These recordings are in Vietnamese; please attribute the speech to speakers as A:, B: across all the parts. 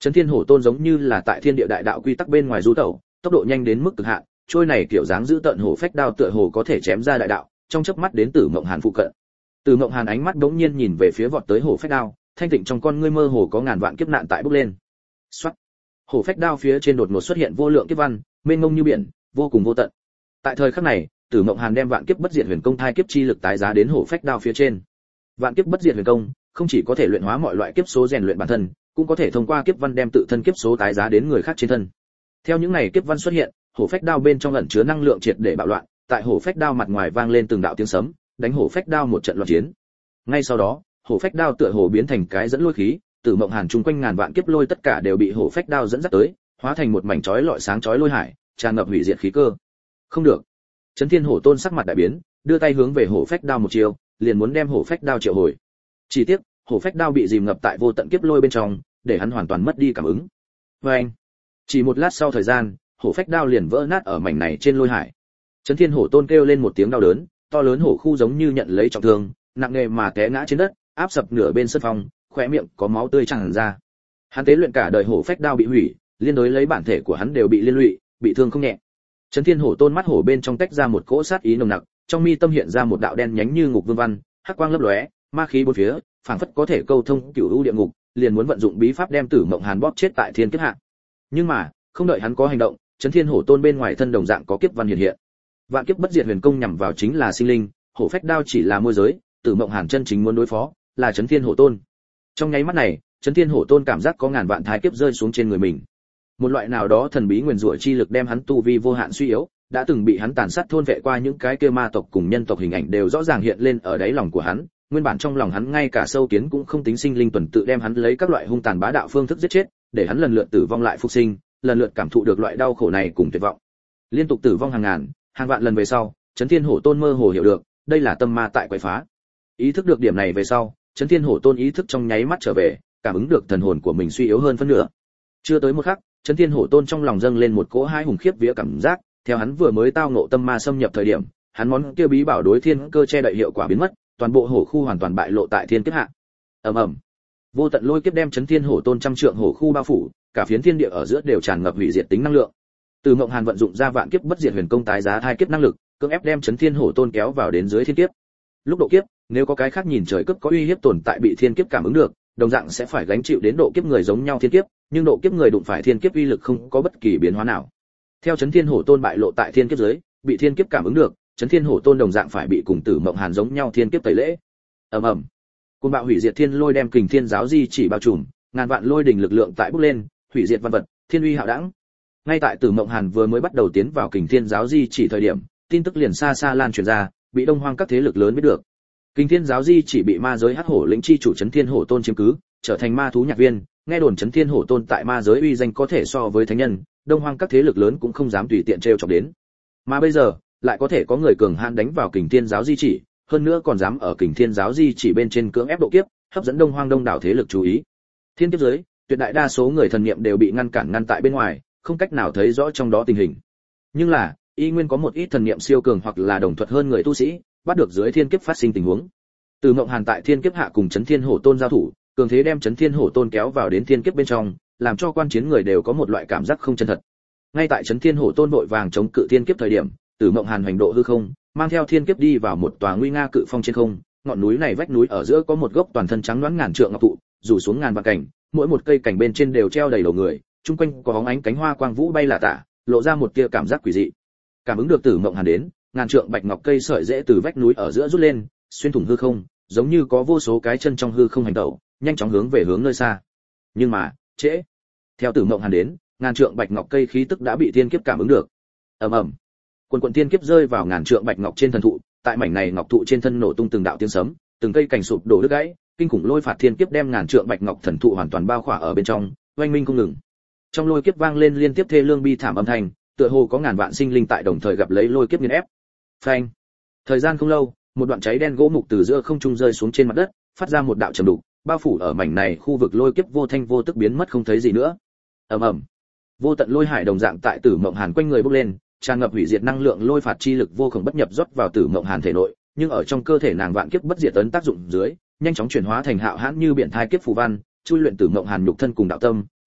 A: Chấn Thiên Hổ Tôn giống như là tại thiên địa đại đạo quy tắc bên ngoài du tẩu, tốc độ nhanh đến mức cực hạn, trôi này kiểu dáng giữ tận hổ phách đao tựa hồ có thể chém ra đại đạo, trong chớp mắt đến Tử Mộng Hàn phụ cận. Tử Mộng Hàn ánh mắt đống nhiên nhìn về phía vọt tới hổ phách đao, thanh tịnh trong con ngươi mơ hồ có ngàn vạn kiếp nạn tại bốc lên. Soát. Hổ phách đao phía trên đột ngột xuất hiện vô lượng kiếp văn, mênh mông như biển, vô cùng vô tận. Tại thời khắc này, Tử Mộng Hàn đem vạn kiếp bất diệt huyền công thai kiếp chi lực tái giá đến hổ phách đao phía trên. Vạn kiếp bất diệt huyền công, không chỉ có thể luyện hóa mọi loại kiếp số rèn luyện bản thân, cũng có thể thông qua kiếp văn đem tự thân kiếp số tái giá đến người khác trên thân. Theo những này kiếp văn xuất hiện, hổ phách đao bên trong ẩn chứa năng lượng triệt để bạo loạn, tại hổ phách đao mặt ngoài vang lên từng đạo tiếng sấm, đánh hổ phách đao một trận loạn chiến. Ngay sau đó, hổ phách đao tựa hồ biến thành cái dẫn lôi khí, Tử Mộng Hàn chung quanh ngàn vạn kiếp lôi tất cả đều bị hổ phách đao dẫn dắt tới, hóa thành một mảnh chói lọi sáng chói lôi hải, tràn ngập hủy diệt khí cơ. Không được. Chấn Thiên Hổ Tôn sắc mặt đại biến, đưa tay hướng về hổ phách đao một chiều, liền muốn đem hổ phách đao triệu hồi. Chỉ tiếc, hổ phách đao bị dìm ngập tại vô tận kiếp lôi bên trong, để hắn hoàn toàn mất đi cảm ứng. Oeng! Chỉ một lát sau thời gian, hổ phách đao liền vỡ nát ở mảnh này trên lôi hải. Chấn Thiên Hổ Tôn kêu lên một tiếng đau đớn, to lớn hổ khu giống như nhận lấy trọng thương, nặng nề mà té ngã trên đất, áp sập nửa bên sân phòng, khóe miệng có máu tươi tràn ra. Hắn tế luyện cả đời hổ phách đao bị hủy, liên đối lấy bản thể của hắn đều bị liên lụy, bị thương không nhẹ. Chấn Thiên Hổ Tôn mắt hổ bên trong tách ra một cỗ sát ý nồng nặc, trong mi tâm hiện ra một đạo đen nhánh như ngục vương văn, hắc quang lấp lóe, ma khí bốn phía, phảng phất có thể câu thông cửu u địa ngục, liền muốn vận dụng bí pháp đem Tử Mộng Hàn bóp chết tại thiên kiếp hạ. Nhưng mà, không đợi hắn có hành động, Chấn Thiên Hổ Tôn bên ngoài thân đồng dạng có kiếp văn hiện hiện. Vạn kiếp bất diệt huyền công nhằm vào chính là sinh linh, hổ phách đao chỉ là môi giới, Tử Mộng Hàn chân chính muốn đối phó là Chấn Thiên Hổ Tôn. Trong nháy mắt này, Chấn Thiên Hổ Tôn cảm giác có ngàn vạn thái kiếp rơi xuống trên người mình. Một loại nào đó thần bí nguyên rủa chi lực đem hắn tu vi vô hạn suy yếu, đã từng bị hắn tàn sát thôn vệ qua những cái kia ma tộc cùng nhân tộc hình ảnh đều rõ ràng hiện lên ở đáy lòng của hắn, nguyên bản trong lòng hắn ngay cả sâu kiến cũng không tính sinh linh tuần tự đem hắn lấy các loại hung tàn bá đạo phương thức giết chết, để hắn lần lượt tử vong lại phục sinh, lần lượt cảm thụ được loại đau khổ này cùng tuyệt vọng. Liên tục tử vong hàng ngàn, hàng vạn lần về sau, Chấn Thiên Hổ Tôn mơ hồ hiểu được, đây là tâm ma tại quậy phá. Ý thức được điểm này về sau, Chấn Thiên Hổ Tôn ý thức trong nháy mắt trở về, cảm ứng được thần hồn của mình suy yếu hơn phân nửa. Chưa tới một khắc, Chấn Thiên Hổ Tôn trong lòng dâng lên một cỗ hai hùng khiếp vía cảm giác, theo hắn vừa mới tao ngộ tâm ma xâm nhập thời điểm, hắn món kia bí bảo đối thiên cơ che đậy hiệu quả biến mất, toàn bộ hổ khu hoàn toàn bại lộ tại thiên kiếp hạ. Ầm ầm. Vô tận lôi kiếp đem Chấn Thiên Hổ Tôn trăm trượng hổ khu bao phủ, cả phiến thiên địa ở giữa đều tràn ngập hủy diệt tính năng lượng. Từ Mộng Hàn vận dụng ra vạn kiếp bất diệt huyền công tái giá hai kiếp năng lực, cưỡng ép đem Chấn Thiên Hổ Tôn kéo vào đến dưới thiên kiếp. Lúc độ kiếp, nếu có cái khác nhìn trời cấp có uy hiếp tồn tại bị thiên kiếp cảm ứng được, đồng dạng sẽ phải gánh chịu đến độ kiếp người giống nhau thiên kiếp, nhưng độ kiếp người đụng phải thiên kiếp uy lực không có bất kỳ biến hóa nào. Theo Chấn Thiên Hổ Tôn bại lộ tại thiên kiếp dưới, bị thiên kiếp cảm ứng được, Chấn Thiên Hổ Tôn đồng dạng phải bị cùng Tử Mộng Hàn giống nhau thiên kiếp tẩy lễ. Ầm ầm. Cơn bạo hủy diệt thiên lôi đem Kình Thiên giáo di chỉ bao trùm, ngàn vạn lôi đỉnh lực lượng tại bốc lên, hủy diệt văn vật, thiên uy hạo đãng. Ngay tại Tử Mộng Hàn vừa mới bắt đầu tiến vào Kình Thiên giáo di chỉ thời điểm, tin tức liền xa xa lan truyền ra, bị Đông Hoang các thế lực lớn biết được. Kình Thiên giáo di chỉ bị ma giới hắc hổ lĩnh chi chủ Chấn Thiên Hổ Tôn chiếm cứ, trở thành ma thú nhạc viên, nghe đồn Chấn Thiên Hổ Tôn tại ma giới uy danh có thể so với thánh nhân, Đông Hoang các thế lực lớn cũng không dám tùy tiện trêu chọc đến. Mà bây giờ, lại có thể có người cường hãn đánh vào Kình Thiên giáo di chỉ, hơn nữa còn dám ở Kình Thiên giáo di chỉ bên trên cưỡng ép độ kiếp, hấp dẫn Đông Hoang đông đảo thế lực chú ý. Thiên kiếp giới, tuyệt đại đa số người thần niệm đều bị ngăn tại bên ngoài, không cách nào thấy rõ trong đó tình hình. Nhưng là, y nguyên có một ít thần niệm siêu cường hoặc là đồng thuật hơn người tu sĩ, bắt được dưới thiên kiếp phát sinh tình huống. Từ Mộng Hàn tại thiên kiếp hạ cùng Chấn Thiên Hổ Tôn giao thủ, cường thế đem Chấn Thiên Hổ Tôn kéo vào đến thiên kiếp bên trong, làm cho quan chiến người đều có một loại cảm giác không chân thật. Ngay tại Chấn Thiên Hổ Tôn vội vàng chống cự thiên kiếp thời điểm, Từ Mộng Hàn hành độ hư không, mang theo thiên kiếp đi vào một tòa nguy nga cự phong trên không, ngọn núi này vách núi ở giữa có một gốc toàn thân trắng nõn ngàn trượng ngọc thụ, rủ xuống ngàn vạn cành, mỗi một cây cành bên trên đều treo đầy đầu người, chung quanh có bóng ánh cánh hoa quang vũ bay lả tả, lộ ra một tia cảm giác quỷ dị. Cảm ứng được Tử Mộng Hàn đến, ngàn trượng bạch ngọc cây sợi rễ từ vách núi ở giữa rút lên, xuyên thủng hư không, giống như có vô số cái chân trong hư không hành động, nhanh chóng hướng về hướng nơi xa. Nhưng mà, trễ. Theo Tử Mộng Hàn đến, ngàn trượng bạch ngọc cây khí tức đã bị thiên kiếp cảm ứng được. Ầm ầm. Quần thiên kiếp rơi vào ngàn trượng bạch ngọc trên thần thụ, tại mảnh này ngọc thụ trên thân nổ tung từng đạo tiếng sấm, từng cây cành sụp đổ đứt gãy, kinh khủng lôi phạt thiên kiếp đem ngàn trượng bạch ngọc thần thụ hoàn toàn bao khỏa ở bên trong, oanh minh không ngừng. Trong lôi kiếp vang lên liên tiếp thê lương bi thảm âm thanh, tựa hồ có ngàn vạn sinh linh tại đồng thời gặp lấy lôi kiếp nghiền ép. Phanh. Thời gian không lâu, một đoạn cháy đen gỗ mục từ giữa không trung rơi xuống trên mặt đất, phát ra một đạo trầm đục, bao phủ ở mảnh này khu vực lôi kiếp vô thanh vô tức biến mất không thấy gì nữa. Ầm ầm. Vô tận lôi hải đồng dạng tại Tử Mộng Hàn quanh người bốc lên, tràn ngập hủy diệt năng lượng lôi phạt chi lực vô cùng bất nhập rót vào Tử Mộng Hàn thể nội, nhưng ở trong cơ thể nàng vạn kiếp bất diệt ấn tác dụng dưới, nhanh chóng chuyển hóa thành hạo hãn như biển thai kiếp phù văn, chui luyện Tử Mộng Hàn nhục thân cùng đạo tâm,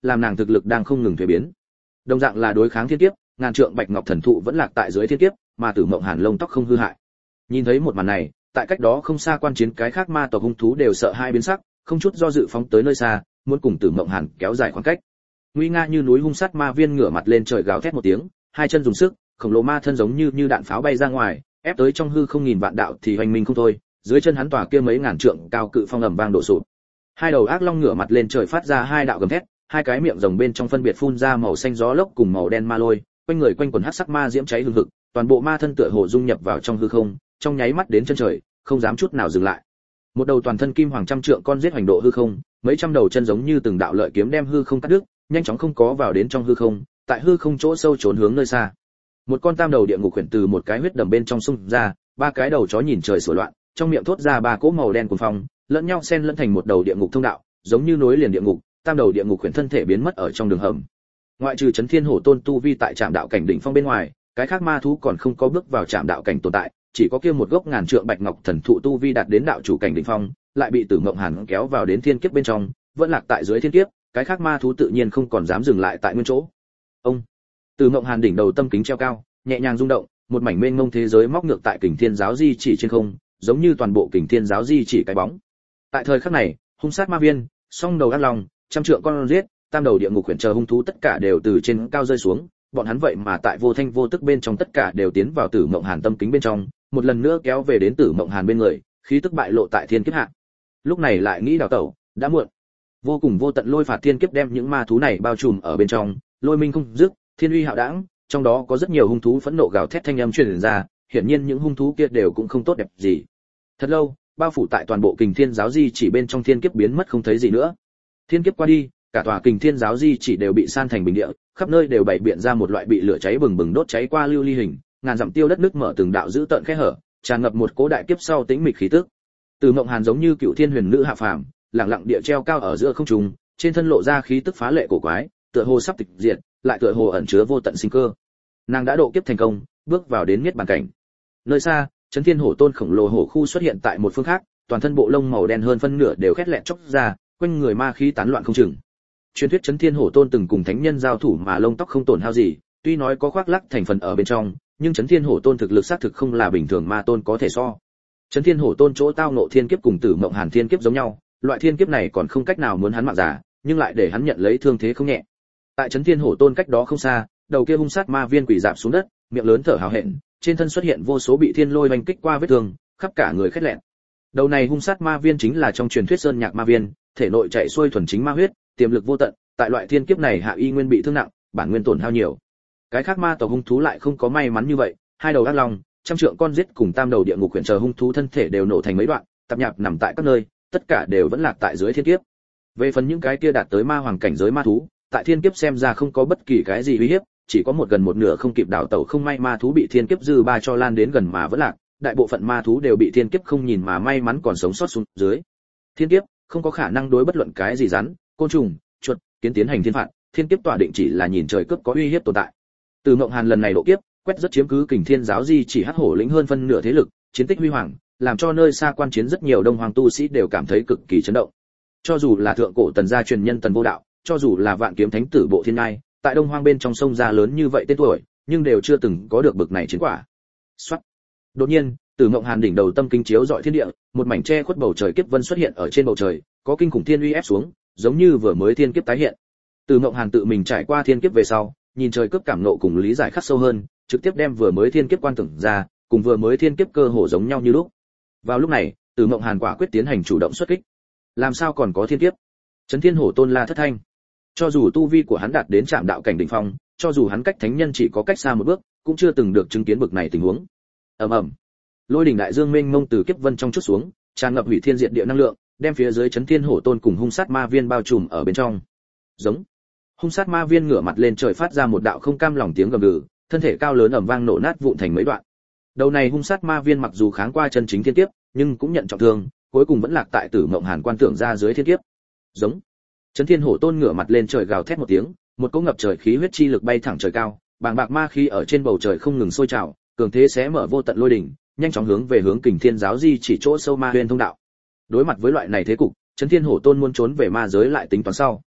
A: làm nàng thực lực đang không ngừng thay biến. Đồng dạng là đối kháng thiên kiếp, ngàn trượng bạch ngọc thần thụ vẫn lạc tại dưới thiên kiếp, mà Tử Mộng Hàn lông tóc không hư hại. Nhìn thấy một màn này, tại cách đó không xa quan chiến cái khác ma tộc hung thú đều sợ hai biến sắc, không chút do dự phóng tới nơi xa, muốn cùng Tử Mộng Hàn kéo dài khoảng cách. Nguy nga như núi hung sát ma viên ngửa mặt lên trời gào thét một tiếng, hai chân dùng sức, khổng lồ ma thân giống như đạn pháo bay ra ngoài, ép tới trong hư không nghìn vạn đạo thì hoành minh không thôi, dưới chân hắn tòa kia mấy ngàn trượng cao cự phong ầm vang đổ sụp. Hai đầu ác long ngửa mặt lên trời phát ra hai đạo gầm thét, hai cái miệng rồng bên trong phân biệt phun ra màu xanh gió lốc cùng màu đen ma lôi, quanh người quanh quần hắc sắc ma diễm cháy hừng hực, toàn bộ ma thân tựa hồ dung nhập vào trong hư không, trong nháy mắt đến chân trời, không dám chút nào dừng lại. Một đầu toàn thân kim hoàng trăm trượng con giết hoành độ hư không, mấy trăm đầu chân giống như từng đạo lợi kiếm đem hư không cắt đứt, nhanh chóng không có vào đến trong hư không, tại hư không chỗ sâu trốn hướng nơi xa. Một con tam đầu địa ngục huyền từ một cái huyết đầm bên trong xung ra, ba cái đầu chó nhìn trời sủa loạn, trong miệng thốt ra ba cỗ màu đen cuồng phong, lẫn nhau xen lẫn thành một đầu địa ngục thông đạo, giống như nối liền địa ngục, tam đầu địa ngục huyền thân thể biến mất ở trong đường hầm. Ngoại trừ Chấn Thiên Hổ Tôn tu vi tại Trảm Đạo cảnh đỉnh phong bên ngoài, cái khác ma thú còn không có bước vào Trảm Đạo cảnh tồn tại, chỉ có kia một gốc ngàn trượng bạch ngọc thần thụ tu vi đạt đến đạo chủ cảnh đỉnh phong, lại bị Tử Mộng Hàn kéo vào đến thiên kiếp bên trong, vẫn lạc tại dưới thiên kiếp, cái khác ma thú tự nhiên không còn dám dừng lại tại nguyên chỗ. Ông Tử Mộng Hàn đỉnh đầu tâm kính treo cao, nhẹ nhàng rung động, một mảnh mênh mông thế giới móc ngược tại Kình Thiên giáo di chỉ trên không, giống như toàn bộ Kình Thiên giáo di chỉ cái bóng. Tại thời khắc này, hung sát ma viên, song đầu ác long, trăm trượng con giết, tam đầu địa ngục huyền chờ hung thú tất cả đều từ trên cao rơi xuống, bọn hắn vậy mà tại vô thanh vô tức bên trong tất cả đều tiến vào Tử Mộng Hàn tâm kính bên trong, một lần nữa kéo về đến Tử Mộng Hàn bên người, khí tức bại lộ tại thiên kiếp hạ. Lúc này lại nghĩ đào tẩu, đã muộn. Vô cùng vô tận lôi phạt thiên kiếp đem những ma thú này bao trùm ở bên trong, lôi minh không dứt, thiên uy hạo đãng, trong đó có rất nhiều hung thú phẫn nộ gào thét thanh âm truyền ra, hiển nhiên những hung thú kia đều cũng không tốt đẹp gì. Thật lâu, bao phủ tại toàn bộ Kình Thiên giáo di chỉ bên trong thiên kiếp biến mất không thấy gì nữa. Thiên kiếp qua đi, cả tòa Kình Thiên giáo di chỉ đều bị san thành bình địa, khắp nơi đều bày biện ra một loại bị lửa cháy bừng bừng đốt cháy qua lưu ly hình, ngàn dặm tiêu đất nước mở từng đạo dữ tợn khe hở, tràn ngập một cỗ đại kiếp sau tĩnh mịch khí tức. Từ Mộng Hàn giống như cựu thiên huyền nữ hạ phàm, lặng lặng địa treo cao ở giữa không trung, trên thân lộ ra khí tức phá lệ cổ quái, tựa hồ sắp tịch diệt, lại tựa hồ ẩn chứa vô tận sinh cơ. Nàng đã độ kiếp thành công, bước vào đến niết bàn cảnh. Nơi xa, Chấn Thiên Hổ Tôn khổng lồ hổ khu xuất hiện tại một phương khác, toàn thân bộ lông màu đen hơn phân nửa đều khét lẹt chốc ra, quanh người ma khí tán loạn không chừng. Truyền thuyết Chấn Thiên Hổ Tôn từng cùng thánh nhân giao thủ mà lông tóc không tổn hao gì, tuy nói có khoác lác thành phần ở bên trong, nhưng Chấn Thiên Hổ Tôn thực lực xác thực không là bình thường ma tôn có thể so. Chấn Thiên Hổ Tôn chỗ tao ngộ thiên kiếp cùng Tử Mộng Hàn thiên kiếp giống nhau, loại thiên kiếp này còn không cách nào muốn hắn mạng giả, nhưng lại để hắn nhận lấy thương thế không nhẹ. Tại Chấn Thiên Hổ Tôn cách đó không xa, đầu kia hung sát ma viên quỷ rạp xuống đất, miệng lớn thở hào hẹn, trên thân xuất hiện vô số bị thiên lôi vành kích qua vết thương, khắp cả người khét lẹn. Đầu này hung sát ma viên chính là trong truyền thuyết sơn nhạc ma viên, thể nội chạy xuôi thuần chính ma huyết, tiềm lực vô tận, tại loại thiên kiếp này hạ y nguyên bị thương nặng, bản nguyên tổn hao nhiều. Cái khác ma tộc hung thú lại không có may mắn như vậy, hai đầu ác long, trăm trượng con giết cùng tam đầu địa ngục huyền chờ hung thú thân thể đều nổ thành mấy đoạn, tạp nhạp nằm tại các nơi, tất cả đều vẫn lạc tại dưới thiên kiếp. Về phần những cái kia đạt tới ma hoàng cảnh giới ma thú, tại thiên kiếp xem ra không có bất kỳ cái gì uy hiếp, chỉ có một gần một nửa không kịp đào tẩu không may ma thú bị thiên kiếp dư ba cho lan đến gần mà vẫn lạc, đại bộ phận ma thú đều bị thiên kiếp không nhìn mà may mắn còn sống sót xuống dưới. Thiên kiếp không có khả năng đối bất luận cái gì rắn, côn trùng, chuột, kiến tiến hành thiên phạt, thiên kiếp tỏa định chỉ là nhìn trời cướp có uy hiếp tồn tại. Từ Mộng Hàn lần này độ kiếp, quét rất chiếm cứ Kình Thiên giáo di chỉ hắc hổ lĩnh hơn phân nửa thế lực, chiến tích huy hoàng, làm cho nơi xa quan chiến rất nhiều đông hoàng tu sĩ đều cảm thấy cực kỳ chấn động. Cho dù là thượng cổ tần gia truyền nhân Tần Vô Đạo, cho dù là Vạn Kiếm Thánh tử Bộ Thiên Ngai, tại đông hoang bên trong sông ra lớn như vậy tên tuổi, nhưng đều chưa từng có được bực này chiến quả. Soát. Đột nhiên, Từ Mộng Hàn đỉnh đầu tâm kinh chiếu rọi thiên địa, một mảnh che khuất bầu trời kiếp vân xuất hiện ở trên bầu trời, có kinh khủng thiên uy ép xuống, giống như vừa mới thiên kiếp tái hiện. Từ Mộng Hàn tự mình trải qua thiên kiếp về sau, nhìn trời cướp cảm nộ cùng lý giải khắc sâu hơn, trực tiếp đem vừa mới thiên kiếp quan tưởng ra, cùng vừa mới thiên kiếp cơ hồ giống nhau như lúc. Vào lúc này, Từ Mộng Hàn quả quyết tiến hành chủ động xuất kích. Làm sao còn có thiên kiếp? Chấn Thiên Hổ Tôn la thất thanh. Cho dù tu vi của hắn đạt đến Trảm Đạo cảnh đỉnh phong, cho dù hắn cách thánh nhân chỉ có cách xa một bước, cũng chưa từng được chứng kiến bực này tình huống. Ầm ầm. Lôi đỉnh đại dương mênh mông từ kiếp vân trong chút xuống, tràn ngập hủy thiên diệt địa năng lượng, đem phía dưới Chấn Thiên Hổ Tôn cùng hung sát ma viên bao trùm ở bên trong. Giống. Hung sát ma viên ngửa mặt lên trời phát ra một đạo không cam lòng tiếng gầm gừ, thân thể cao lớn ầm vang nổ nát vụn thành mấy đoạn. Đầu này hung sát ma viên mặc dù kháng qua chân chính thiên kiếp, nhưng cũng nhận trọng thương, cuối cùng vẫn lạc tại Tử Mộng Hàn quan tưởng ra dưới thiên kiếp. Giống. Chấn Thiên Hổ Tôn ngửa mặt lên trời gào thét một tiếng, một cỗ ngập trời khí huyết chi lực bay thẳng trời cao, bàng bạc ma khí ở trên bầu trời không ngừng sôi trào, cường thế xé mở vô tận lôi đỉnh, nhanh chóng hướng về hướng Kình Thiên giáo di chỉ chỗ sâu ma huyền thông đạo. Đối mặt với loại này thế cục, Chấn Thiên Hổ Tôn muốn trốn về ma giới lại tính toán sau.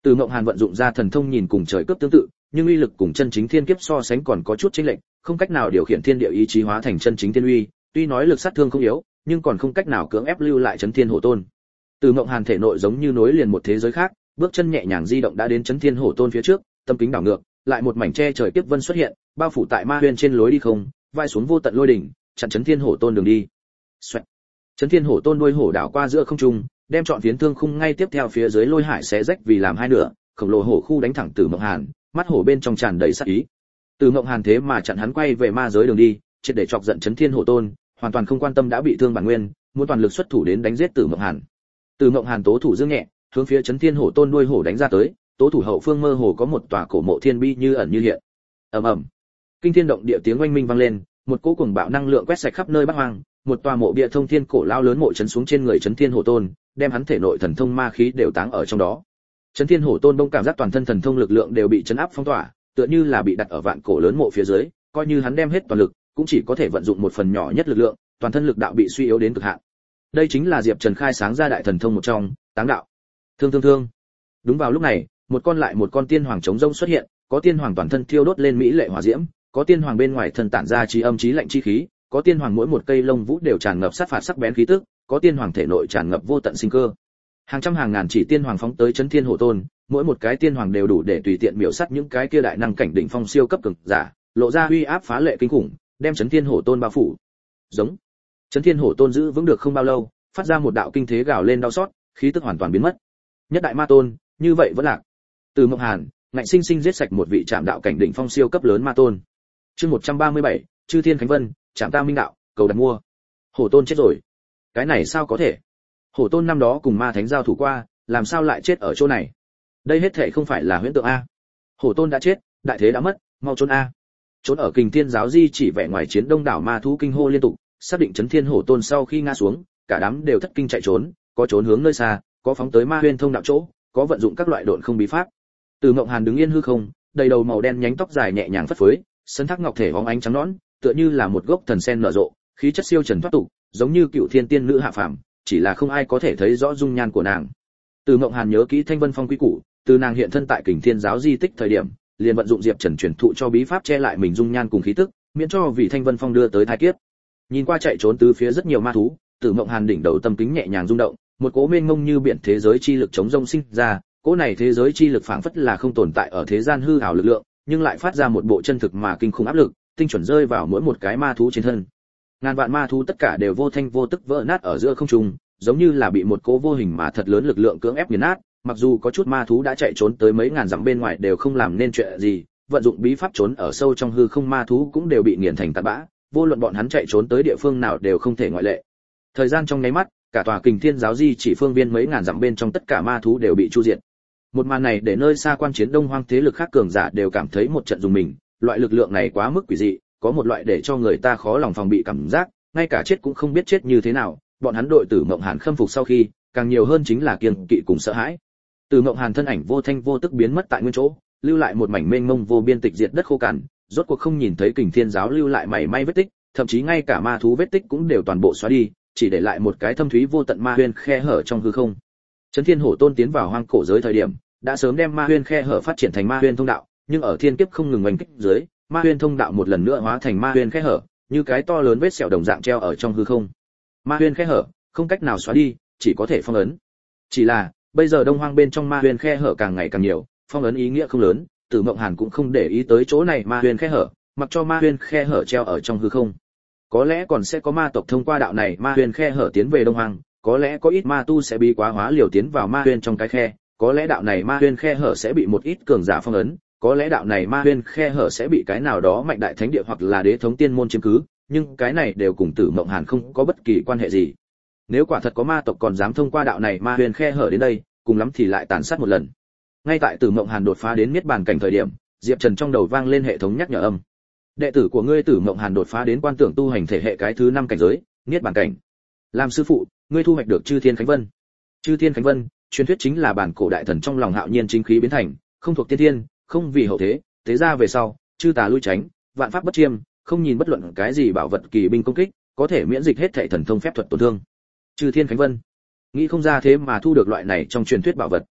A: Từ Mộng Hàn vận dụng ra thần thông nhìn cùng trời cướp tương tự, nhưng uy lực cùng chân chính thiên kiếp so sánh còn có chút chênh lệch, không cách nào điều khiển thiên địa ý chí hóa thành chân chính thiên uy, tuy nói lực sát thương không yếu, nhưng còn không cách nào cưỡng ép lưu lại chấn thiên hổ tôn. Từ Mộng Hàn thể nội giống như nối liền một thế giới khác, bước chân nhẹ nhàng di động đã đến chấn thiên hổ tôn phía trước, tâm kính đảo ngược, lại một mảnh che trời kiếp vân xuất hiện, bao phủ tại ma huyên trên lối đi không, vai xuống vô tận lôi đỉnh, chặn chấn thiên hổ tôn đường đi. Xoẹt. Chấn thiên hổ tôn đuôi hổ đảo qua giữa không trung, đem trọn phiến thương khung ngay tiếp theo phía dưới lôi hải xé rách vì làm hai nửa, khổng lồ hổ khu đánh thẳng Từ Mộng Hàn, mắt hổ bên trong tràn đầy sát ý. Từ Mộng Hàn thế mà chặn hắn quay về ma giới đường đi, triệt để chọc giận chấn thiên hổ tôn, hoàn toàn không quan tâm đã bị thương bản nguyên, muốn toàn lực xuất thủ đến đánh giết Từ Mộng Hàn. Từ Mộng Hàn tố thủ dương nhẹ, hướng phía chấn thiên hổ tôn đuôi hổ đánh ra tới, tố thủ hậu phương mơ hồ có một tòa cổ mộ thiên bi như ẩn như hiện. Ầm ầm. Kinh thiên động địa tiếng oanh minh vang lên, một cỗ cuồng bạo năng lượng quét sạch khắp nơi bát hoang, một tòa mộ bia thông thiên cổ lao lớn mộ chấn xuống trên người chấn thiên hổ tôn, đem hắn thể nội thần thông ma khí đều táng ở trong đó. Chấn thiên hổ tôn bỗng cảm giác toàn thân thần thông lực lượng đều bị chấn áp phong tỏa, tựa như là bị đặt ở vạn cổ lớn mộ phía dưới, coi như hắn đem hết toàn lực, cũng chỉ có thể vận dụng một phần nhỏ nhất lực lượng, toàn thân lực đạo bị suy yếu đến cực hạn. Đây chính là Diệp Trần khai sáng ra đại thần thông một trong, Táng đạo. Thương. Đúng vào lúc này, một con tiên hoàng chống rông xuất hiện, có tiên hoàng toàn thân thiêu đốt lên mỹ lệ hỏa diễm, có tiên hoàng bên ngoài thân tản ra chí âm chí lạnh chi khí, có tiên hoàng mỗi một cây lông vũ đều tràn ngập sát phạt sắc bén khí tức, có tiên hoàng thể nội tràn ngập vô tận sinh cơ. Hàng trăm hàng ngàn chỉ tiên hoàng phóng tới chấn thiên hổ tôn, mỗi một cái tiên hoàng đều đủ để tùy tiện miểu sát những cái kia đại năng cảnh đỉnh phong siêu cấp cường giả, lộ ra uy áp phá lệ kinh khủng, đem chấn thiên hổ tôn bao phủ. Giống. Chấn thiên hổ tôn giữ vững được không bao lâu, phát ra một đạo kinh thế gào lên đau xót, khí tức hoàn toàn biến mất. Nhất đại ma tôn, như vậy vẫn lạc. Từ Mộng Hàn, ngạnh sinh sinh giết sạch một vị trạm đạo cảnh đỉnh phong siêu cấp lớn ma tôn. Chương 137, Chư Thiên Khánh Vân, Trạm Ta Minh đạo, cầu đặt mua. Hổ tôn chết rồi. Cái này sao có thể? Hổ tôn năm đó cùng ma thánh giao thủ qua, làm sao lại chết ở chỗ này? Đây hết thảy không phải là huyễn tượng a. Hổ tôn đã chết, đại thế đã mất, mau trốn a. Trốn ở Kình Thiên giáo di chỉ vẻ ngoài chiến đông đảo ma thú kinh hô liên tục, xác định chấn thiên hổ tôn sau khi ngã xuống, cả đám đều thất kinh chạy trốn, có trốn hướng nơi xa, có phóng tới ma huyên thông đạo chỗ, có vận dụng các loại độn không bí pháp. Từ Mộng Hàn đứng yên hư không, đầy đầu màu đen nhánh tóc dài nhẹ nhàng phất phới, sân thác ngọc thể bóng ánh trắng nõn, tựa như là một gốc thần sen nở rộ, khí chất siêu trần thoát tục, giống như cựu thiên tiên nữ hạ phàm, chỉ là không ai có thể thấy rõ dung nhan của nàng. Từ Mộng Hàn nhớ kỹ Thanh Vân Phong quý củ, từ nàng hiện thân tại Kình Thiên giáo di tích thời điểm, liền vận dụng Diệp Trần truyền thụ cho bí pháp che lại mình dung nhan cùng khí tức, miễn cho vì Thanh Vân Phong đưa tới tai kiếp. Nhìn qua chạy trốn từ phía rất nhiều ma thú, Từ Mộng Hàn đỉnh đầu tâm kính nhẹ nhàng rung động, một cỗ mênh mông như biển thế giới chi lực chống rông sinh ra, cỗ này thế giới chi lực phảng phất là không tồn tại ở thế gian hư ảo lực lượng, nhưng lại phát ra một bộ chân thực mà kinh khủng áp lực, tinh chuẩn rơi vào mỗi một cái ma thú trên thân. Ngàn vạn ma thú tất cả đều vô thanh vô tức vỡ nát ở giữa không trung, giống như là bị một cỗ vô hình mà thật lớn lực lượng cưỡng ép nghiền nát, mặc dù có chút ma thú đã chạy trốn tới mấy ngàn dặm bên ngoài đều không làm nên chuyện gì, vận dụng bí pháp trốn ở sâu trong hư không ma thú cũng đều bị nghiền thành tạt bã, vô luận bọn hắn chạy trốn tới địa phương nào đều không thể ngoại lệ. Thời gian trong nháy mắt, cả tòa Kình Thiên giáo di chỉ phương viên mấy ngàn dặm bên trong tất cả ma thú đều bị chu diệt. Một màn này để nơi xa quan chiến đông hoang thế lực khác cường giả đều cảm thấy một trận dùng mình, loại lực lượng này quá mức quỷ dị, có một loại để cho người ta khó lòng phòng bị cảm giác, ngay cả chết cũng không biết chết như thế nào. Bọn hắn đội Tử Mộng Hàn khâm phục sau khi, càng nhiều hơn chính là kiêng kỵ cùng sợ hãi. Tử Mộng Hàn thân ảnh vô thanh vô tức biến mất tại nguyên chỗ, lưu lại một mảnh mênh mông vô biên tịch diệt đất khô cằn, rốt cuộc không nhìn thấy Kình Thiên giáo lưu lại mảy may vết tích, thậm chí ngay cả ma thú vết tích cũng đều toàn bộ xóa đi, chỉ để lại một cái thâm thúy vô tận ma huyên khe hở trong hư không. Chấn Thiên Hổ Tôn tiến vào hoang cổ giới thời điểm, đã sớm đem ma huyên khe hở phát triển thành ma huyên thông đạo, nhưng ở thiên kiếp không ngừng oanh kích dưới, ma huyên thông đạo một lần nữa hóa thành ma huyên khe hở, như cái to lớn vết sẹo đồng dạng treo ở trong hư không. Ma huyên khe hở không cách nào xóa đi, chỉ có thể phong ấn. Chỉ là bây giờ đông hoang bên trong ma huyên khe hở càng ngày càng nhiều, phong ấn ý nghĩa không lớn, Tử Mộng Hàn cũng không để ý tới chỗ này ma huyên khe hở, mặc cho ma huyên khe hở treo ở trong hư không. Có lẽ còn sẽ có ma tộc thông qua đạo này ma huyên khe hở tiến về đông hoang, có lẽ có ít ma tu sẽ bị quá hóa liều tiến vào ma huyên trong cái khe, có lẽ đạo này ma huyên khe hở sẽ bị một ít cường giả phong ấn, có lẽ đạo này ma huyên khe hở sẽ bị cái nào đó mạnh đại thánh địa hoặc là đế thống tiên môn chiếm cứ, nhưng cái này đều cùng Tử Mộng Hàn không có bất kỳ quan hệ gì. Nếu quả thật có ma tộc còn dám thông qua đạo này ma huyên khe hở đến đây, cùng lắm thì lại tàn sát một lần. Ngay tại Tử Mộng Hàn đột phá đến niết bàn cảnh thời điểm, Diệp Trần trong đầu vang lên hệ thống nhắc nhở âm. Đệ tử của ngươi Tử Mộng Hàn đột phá đến quan tưởng tu hành thể hệ cái thứ 5 cảnh giới, niết bàn cảnh. Làm sư phụ, ngươi thu hoạch được Chư Thiên Khánh Vân. Chư Thiên Khánh Vân, truyền thuyết chính là bản cổ đại thần trong lòng hạo nhiên chính khí biến thành, không thuộc tiên thiên, không vì hậu thế, thế ra về sau, chư tà lui tránh, vạn pháp bất chiêm, không nhìn bất luận cái gì bảo vật kỳ binh công kích, có thể miễn dịch hết thảy thần thông phép thuật tổn thương. Chư Thiên Khánh Vân, nghĩ không ra thế mà thu được loại này trong truyền thuyết bảo vật.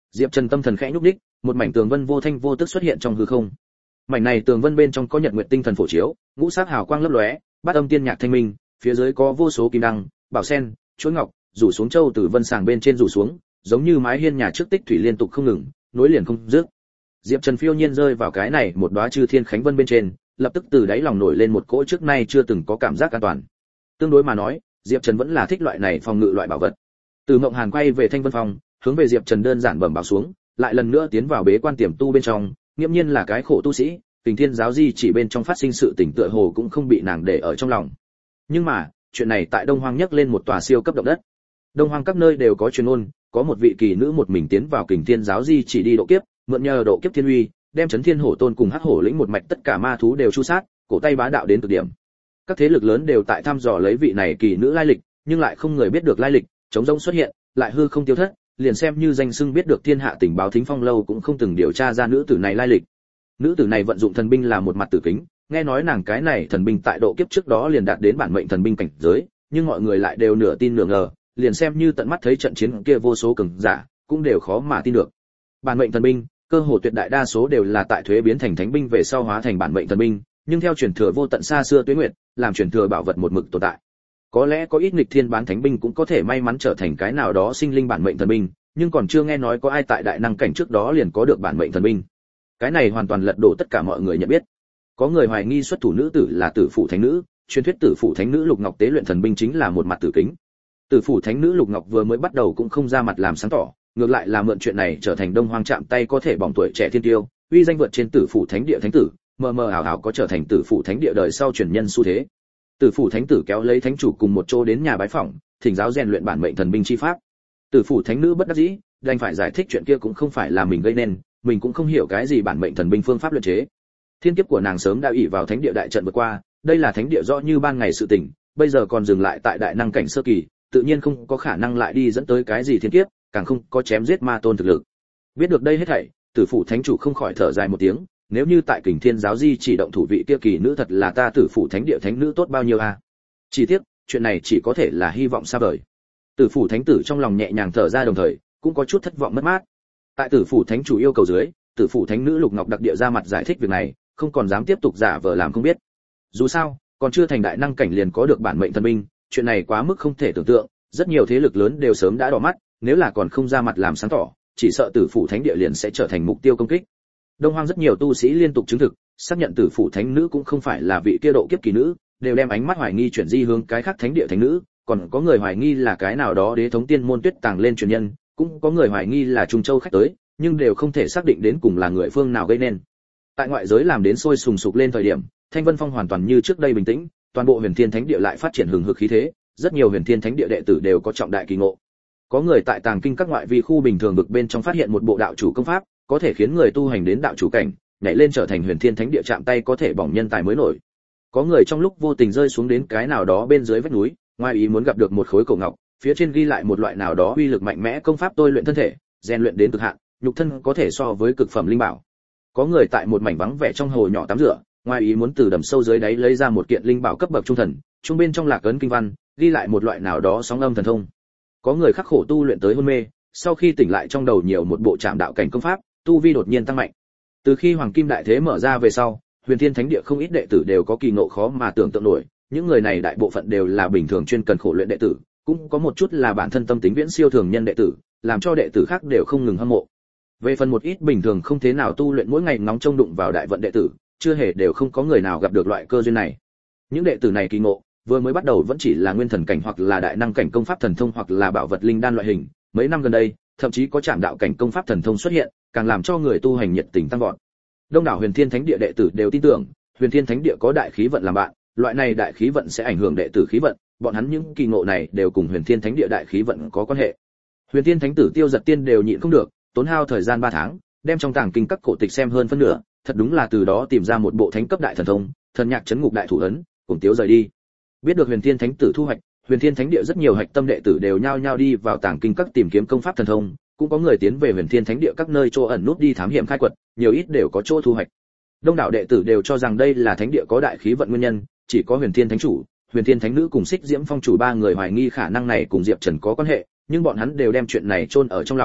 A: Diệp Trần tâm thần khẽ nhúc nhích, một mảnh tường vân vô thanh vô tức xuất hiện trong hư không. Mảnh này tường vân bên trong có nhật nguyệt tinh thần phổ chiếu, ngũ sắc hào quang lấp lóe, bát âm tiên nhạc thanh minh, phía dưới có vô số kim đăng, bảo sen, chuỗi ngọc, rủ xuống châu từ vân sàng bên trên rủ xuống, giống như mái hiên nhà trước tích thủy liên tục không ngừng, nối liền không dứt. Diệp Trần phiêu nhiên rơi vào cái này một đóa chư thiên khánh vân bên trên, lập tức từ đáy lòng nổi lên một cỗ trước nay chưa từng có cảm giác an toàn. Tương đối mà nói, Diệp Trần vẫn là thích loại này phòng ngự loại bảo vật. Từ Mộng Hàn quay về Thanh Vân Phòng, hướng về Diệp Trần đơn giản bẩm báo xuống, lại lần nữa tiến vào bế quan tiềm tu bên trong, nghiêm nhiên là cái khổ tu sĩ, Kình Thiên giáo di chỉ bên trong phát sinh sự tình tựa hồ cũng không bị nàng để ở trong lòng. Nhưng mà, chuyện này tại Đông Hoang nhấc lên một tòa siêu cấp động đất. Đông Hoang các nơi đều có truyền ngôn, có một vị kỳ nữ một mình tiến vào Kình Thiên giáo di chỉ đi độ kiếp, mượn nhờ độ kiếp thiên uy, đem Chấn Thiên Hổ Tôn cùng Hắc Hổ lĩnh một mạch tất cả ma thú đều chu sát, cổ tay bá đạo đến cực điểm. Các thế lực lớn đều tại thăm dò lấy vị này kỳ nữ lai lịch, nhưng lại không người biết được lai lịch, chống rỗng xuất hiện, lại hư không tiêu thất, liền xem như danh xưng biết được thiên hạ tình báo Thính Phong lâu cũng không từng điều tra ra nữ tử này lai lịch. Nữ tử này vận dụng thần binh là một mặt tử kính, nghe nói nàng cái này thần binh tại độ kiếp trước đó liền đạt đến bản mệnh thần binh cảnh giới, nhưng mọi người lại đều nửa tin nửa ngờ, liền xem như tận mắt thấy trận chiến kia vô số cường giả, cũng đều khó mà tin được. Bản mệnh thần binh, cơ hồ tuyệt đại đa số đều là tại thuế biến thành thánh binh về sau hóa thành bản mệnh thần binh, nhưng theo truyền thừa vô tận xa xưa tuế nguyệt, làm truyền thừa bảo vật một mực tồn tại. Có lẽ có ít nghịch thiên bán thánh binh cũng có thể may mắn trở thành cái nào đó sinh linh bản mệnh thần binh, nhưng còn chưa nghe nói có ai tại đại năng cảnh trước đó liền có được bản mệnh thần binh. Cái này hoàn toàn lật đổ tất cả mọi người nhận biết. Có người hoài nghi xuất thủ nữ tử là Tử Phụ Thánh Nữ, truyền thuyết Tử Phụ Thánh Nữ Lục Ngọc tế luyện thần binh chính là một mặt tử kính. Tử Phụ Thánh Nữ Lục Ngọc vừa mới bắt đầu cũng không ra mặt làm sáng tỏ, ngược lại là mượn chuyện này trở thành Đông Hoang chạm tay có thể bỏng tuổi trẻ thiên tiêu, uy danh vượt trên Tử Phụ Thánh Địa thánh tử, mờ mờ ảo ảo có trở thành Tử Phụ Thánh Địa đời sau truyền nhân xu thế. Tử Phụ Thánh tử kéo lấy thánh chủ cùng một chỗ đến nhà bái phỏng, thỉnh giáo rèn luyện bản mệnh thần binh chi pháp. Tử Phụ Thánh Nữ bất đắc dĩ, đành phải giải thích chuyện kia cũng không phải là mình gây nên, mình cũng không hiểu cái gì bản mệnh thần binh phương pháp luyện chế. Thiên kiếp của nàng sớm đã ỷ vào thánh địa đại trận vượt qua, đây là thánh địa rõ như ban ngày sự tình, bây giờ còn dừng lại tại đại năng cảnh sơ kỳ, tự nhiên không có khả năng lại đi dẫn tới cái gì thiên kiếp, càng không có chém giết ma tôn thực lực. Biết được đây hết thảy, Tử Phụ Thánh chủ không khỏi thở dài một tiếng, nếu như tại Kình Thiên giáo di chỉ động thủ vị kia kỳ nữ thật là ta Tử Phụ Thánh địa thánh nữ tốt bao nhiêu a. Chỉ tiếc, chuyện này chỉ có thể là hy vọng xa vời. Tử Phụ Thánh tử trong lòng nhẹ nhàng thở ra đồng thời, cũng có chút thất vọng mất mát. Tại Tử Phụ Thánh chủ yêu cầu dưới, Tử Phụ Thánh nữ Lục Ngọc đặc địa ra mặt giải thích việc này, không còn dám tiếp tục giả vờ làm không biết. Dù sao, còn chưa thành đại năng cảnh liền có được bản mệnh thần binh, chuyện này quá mức không thể tưởng tượng, rất nhiều thế lực lớn đều sớm đã đỏ mắt, nếu là còn không ra mặt làm sáng tỏ, chỉ sợ Tử Phụ Thánh địa liền sẽ trở thành mục tiêu công kích. Đông Hoang rất nhiều tu sĩ liên tục chứng thực, xác nhận Tử Phụ Thánh nữ cũng không phải là vị kia độ kiếp kỳ nữ, đều đem ánh mắt hoài nghi chuyển di hướng cái khác thánh địa thánh nữ, còn có người hoài nghi là cái nào đó đế thống tiên môn tuyết tàng lên truyền nhân, cũng có người hoài nghi là Trung Châu khách tới, nhưng đều không thể xác định đến cùng là người phương nào gây nên. Tại ngoại giới làm đến sôi sùng sục lên thời điểm, Thanh Vân Phong hoàn toàn như trước đây bình tĩnh, toàn bộ Huyền Thiên Thánh địa lại phát triển hừng hực khí thế, rất nhiều Huyền Thiên Thánh địa đệ tử đều có trọng đại kỳ ngộ. Có người tại tàng kinh các ngoại vi khu bình thường vực bên trong phát hiện một bộ đạo chủ công pháp, có thể khiến người tu hành đến đạo chủ cảnh, nhảy lên trở thành Huyền Thiên Thánh địa chạm tay có thể bỏng nhân tài mới nổi. Có người trong lúc vô tình rơi xuống đến cái nào đó bên dưới vách núi, ngoài ý muốn gặp được một khối cổ ngọc, phía trên ghi lại một loại nào đó uy lực mạnh mẽ công pháp tôi luyện thân thể, rèn luyện đến cực hạn, nhục thân có thể so với cực phẩm linh bảo. Có người tại một mảnh vắng vẻ trong hồ nhỏ tắm rửa, ngoài ý muốn từ đầm sâu dưới đáy lấy ra một kiện linh bảo cấp bậc trung thần, trung bên trong lạc ấn kinh văn, ghi lại một loại nào đó sóng âm thần thông. Có người khắc khổ tu luyện tới hôn mê, sau khi tỉnh lại trong đầu nhiều một bộ trảm đạo cảnh công pháp, tu vi đột nhiên tăng mạnh. Từ khi Hoàng Kim Đại Thế mở ra về sau, Huyền Thiên Thánh địa không ít đệ tử đều có kỳ ngộ khó mà tưởng tượng nổi, những người này đại bộ phận đều là bình thường chuyên cần khổ luyện đệ tử, cũng có một chút là bản thân tâm tính viễn siêu thường nhân đệ tử, làm cho đệ tử khác đều không ngừng hâm mộ. Về phần một ít bình thường không thế nào tu luyện mỗi ngày nóng trông đụng vào đại vận đệ tử, chưa hề đều không có người nào gặp được loại cơ duyên này. Những đệ tử này kỳ ngộ, vừa mới bắt đầu vẫn chỉ là nguyên thần cảnh hoặc là đại năng cảnh công pháp thần thông hoặc là bảo vật linh đan loại hình, mấy năm gần đây, thậm chí có trảm đạo cảnh công pháp thần thông xuất hiện, càng làm cho người tu hành nhiệt tình tăng vọt. Đông đảo Huyền Thiên Thánh địa đệ tử đều tin tưởng, Huyền Thiên Thánh địa có đại khí vận làm bạn, loại này đại khí vận sẽ ảnh hưởng đệ tử khí vận, bọn hắn những kỳ ngộ này đều cùng Huyền Thiên Thánh địa đại khí vận có quan hệ. Huyền Thiên Thánh tử Tiêu Giật Tiên đều nhịn không được, tốn hao thời gian 3 tháng, đem trong tàng kinh các cổ tịch xem hơn phân nửa, thật đúng là từ đó tìm ra một bộ thánh cấp đại thần thông, thần nhạc chấn ngục đại thủ ấn, cùng Tiếu rời đi. Biết được Huyền Thiên Thánh tử thu hoạch, Huyền Thiên Thánh địa rất nhiều hạch tâm đệ tử đều nhao nhao đi vào tàng kinh các tìm kiếm công pháp thần thông, cũng có người tiến về Huyền Thiên Thánh địa các nơi chỗ ẩn nút đi thám hiểm khai quật, nhiều ít đều có chỗ thu hoạch. Đông đảo đệ tử đều cho rằng đây là thánh địa có đại khí vận nguyên nhân, chỉ có Huyền Thiên Thánh chủ, Huyền Thiên Thánh nữ cùng Xích Diễm Phong chủ 3 người hoài nghi khả năng này cùng Diệp Trần có quan hệ, nhưng bọn hắn đều đem chuyện này chôn ở trong lòng,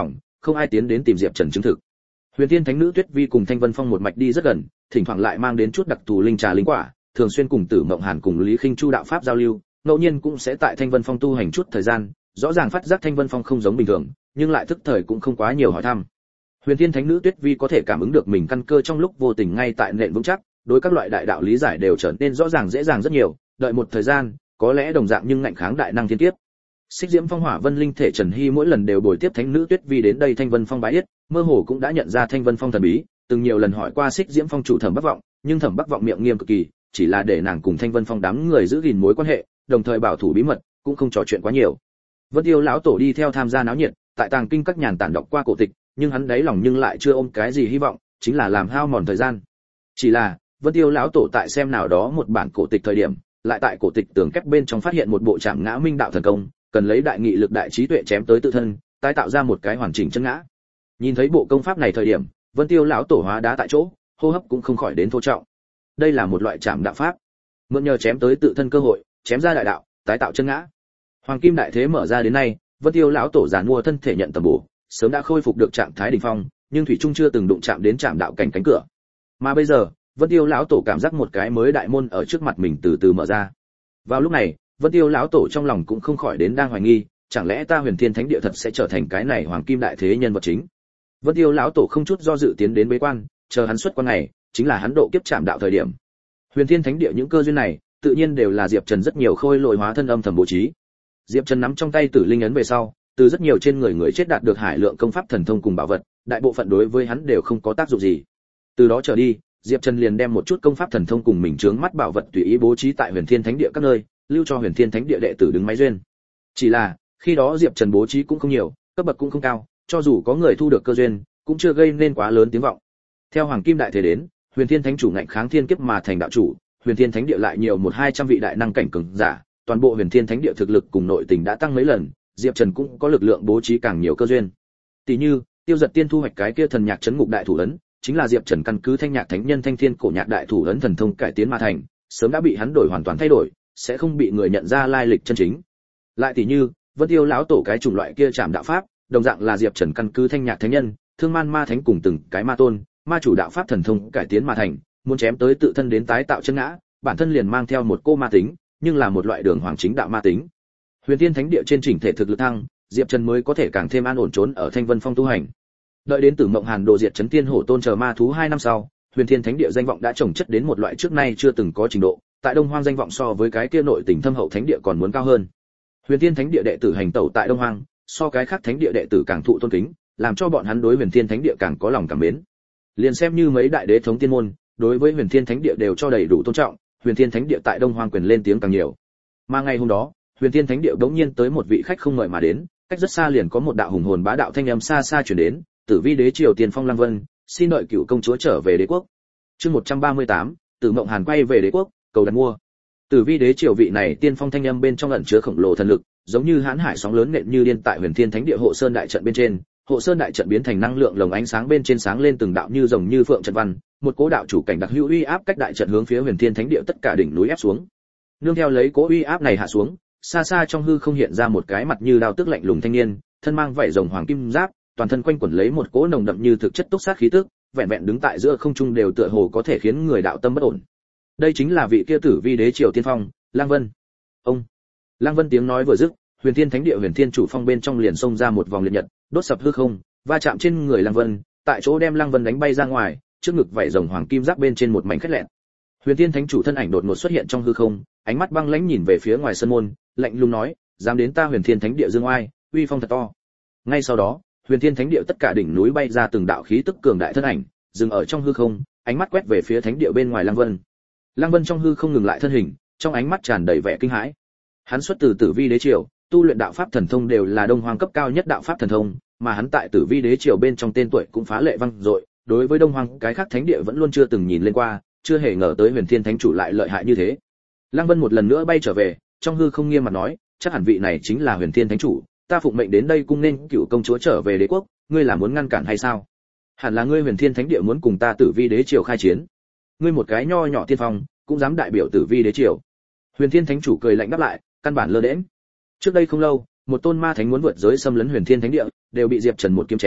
A: không ai tiến đến tìm Diệp Trần chứng thực. Huyền Thiên Thánh nữ Tuyết Vi cùng Thanh Vân Phong một mạch đi rất gần, thỉnh thoảng lại mang đến chút đặc thù linh trà linh quả, thường xuyên cùng Tử Mộng Hàn cùng Lý Khinh Chu đạo pháp giao lưu, ngẫu nhiên cũng sẽ tại Thanh Vân Phong tu hành chút thời gian, rõ ràng phát giác Thanh Vân Phong không giống bình thường, nhưng lại thức thời cũng không quá nhiều hỏi thăm. Huyền Thiên Thánh nữ Tuyết Vi có thể cảm ứng được mình căn cơ trong lúc vô tình ngay tại nền vững chắc, đối các loại đại đạo lý giải đều trở nên rõ ràng dễ dàng rất nhiều, đợi một thời gian, có lẽ đồng dạng nhưng ngạnh kháng đại năng thiên kiếp. Xích Diễm Phong Hỏa Vân Linh thể Trần Hy mỗi lần đều bồi tiếp Thánh nữ Tuyết Vi đến đây Thanh Vân Phong bái yết, mơ hồ cũng đã nhận ra Thanh Vân Phong thần bí, từng nhiều lần hỏi qua Xích Diễm Phong chủ Thẩm Bắc Vọng, nhưng Thẩm Bắc Vọng miệng nghiêm cực kỳ, chỉ là để nàng cùng Thanh Vân Phong đám người giữ gìn mối quan hệ, đồng thời bảo thủ bí mật, cũng không trò chuyện quá nhiều. Vân Tiêu lão tổ đi theo tham gia náo nhiệt, tại tàng kinh các nhàn tản đọc qua cổ tịch, nhưng hắn đáy lòng nhưng lại chưa ôm cái gì hy vọng, chính là làm hao mòn thời gian. Chỉ là, Vân Tiêu lão tổ tại xem nào đó một bản cổ tịch thời điểm, lại tại cổ tịch tường kép bên trong phát hiện một bộ Trảm Ngã Minh đạo thần công, cần lấy đại nghị lực đại trí tuệ chém tới tự thân, tái tạo ra một cái hoàn chỉnh chân ngã. Nhìn thấy bộ công pháp này thời điểm, Vân Tiêu lão tổ hóa đá tại chỗ, hô hấp cũng không khỏi đến thô trọng. Đây là một loại Trảm đạo pháp, mượn nhờ chém tới tự thân cơ hội, chém ra đại đạo, tái tạo chân ngã. Hoàng kim đại thế mở ra đến nay, Vân Tiêu lão tổ giàn mua thân thể nhận tầm bổ, sớm đã khôi phục được trạng thái đỉnh phong, nhưng thủy trung chưa từng đụng chạm đến Trảm đạo cảnh cánh cửa. Mà bây giờ, Vân Tiêu lão tổ cảm giác một cái mới đại môn ở trước mặt mình từ từ mở ra. Vào lúc này, Vân Tiêu lão tổ trong lòng cũng không khỏi đến đang hoài nghi, chẳng lẽ ta Huyền Thiên Thánh Địa thật sẽ trở thành cái này hoàng kim đại thế nhân vật chính. Vân Tiêu lão tổ không chút do dự tiến đến bế quan, chờ hắn xuất quan này, chính là hắn độ kiếp Trảm đạo thời điểm. Huyền Thiên Thánh Địa những cơ duyên này, tự nhiên đều là Diệp Trần rất nhiều khôi lỗi hóa thân âm thầm bố trí. Diệp Trần nắm trong tay Tử Linh ấn về sau, từ rất nhiều trên người người chết đạt được hải lượng công pháp thần thông cùng bảo vật, đại bộ phận đối với hắn đều không có tác dụng gì. Từ đó trở đi, Diệp Trần liền đem một chút công pháp thần thông cùng mình chướng mắt bảo vật tùy ý bố trí tại Huyền Thiên Thánh Địa các nơi, lưu cho Huyền Thiên Thánh Địa đệ tử đứng máy duyên. Chỉ là, khi đó Diệp Trần bố trí cũng không nhiều, cấp bậc cũng không cao, cho dù có người thu được cơ duyên, cũng chưa gây nên quá lớn tiếng vọng. Theo Hoàng Kim đại thế đến, Huyền Thiên Thánh chủ ngạnh kháng thiên kiếp mà thành đạo chủ, Huyền Thiên Thánh Địa lại nhiều 1-200 vị đại năng cảnh cường giả, toàn bộ Huyền Thiên Thánh Địa thực lực cùng nội tình đã tăng mấy lần, Diệp Trần cũng có lực lượng bố trí càng nhiều cơ duyên. Tỷ như, Tiêu Giật Tiên thu hoạch cái kia thần nhạc trấn ngục đại thủ ấn, chính là Diệp Trần căn cứ thanh nhạc thánh nhân thanh thiên cổ nhạc đại thủ ấn thần thông cải tiến mà thành, sớm đã bị hắn đổi hoàn toàn thay đổi, sẽ không bị người nhận ra lai lịch chân chính. Lại tỷ như, Vân Tiêu lão tổ cái chủng loại kia Trảm đạo pháp, đồng dạng là Diệp Trần căn cứ thanh nhạc thánh nhân, thương man ma thánh cùng từng cái ma tôn, ma chủ đạo pháp thần thông cải tiến mà thành, muốn chém tới tự thân đến tái tạo chân ngã, bản thân liền mang theo một cô ma tính, nhưng là một loại đường hoàng chính đạo ma tính. Huyền Thiên Thánh Địa trên chỉnh thể thực lực thăng, Diệp Trần mới có thể càng thêm an ổn trốn ở Thanh Vân Phong tu hành. Đợi đến Tử Mộng Hàn đồ diệt Chấn Tiên Hổ Tôn chờ ma thú 2 năm sau, Huyền Thiên Thánh Địa danh vọng đã trồng chất đến một loại trước nay chưa từng có trình độ, tại Đông Hoang danh vọng so với cái kia nội tình thâm hậu thánh địa còn muốn cao hơn. Huyền Thiên Thánh Địa đệ tử hành tẩu tại Đông Hoang, so cái khác thánh địa đệ tử càng thụ tôn kính, làm cho bọn hắn đối Huyền Thiên Thánh Địa càng có lòng cảm mến. Liền xem như mấy đại đế thống tiên môn, đối với Huyền Thiên Thánh Địa đều cho đầy đủ tôn trọng, Huyền Thiên Thánh Địa tại Đông Hoang quyền lên tiếng càng nhiều. Mà ngày hôm đó, Huyền Thiên Thánh Địa bỗng nhiên tới một vị khách không mời mà đến, cách rất xa liền có một đạo hùng hồn bá đạo thanh âm xa xa truyền đến, Tử Vi đế triều Tiền Phong Lăng Vân, xin đợi cựu công chúa trở về đế quốc. Chương 138, Tử Mộng Hàn quay về đế quốc, cầu đặt mua. Tử Vi đế triều vị này tiên phong thanh âm bên trong ẩn chứa khổng lồ thần lực, giống như hãn hải sóng lớn nện như điên tại Huyền Thiên Thánh Địa hộ sơn đại trận bên trên, hộ sơn đại trận biến thành năng lượng lồng ánh sáng bên trên sáng lên từng đạo như rồng như phượng trận văn, một cố đạo chủ cảnh đặc hữu uy áp cách đại trận hướng phía Huyền Thiên Thánh Địa tất cả đỉnh núi ép xuống. Nương theo lấy cố uy áp này hạ xuống, xa xa trong hư không hiện ra một cái mặt như đao tức lạnh lùng thanh niên, thân mang vảy rồng hoàng kim giáp, toàn thân quanh quẩn lấy một cỗ nồng đậm như thực chất túc sát khí tức, vẹn vẹn đứng tại giữa không trung đều tựa hồ có thể khiến người đạo tâm bất ổn. Đây chính là vị kia Tử Vi đế triều tiên phong, Lăng Vân. Ông. Lăng Vân tiếng nói vừa dứt, Huyền Thiên Thánh Địa Huyền Thiên chủ phong bên trong liền xông ra một vòng liệt nhật, đốt sập hư không, va chạm trên người Lăng Vân, tại chỗ đem Lăng Vân đánh bay ra ngoài, trước ngực vảy rồng hoàng kim giáp bên trên một mảnh khét lẹn. Huyền Thiên Thánh chủ thân ảnh đột ngột xuất hiện trong hư không, ánh mắt băng lãnh nhìn về phía ngoài sân môn, lạnh lùng nói, dám đến ta Huyền Thiên Thánh Địa dương oai, uy phong thật to. Ngay sau đó, Huyền Thiên Thánh Địa tất cả đỉnh núi bay ra từng đạo khí tức cường đại thân ảnh, dừng ở trong hư không, ánh mắt quét về phía thánh địa bên ngoài Lăng Vân. Lăng Vân trong hư không ngừng lại thân hình, trong ánh mắt tràn đầy vẻ kinh hãi. Hắn xuất từ Tử Vi đế triều, tu luyện đạo pháp thần thông đều là Đông Hoang cấp cao nhất đạo pháp thần thông, mà hắn tại Tử Vi đế triều bên trong tên tuổi cũng phá lệ vang dội, đối với Đông Hoang cái khác thánh địa vẫn luôn chưa từng nhìn lên qua, chưa hề ngờ tới Huyền Thiên Thánh chủ lại lợi hại như thế. Lăng Vân một lần nữa bay trở về, trong hư không nghiêm mặt nói, chắc hẳn vị này chính là Huyền Thiên Thánh chủ, ta phụng mệnh đến đây cung nên cựu công chúa trở về đế quốc, ngươi là muốn ngăn cản hay sao? Hẳn là ngươi Huyền Thiên Thánh Địa muốn cùng ta Tử Vi đế triều khai chiến. Ngươi một cái nho nhỏ tiên phong, cũng dám đại biểu Tử Vi đế triều. Huyền Thiên Thánh chủ cười lạnh đáp lại, căn bản lơ đễnh. Trước đây không lâu, một tôn ma thánh muốn vượt giới xâm lấn Huyền Thiên Thánh Địa, đều bị Diệp Trần một kiếm chém,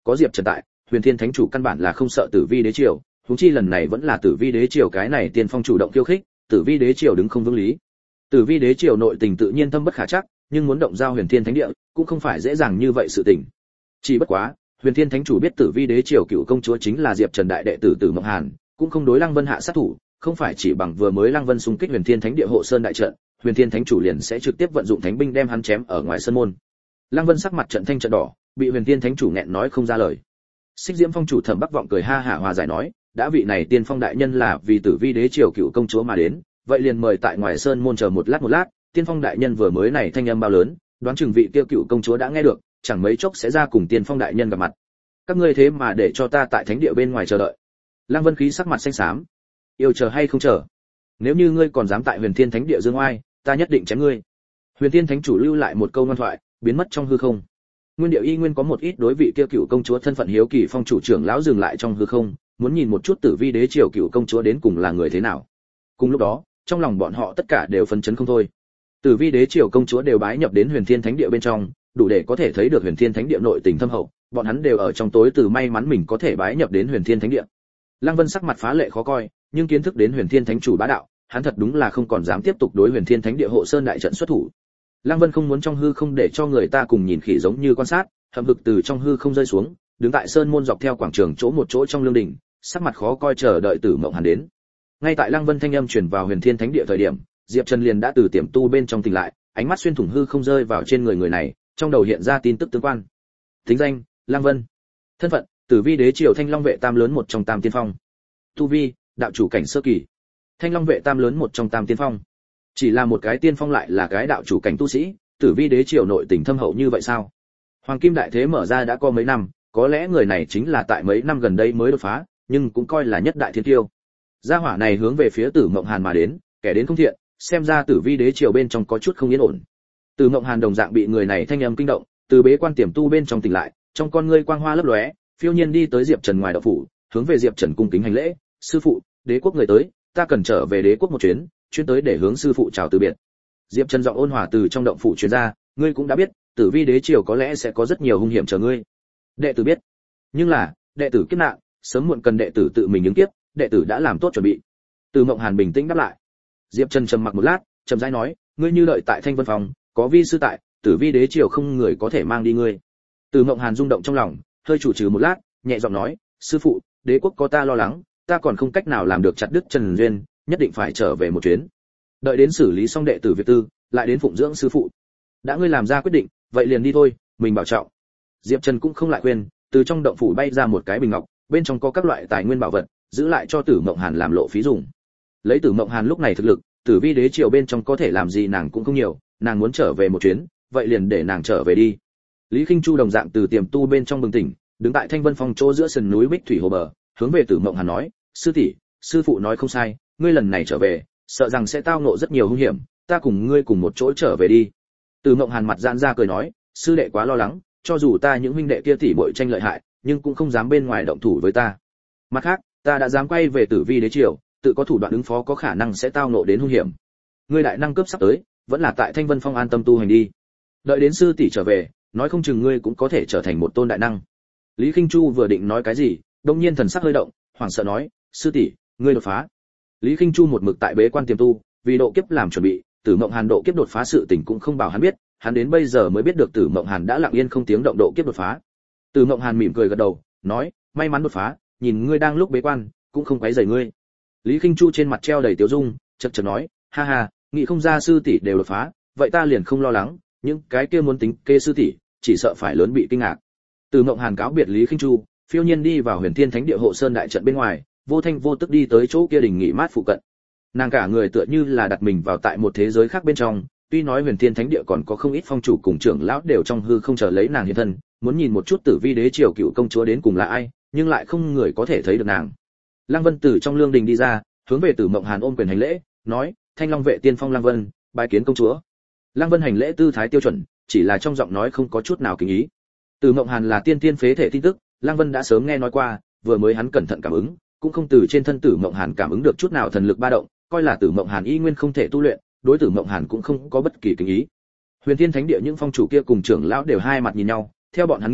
A: có Diệp Trần tại, Huyền Thiên Thánh chủ căn bản là không sợ Tử Vi đế triều, huống chi lần này vẫn là Tử Vi đế triều cái này tiên phong chủ động khiêu khích, Tử Vi đế triều đứng không vững lý. Tử Vi đế triều nội tình tự nhiên thâm bất khả trắc, nhưng muốn động giao Huyền Thiên Thánh địa cũng không phải dễ dàng như vậy sự tình. Chỉ bất quá, Huyền Thiên Thánh chủ biết Tử Vi đế triều cựu công chúa chính là Diệp Trần đại đệ tử Tử Mộng Hàn, cũng không đối Lăng Vân hạ sát thủ, không phải chỉ bằng vừa mới Lăng Vân xung kích Huyền Thiên Thánh địa hộ sơn đại trận, Huyền Thiên Thánh chủ liền sẽ trực tiếp vận dụng thánh binh đem hắn chém ở ngoài sân môn. Lăng Vân sắc mặt trận thanh trận đỏ, bị Huyền Thiên Thánh chủ nghẹn nói không ra lời. Xích Diễm Phong chủ Thẩm Bắc Vọng cười ha hả hòa giải nói, đã vị này tiên phong đại nhân là vì Tử Vi đế triều cựu công chúa mà đến, vậy liền mời tại ngoài sơn môn chờ một lát, tiên phong đại nhân vừa mới này thanh âm bao lớn, đoán chừng vị kia cựu công chúa đã nghe được, chẳng mấy chốc sẽ ra cùng tiên phong đại nhân gặp mặt. Các ngươi thế mà để cho ta tại thánh địa bên ngoài chờ đợi. Lăng Vân khí sắc mặt xanh xám. Yêu chờ hay không chờ? Nếu như ngươi còn dám tại Huyền Thiên Thánh địa dương oai, ta nhất định chém ngươi. Huyền Thiên Thánh chủ lưu lại một câu ngoan thoại, biến mất trong hư không. Nguyên Điệu y nguyên có một ít đối vị kia cựu công chúa thân phận hiếu kỳ, phong chủ trưởng lão dừng lại trong hư không, muốn nhìn một chút Tử Vi đế triều cựu công chúa đến cùng là người thế nào. Cùng lúc đó, trong lòng bọn họ tất cả đều phấn chấn không thôi. Tử Vi đế triều công chúa đều bái nhập đến Huyền Thiên Thánh địa bên trong, đủ để có thể thấy được Huyền Thiên Thánh địa nội tình thâm hậu, bọn hắn đều ở trong tối từ may mắn mình có thể bái nhập đến Huyền Thiên Thánh địa. Lăng Vân sắc mặt phá lệ khó coi, nhưng kiến thức đến Huyền Thiên Thánh chủ bá đạo, hắn thật đúng là không còn dám tiếp tục đối Huyền Thiên Thánh địa hộ sơn đại trận xuất thủ. Lăng Vân không muốn trong hư không để cho người ta cùng nhìn khỉ giống như quan sát, hậm hực từ trong hư không rơi xuống, đứng tại sơn môn dọc theo quảng trường chỗ một chỗ trong lương đình, sắc mặt khó coi chờ đợi Tử Mộng Hàn đến. Ngay tại Lăng Vân thanh âm truyền vào Huyền Thiên Thánh địa thời điểm, Diệp Trần liền đã từ tiềm tu bên trong tỉnh lại, ánh mắt xuyên thủng hư không rơi vào trên người này, trong đầu hiện ra tin tức tương quan. Tính danh: Lăng Vân. Thân phận: Tử Vi đế triều Thanh Long vệ tam lớn một trong Tam tiên phong. Tu vi: đạo chủ cảnh sơ kỳ. Thanh Long vệ tam lớn một trong Tam tiên phong. Chỉ là một cái tiên phong lại là cái đạo chủ cảnh tu sĩ, Tử Vi đế triều nội tình thâm hậu như vậy sao? Hoàng Kim đại thế mở ra đã có mấy năm, có lẽ người này chính là tại mấy năm gần đây mới đột phá, nhưng cũng coi là nhất đại thiên tiêu. Gia hỏa này hướng về phía Tử Mộng Hàn mà đến, kẻ đến không thiện, xem ra Tử Vi đế triều bên trong có chút không yên ổn. Tử Mộng Hàn đồng dạng bị người này thanh âm kinh động, từ bế quan tiềm tu bên trong tỉnh lại, trong con ngươi quang hoa lấp lóe, phiêu nhiên đi tới Diệp Trần ngoài đạo phủ, hướng về Diệp Trần cung kính hành lễ, "Sư phụ, đế quốc người tới, ta cần trở về đế quốc một chuyến tới để hướng sư phụ chào từ biệt." Diệp Trần giọng ôn hòa từ trong động phủ truyền ra, "Ngươi cũng đã biết, Tử Vi đế triều có lẽ sẽ có rất nhiều hung hiểm chờ ngươi." Đệ tử biết, nhưng là, đệ tử kiếp nạn, sớm muộn cần đệ tử tự mình ứng kiếp, đệ tử đã làm tốt chuẩn bị. Từ Mộng Hàn bình tĩnh đáp lại. Diệp Trần trầm mặc một lát, chậm rãi nói, "Ngươi như đợi tại Thanh Vân phòng, có vi sư tại, Tử Vi đế triều không người có thể mang đi ngươi." Từ Mộng Hàn rung động trong lòng, hơi chủ trừ một lát, nhẹ giọng nói, "Sư phụ, đế quốc có ta lo lắng, ta còn không cách nào làm được chặt đứt Trần duyên, nhất định phải trở về một chuyến. Đợi đến xử lý xong đệ tử việc tư, lại đến phụng dưỡng sư phụ. Đã ngươi làm ra quyết định, vậy liền đi thôi, mình bảo trọng." Diệp Trần cũng không lại khuyên, từ trong động phủ bay ra một cái bình ngọc, bên trong có các loại tài nguyên bảo vật, giữ lại cho Tử Mộng Hàn làm lộ phí dùng. Lấy Tử Mộng Hàn lúc này thực lực, Tử Vi đế triều bên trong có thể làm gì nàng cũng không nhiều, nàng muốn trở về một chuyến, vậy liền để nàng trở về đi. Lý Khinh Chu đồng dạng từ tiềm tu bên trong bừng tỉnh, đứng tại Thanh Vân Phong chỗ giữa sườn núi Bích Thủy hồ bờ, hướng về Tử Mộng Hàn nói, "Sư tỷ, sư phụ nói không sai, ngươi lần này trở về, sợ rằng sẽ tao ngộ rất nhiều hung hiểm, ta cùng ngươi cùng một chỗ trở về đi." Tử Mộng Hàn mặt giãn ra cười nói, "Sư đệ quá lo lắng, cho dù ta những huynh đệ kia tỷ muội tranh lợi hại, nhưng cũng không dám bên ngoài động thủ với ta. Mặt khác, ta đã dám quay về Tử Vi đế triều, tự có thủ đoạn ứng phó có khả năng sẽ tao ngộ đến hung hiểm. Ngươi đại năng cướp sắp tới, vẫn là tại Thanh Vân Phong an tâm tu hành đi. Đợi đến sư tỷ trở về, nói không chừng ngươi cũng có thể trở thành một tôn đại năng." Lý Khinh Chu vừa định nói cái gì, đột nhiên thần sắc hơi động, hoảng sợ nói, "Sư tỷ, ngươi đột phá." Lý Khinh Chu một mực tại bế quan tiềm tu, vì độ kiếp làm chuẩn bị, Tử Mộng Hàn độ kiếp đột phá sự tình cũng không bảo hắn biết, hắn đến bây giờ mới biết được Tử Mộng Hàn đã lặng yên không tiếng động độ kiếp đột phá. Tử Mộng Hàn mỉm cười gật đầu, nói, "May mắn đột phá, nhìn ngươi đang lúc bế quan, cũng không quấy rầy ngươi." Lý Khinh Chu trên mặt treo đầy tiếu dung, chậc chậc nói, "Ha ha, nghĩ không ra sư tỷ đều đột phá, vậy ta liền không lo lắng, những cái kia muốn tính kê sư tỷ, chỉ sợ phải lớn bị kinh ngạc." Tử Mộng Hàn cáo biệt Lý Khinh Chu, phiêu nhiên đi vào Huyền Thiên Thánh địa hộ sơn đại trận bên ngoài, vô thanh vô tức đi tới chỗ kia đình nghỉ mát phụ cận. Nàng cả người tựa như là đặt mình vào tại một thế giới khác bên trong, tuy nói Huyền Thiên Thánh địa còn có không ít phong chủ cùng trưởng lão đều trong hư không chờ lấy nàng hiện thân, muốn nhìn một chút Tử Vi đế triều cựu công chúa đến cùng là ai, nhưng lại không người có thể thấy được nàng. Lăng Vân từ trong lương đình đi ra, hướng về Tử Mộng Hàn ôm quyền hành lễ, nói, "Thanh Long vệ tiên phong Lăng Vân, bái kiến công chúa." Lăng Vân hành lễ tư thái tiêu chuẩn, chỉ là trong giọng nói không có chút nào kính ý. Tử Mộng Hàn là tiên tiên phế thể tin tức, Lăng Vân đã sớm nghe nói qua, vừa mới hắn cẩn thận cảm ứng, cũng không từ trên thân Tử Mộng Hàn cảm ứng được chút nào thần lực ba động, coi là Tử Mộng Hàn y nguyên không thể tu luyện, đối Tử Mộng Hàn cũng không có bất kỳ kính ý. Huyền Thiên Thánh địa những phong chủ kia cùng trưởng lão đều hai mặt nhìn nhau, theo bọn hắn nghĩ,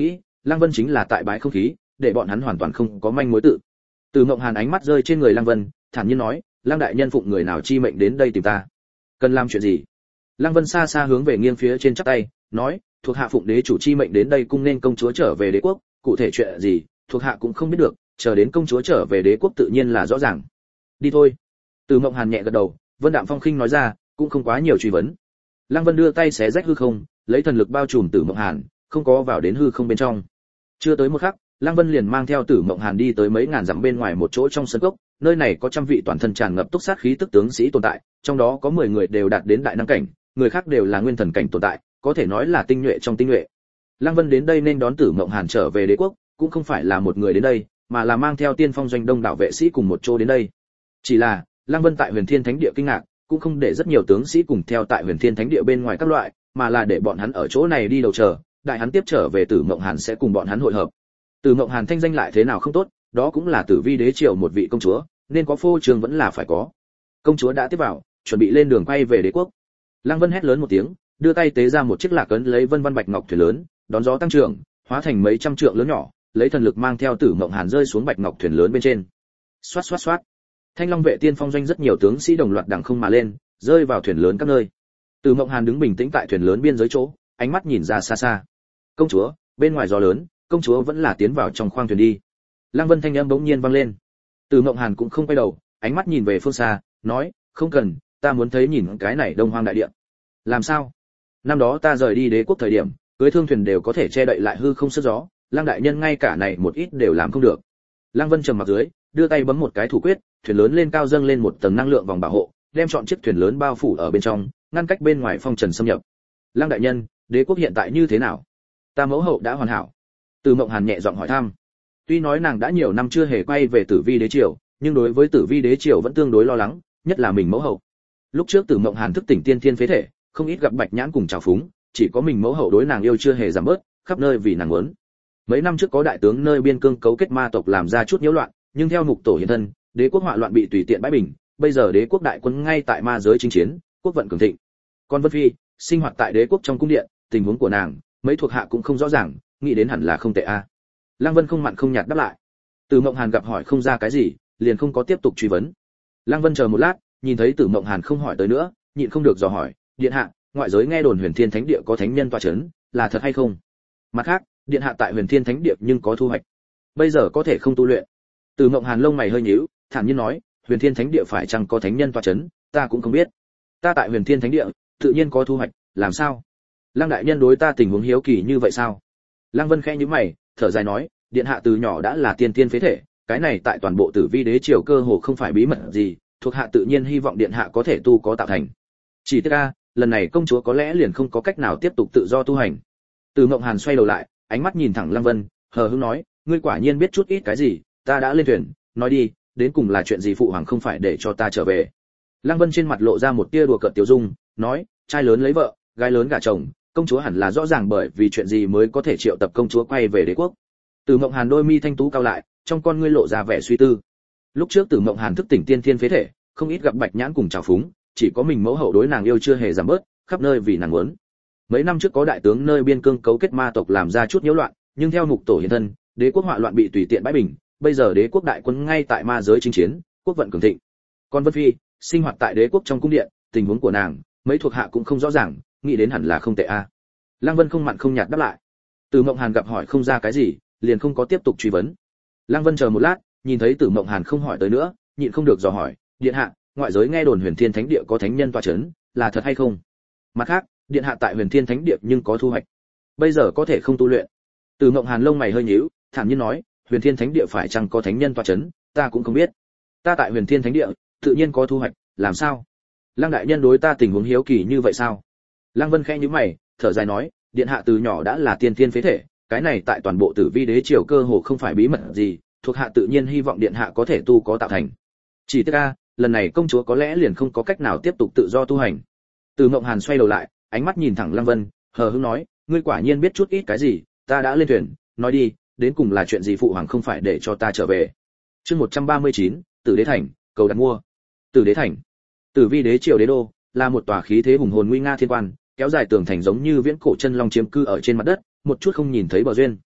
A: Lăng Vân chính là tại bãi không khí, để bọn hắn hoàn toàn không có manh mối tự. Từ Mộng Hàn ánh mắt rơi trên người Lăng Vân, thản nhiên nói, Lăng đại nhân phụng người nào chi mệnh đến đây tìm ta? Cần làm chuyện gì? Lăng Vân xa xa hướng về nghiêng phía trên chắp tay, nói, thuộc hạ phụng đế chủ chi mệnh đến đây cung nên công chúa trở về đế quốc, cụ thể chuyện gì, thuộc hạ cũng không biết được, chờ đến công chúa trở về đế quốc tự nhiên là rõ ràng. Đi thôi. Từ Mộng Hàn nhẹ gật đầu, Vân Đạm Phong khinh nói ra, cũng không quá nhiều truy vấn. Lăng Vân đưa tay xé rách hư không, lấy thần lực bao trùm Tử Mộng Hàn, không có vào đến hư không bên trong. Chưa tới một khắc, Lăng Vân liền mang theo Tử Mộng Hàn đi tới mấy ngàn dặm bên ngoài một chỗ trong sân cốc, nơi này có trăm vị toàn thân tràn ngập túc sát khí tức tướng sĩ tồn tại, trong đó có 10 người đều đạt đến đại năng cảnh, người khác đều là nguyên thần cảnh tồn tại, có thể nói là tinh nhuệ trong tinh nhuệ. Lăng Vân đến đây nên đón Tử Mộng Hàn trở về đế quốc, cũng không phải là một người đến đây, mà là mang theo Tiên Phong doanh đông đảo vệ sĩ cùng một chỗ đến đây. Chỉ là, Lăng Vân tại Huyền Thiên Thánh Địa kinh ngạc, cũng không để rất nhiều tướng sĩ cùng theo tại Huyền Thiên Thánh Địa bên ngoài các loại, mà là để bọn hắn ở chỗ này đi đầu chờ, đại hắn tiếp trở về Tử Mộng Hàn sẽ cùng bọn hắn hội hợp. Tử Mộng Hàn thanh danh lại thế nào không tốt, đó cũng là Tử Vi đế triều một vị công chúa, nên có phô trương vẫn là phải có. Công chúa đã tiếp vào, chuẩn bị lên đường quay về đế quốc. Lăng Vân hét lớn một tiếng, đưa tay tế ra một chiếc lạc ấn lấy vân văn bạch ngọc thuyền lớn, đón gió tăng trưởng, hóa thành mấy trăm trượng lớn nhỏ, lấy thần lực mang theo Tử Mộng Hàn rơi xuống bạch ngọc thuyền lớn bên trên. Xoát xoát xoát. Thanh Long vệ Tiên Phong doanh rất nhiều tướng sĩ đồng loạt đằng không mà lên, rơi vào thuyền lớn các nơi. Tử Mộng Hàn đứng bình tĩnh tại thuyền lớn biên giới chỗ, ánh mắt nhìn ra xa xa. Công chúa, bên ngoài gió lớn, công chúa vẫn là tiến vào trong khoang thuyền đi. Lăng Vân thanh âm bỗng nhiên vang lên. Tử Mộng Hàn cũng không quay đầu, ánh mắt nhìn về phương xa, nói, không cần, ta muốn thấy nhìn cái này Đông Hoang đại địa. Làm sao? Năm đó ta rời đi đế quốc thời điểm, cưới thương thuyền đều có thể che đậy lại hư không sức gió, Lăng đại nhân ngay cả này một ít đều làm không được. Lăng Vân trầm mặc dưới, đưa tay bấm một cái thủ quyết, thuyền lớn lên cao dâng lên một tầng năng lượng vòng bảo hộ, đem trọn chiếc thuyền lớn bao phủ ở bên trong, ngăn cách bên ngoài phong trần xâm nhập. Lăng đại nhân, đế quốc hiện tại như thế nào? Ta mẫu hậu đã hoàn hảo. Từ Mộng Hàn nhẹ giọng hỏi thăm. Tuy nói nàng đã nhiều năm chưa hề quay về Tử Vi đế triều, nhưng đối với Tử Vi đế triều vẫn tương đối lo lắng, nhất là mình mẫu hậu. Lúc trước Tử Mộng Hàn thức tỉnh tiên thiên phế thể, không ít gặp Bạch Nhãn cùng trào phúng, chỉ có mình mẫu hậu đối nàng yêu chưa hề giảm bớt, khắp nơi vì nàng muốn. Mấy năm trước có đại tướng nơi biên cương cấu kết ma tộc làm ra chút nhiễu loạn, nhưng theo mục tổ hiện thân, đế quốc họa loạn bị tùy tiện bãi bình, bây giờ đế quốc đại quân ngay tại ma giới chinh chiến, quốc vận cường thịnh. Còn Vân Phi, sinh hoạt tại đế quốc trong cung điện, tình huống của nàng, mấy thuộc hạ cũng không rõ ràng, nghĩ đến hẳn là không tệ a. Lăng Vân không mặn không nhạt đáp lại. Từ Mộng Hàn gặp hỏi không ra cái gì, liền không có tiếp tục truy vấn. Lăng Vân chờ một lát, nhìn thấy Tử Mộng Hàn không hỏi tới nữa, nhịn không được dò hỏi, điện hạ, ngoại giới nghe đồn Huyền Thiên Thánh Địa có thánh nhân tọa chấn, là thật hay không? Mặt khác, điện hạ tại Huyền Thiên Thánh Địa nhưng có thu hoạch, bây giờ có thể không tu luyện. Từ Mộng Hàn lông mày hơi nhíu, thản nhiên nói, Huyền Thiên Thánh Địa phải chăng có thánh nhân tọa chấn, ta cũng không biết. Ta tại Huyền Thiên Thánh Địa, tự nhiên có thu hoạch, làm sao? Lăng đại nhân đối ta tình huống hiếu kỳ như vậy sao? Lăng Vân khẽ nhíu mày, thở dài nói, điện hạ từ nhỏ đã là tiên tiên phế thể, cái này tại toàn bộ Tử Vi đế triều cơ hồ không phải bí mật gì, thuộc hạ tự nhiên hy vọng điện hạ có thể tu có tạo thành. Chỉ tiếc a, lần này công chúa có lẽ liền không có cách nào tiếp tục tự do tu hành. Từ Mộng Hàn xoay đầu lại, ánh mắt nhìn thẳng Lăng Vân, hờ hững nói, ngươi quả nhiên biết chút ít cái gì, ta đã lên thuyền, nói đi, đến cùng là chuyện gì phụ hoàng không phải để cho ta trở về. Lăng Vân trên mặt lộ ra một tia đùa cợt tiêu dung, nói, trai lớn lấy vợ, gái lớn gả chồng, công chúa hẳn là rõ ràng bởi vì chuyện gì mới có thể triệu tập công chúa quay về đế quốc. Từ Mộng Hàn đôi mi thanh tú cao lại, trong con ngươi lộ ra vẻ suy tư. Lúc trước Tử Mộng Hàn thức tỉnh tiên thiên phế thể, không ít gặp Bạch Nhãn cùng trào phúng, chỉ có mình mẫu hậu đối nàng yêu chưa hề giảm bớt, khắp nơi vì nàng muốn. Mấy năm trước có đại tướng nơi biên cương cấu kết ma tộc làm ra chút nhiễu loạn, nhưng theo mục tổ hiện thân, đế quốc họa loạn bị tùy tiện bãi bình, bây giờ đế quốc đại quân ngay tại ma giới chinh chiến, quốc vận cường thịnh. Còn Vân Phi, sinh hoạt tại đế quốc trong cung điện, tình huống của nàng, mấy thuộc hạ cũng không rõ ràng, nghĩ đến hẳn là không tệ a. Lăng Vân không mặn không nhạt đáp lại. Từ Mộng Hàn gặp hỏi không ra cái gì, liền không có tiếp tục truy vấn. Lăng Vân chờ một lát, nhìn thấy Tử Mộng Hàn không hỏi tới nữa, nhịn không được dò hỏi, điện hạ, ngoại giới nghe đồn Huyền Thiên Thánh Địa có thánh nhân tọa chấn, là thật hay không? Mặt khác, điện hạ tại Huyền Thiên Thánh Địa nhưng có thu hoạch, bây giờ có thể không tu luyện. Tử Mộng Hàn lông mày hơi nhíu, thản nhiên nói, Huyền Thiên Thánh Địa phải chăng có thánh nhân tọa chấn, ta cũng không biết. Ta tại Huyền Thiên Thánh Địa, tự nhiên có thu hoạch, làm sao? Lăng đại nhân đối ta tình huống hiếu kỳ như vậy sao? Lăng Vân khẽ nhíu mày, thở dài nói, điện hạ từ nhỏ đã là tiên tiên phế thể, cái này tại toàn bộ Tử Vi đế triều cơ hồ không phải bí mật gì, thuộc hạ tự nhiên hy vọng điện hạ có thể tu có tạo thành. Chỉ tiếc a, lần này công chúa có lẽ liền không có cách nào tiếp tục tự do tu hành. Từ Mộng Hàn xoay đầu lại, ánh mắt nhìn thẳng Lăng Vân, hờ hững nói, ngươi quả nhiên biết chút ít cái gì, ta đã lên thuyền, nói đi, đến cùng là chuyện gì phụ hoàng không phải để cho ta trở về. Chương 139, Tử Đế Thành, cầu đặt mua. Tử Đế Thành, Tử Vi đế triều đế đô, là một tòa khí thế hùng hồn nguy nga thiên quan, kéo dài tường thành giống như viễn cổ chân long chiếm cư ở trên mặt đất, một chút không nhìn thấy bờ duyên.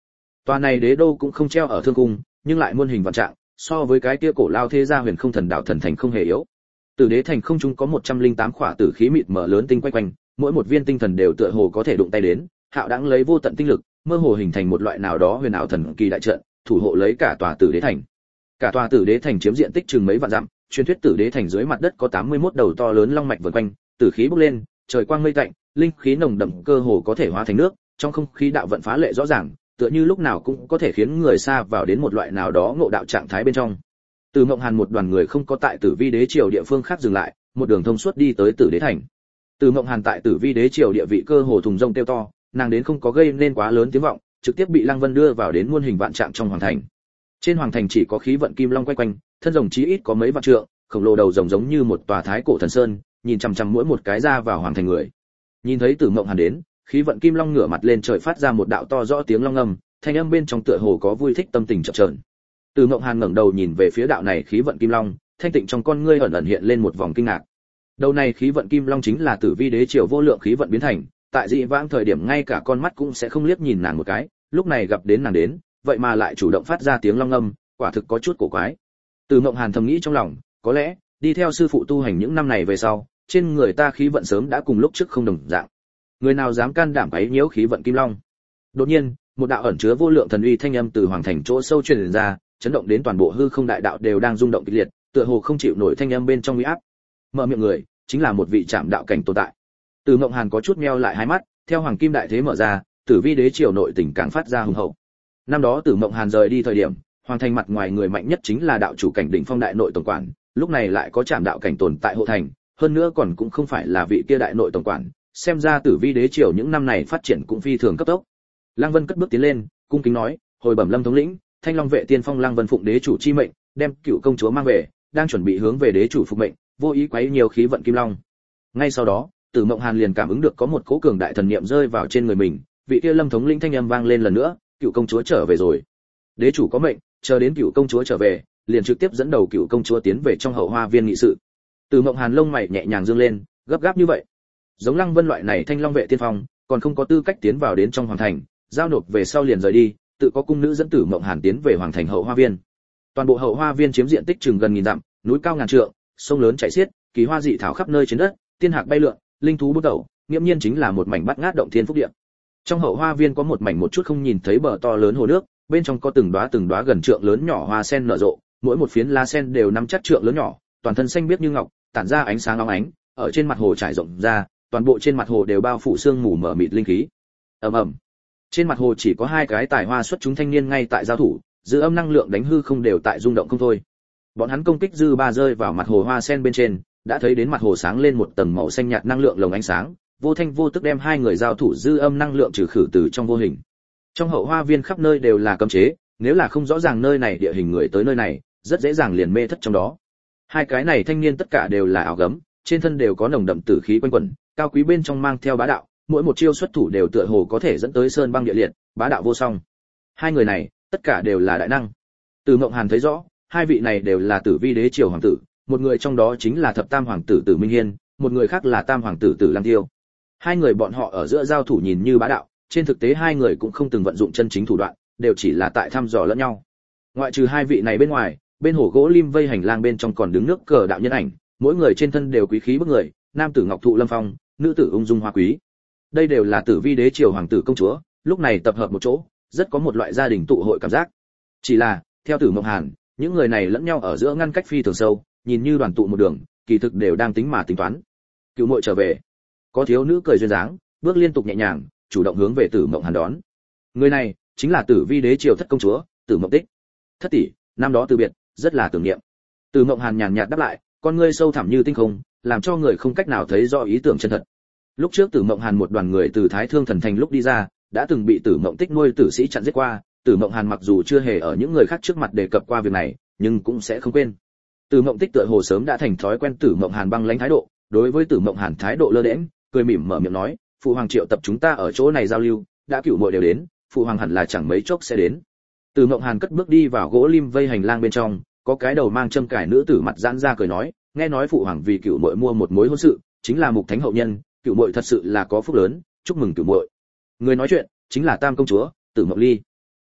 A: Tòa này đế đô cũng không treo ở thương cung, nhưng lại muôn hình vạn trạng, so với cái kia cổ lao thế gia huyền không thần đạo thần thành không hề yếu. Tử đế thành không trung có 108 khỏa tử khí mịt mờ lớn tinh quanh quanh, mỗi một viên tinh thần đều tựa hồ có thể đụng tay đến, hạo đãng lấy vô tận tinh lực, mơ hồ hình thành một loại nào đó huyền ảo thần kỳ đại trận, thủ hộ lấy cả tòa tử đế thành. Cả tòa tử đế thành chiếm diện tích chừng mấy vạn dặm, truyền thuyết tử đế thành dưới mặt đất có 81 đầu to lớn long mạch vần quanh, tử khí bốc lên, trời quang mây tạnh, linh khí nồng đậm cơ hồ có thể hóa thành nước, trong không khí đạo vận phá lệ rõ ràng, tựa như lúc nào cũng có thể khiến người xa vào đến một loại nào đó ngộ đạo trạng thái bên trong. Từ Mộng Hàn một đoàn người không có tại Tử Vi đế triều địa phương khác dừng lại, một đường thông suốt đi tới Tử đế thành. Từ Mộng Hàn tại Tử Vi đế triều địa vị cơ hồ thùng rông kêu to, nàng đến không có gây nên quá lớn tiếng vọng, trực tiếp bị Lăng Vân đưa vào đến muôn hình vạn trạng trong hoàng thành. Trên hoàng thành chỉ có khí vận kim long quay quanh, thân rồng chí ít có mấy vạn trượng, khổng lồ đầu rồng giống như một tòa thái cổ thần sơn, nhìn chằm chằm mỗi một cái ra vào hoàng thành người. Nhìn thấy Tử Mộng Hàn đến, khí vận kim long ngửa mặt lên trời phát ra một đạo to rõ tiếng long ngâm, thanh âm bên trong tựa hồ có vui thích tâm tình chập chờn. Từ Mộng Hàn ngẩng đầu nhìn về phía đạo này khí vận kim long, thanh tịnh trong con ngươi ẩn ẩn hiện lên một vòng kinh ngạc. Đầu này khí vận kim long chính là Tử Vi đế triều vô lượng khí vận biến thành, tại dị vãng thời điểm ngay cả con mắt cũng sẽ không liếc nhìn nàng một cái, lúc này gặp đến nàng đến, vậy mà lại chủ động phát ra tiếng long ngâm, quả thực có chút cổ quái. Từ Mộng Hàn thầm nghĩ trong lòng, có lẽ đi theo sư phụ tu hành những năm này về sau, trên người ta khí vận sớm đã cùng lúc trước không đồng dạng. Người nào dám can đảm quấy nhiễu khí vận kim long? Đột nhiên, một đạo ẩn chứa vô lượng thần uy thanh âm từ hoàng thành chỗ sâu truyền ra, chấn động đến toàn bộ hư không đại đạo đều đang rung động kịch liệt, tựa hồ không chịu nổi thanh âm bên trong uy áp. Mở miệng người, chính là một vị trảm đạo cảnh tồn tại. Từ Mộng Hàn có chút meo lại hai mắt, theo hoàng kim đại thế mở ra, Tử Vi đế triều nội tình càng phát ra hùng hậu. Năm đó Tử Mộng Hàn rời đi thời điểm, hoàng thành mặt ngoài người mạnh nhất chính là đạo chủ cảnh đỉnh phong đại nội tổng quản, lúc này lại có trảm đạo cảnh tồn tại hộ thành, hơn nữa còn cũng không phải là vị kia đại nội tổng quản, xem ra Tử Vi đế triều những năm này phát triển cũng phi thường cấp tốc. Lăng Vân cất bước tiến lên, cung kính nói, hồi bẩm Lâm thống lĩnh, Thanh Long vệ tiên phong Lăng Vân phụng đế chủ chi mệnh, đem cựu công chúa mang về, đang chuẩn bị hướng về đế chủ phục mệnh, vô ý quấy nhiều khí vận kim long. Ngay sau đó, Tử Mộng Hàn liền cảm ứng được có một cỗ cường đại thần niệm rơi vào trên người mình, vị kia Lâm thống lĩnh thanh âm vang lên lần nữa, cựu công chúa trở về rồi. Đế chủ có mệnh, chờ đến cựu công chúa trở về, liền trực tiếp dẫn đầu cựu công chúa tiến về trong hậu hoa viên nghị sự. Tử Mộng Hàn lông mày nhẹ nhàng dương lên, gấp gáp như vậy. Giống Lăng Vân loại này Thanh Long vệ tiên phong, còn không có tư cách tiến vào đến trong hoàng thành, giao nộp về sau liền rời đi, tự có cung nữ dẫn Tử Mộng Hàn tiến về hoàng thành hậu hoa viên. Toàn bộ hậu hoa viên chiếm diện tích chừng gần 1000 dặm, núi cao ngàn trượng, sông lớn chảy xiết, kỳ hoa dị thảo khắp nơi trên đất, tiên hạc bay lượn, linh thú bút đầu, nghiễm nhiên chính là một mảnh bát ngát động thiên phúc địa. Trong hậu hoa viên có một mảnh một chút không nhìn thấy bờ to lớn hồ nước, bên trong có từng đóa gần trượng lớn nhỏ hoa sen nở rộ, mỗi một phiến lá sen đều nắm chắc trượng lớn nhỏ, toàn thân xanh biếc như ngọc, tản ra ánh sáng óng ánh, ở trên mặt hồ trải rộng ra, toàn bộ trên mặt hồ đều bao phủ sương mù mờ mịt linh khí. Ầm ầm. Trên mặt hồ chỉ có hai cái tài hoa xuất chúng thanh niên ngay tại giao thủ, dư âm năng lượng đánh hư không đều tại rung động không thôi. Bọn hắn công kích dư ba rơi vào mặt hồ hoa sen bên trên, đã thấy đến mặt hồ sáng lên một tầng màu xanh nhạt năng lượng lồng ánh sáng, vô thanh vô tức đem hai người giao thủ dư âm năng lượng trừ khử từ trong vô hình. Trong hậu hoa viên khắp nơi đều là cấm chế, nếu là không rõ ràng nơi này địa hình người tới nơi này, rất dễ dàng liền mê thất trong đó. Hai cái này thanh niên tất cả đều là áo gấm, trên thân đều có nồng đậm tử khí quanh quẩn, cao quý bên trong mang theo bá đạo, mỗi một chiêu xuất thủ đều tựa hồ có thể dẫn tới sơn băng địa liệt, bá đạo vô song. Hai người này, tất cả đều là đại năng. Từ Mộng Hàn thấy rõ, hai vị này đều là Tử Vi đế triều hoàng tử, một người trong đó chính là thập tam hoàng tử Tử Minh Hiên, một người khác là tam hoàng tử Tử Lăng Tiêu. Hai người bọn họ ở giữa giao thủ nhìn như bá đạo, trên thực tế hai người cũng không từng vận dụng chân chính thủ đoạn, đều chỉ là tại thăm dò lẫn nhau. Ngoại trừ hai vị này bên ngoài, bên hồ gỗ lim vây hành lang bên trong còn đứng nước cờ đạo nhân ảnh, mỗi người trên thân đều quý khí bức người, nam tử ngọc thụ lâm phong, nữ tử ung dung hoa quý. Đây đều là Tử Vi đế triều hoàng tử công chúa, lúc này tập hợp một chỗ, rất có một loại gia đình tụ hội cảm giác. Chỉ là, theo Tử Mộng Hàn, những người này lẫn nhau ở giữa ngăn cách phi thường sâu, nhìn như đoàn tụ một đường, kỳ thực đều đang tính mà tính toán. Cựu muội trở về. Có thiếu nữ cười duyên dáng, bước liên tục nhẹ nhàng, chủ động hướng về Tử Mộng Hàn đón. Người này chính là Tử Vi đế triều thất công chúa, Tử Mộng Tích. Thất tỷ, năm đó từ biệt, rất là tưởng niệm. Tử Mộng Hàn nhàn nhạt đáp lại, con ngươi sâu thẳm như tinh không, làm cho người không cách nào thấy rõ ý tưởng chân thật. Lúc trước Tử Mộng Hàn một đoàn người từ Thái Thương Thần Thành lúc đi ra, đã từng bị Tử Mộng Tích nuôi tử sĩ chặn giết qua, Tử Mộng Hàn mặc dù chưa hề ở những người khác trước mặt đề cập qua việc này, nhưng cũng sẽ không quên. Tử Mộng Tích tựa hồ sớm đã thành thói quen Tử Mộng Hàn băng lãnh thái độ, đối với Tử Mộng Hàn thái độ lơ đễnh, cười mỉm mở miệng nói, phụ hoàng triệu tập chúng ta ở chỗ này giao lưu, đã cửu muội đều đến, phụ hoàng hẳn là chẳng mấy chốc sẽ đến. Tử Mộng Hàn cất bước đi vào gỗ lim vây hành lang bên trong, có cái đầu mang châm cài nữ tử mặt giãn ra cười nói, nghe nói phụ hoàng vì cửu muội mua một mối hôn sự, chính là Mục Thánh hậu nhân, cửu muội thật sự là có phúc lớn, chúc mừng cửu muội. Người nói chuyện chính là tam công chúa Tử Mộng Ly.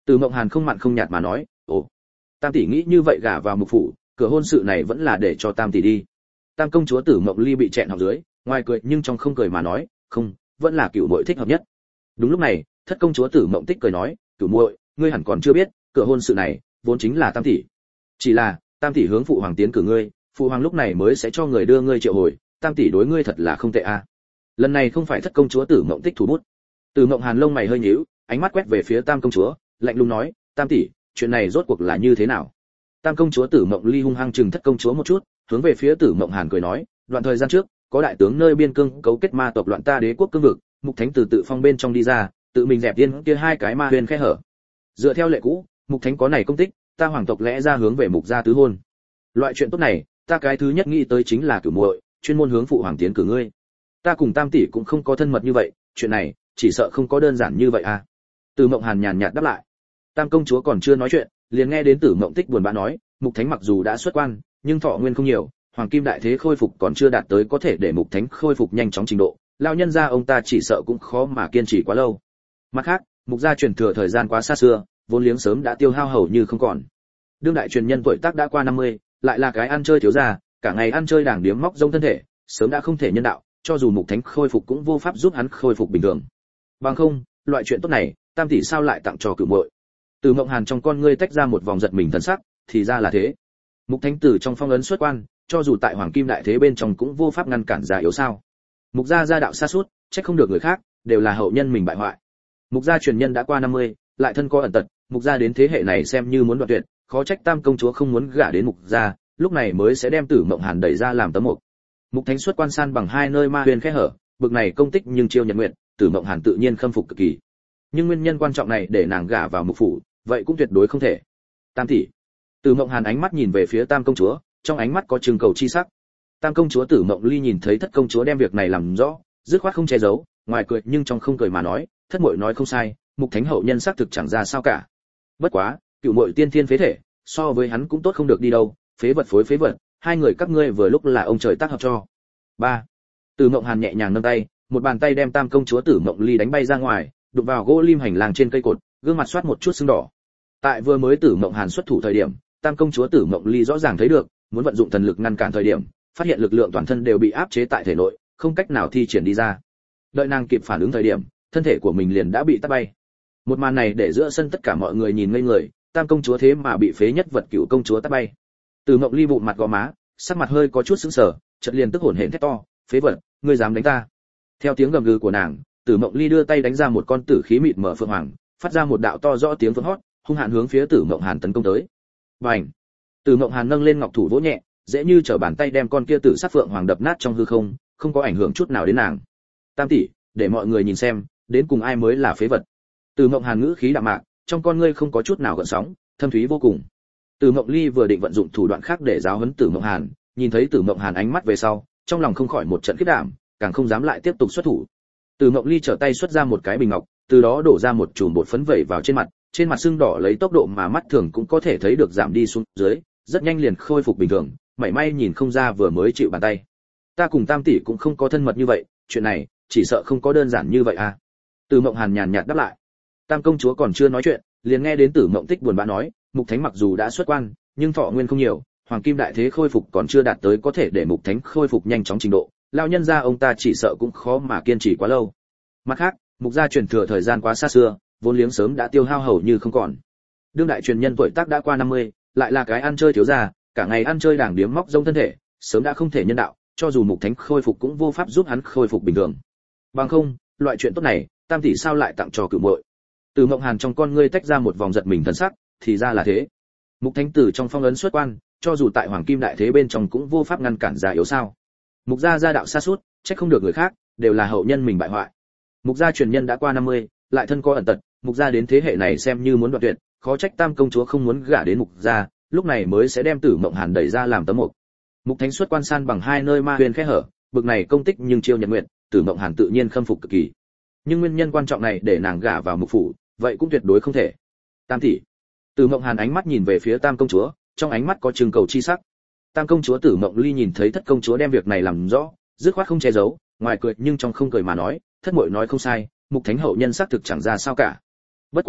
A: Từ Mộng Hàn không mặn không nhạt mà nói, ồ, Tam tỷ nghĩ như vậy gả vào Mục phủ, cửa hôn sự này vẫn là để cho Tam tỷ đi. Tam công chúa Tử Mộng Ly bị chẹn học dưới, ngoài cười nhưng trong không cười mà nói, không, vẫn là cửu muội thích hợp nhất. Đúng lúc này, thất công chúa Tử Mộng Tích cười nói, cửu muội, ngươi hẳn còn chưa biết, cửa hôn sự này vốn chính là Tam tỷ. Chỉ là Tam tỷ hướng phụ hoàng tiến cử ngươi, phụ hoàng lúc này mới sẽ cho người đưa ngươi triệu hồi, Tam tỷ đối ngươi thật là không tệ a. Lần này không phải thất công chúa Tử Mộng Tích thủ bút. Tử Mộng Hàn lông mày hơi nhíu, ánh mắt quét về phía Tam công chúa, lạnh lùng nói, Tam tỷ, chuyện này rốt cuộc là như thế nào? Tam công chúa Tử Mộng Ly hung hăng chừng thất công chúa một chút, hướng về phía Tử Mộng Hàn cười nói, đoạn thời gian trước, có đại tướng nơi biên cương cấu kết ma tộc loạn ta đế quốc cương vực, Mục Thánh từ tự phong bên trong đi ra, tự mình dẹp tiên kia hai cái ma huyền khe hở. Dựa theo lệ cũ, Mục Thánh có này công tích, ta hoàng tộc lẽ ra hướng về Mục gia tứ hôn. Loại chuyện tốt này, ta cái thứ nhất nghĩ tới chính là cửu muội, chuyên môn hướng phụ hoàng tiến cử ngươi. Ta cùng Tam tỷ cũng không có thân mật như vậy, chuyện này chỉ sợ không có đơn giản như vậy à. Từ Mộng Hàn nhàn nhạt đáp lại. Tam công chúa còn chưa nói chuyện, liền nghe đến Tử Mộng Tích buồn bã nói, Mục Thánh mặc dù đã xuất quan, nhưng thọ nguyên không nhiều, hoàng kim đại thế khôi phục còn chưa đạt tới có thể để Mục Thánh khôi phục nhanh chóng trình độ, lao nhân gia ông ta chỉ sợ cũng khó mà kiên trì quá lâu. Mặt khác, Mục gia truyền thừa thời gian quá xa xưa, vốn liếng sớm đã tiêu hao hầu như không còn. Đương đại truyền nhân tuổi tác đã qua 50, lại là cái ăn chơi thiếu gia, cả ngày ăn chơi đảng điếm móc rông thân thể, sớm đã không thể nhân đạo, cho dù Mục Thánh khôi phục cũng vô pháp giúp hắn khôi phục bình thường. Bằng không, loại chuyện tốt này, Tam tỷ sao lại tặng cho cửu muội? Từ Mộng Hàn trong con ngươi tách ra một vòng giật mình thần sắc, thì ra là thế. Mục Thánh tử trong phong ấn xuất quan, cho dù tại hoàng kim đại thế bên trong cũng vô pháp ngăn cản già yếu sao? Mục gia gia đạo xa suốt, trách không được người khác, đều là hậu nhân mình bại hoại. Mục gia truyền nhân đã qua 50, lại thân có ẩn tật, Mục gia đến thế hệ này xem như muốn đoạn tuyệt, khó trách Tam công chúa không muốn gả đến Mục gia, lúc này mới sẽ đem Tử Mộng Hàn đẩy ra làm tấm mục. Mục Thánh xuất quan san bằng hai nơi ma huyền khe hở, bực này công tích nhưng chiêu nhận nguyện, Tử Mộng Hàn tự nhiên khâm phục cực kỳ. Nhưng nguyên nhân quan trọng này để nàng gả vào Mục phủ, vậy cũng tuyệt đối không thể. Tam tỷ. Tử Mộng Hàn ánh mắt nhìn về phía Tam công chúa, trong ánh mắt có trừng cầu chi sắc. Tam công chúa Tử Mộng Ly nhìn thấy thất công chúa đem việc này làm rõ, dứt khoát không che giấu, ngoài cười nhưng trong không cười mà nói, thất muội nói không sai, Mục Thánh hậu nhân xác thực chẳng ra sao cả. Bất quá, cựu muội tiên thiên phế thể, so với hắn cũng tốt không được đi đâu, phế vật phối phế vật, hai người các ngươi vừa lúc là ông trời tác hợp cho. 3. Tử Mộng Hàn nhẹ nhàng nâng tay, một bàn tay đem Tam công chúa Tử Mộng Ly đánh bay ra ngoài, đụng vào gỗ lim hành lang trên cây cột, gương mặt xoát một chút sưng đỏ. Tại vừa mới Tử Mộng Hàn xuất thủ thời điểm, Tam công chúa Tử Mộng Ly rõ ràng thấy được, muốn vận dụng thần lực ngăn cản thời điểm, phát hiện lực lượng toàn thân đều bị áp chế tại thể nội, không cách nào thi triển đi ra. Đợi nàng kịp phản ứng thời điểm, thân thể của mình liền đã bị tát bay. Một màn này để giữa sân tất cả mọi người nhìn ngây người, Tam công chúa thế mà bị phế nhất vật cửu công chúa tát bay. Từ Mộng Ly bụng mặt gò má, sắc mặt hơi có chút sững sờ, chợt liền tức hổn hển thét to, phế vật, ngươi dám đánh ta? Theo tiếng gầm gừ của nàng, Tử Mộng Ly đưa tay đánh ra một con tử khí mịt mờ phượng hoàng, phát ra một đạo to rõ tiếng vang hót, hung hãn hướng phía Tử Mộng Hàn tấn công tới. Bành! Tử Mộng Hàn nâng lên ngọc thủ vỗ nhẹ, dễ như trở bàn tay đem con kia tử sắc phượng hoàng đập nát trong hư không, không có ảnh hưởng chút nào đến nàng. Tam tỷ, để mọi người nhìn xem, đến cùng ai mới là phế vật. Tử Mộng Hàn ngữ khí đạm mạc, trong con ngươi không có chút nào gợn sóng, thâm thúy vô cùng. Tử Mộng Ly vừa định vận dụng thủ đoạn khác để giáo huấn Tử Mộng Hàn, nhìn thấy Tử Mộng Hàn ánh mắt về sau, trong lòng không khỏi một trận khiếp đảm, càng không dám lại tiếp tục xuất thủ. Tử Mộng Ly trở tay xuất ra một cái bình ngọc, từ đó đổ ra một chùm bột phấn vẩy vào trên mặt sưng đỏ lấy tốc độ mà mắt thường cũng có thể thấy được giảm đi xuống dưới, rất nhanh liền khôi phục bình thường, mảy may nhìn không ra vừa mới chịu bàn tay. Ta cùng Tam tỷ cũng không có thân mật như vậy, chuyện này chỉ sợ không có đơn giản như vậy à. Tử Mộng Hàn nhàn nhạt đáp lại. Tam công chúa còn chưa nói chuyện, liền nghe đến Tử Mộng Tích buồn bã nói, Mục Thánh mặc dù đã xuất quan, nhưng thọ nguyên không nhiều, hoàng kim đại thế khôi phục còn chưa đạt tới có thể để Mục Thánh khôi phục nhanh chóng trình độ, lao nhân gia ông ta chỉ sợ cũng khó mà kiên trì quá lâu. Mặt khác, Mục gia truyền thừa thời gian quá xa xưa, vốn liếng sớm đã tiêu hao hầu như không còn. Đương đại truyền nhân tuổi tác đã qua 50, lại là cái ăn chơi thiếu gia, cả ngày ăn chơi đảng điếm móc rông thân thể, sớm đã không thể nhân đạo, cho dù Mục Thánh khôi phục cũng vô pháp giúp hắn khôi phục bình thường. Bằng không, loại chuyện tốt này, Tam tỷ sao lại tặng cho cửu muội? Từ Mộng Hàn trong con ngươi tách ra một vòng giật mình thần sắc, thì ra là thế. Mục Thánh tử trong phong ấn xuất quan, cho dù tại hoàng kim đại thế bên trong cũng vô pháp ngăn cản già yếu sao? Mục gia gia đạo xa suốt, trách không được người khác, đều là hậu nhân mình bại hoại. Mục gia truyền nhân đã qua 50, lại thân có ẩn tật, Mục gia đến thế hệ này xem như muốn đoạn tuyệt, khó trách Tam công chúa không muốn gả đến Mục gia, lúc này mới sẽ đem Tử Mộng Hàn đẩy ra làm tấm mục. Mục Thánh xuất quan san bằng hai nơi ma huyền khe hở, bực này công tích nhưng chiêu nhận nguyện, Tử Mộng Hàn tự nhiên khâm phục cực kỳ. Nhưng nguyên nhân quan trọng này để nàng gả vào Mục phủ, vậy cũng tuyệt đối không thể. Tam tỷ. Tử Mộng Hàn ánh mắt nhìn về phía Tam công chúa, trong ánh mắt có trừng cầu chi sắc. Tam công chúa Tử Mộng Ly nhìn thấy thất công chúa đem việc này làm rõ, dứt khoát không che giấu, ngoài cười nhưng trong không cười mà nói, thất muội nói không sai, Mục Thánh hậu nhân xác thực chẳng ra sao cả. Bất quá,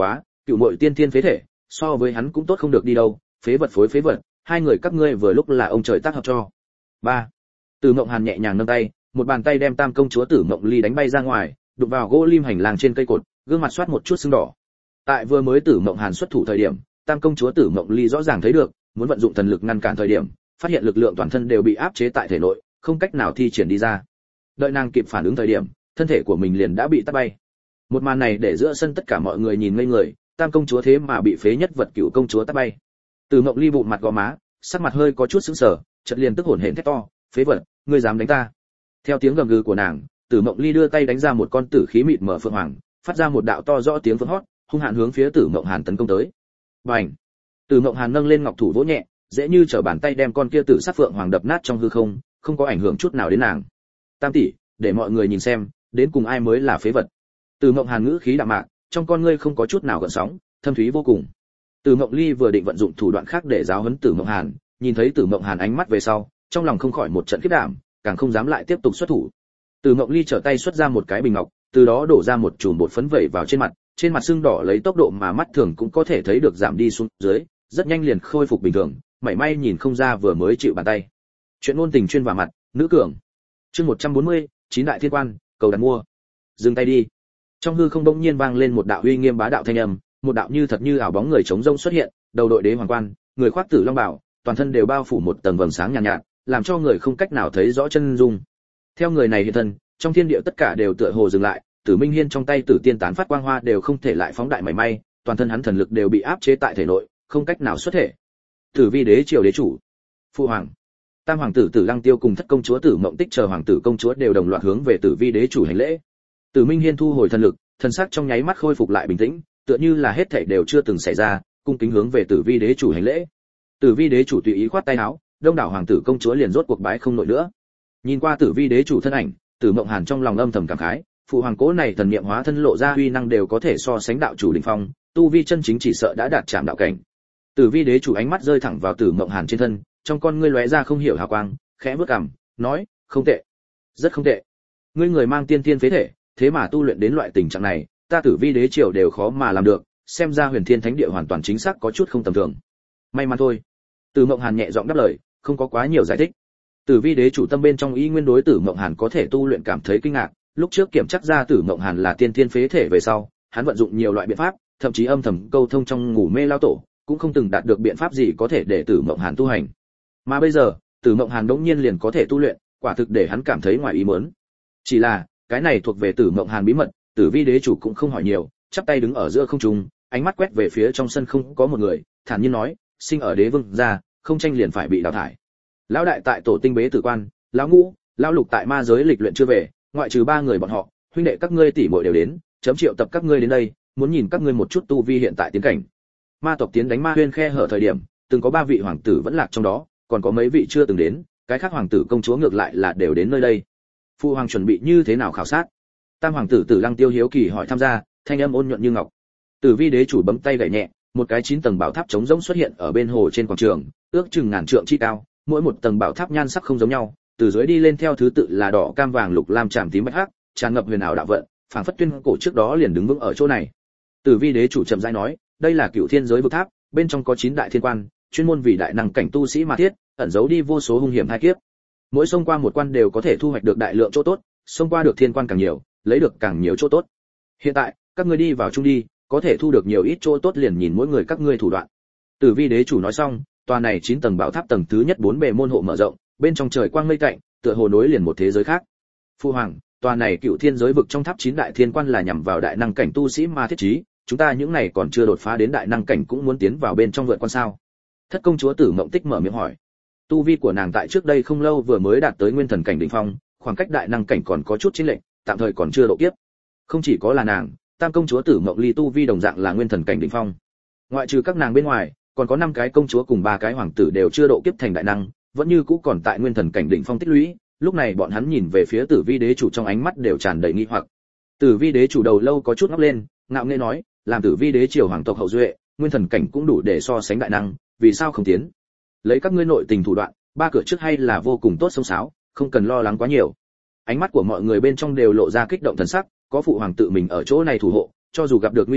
A: Cựu muội tiên thiên phế thể, so với hắn cũng tốt không được đi đâu, phế vật phối phế vật, hai người các ngươi vừa lúc là ông trời tác hợp cho. 3. Từ Mộng Hàn nhẹ nhàng nâng tay, một bàn tay đem Tam công chúa Tử Mộng Ly đánh bay ra ngoài, đụng vào gỗ lim hành lang trên cây cột, gương mặt xoát một chút sưng đỏ. Tại vừa mới Tử Mộng Hàn xuất thủ thời điểm, Tam công chúa Tử Mộng Ly rõ ràng thấy được, muốn vận dụng thần lực ngăn cản thời điểm, phát hiện lực lượng toàn thân đều bị áp chế tại thể nội, không cách nào thi triển đi ra. Đợi nàng kịp phản ứng thời điểm, thân thể của mình liền đã bị tát bay. Một màn này để giữa sân tất cả mọi người nhìn ngây người, Tam công chúa thế mà bị phế nhất vật Cựu công chúa tát bay. Từ Mộng Ly bụng mặt gò má, sắc mặt hơi có chút sững sờ, chợt liền tức hổn hển thét to, "Phế vật, ngươi dám đánh ta?" Theo tiếng gầm gừ của nàng, Tử Mộng Ly đưa tay đánh ra một con tử khí mịt mờ phượng hoàng, phát ra một đạo to rõ tiếng phượng hót, hung hãn hướng phía Tử Mộng Hàn tấn công tới. Bành! Tử Mộng Hàn nâng lên ngọc thủ vỗ nhẹ, dễ như trở bàn tay đem con kia tử sắc phượng hoàng đập nát trong hư không, không có ảnh hưởng chút nào đến nàng. "Tam tỷ, để mọi người nhìn xem, đến cùng ai mới là phế vật." Tử Mộng Hàn ngữ khí đạm mạc, trong con ngươi không có chút nào gợn sóng, thâm thúy vô cùng. Tử Mộng Ly vừa định vận dụng thủ đoạn khác để giáo huấn Tử Mộng Hàn, nhìn thấy Tử Mộng Hàn ánh mắt về sau, trong lòng không khỏi một trận khiếp đảm, càng không dám lại tiếp tục xuất thủ. Tử Mộng Ly trở tay xuất ra một cái bình ngọc, từ đó đổ ra một chùm bột phấn vẩy vào trên mặt sưng đỏ lấy tốc độ mà mắt thường cũng có thể thấy được giảm đi xuống dưới, rất nhanh liền khôi phục bình thường, mảy may nhìn không ra vừa mới chịu bàn tay. Chuyện ngôn tình chuyên vào mặt, nữ cường. Chương 140, chín đại thiên quan, cầu đặt mua. Dừng tay đi. Trong hư không bỗng nhiên vang lên một đạo uy nghiêm bá đạo thanh âm, một đạo như thật như ảo bóng người trống rông xuất hiện, đầu đội đế hoàng quan, người khoác tử long bào, toàn thân đều bao phủ một tầng vầng sáng nhàn nhạt, làm cho người không cách nào thấy rõ chân dung. Theo người này hiện thân, trong thiên địa tất cả đều tựa hồ dừng lại, Tử Minh Hiên trong tay Tử Tiên tán phát quang hoa đều không thể lại phóng đại mảy may, toàn thân hắn thần lực đều bị áp chế tại thể nội, không cách nào xuất thể. Tử Vi đế triều đế chủ, Phu hoàng, Tam hoàng tử Tử Lăng Tiêu cùng Thất công chúa Tử Mộng Tích chờ hoàng tử công chúa đều đồng loạt hướng về Tử Vi đế chủ hành lễ. Tử Minh Hiên thu hồi thần lực, thần sắc trong nháy mắt khôi phục lại bình tĩnh, tựa như là hết thảy đều chưa từng xảy ra, cung kính hướng về Tử Vi đế chủ hành lễ. Tử Vi đế chủ tùy ý khoát tay áo, đông đảo hoàng tử công chúa liền rốt cuộc bái không nổi nữa. Nhìn qua Tử Vi đế chủ thân ảnh, Tử Mộng Hàn trong lòng âm thầm cảm khái, phụ hoàng cố này thần niệm hóa thân lộ ra uy năng đều có thể so sánh đạo chủ đỉnh phong, tu vi chân chính chỉ sợ đã đạt trạm đạo cảnh. Tử Vi đế chủ ánh mắt rơi thẳng vào Tử Mộng Hàn trên thân, trong con ngươi lóe ra không hiểu hào quang, khẽ bước cằm, nói, "Không tệ, rất không tệ. Ngươi người mang tiên thiên phế thể, thế mà tu luyện đến loại tình trạng này, ta Tử Vi đế triều đều khó mà làm được, xem ra Huyền Thiên Thánh địa hoàn toàn chính xác có chút không tầm thường." May mắn thôi. Tử Mộng Hàn nhẹ giọng đáp lời, không có quá nhiều giải thích. Tử Vi đế chủ tâm bên trong ý nguyên đối Tử Mộng Hàn có thể tu luyện cảm thấy kinh ngạc, lúc trước kiểm chắc ra Tử Mộng Hàn là tiên thiên phế thể về sau, hắn vận dụng nhiều loại biện pháp, thậm chí âm thầm câu thông trong ngủ mê lao tổ, cũng không từng đạt được biện pháp gì có thể để Tử Mộng Hàn tu hành. Mà bây giờ, Tử Mộng Hàn đống nhiên liền có thể tu luyện, quả thực để hắn cảm thấy ngoài ý muốn. Chỉ là, cái này thuộc về Tử Mộng Hàn bí mật, Tử Vi đế chủ cũng không hỏi nhiều, chắp tay đứng ở giữa không trung, ánh mắt quét về phía trong sân không có một người, thản nhiên nói, sinh ở đế vương gia, không tranh liền phải bị đào thải. Lão đại tại tổ tinh bế tử quan, lão ngũ, lão lục tại ma giới lịch luyện chưa về, ngoại trừ 3 người bọn họ, huynh đệ các ngươi tỷ muội đều đến, chấm triệu tập các ngươi đến đây, muốn nhìn các ngươi một chút tu vi hiện tại tiến cảnh. Ma tộc tiến đánh Ma Huyên khe hở thời điểm, từng có 3 vị hoàng tử vẫn lạc trong đó, còn có mấy vị chưa từng đến, cái khác hoàng tử công chúa ngược lại là đều đến nơi đây. Phu hoàng chuẩn bị như thế nào khảo sát? Tam hoàng tử Tử Lăng Tiêu hiếu kỳ hỏi tham gia, thanh âm ôn nhuận như ngọc. Tử Vi đế chủ bấm tay gảy nhẹ, một cái 9 tầng bảo tháp trống rỗng xuất hiện ở bên hồ trên quảng trường, ước chừng ngàn trượng chi cao, mỗi một tầng bảo tháp nhan sắc không giống nhau, từ dưới đi lên theo thứ tự là đỏ, cam, vàng, lục, lam, tràm, tím, bạch, hắc, tràn ngập huyền ảo đạo vận, phảng phất tuyên cổ trước đó liền đứng vững ở chỗ này. Tử Vi đế chủ chậm rãi nói, đây là Cửu Thiên giới vực tháp, bên trong có 9 đại thiên quan, chuyên môn vì đại năng cảnh tu sĩ mà thiết, ẩn giấu đi vô số hung hiểm hai kiếp. Mỗi xông qua một quan đều có thể thu hoạch được đại lượng chỗ tốt, xông qua được thiên quan càng nhiều, lấy được càng nhiều chỗ tốt. Hiện tại, các ngươi đi vào chung đi, có thể thu được nhiều ít chỗ tốt liền nhìn mỗi người các ngươi thủ đoạn. Tử Vi đế chủ nói xong, tòa này 9 tầng bảo tháp tầng thứ nhất 4 bề môn hộ mở rộng, bên trong trời quang mây tạnh, tựa hồ nối liền một thế giới khác. Phu hoàng, tòa này Cửu Thiên giới vực trong tháp 9 đại thiên quan là nhằm vào đại năng cảnh tu sĩ mà thiết trí, chúng ta những này còn chưa đột phá đến đại năng cảnh cũng muốn tiến vào bên trong vượt quan sao? Thất công chúa Tử Mộng Tích mở miệng hỏi. Tu vi của nàng tại trước đây không lâu vừa mới đạt tới nguyên thần cảnh đỉnh phong, khoảng cách đại năng cảnh còn có chút chênh lệch, tạm thời còn chưa độ kiếp. Không chỉ có là nàng, Tam công chúa Tử Mộng Ly tu vi đồng dạng là nguyên thần cảnh đỉnh phong. Ngoại trừ các nàng bên ngoài, còn có 5 cái công chúa cùng 3 cái hoàng tử đều chưa độ kiếp thành đại năng, vẫn như cũ còn tại nguyên thần cảnh đỉnh phong tích lũy. Lúc này bọn hắn nhìn về phía Tử Vi đế chủ trong ánh mắt đều tràn đầy nghi hoặc. Tử Vi đế chủ đầu lâu có chút ngóc lên, ngạo nghễ nói, làm Tử Vi đế triều hoàng tộc hậu duệ, nguyên thần cảnh cũng đủ để so sánh đại năng, vì sao không tiến? Lấy các ngươi nội tình thủ đoạn, 3 cửa trước hay là vô cùng tốt sông sáo, không cần lo lắng quá nhiều. Ánh mắt của mọi người bên trong đều lộ ra kích động thần sắc, có phụ hoàng tự mình ở chỗ này thủ hộ, cho dù gặp được nguy hiểm,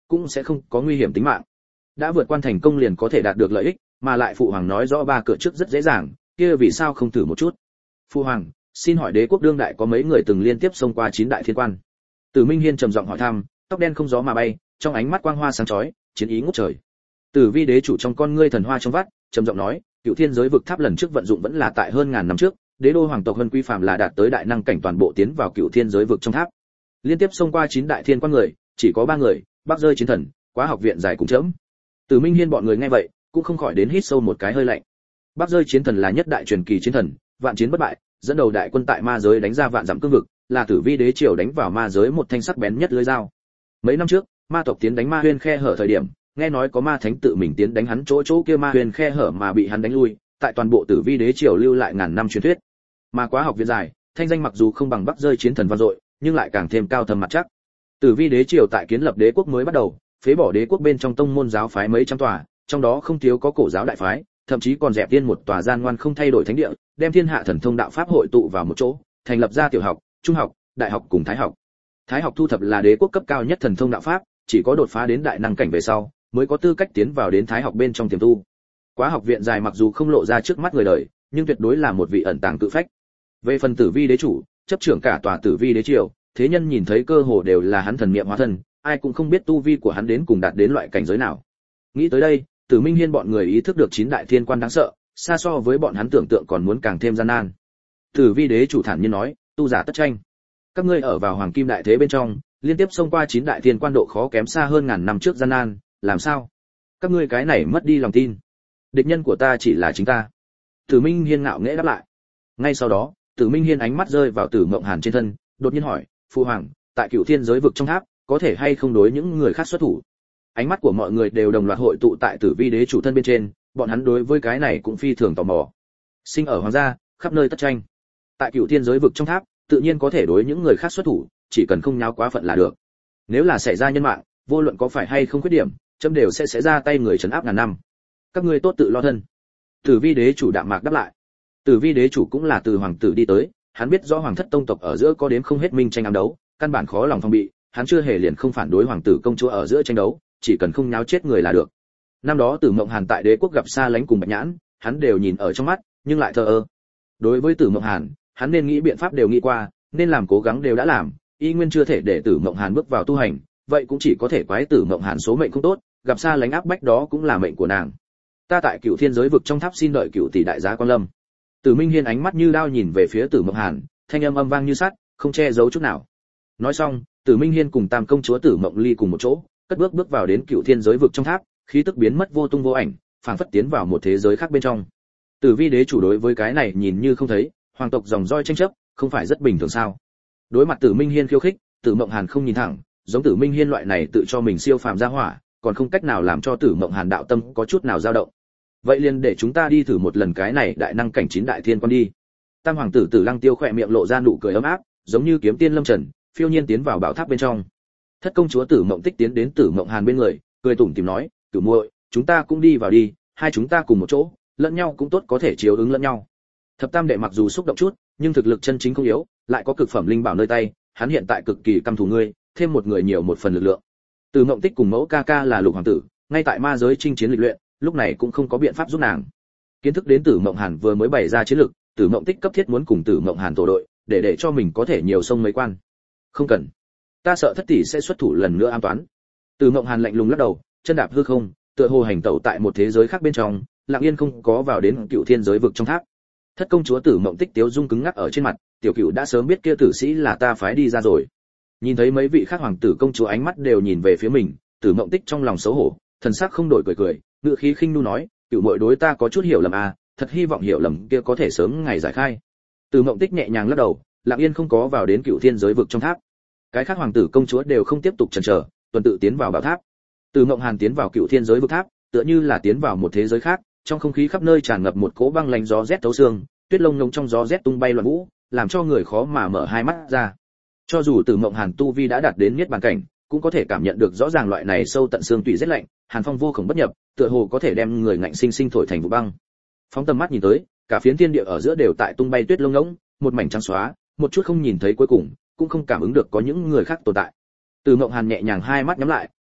A: cũng sẽ không có nguy hiểm tính mạng. Đã vượt quan thành công liền có thể đạt được lợi ích, mà lại phụ hoàng nói rõ 3 cửa trước rất dễ dàng, kia vì sao không thử một chút? Phụ hoàng, xin hỏi đế quốc đương đại có mấy người từng liên tiếp xông qua 9 đại thiên quan? Tử Minh Hiên trầm giọng hỏi thăm, tóc đen không gió mà bay, trong ánh mắt quang hoa sáng chói, chiến ý ngút trời. Tử Vi đế chủ trong con ngươi thần hoa trong vắt, trầm giọng nói, Cựu Thiên giới vực tháp lần trước vận dụng vẫn là tại hơn ngàn năm trước, đế đô hoàng tộc Vân Quy Phàm là đạt tới đại năng cảnh toàn bộ tiến vào Cựu Thiên giới vực trong tháp. Liên tiếp xông qua 9 đại thiên quan người, chỉ có 3 người, Bắc rơi chiến thần, Quá học viện giải cùng chấm. Tử Minh Hiên bọn người nghe vậy, cũng không khỏi đến hít sâu một cái hơi lạnh. Bắc rơi chiến thần là nhất đại truyền kỳ chiến thần, vạn chiến bất bại, dẫn đầu đại quân tại ma giới đánh ra vạn dặm cương vực, là Tử Vi đế triều đánh vào ma giới một thanh sắc bén nhất lưỡi dao. Mấy năm trước, ma tộc tiến đánh Ma Huyên khe hở thời điểm, nghe nói có ma thánh tự mình tiến đánh hắn chỗ kia Ma Huyên khe hở mà bị hắn đánh lui, tại toàn bộ Tử Vi đế triều lưu lại ngàn năm truyền thuyết. Mà Quá học viện giải, thanh danh mặc dù không bằng Bắc rơi chiến thần vang dội, nhưng lại càng thêm cao thâm mặt chắc. Tử Vi đế triều tại kiến lập đế quốc mới bắt đầu, phế bỏ đế quốc bên trong tông môn giáo phái mấy trăm tòa, trong đó không thiếu có cổ giáo đại phái, thậm chí còn dẹp tiên một tòa gian ngoan không thay đổi thánh địa, đem thiên hạ thần thông đạo pháp hội tụ vào một chỗ, thành lập ra tiểu học, trung học, đại học cùng thái học. Thái học thu thập là đế quốc cấp cao nhất thần thông đạo pháp, chỉ có đột phá đến đại năng cảnh về sau, mới có tư cách tiến vào đến thái học bên trong tiềm tu. Quá học viện dài mặc dù không lộ ra trước mắt người đời, nhưng tuyệt đối là một vị ẩn tàng tự phách. Về phần Tử Vi đế chủ, chấp trưởng cả tòa Tử Vi đế triều, thế nhân nhìn thấy cơ hồ đều là hắn thần niệm hóa thân, ai cũng không biết tu vi của hắn đến cùng đạt đến loại cảnh giới nào. Nghĩ tới đây, Tử Minh Hiên bọn người ý thức được 9 đại thiên quan đáng sợ, xa so với bọn hắn tưởng tượng còn muốn càng thêm gian nan. Tử Vi đế chủ thản nhiên nói, tu giả tất tranh. Các ngươi ở vào hoàng kim đại thế bên trong, liên tiếp xông qua 9 đại thiên quan độ khó kém xa hơn ngàn năm trước gian nan, làm sao? Các ngươi cái này mất đi lòng tin. Địch nhân của ta chỉ là chính ta. Tử Minh Hiên ngạo nghễ đáp lại. Ngay sau đó, Tử Minh Hiên ánh mắt rơi vào Tử Mộng Hàn trên thân, đột nhiên hỏi, "Phu hoàng, tại Cựu Thiên giới vực trong tháp, có thể hay không đối những người khác xuất thủ?" Ánh mắt của mọi người đều đồng loạt hội tụ tại Tử Vi đế chủ thân bên trên, bọn hắn đối với cái này cũng phi thường tò mò. Sinh ở hoàng gia, khắp nơi tất tranh. Tại Cựu Thiên giới vực trong tháp, tự nhiên có thể đối những người khác xuất thủ, chỉ cần không nháo quá phận là được. Nếu là xảy ra nhân mạng, vô luận có phải hay không khuyết điểm, chấm đều sẽ ra tay người trấn áp ngàn năm. Các ngươi tốt tự lo thân. Tử Vi đế chủ đạm mạc đáp lại. Tử Vi đế chủ cũng là từ hoàng tử đi tới, hắn biết rõ hoàng thất tông tộc ở giữa có đến không hết minh tranh ám đấu, căn bản khó lòng phòng bị, hắn chưa hề liền không phản đối hoàng tử công chúa ở giữa tranh đấu, chỉ cần không nháo chết người là được. Năm đó Tử Mộng Hàn tại đế quốc gặp Sa Lánh cùng Bạch Nhãn, hắn đều nhìn ở trong mắt, nhưng lại thờ ơ. Đối với Tử Mộng Hàn, hắn nên nghĩ biện pháp đều nghĩ qua, nên làm cố gắng đều đã làm, y nguyên chưa thể để Tử Mộng Hàn bước vào tu hành, vậy cũng chỉ có thể quái Tử Mộng Hàn số mệnh không tốt, gặp Sa Lánh áp bách đó cũng là mệnh của nàng. Ta tại Cựu Thiên giới vực trong tháp xin đợi Cựu tỷ đại giá quan lâm. Tử Minh Hiên ánh mắt như đao nhìn về phía Tử Mộng Hàn, thanh âm âm vang như sắt, không che giấu chút nào. Nói xong, Tử Minh Hiên cùng Tam công chúa Tử Mộng Ly cùng một chỗ, cất bước vào đến Cựu Thiên giới vực trong tháp, khí tức biến mất vô tung vô ảnh, phảng phất tiến vào một thế giới khác bên trong. Tử Vi đế chủ đối với cái này nhìn như không thấy, hoàng tộc dòng roi tranh chấp, không phải rất bình thường sao? Đối mặt Tử Minh Hiên khiêu khích, Tử Mộng Hàn không nhìn thẳng, giống Tử Minh Hiên loại này tự cho mình siêu phàm gia hỏa, còn không cách nào làm cho Tử Mộng Hàn đạo tâm có chút nào dao động. Vậy liền để chúng ta đi thử một lần cái này đại năng cảnh 9 đại thiên quan đi. Tam hoàng tử Tử Lăng Tiêu khỏe miệng lộ ra nụ cười ấm áp, giống như kiếm tiên lâm trần, phiêu nhiên tiến vào bảo tháp bên trong. Thất công chúa Tử Mộng Tích tiến đến Tử Mộng Hàn bên người, cười tủm tỉm nói, "Cửu muội, chúng ta cũng đi vào đi, hai chúng ta cùng một chỗ, lẫn nhau cũng tốt có thể chiếu ứng lẫn nhau." Thập Tam đệ mặc dù xúc động chút, nhưng thực lực chân chính không yếu, lại có cực phẩm linh bảo nơi tay, hắn hiện tại cực kỳ căm thù ngươi, thêm một người nhiều một phần lực lượng. Tử Mộng Tích cùng mẫu ca ca là Lục hoàng tử, ngay tại ma giới chinh chiến lịch luyện, lúc này cũng không có biện pháp giúp nàng. Kiến thức đến Tử Mộng Hàn vừa mới bày ra chiến lực, Tử Mộng Tích cấp thiết muốn cùng Tử Mộng Hàn tổ đội, để cho mình có thể nhiều sông mấy quan. Không cần, ta sợ thất tỷ sẽ xuất thủ lần nữa an toán. Tử Mộng Hàn lạnh lùng lắc đầu, chân đạp hư không, tựa hồ hành tẩu tại một thế giới khác bên trong, lặng yên không có vào đến Cựu Thiên giới vực trong tháp. Thất công chúa Tử Mộng Tích tiếu dung cứng ngắc ở trên mặt, tiểu cửu đã sớm biết kia tử sĩ là ta phái đi ra rồi. Nhìn thấy mấy vị khác hoàng tử công chúa ánh mắt đều nhìn về phía mình, Tử Mộng Tích trong lòng xấu hổ, thần sắc không đổi cười, ngữ khí khinh nu nói, cửu muội đối ta có chút hiểu lầm à, thật hy vọng hiểu lầm kia có thể sớm ngày giải khai. Tử Mộng Tích nhẹ nhàng lắc đầu, lặng yên không có vào đến Cựu Thiên giới vực trong tháp. Cái khác hoàng tử công chúa đều không tiếp tục chần chờ, tuần tự tiến vào bảo tháp. Tử Mộng Hàn tiến vào Cựu Thiên giới vực tháp, tựa như là tiến vào một thế giới khác, trong không khí khắp nơi tràn ngập một cỗ băng lạnh gió rét thấu xương, tuyết lông ngông trong gió rét tung bay loạn vũ, làm cho người khó mà mở hai mắt ra. Cho dù Tử Mộng Hàn tu vi đã đạt đến niết bàn cảnh, cũng có thể cảm nhận được rõ ràng loại này sâu tận xương tủy rét lạnh, hàn phong vô cùng bất nhập, tựa hồ có thể đem người ngạnh sinh sinh thổi thành vụ băng. Phóng tầm mắt nhìn tới, cả phiến thiên địa ở giữa đều tại tung bay tuyết lông ngỗng, một mảnh trắng xóa, một chút không nhìn thấy cuối cùng, cũng không cảm ứng được có những người khác tồn tại. Tử Mộng Hàn nhẹ nhàng hai mắt nhắm lại,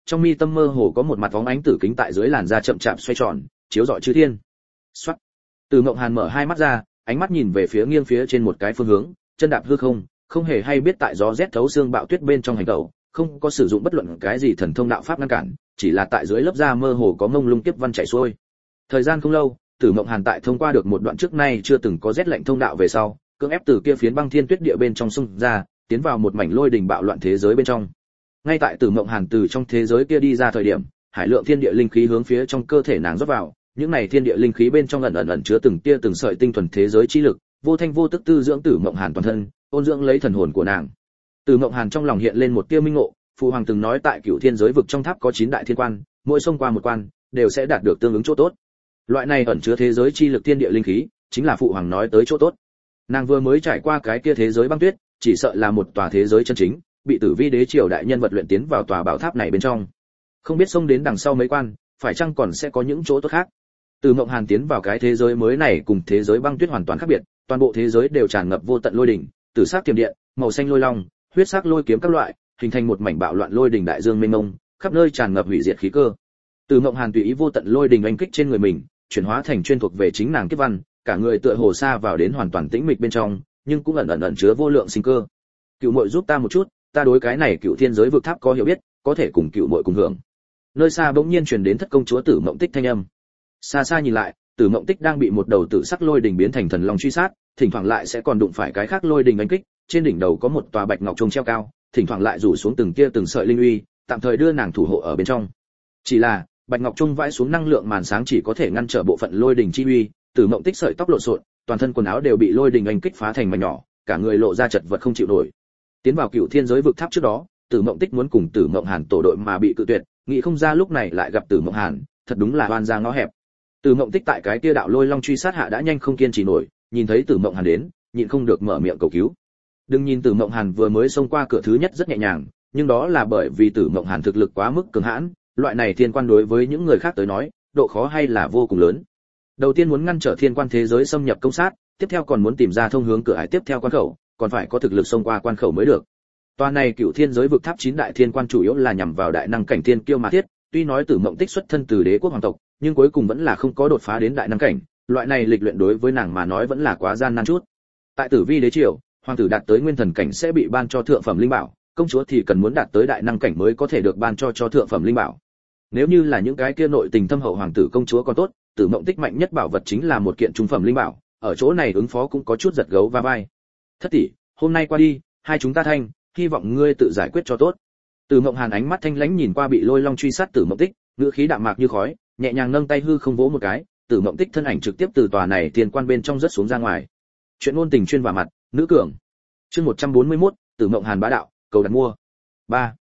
A: trong mi tâm mơ hồ có một mặt bóng ánh tử kính tại dưới làn da chậm chạp xoay tròn, chiếu rọi chư thiên. Soát. Từ Mộng Hàn mở hai mắt ra, ánh mắt nhìn về phía nghiêng phía trên một cái phương hướng, chân đạp hư không, không hề hay biết tại gió rét thấu xương bạo tuyết bên trong hành tẩu, không có sử dụng bất luận cái gì thần thông đạo pháp ngăn cản, chỉ là tại dưới lớp da mơ hồ có mông lung kiếp văn chảy xuôi. Thời gian không lâu, Tử Mộng Hàn tại thông qua được một đoạn trước nay chưa từng có rét lạnh thông đạo về sau, cưỡng ép từ kia phiến băng thiên tuyết địa bên trong xung ra, tiến vào một mảnh lôi đình bạo loạn thế giới bên trong. Ngay tại Tử Mộng Hàn từ trong thế giới kia đi ra thời điểm, hải lượng thiên địa linh khí hướng phía trong cơ thể nàng rót vào, những này thiên địa linh khí bên trong ẩn chứa từng tia từng sợi tinh thuần thế giới chi lực, vô thanh vô tức tư dưỡng Tử Mộng Hàn toàn thân, ôn dưỡng lấy thần hồn của nàng. Tử Mộng Hàn trong lòng hiện lên một tia minh ngộ, phụ hoàng từng nói tại Cửu Thiên giới vực trong tháp có 9 đại thiên quan, mỗi xông qua một quan đều sẽ đạt được tương ứng chỗ tốt. Loại này ẩn chứa thế giới chi lực thiên địa linh khí, chính là phụ hoàng nói tới chỗ tốt. Nàng vừa mới trải qua cái kia thế giới băng tuyết, chỉ sợ là một tòa thế giới chân chính, bị Tử Vi đế triều đại nhân vật luyện tiến vào tòa bảo tháp này bên trong. Không biết xông đến đằng sau mấy quan, phải chăng còn sẽ có những chỗ tốt khác. Từ Mộng Hàn tiến vào cái thế giới mới này cùng thế giới băng tuyết hoàn toàn khác biệt, toàn bộ thế giới đều tràn ngập vô tận lôi đỉnh, tử sắc tiềm điện, màu xanh lôi long, huyết sắc lôi kiếm các loại, hình thành một mảnh bạo loạn lôi đỉnh đại dương mênh mông, khắp nơi tràn ngập hủy diệt khí cơ. Từ Mộng Hàn tùy ý vô tận lôi đỉnh oanh kích trên người mình, chuyển hóa thành chuyên thuộc về chính nàng kiếp văn, cả người tựa hồ xa vào đến hoàn toàn tĩnh mịch bên trong, nhưng cũng ẩn chứa vô lượng sinh cơ. Cửu muội giúp ta một chút, ta đối cái này Cửu Thiên giới vực tháp có hiểu biết, có thể cùng Cửu muội cùng hưởng. Nơi xa bỗng nhiên truyền đến thất công chúa Tử Mộng Tích thanh âm. Xa xa nhìn lại, Tử Mộng Tích đang bị một đầu tử sắc lôi đỉnh biến thành thần long truy sát, thỉnh thoảng lại sẽ còn đụng phải cái khác lôi đỉnh đánh kích, trên đỉnh đầu có một tòa bạch ngọc trung treo cao, thỉnh thoảng lại rủ xuống từng tia từng sợi linh uy, tạm thời đưa nàng thủ hộ ở bên trong. Chỉ là, bạch ngọc trung vãi xuống năng lượng màn sáng chỉ có thể ngăn trở bộ phận lôi đỉnh chi uy, Tử Mộng Tích sợi tóc lộn xộn, toàn thân quần áo đều bị lôi đỉnh đánh kích phá thành mảnh nhỏ, cả người lộ ra chật vật không chịu nổi. Tiến vào Cửu Thiên giới vực tháp trước đó, Tử Mộng Tích muốn cùng Tử Mộng Hàn tổ đội mà bị cự tuyệt, nghĩ không ra lúc này lại gặp Tử Mộng Hàn, thật đúng là oan ra ngõ hẹp. Tử Mộng Tích tại cái kia đạo lôi long truy sát hạ đã nhanh không kiên trì nổi, nhìn thấy Tử Mộng Hàn đến, nhịn không được mở miệng cầu cứu. Đừng nhìn Tử Mộng Hàn vừa mới xông qua cửa thứ nhất rất nhẹ nhàng, nhưng đó là bởi vì Tử Mộng Hàn thực lực quá mức cường hãn, loại này thiên quan đối với những người khác tới nói, độ khó hay là vô cùng lớn. Đầu tiên muốn ngăn trở thiên quan thế giới xâm nhập công sát, tiếp theo còn muốn tìm ra thông hướng cửa ải tiếp theo quan khẩu, còn phải có thực lực xông qua quan khẩu mới được. Tòa này Cửu Thiên giới vực tháp 9 đại thiên quan chủ yếu là nhằm vào đại năng cảnh thiên kiêu mà thiết, tuy nói Tử Mộng Tích xuất thân từ đế quốc hoàng tộc, nhưng cuối cùng vẫn là không có đột phá đến đại năng cảnh, loại này lịch luyện đối với nàng mà nói vẫn là quá gian nan chút. Tại Tử Vi đế triều, hoàng tử đạt tới nguyên thần cảnh sẽ bị ban cho thượng phẩm linh bảo, công chúa thì cần muốn đạt tới đại năng cảnh mới có thể được ban cho thượng phẩm linh bảo. Nếu như là những cái kia nội tình thâm hậu hoàng tử công chúa còn tốt, Tử Mộng Tích mạnh nhất bảo vật chính là một kiện trung phẩm linh bảo, ở chỗ này ứng phó cũng có chút giật gấu va vai. Thất tỷ, hôm nay qua đi, hai chúng ta thanh, hy vọng ngươi tự giải quyết cho tốt. Tử Mộng Hàn ánh mắt thanh lãnh nhìn qua bị lôi long truy sát Tử Mộng Tích, ngữ khí đạm mạc như khói, nhẹ nhàng nâng tay hư không vỗ một cái, Tử Mộng Tích thân ảnh trực tiếp từ tòa này thiên quan bên trong rớt xuống ra ngoài. Chuyện ngôn tình chuyên vào mặt, nữ cường. Chương 141, Tử Mộng Hàn bá đạo, cầu đặt mua. 3.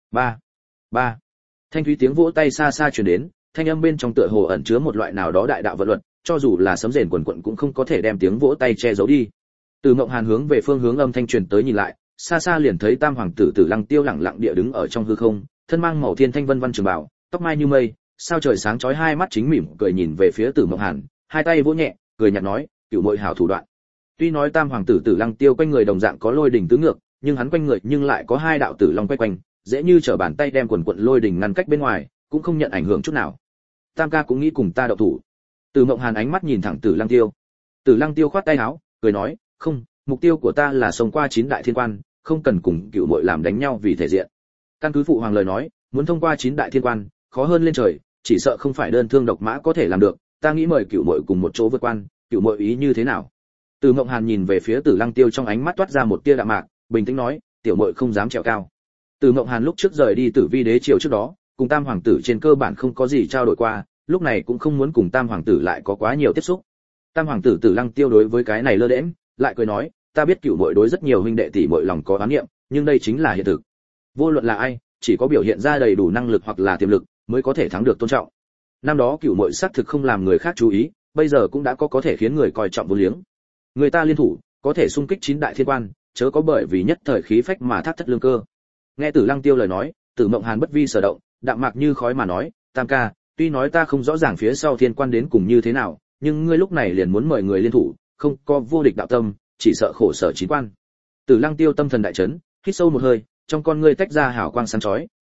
A: Thanh thúy tiếng vỗ tay xa xa truyền đến, thanh âm bên trong tựa hồ ẩn chứa một loại nào đó đại đạo vận luật, cho dù là sấm rền quần quật cũng không có thể đem tiếng vỗ tay che giấu đi. Tử Mộng Hàn hướng về phương hướng âm thanh truyền tới nhìn lại, xa xa liền thấy Tam hoàng tử Tử Lăng Tiêu lẳng lặng địa đứng ở trong hư không, thân mang màu thiên thanh vân vân trường bào, tóc mai như mây, sao trời sáng chói, hai mắt chính mỉm cười nhìn về phía Tử Mộng Hàn, hai tay vỗ nhẹ, cười nhạt nói, "Cửu muội hảo thủ đoạn." Tuy nói Tam hoàng tử Tử Lăng Tiêu quanh người đồng dạng có lôi đỉnh tứ ngược, nhưng hắn quanh người nhưng lại có hai đạo tử long quay quanh, dễ như trở bàn tay đem quần quần lôi đỉnh ngăn cách bên ngoài, cũng không nhận ảnh hưởng chút nào. Tam ca cũng nghĩ cùng ta động thủ. Tử Mộng Hàn ánh mắt nhìn thẳng Tử Lăng Tiêu. Tử Lăng Tiêu khoát tay áo, cười nói, "Không, mục tiêu của ta là xông qua 9 đại thiên quan, không cần cùng Cửu muội làm đánh nhau vì thể diện." Căn cứ phụ hoàng lời nói, muốn thông qua 9 đại thiên quan, khó hơn lên trời, chỉ sợ không phải đơn thương độc mã có thể làm được, ta nghĩ mời Cửu muội cùng một chỗ vượt quan, Cửu muội ý như thế nào? Tử Mộng Hàn nhìn về phía Tử Lăng Tiêu, trong ánh mắt toát ra một tia đạm mạc, bình tĩnh nói, "Tiểu muội không dám trèo cao." Tử Mộng Hàn lúc trước rời đi Tử Vi đế triều trước đó, cùng Tam hoàng tử trên cơ bản không có gì trao đổi qua, lúc này cũng không muốn cùng Tam hoàng tử lại có quá nhiều tiếp xúc. Tam hoàng tử Tử Lăng Tiêu đối với cái này lơ đễnh, lại cười nói, "Ta biết Cửu muội đối rất nhiều huynh đệ tỷ muội lòng có oán niệm, nhưng đây chính là hiện thực. Vô luận là ai, chỉ có biểu hiện ra đầy đủ năng lực hoặc là tiềm lực, mới có thể thắng được tôn trọng. Năm đó Cửu muội xác thực không làm người khác chú ý, bây giờ cũng đã có thể khiến người coi trọng vô liếng. Người ta liên thủ, có thể xung kích 9 đại thiên quan, chớ có bởi vì nhất thời khí phách mà thác thất lương cơ." Nghe Tử Lăng Tiêu lời nói, Tử Mộng Hàn bất vi sở động, đạm mạc như khói mà nói, "Tam ca, tuy nói ta không rõ ràng phía sau thiên quan đến cùng như thế nào, nhưng ngươi lúc này liền muốn mời người liên thủ, không có vô địch đạo tâm, chỉ sợ khổ sở chín quan." Tử Lăng Tiêu tâm thần đại chấn, hít sâu một hơi, trong con ngươi tách ra hào quang sáng chói,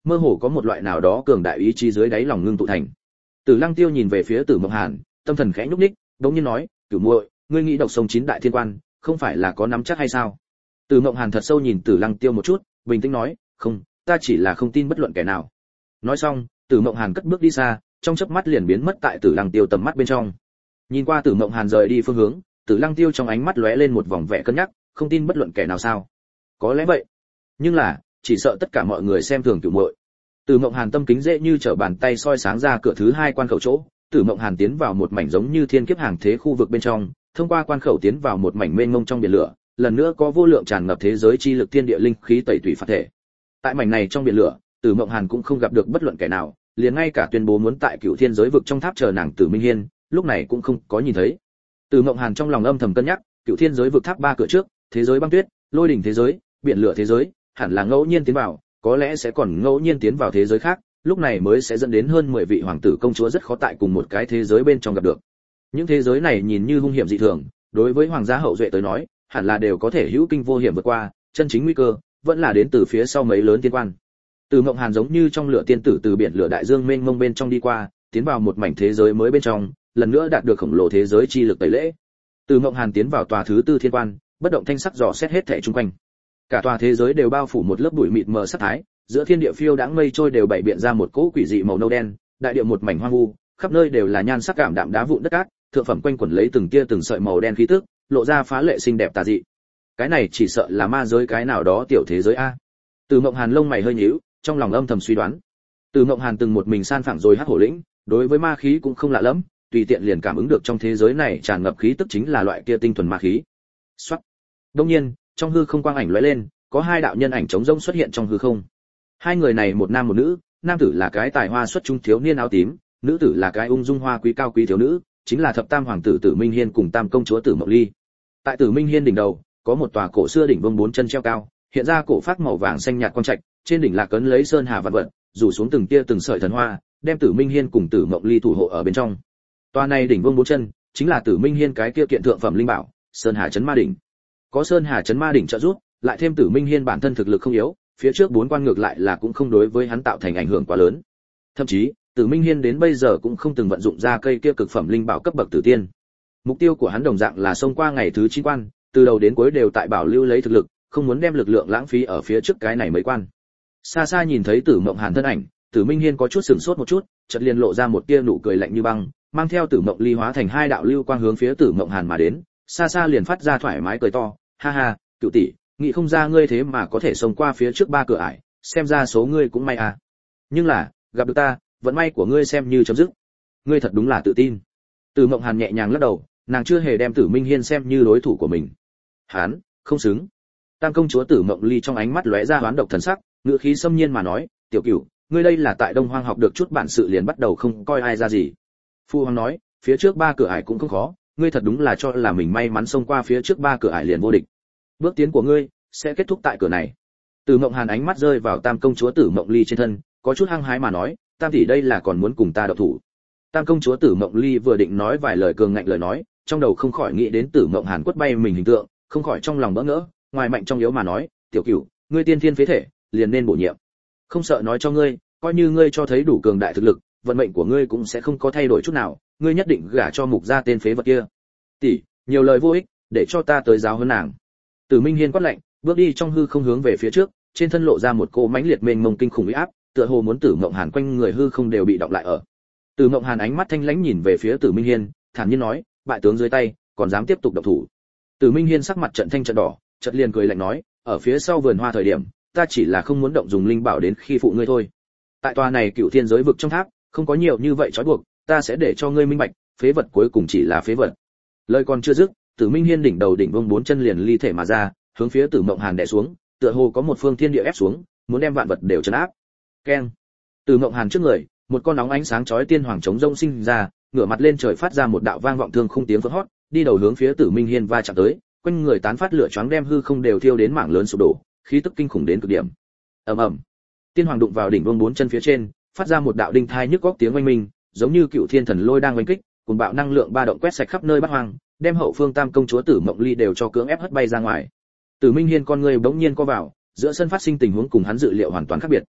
A: mơ hồ có một loại nào đó cường đại ý chí dưới đáy lòng ngưng tụ thành. Tử Lăng Tiêu nhìn về phía Tử Mộng Hàn, tâm thần khẽ nhúc nhích, đống nhiên nói, "Cửu muội, ngươi nghĩ độc sông 9 đại thiên quan, không phải là có nắm chắc hay sao?" Tử Mộng Hàn thật sâu nhìn Tử Lăng Tiêu một chút, bình tĩnh nói, "Không, ta chỉ là không tin bất luận kẻ nào." Nói xong, Tử Mộng Hàn cất bước đi xa, trong chớp mắt liền biến mất tại Tử Lăng Tiêu tầm mắt bên trong. Nhìn qua Tử Mộng Hàn rời đi phương hướng, Tử Lăng Tiêu trong ánh mắt lóe lên một vòng vẻ cân nhắc, không tin bất luận kẻ nào sao? Có lẽ vậy, nhưng là, chỉ sợ tất cả mọi người xem thường Cửu muội. Tử Mộng Hàn tâm kính dễ như trở bàn tay soi sáng ra cửa thứ 2 quan khẩu chỗ, Tử Mộng Hàn tiến vào một mảnh giống như thiên kiếp hàng thế khu vực bên trong, thông qua quan khẩu tiến vào một mảnh mênh mông trong biển lửa, lần nữa có vô lượng tràn ngập thế giới chi lực thiên địa linh khí tẩy tủy phạt thể. Tại mảnh này trong biển lửa, Tử Mộng Hàn cũng không gặp được bất luận kẻ nào, liền ngay cả tuyên bố muốn tại Cửu Thiên giới vực trong tháp chờ nàng Tử Minh Hiên, lúc này cũng không có nhìn thấy. Tử Mộng Hàn trong lòng âm thầm cân nhắc, Cửu Thiên giới vực tháp 3 cửa trước, thế giới băng tuyết, lôi đỉnh thế giới, biển lửa thế giới, hẳn là ngẫu nhiên tiến vào, có lẽ sẽ còn ngẫu nhiên tiến vào thế giới khác, lúc này mới sẽ dẫn đến hơn 10 vị hoàng tử công chúa rất khó tại cùng một cái thế giới bên trong gặp được. Những thế giới này nhìn như hung hiểm dị thường, đối với hoàng gia hậu duệ tới nói, hẳn là đều có thể hữu kinh vô hiểm vượt qua, chân chính nguy cơ vẫn là đến từ phía sau mấy lớn tiên quan. Từ Mộng Hàn giống như trong lửa tiên tử từ biển lửa đại dương mênh mông bên trong đi qua, tiến vào một mảnh thế giới mới bên trong, lần nữa đạt được khổng lồ thế giới chi lực tẩy lễ. Từ Mộng Hàn tiến vào tòa thứ 4 thiên quan, bất động thanh sắc dò xét hết thảy xung quanh. Cả tòa thế giới đều bao phủ một lớp bụi mịt mờ sắc thái, giữa thiên địa phiêu đãng mây trôi đều bày biện ra một cỗ quỷ dị màu nâu đen, đại địa một mảnh hoang vu, khắp nơi đều là nhan sắc cảm đạm đá vụn đất cát, thượng phẩm quanh quẩn lấy từng tia từng sợi màu đen khí tức, lộ ra phá lệ xinh đẹp tà dị. Cái này chỉ sợ là ma giới cái nào đó tiểu thế giới a. Từ Mộng Hàn lông mày hơi nhíu, trong lòng âm thầm suy đoán. Từ Mộng Hàn từng một mình san phẳng rồi hắc hổ lĩnh, đối với ma khí cũng không lạ lắm, tùy tiện liền cảm ứng được trong thế giới này tràn ngập khí tức chính là loại kia tinh thuần ma khí. Soát. Đương nhiên, trong hư không quang ảnh lóe lên, có 2 đạo nhân ảnh trống rỗng xuất hiện trong hư không. 2 người này một nam một nữ, nam tử là cái tài hoa xuất chúng thiếu niên áo tím, nữ tử là cái ung dung hoa quý cao quý thiếu nữ, chính là thập tam hoàng tử Tử Minh Hiên cùng tam công chúa Tử Mộng Ly. Tại Tử Minh Hiên đỉnh đầu, có một tòa cổ xưa đỉnh vương 4 chân treo cao, hiện ra cổ phác màu vàng xanh nhạt quang trạch, trên đỉnh là cấn lấy sơn hà vạn vật, rủ xuống từng tia từng sợi thần hoa, đem Tử Minh Hiên cùng Tử Mộng Ly thủ hộ ở bên trong. Tòa này đỉnh vương 4 chân, chính là Tử Minh Hiên cái kia kiện thượng phẩm linh bảo, Sơn Hà Chấn Ma đỉnh. Có Sơn Hà Chấn Ma đỉnh trợ giúp, lại thêm Tử Minh Hiên bản thân thực lực không yếu, phía trước 4 quan ngược lại là cũng không đối với hắn tạo thành ảnh hưởng quá lớn. Thậm chí, Tử Minh Hiên đến bây giờ cũng không từng vận dụng ra cây kia cực phẩm linh bảo cấp bậc tử tiên. Mục tiêu của hắn đồng dạng là xông qua ngày thứ 9 quan, từ đầu đến cuối đều tại bảo lưu lấy thực lực, không muốn đem lực lượng lãng phí ở phía trước cái này mấy quan. Xa xa nhìn thấy Tử Mộng Hàn thân ảnh, Tử Minh Hiên có chút sửng sốt một chút, chợt liền lộ ra một tia nụ cười lạnh như băng, mang theo Tử Mộng Ly hóa thành 2 đạo lưu quang hướng phía Tử Mộng Hàn mà đến, xa xa liền phát ra thoải mái cười to, ha ha, cửu tỷ, nghĩ không ra ngươi thế mà có thể xông qua phía trước 3 cửa ải, xem ra số ngươi cũng may à. Nhưng là, gặp được ta, vận may của ngươi xem như chấm dứt. Ngươi thật đúng là tự tin. Tử Mộng Hàn nhẹ nhàng lắc đầu, nàng chưa hề đem Tử Minh Hiên xem như đối thủ của mình. Hắn, không xứng. Tam công chúa Tử Mộng Ly trong ánh mắt lóe ra hoán độc thần sắc, ngữ khí xâm nhiên mà nói, tiểu cửu, ngươi đây là tại Đông Hoang học được chút bản sự liền bắt đầu không coi ai ra gì. Phu hoàng nói, phía trước 3 cửa ải cũng không khó, ngươi thật đúng là cho là mình may mắn xông qua phía trước 3 cửa ải liền vô địch. Bước tiến của ngươi sẽ kết thúc tại cửa này. Tử Mộng Hàn ánh mắt rơi vào Tam công chúa Tử Mộng Ly trên thân, có chút hăng hái mà nói, Tam tỷ đây là còn muốn cùng ta độc thủ. Tam công chúa Tử Mộng Ly vừa định nói vài lời cường ngạnh lời nói, trong đầu không khỏi nghĩ đến Tử Mộng Hàn quất bay mình hình tượng, không khỏi trong lòng bỡ ngỡ, ngoài mạnh trong yếu mà nói, tiểu cửu, ngươi tiên thiên phế thể, liền nên bổ nhiệm. Không sợ nói cho ngươi, coi như ngươi cho thấy đủ cường đại thực lực, vận mệnh của ngươi cũng sẽ không có thay đổi chút nào, ngươi nhất định gả cho mục gia tên phế vật kia. Tỷ, nhiều lời vô ích, để cho ta tới giáo huấn nàng. Tử Minh Hiên quát lạnh, bước đi trong hư không hướng về phía trước, trên thân lộ ra một cô mãnh liệt mênh mông kinh khủng uy áp, tựa hồ muốn Tử Mộng Hàn quanh người hư không đều bị đọng lại ở. Tử Mộng Hàn ánh mắt thanh lãnh nhìn về phía Tử Minh Hiên, thản nhiên nói, bại tướng dưới tay, còn dám tiếp tục động thủ. Tử Minh Hiên sắc mặt trận thanh trận đỏ, chợt liền cười lạnh nói, ở phía sau vườn hoa thời điểm, ta chỉ là không muốn động dùng linh bảo đến khi phụ ngươi thôi. Tại tòa này Cửu Thiên giới vực trong tháp, không có nhiều như vậy trói buộc, ta sẽ để cho ngươi minh bạch, phế vật cuối cùng chỉ là phế vật. Lời còn chưa dứt, Tử Minh Hiên đỉnh đầu đỉnh vông 4 chân liền ly thể mà ra, hướng phía Tử Mộng Hàn đè xuống, tựa hồ có một phương thiên địa ép xuống, muốn đem vạn vật đều trấn áp. Keng. Tử Mộng Hàn trước người, một con nóng ánh sáng chói tiên hoàng chống rông sinh ra, ngửa mặt lên trời phát ra một đạo vang vọng thương khung tiếng vỡ hót, đi đầu hướng phía Tử Minh Hiên va chạm tới, quanh người tán phát lửa choáng đem hư không đều thiêu đến mảng lớn sụp đổ, khí tức kinh khủng đến cực điểm. Ầm ầm. Tiên hoàng đụng vào đỉnh vông 4 chân phía trên, phát ra một đạo đinh thai nhức óc tiếng oanh minh, giống như cựu thiên thần lôi đang oanh kích, cuồng bạo năng lượng ba động quét sạch khắp nơi bát hoang, đem hậu phương Tam công chúa Tử Mộng Ly đều cho cưỡng ép hất bay ra ngoài. Tử Minh Hiên con người bỗng nhiên co vào, giữa sân phát sinh tình huống cùng hắn dự liệu hoàn toàn khác biệt.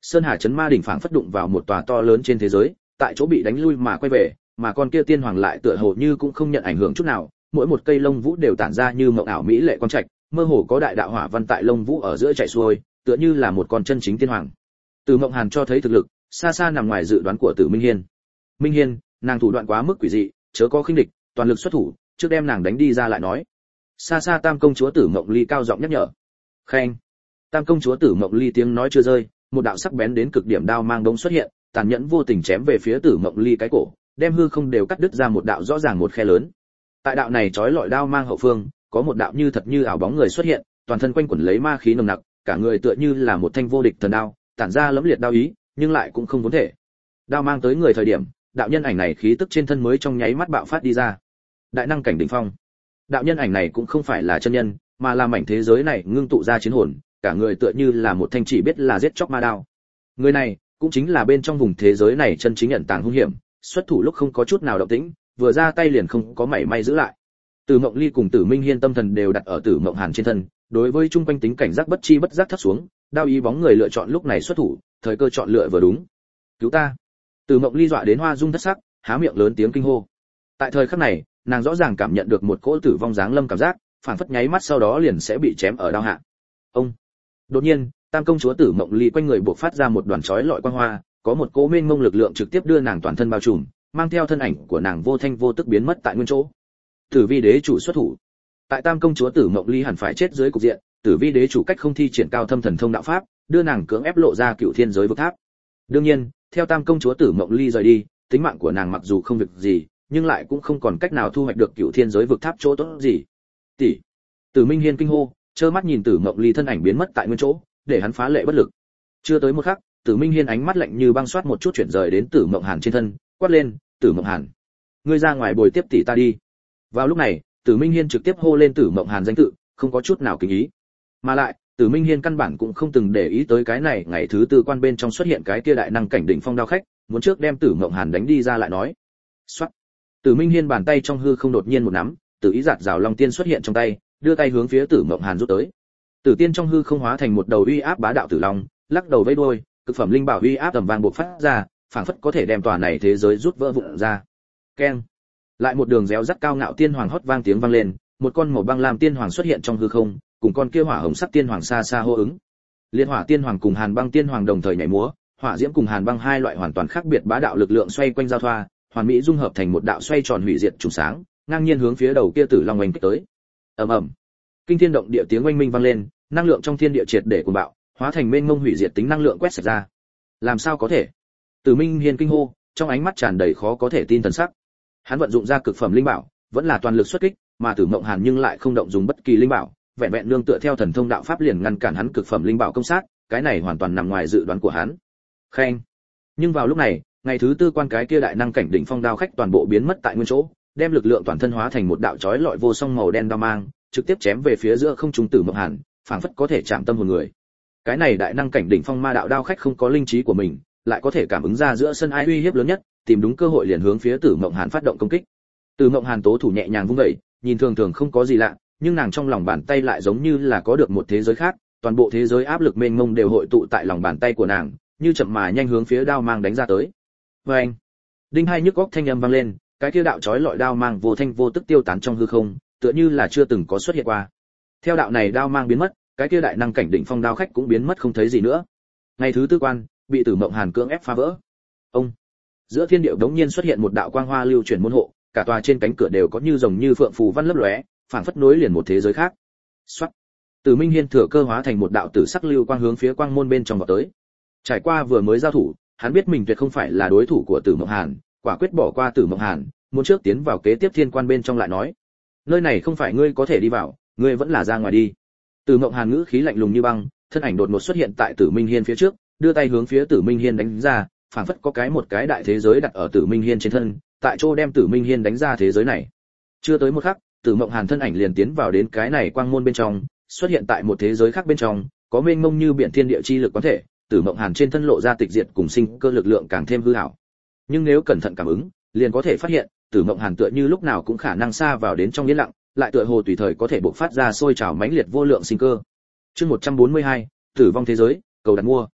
A: Sơn Hà Chấn Ma đỉnh phảng phất đụng vào một tòa to lớn trên thế giới, tại chỗ bị đánh lui mà quay về, mà con kia tiên hoàng lại tựa hồ như cũng không nhận ảnh hưởng chút nào, mỗi một cây lông vũ đều tản ra như mộng ảo mỹ lệ quang trạch, mơ hồ có đại đạo hỏa văn tại lông vũ ở giữa chạy xuôi, tựa như là một con chân chính tiên hoàng. Từ Mộng Hàn cho thấy thực lực, xa xa nằm ngoài dự đoán của Tử Minh Hiên. Minh Hiên, nàng thủ đoạn quá mức quỷ dị, chớ có khinh địch, toàn lực xuất thủ, trước đem nàng đánh đi ra lại nói. Xa xa Tam công chúa Tử Mộng Ly cao giọng nhắc nhở. Khen. Tam công chúa Tử Mộng Ly tiếng nói chưa rơi, một đạo sắc bén đến cực điểm đao mang đống xuất hiện, tàn nhẫn vô tình chém về phía Tử Mộng Ly cái cổ, đem hư không đều cắt đứt ra một đạo rõ ràng một khe lớn. Tại đạo này chói lọi đao mang hậu phương, có một đạo như thật như ảo bóng người xuất hiện, toàn thân quanh quẩn lấy ma khí nồng nặc, cả người tựa như là một thanh vô địch thần đao, tản ra lẫm liệt đao ý, nhưng lại cũng không vốn thể. Đao mang tới người thời điểm, đạo nhân ảnh này khí tức trên thân mới trong nháy mắt bạo phát đi ra. Đại năng cảnh đỉnh phong. Đạo nhân ảnh này cũng không phải là chân nhân, mà là mảnh thế giới này ngưng tụ ra chiến hồn, cả người tựa như là một thanh chỉ biết là giết chóc ma đao. Người này cũng chính là bên trong vùng thế giới này chân chính ẩn tàng hung hiểm, xuất thủ lúc không có chút nào động tĩnh, vừa ra tay liền không có mảy may giữ lại. Từ Mộng Ly cùng Tử Minh Hiên tâm thần đều đặt ở Tử Mộng Hàn trên thân, đối với trung quanh tính cảnh giác bất chi bất giác thấp xuống, đao ý bóng người lựa chọn lúc này xuất thủ, thời cơ chọn lựa vừa đúng. Cứu ta! Tử Mộng Ly dọa đến hoa dung thất sắc, há miệng lớn tiếng kinh hô. Tại thời khắc này, nàng rõ ràng cảm nhận được một cỗ tử vong giáng lâm cảm giác, phản phất nháy mắt sau đó liền sẽ bị chém ở đao hạ. Ông! Đột nhiên, Tam công chúa Tử Mộng Ly quanh người bộc phát ra một đoàn chói lọi quang hoa, có một cỗ mênh mông lực lượng trực tiếp đưa nàng toàn thân bao trùm, mang theo thân ảnh của nàng vô thanh vô tức biến mất tại nguyên chỗ. Tử Vi đế chủ xuất thủ. Tại Tam công chúa Tử Mộng Ly hẳn phải chết dưới cục diện, Tử Vi đế chủ cách không thi triển cao thâm thần thông đạo pháp, đưa nàng cưỡng ép lộ ra cựu thiên giới vực tháp. Đương nhiên, theo Tam công chúa Tử Mộng Ly rời đi, tính mạng của nàng mặc dù không việc gì, nhưng lại cũng không còn cách nào thu hoạch được cựu thiên giới vực tháp chỗ tốt gì. Tỷ. Tử Minh Hiên kinh hô, trơ mắt nhìn Tử Mộng Ly thân ảnh biến mất tại nguyên chỗ, để hắn phá lệ bất lực. Chưa tới một khắc, Tử Minh Hiên ánh mắt lạnh như băng xoát một chút chuyển rời đến Tử Mộng Hàn trên thân, quát lên, "Tử Mộng Hàn, ngươi ra ngoài bồi tiếp tỷ ta đi." Vào lúc này, Tử Minh Hiên trực tiếp hô lên Tử Mộng Hàn danh tự, không có chút nào kính ý. Mà lại, Tử Minh Hiên căn bản cũng không từng để ý tới cái này, ngày thứ tư quan bên trong xuất hiện cái kia đại năng cảnh đỉnh phong đao khách, muốn trước đem Tử Mộng Hàn đánh đi ra lại nói. Soát. Tử Minh Hiên bàn tay trong hư không đột nhiên một nắm, Tử ý giạt rào long tiên xuất hiện trong tay, đưa tay hướng phía Tử Mộng Hàn rút tới. Tử tiên trong hư không hóa thành một đầu uy áp bá đạo tử long, lắc đầu vẫy đuôi, cực phẩm linh bảo uy áp tầm vang bộc phát ra, phảng phất có thể đem tòa này thế giới rút vỡ vụn ra. Keng. Lại một đường réo rắt cao ngạo tiên hoàng hót vang tiếng vang lên, một con màu băng lam tiên hoàng xuất hiện trong hư không, cùng con kia hỏa hồng sắc tiên hoàng xa xa hô ứng. Liên hỏa tiên hoàng cùng hàn băng tiên hoàng đồng thời nhảy múa, hỏa diễm cùng hàn băng hai loại hoàn toàn khác biệt bá đạo lực lượng xoay quanh giao thoa, hoàn mỹ dung hợp thành một đạo xoay tròn hủy diệt trùng sáng, ngang nhiên hướng phía đầu kia tử long oanh kích tới. Ầm ầm. Kinh thiên động địa tiếng oanh minh vang lên, năng lượng trong thiên địa triệt để cuồng bạo, hóa thành mênh mông hủy diệt tính năng lượng quét sạch ra. Làm sao có thể? Tử Minh Hiên kinh hô, trong ánh mắt tràn đầy khó có thể tin thần sắc. Hắn vận dụng ra cực phẩm linh bảo, vẫn là toàn lực xuất kích, mà Tử Mộng Hàn nhưng lại không động dùng bất kỳ linh bảo, vẹn vẹn nương tựa theo thần thông đạo pháp liền ngăn cản hắn cực phẩm linh bảo công sát, cái này hoàn toàn nằm ngoài dự đoán của hắn. Khen. Nhưng vào lúc này, ngày thứ tư quan cái kia đại năng cảnh đỉnh phong đao khách toàn bộ biến mất tại nguyên chỗ, đem lực lượng toàn thân hóa thành một đạo chói lọi vô song màu đen đao mang, trực tiếp chém về phía giữa không trung Tử Mộng Hàn, phảng phất có thể chạm tâm hồn người. Cái này đại năng cảnh đỉnh phong ma đạo đao khách không có linh trí của mình, lại có thể cảm ứng ra giữa sân ai uy hiếp lớn nhất, tìm đúng cơ hội liền hướng phía Tử Mộng Hàn phát động công kích. Tử Mộng Hàn tố thủ nhẹ nhàng vung dậy, nhìn thường thường không có gì lạ, nhưng nàng trong lòng bàn tay lại giống như là có được một thế giới khác, toàn bộ thế giới áp lực mênh mông đều hội tụ tại lòng bàn tay của nàng, như chậm mà nhanh hướng phía đao mang đánh ra tới. Oeng! Đinh hai nhức óc thanh âm vang lên, cái kia đạo chói lọi đao mang vô thanh vô tức tiêu tán trong hư không, tựa như là chưa từng có xuất hiện qua. Theo đạo này đao mang biến mất, cái kia đại năng cảnh đỉnh phong đao khách cũng biến mất không thấy gì nữa. Ngày thứ tư quan, bị Tử Mộng Hàn cưỡng ép phá vỡ. Ông! Giữa thiên địa đống nhiên xuất hiện một đạo quang hoa lưu chuyển môn hộ, cả tòa trên cánh cửa đều có như rồng như phượng phù văn lấp lóe, phảng phất nối liền một thế giới khác. Soát. Tử Minh Hiên thừa cơ hóa thành một đạo tử sắc lưu quang hướng phía quang môn bên trong vọt tới. Trải qua vừa mới giao thủ, hắn biết mình tuyệt không phải là đối thủ của Tử Mộng Hàn, quả quyết bỏ qua Tử Mộng Hàn, muốn trước tiến vào kế tiếp thiên quan bên trong lại nói. Nơi này không phải ngươi có thể đi vào, ngươi vẫn là ra ngoài đi. Tử Mộng Hàn ngữ khí lạnh lùng như băng, thân ảnh đột ngột xuất hiện tại Tử Minh Hiên phía trước, đưa tay hướng phía Tử Minh Hiên đánh ra, phảng phất có một cái đại thế giới đặt ở Tử Minh Hiên trên thân, tại chỗ đem Tử Minh Hiên đánh ra thế giới này. Chưa tới một khắc, Tử Mộng Hàn thân ảnh liền tiến vào đến cái này quang môn bên trong, xuất hiện tại một thế giới khác bên trong, có mênh mông như biển thiên địa chi lực có thể, Tử Mộng Hàn trên thân lộ ra tịch diệt cùng sinh cơ lực lượng càng thêm hư ảo. Nhưng nếu cẩn thận cảm ứng, liền có thể phát hiện, Tử Mộng Hàn tựa như lúc nào cũng khả năng xa vào đến trong yên lặng, lại tựa hồ tùy thời có thể bộc phát ra sôi trào mãnh liệt vô lượng sinh cơ. Chương 142, Tử vong thế giới, cầu đặt mua.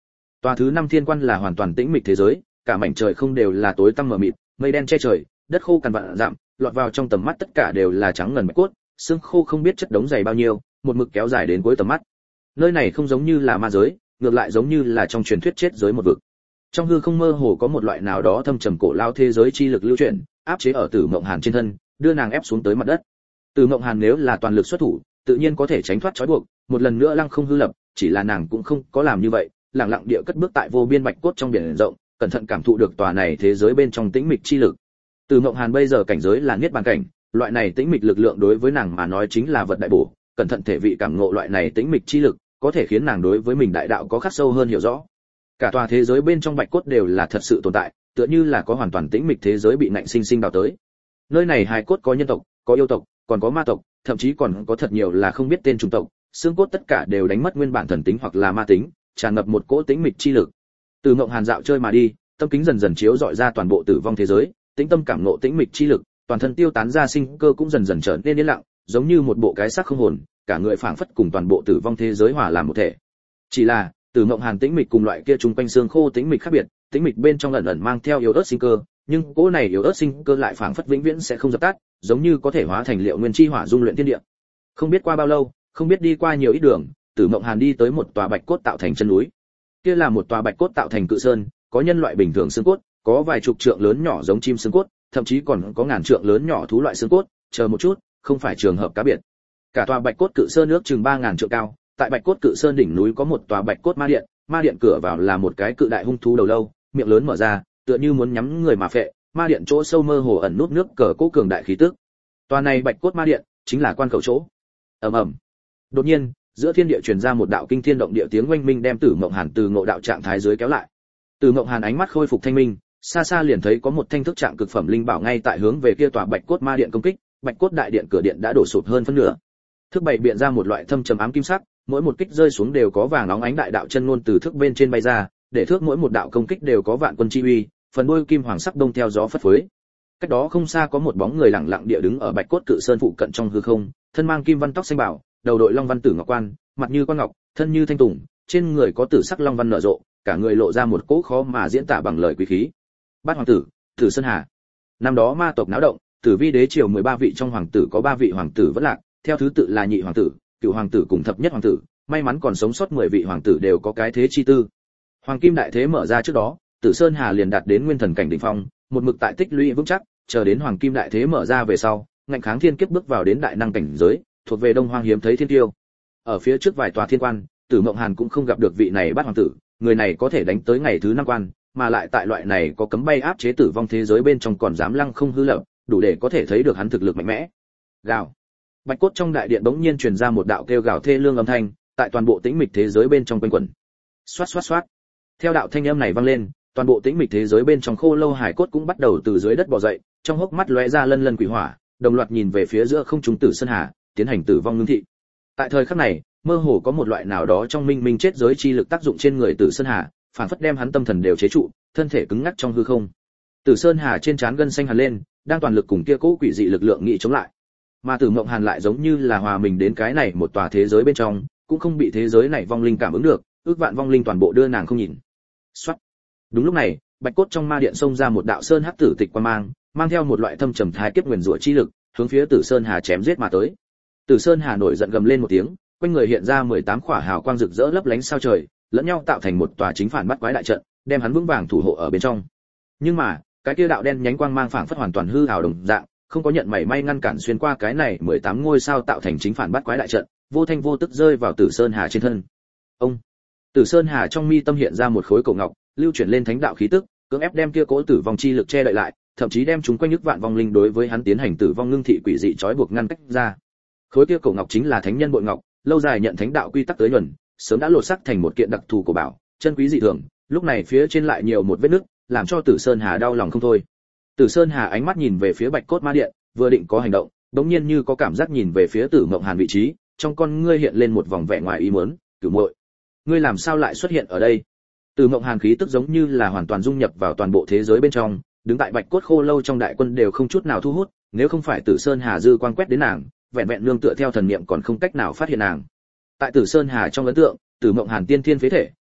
A: Tòa thứ 5 thiên quan là hoàn toàn tĩnh mịch thế giới, cả mảnh trời không đều là tối tăm mờ mịt, mây đen che trời, đất khô cằn vạn dặm, lọt vào trong tầm mắt tất cả đều là trắng ngần bạch cốt, xương khô không biết chất đống dày bao nhiêu, một mực kéo dài đến cuối tầm mắt. Nơi này không giống như là ma giới, ngược lại giống như là trong truyền thuyết chết giới một vực. Trong hư không mơ hồ có một loại nào đó thâm trầm cổ lao thế giới chi lực lưu chuyển, áp chế ở Tử Mộng Hàn trên thân, đưa nàng ép xuống tới mặt đất. Tử Mộng Hàn nếu là toàn lực xuất thủ, tự nhiên có thể tránh thoát trói buộc, một lần nữa lăng không hư lập, chỉ là nàng cũng không có làm như vậy, lặng lặng địa cất bước tại vô biên bạch cốt trong biển rộng, cẩn thận cảm thụ được tòa này thế giới bên trong tĩnh mịch chi lực. Tử Mộng Hàn bây giờ cảnh giới là niết bàn cảnh, loại này tĩnh mịch lực lượng đối với nàng mà nói chính là vật đại bổ, cẩn thận thể vị cảm ngộ loại này tĩnh mịch chi lực, có thể khiến nàng đối với mình đại đạo có khắc sâu hơn hiểu rõ. Cả tòa thế giới bên trong bạch cốt đều là thật sự tồn tại, tựa như là có hoàn toàn tĩnh mịch thế giới bị nạnh sinh sinh đào tới. Nơi này hài cốt có nhân tộc, có yêu tộc, còn có ma tộc, thậm chí còn có thật nhiều là không biết tên chủng tộc, xương cốt tất cả đều đánh mất nguyên bản thần tính hoặc là ma tính, tràn ngập một cỗ tĩnh mịch chi lực. Từ Mộng Hàn dạo chơi mà đi, tâm kính dần dần chiếu rọi ra toàn bộ tử vong thế giới, tĩnh tâm cảm ngộ tĩnh mịch chi lực, toàn thân tiêu tán ra sinh cơ cũng dần dần trở nên yên lặng, giống như một bộ cái xác không hồn, cả người phảng phất cùng toàn bộ tử vong thế giới hòa làm một thể. Chỉ là, Tử Mộng Hàn tĩnh mịch cùng loại kia chung quanh xương khô tĩnh mịch khác biệt, tĩnh mịch bên trong ẩn ẩn mang theo yếu ớt sinh cơ, nhưng cỗ này yếu ớt sinh cơ lại phảng phất vĩnh viễn sẽ không dập tắt, giống như có thể hóa thành liệu nguyên chi hỏa dung luyện thiên địa. Không biết qua bao lâu, không biết đi qua nhiều ít đường, Tử Mộng Hàn đi tới một tòa bạch cốt tạo thành chân núi. Kia là một tòa bạch cốt tạo thành cự sơn, có nhân loại bình thường xương cốt, có vài chục trượng lớn nhỏ giống chim xương cốt, thậm chí còn có ngàn trượng lớn nhỏ thú loại xương cốt, chờ một chút, không phải trường hợp cá biệt. Cả tòa bạch cốt cự sơn nước chừng 3000 trượng cao, tại bạch cốt cự sơn đỉnh núi có một tòa bạch cốt ma điện cửa vào là một cái cự đại hung thú đầu lâu, miệng lớn mở ra, tựa như muốn nhắm người mà phệ, ma điện chỗ sâu mơ hồ ẩn nút nước cờ cố cường đại khí tức. Tòa này bạch cốt ma điện chính là quan khẩu chỗ. Ầm ầm. Đột nhiên, giữa thiên địa truyền ra một đạo kinh thiên động địa tiếng oanh minh đem Tử Mộng Hàn từ ngộ đạo trạng thái dưới kéo lại. Tử Mộng Hàn ánh mắt khôi phục thanh minh, xa xa liền thấy có một thanh thức trạng cực phẩm linh bảo ngay tại hướng về kia tòa bạch cốt ma điện công kích, bạch cốt đại điện cửa điện đã đổ sụp hơn phân nửa. Thước bảy biện ra một loại thâm trầm ám kim sắc, mỗi một kích rơi xuống đều có vàng óng ánh đại đạo chân ngôn từ thước bên trên bay ra, để thước mỗi một đạo công kích đều có vạn quân chi uy, phần đuôi kim hoàng sắc đông theo gió phất phới. Cách đó không xa có một bóng người lặng lặng địa đứng ở bạch cốt cự sơn phụ cận trong hư không, thân mang kim văn tóc xanh bảo, đầu đội long văn tử ngọc quan, mặt như quan ngọc, thân như thanh tùng, trên người có tử sắc long văn nở rộ, cả người lộ ra một cỗ khó mà diễn tả bằng lời quý khí. Bát hoàng tử, Tử Sơn Hà. Năm đó ma tộc náo động, Tử Vi đế triều 13 vị trong hoàng tử có 3 vị hoàng tử vẫn lạc, theo thứ tự là nhị hoàng tử, cửu hoàng tử cùng thập nhất hoàng tử, may mắn còn sống sót 10 vị hoàng tử đều có cái thế chi tư. Hoàng kim đại thế mở ra trước đó, Tử Sơn Hà liền đạt đến nguyên thần cảnh đỉnh phong, một mực tại tích lũy vững chắc, chờ đến hoàng kim đại thế mở ra về sau, ngạnh kháng thiên kiếp bước vào đến đại năng cảnh giới, thuộc về đông hoang hiếm thấy thiên tiêu. Ở phía trước vài tòa thiên quan, Tử Mộng Hàn cũng không gặp được vị này Bát hoàng tử, người này có thể đánh tới ngày thứ 5 quan, mà lại tại loại này có cấm bay áp chế tử vong thế giới bên trong còn dám lăng không hư lập, đủ để có thể thấy được hắn thực lực mạnh mẽ. Gào. Bạch cốt trong đại điện bỗng nhiên truyền ra một đạo kêu gào thê lương âm thanh, tại toàn bộ tĩnh mịch thế giới bên trong quanh quẩn. Xoát xoát xoát. Theo đạo thanh âm này vang lên, toàn bộ tĩnh mịch thế giới bên trong khô lâu hải cốt cũng bắt đầu từ dưới đất bò dậy, trong hốc mắt lóe ra lân lân quỷ hỏa, đồng loạt nhìn về phía giữa không trung Tử Sơn Hà, tiến hành tử vong ngưng thị. Tại thời khắc này, mơ hồ có một loại nào đó trong minh minh chết giới chi lực tác dụng trên người Tử Sơn Hà, phản phất đem hắn tâm thần đều chế trụ, thân thể cứng ngắc trong hư không. Tử Sơn Hà trên trán gân xanh hằn lên, đang toàn lực cùng kia cố quỷ dị lực lượng nghị chống lại. Mà Tử Mộng Hàn lại giống như là hòa mình đến cái này một tòa thế giới bên trong, cũng không bị thế giới này vong linh cảm ứng được, ước vạn vong linh toàn bộ đưa nàng không nhìn. Soát. Đúng lúc này, bạch cốt trong ma điện xông ra một đạo sơn hắc tử tịch quang mang, mang theo một loại thâm trầm thái kiếp nguyền rủa chi lực, hướng phía Tử Sơn Hà chém giết mà tới. Tử Sơn Hà nổi giận gầm lên một tiếng, quanh người hiện ra 18 khỏa hào quang rực rỡ lấp lánh sao trời, lẫn nhau tạo thành một tòa chính phản bắt quái đại trận, đem hắn vững vàng thủ hộ ở bên trong. Nhưng mà, cái kia đạo đen nhánh quang mang phảng phất hoàn toàn hư ảo đồng dạng, không có nhận mảy may ngăn cản xuyên qua cái này 18 ngôi sao tạo thành chính phản bắt quái đại trận, vô thanh vô tức rơi vào Tử Sơn Hà trên thân. Ông. Tử Sơn Hà trong mi tâm hiện ra một khối cổ ngọc, lưu chuyển lên thánh đạo khí tức, cưỡng ép đem kia cỗ tử vong chi lực che đậy lại, thậm chí đem chúng quanh nhức vạn vong linh đối với hắn tiến hành tử vong ngưng thị quỷ dị trói buộc ngăn cách ra. Khối kia cổ ngọc chính là thánh nhân bội ngọc, lâu dài nhận thánh đạo quy tắc tới luận, sớm đã lột sắc thành một kiện đặc thù của bảo, chân quý dị thường, lúc này phía trên lại nhiều một vết nứt, làm cho Tử Sơn Hà đau lòng không thôi. Tử Sơn Hà ánh mắt nhìn về phía Bạch Cốt Ma Điện, vừa định có hành động, đống nhiên như có cảm giác nhìn về phía Tử Mộng Hàn vị trí, trong con ngươi hiện lên một vòng vẻ ngoài ý muốn, "Cửu muội, ngươi làm sao lại xuất hiện ở đây?" Tử Mộng Hàn khí tức giống như là hoàn toàn dung nhập vào toàn bộ thế giới bên trong, đứng tại Bạch Cốt Khô Lâu trong đại quân đều không chút nào thu hút, nếu không phải Tử Sơn Hà dư quang quét đến nàng, vẹn vẹn nương tựa theo thần niệm còn không cách nào phát hiện nàng. Tại Tử Sơn Hà trong ấn tượng, Tử Mộng Hàn tiên thiên phế thể,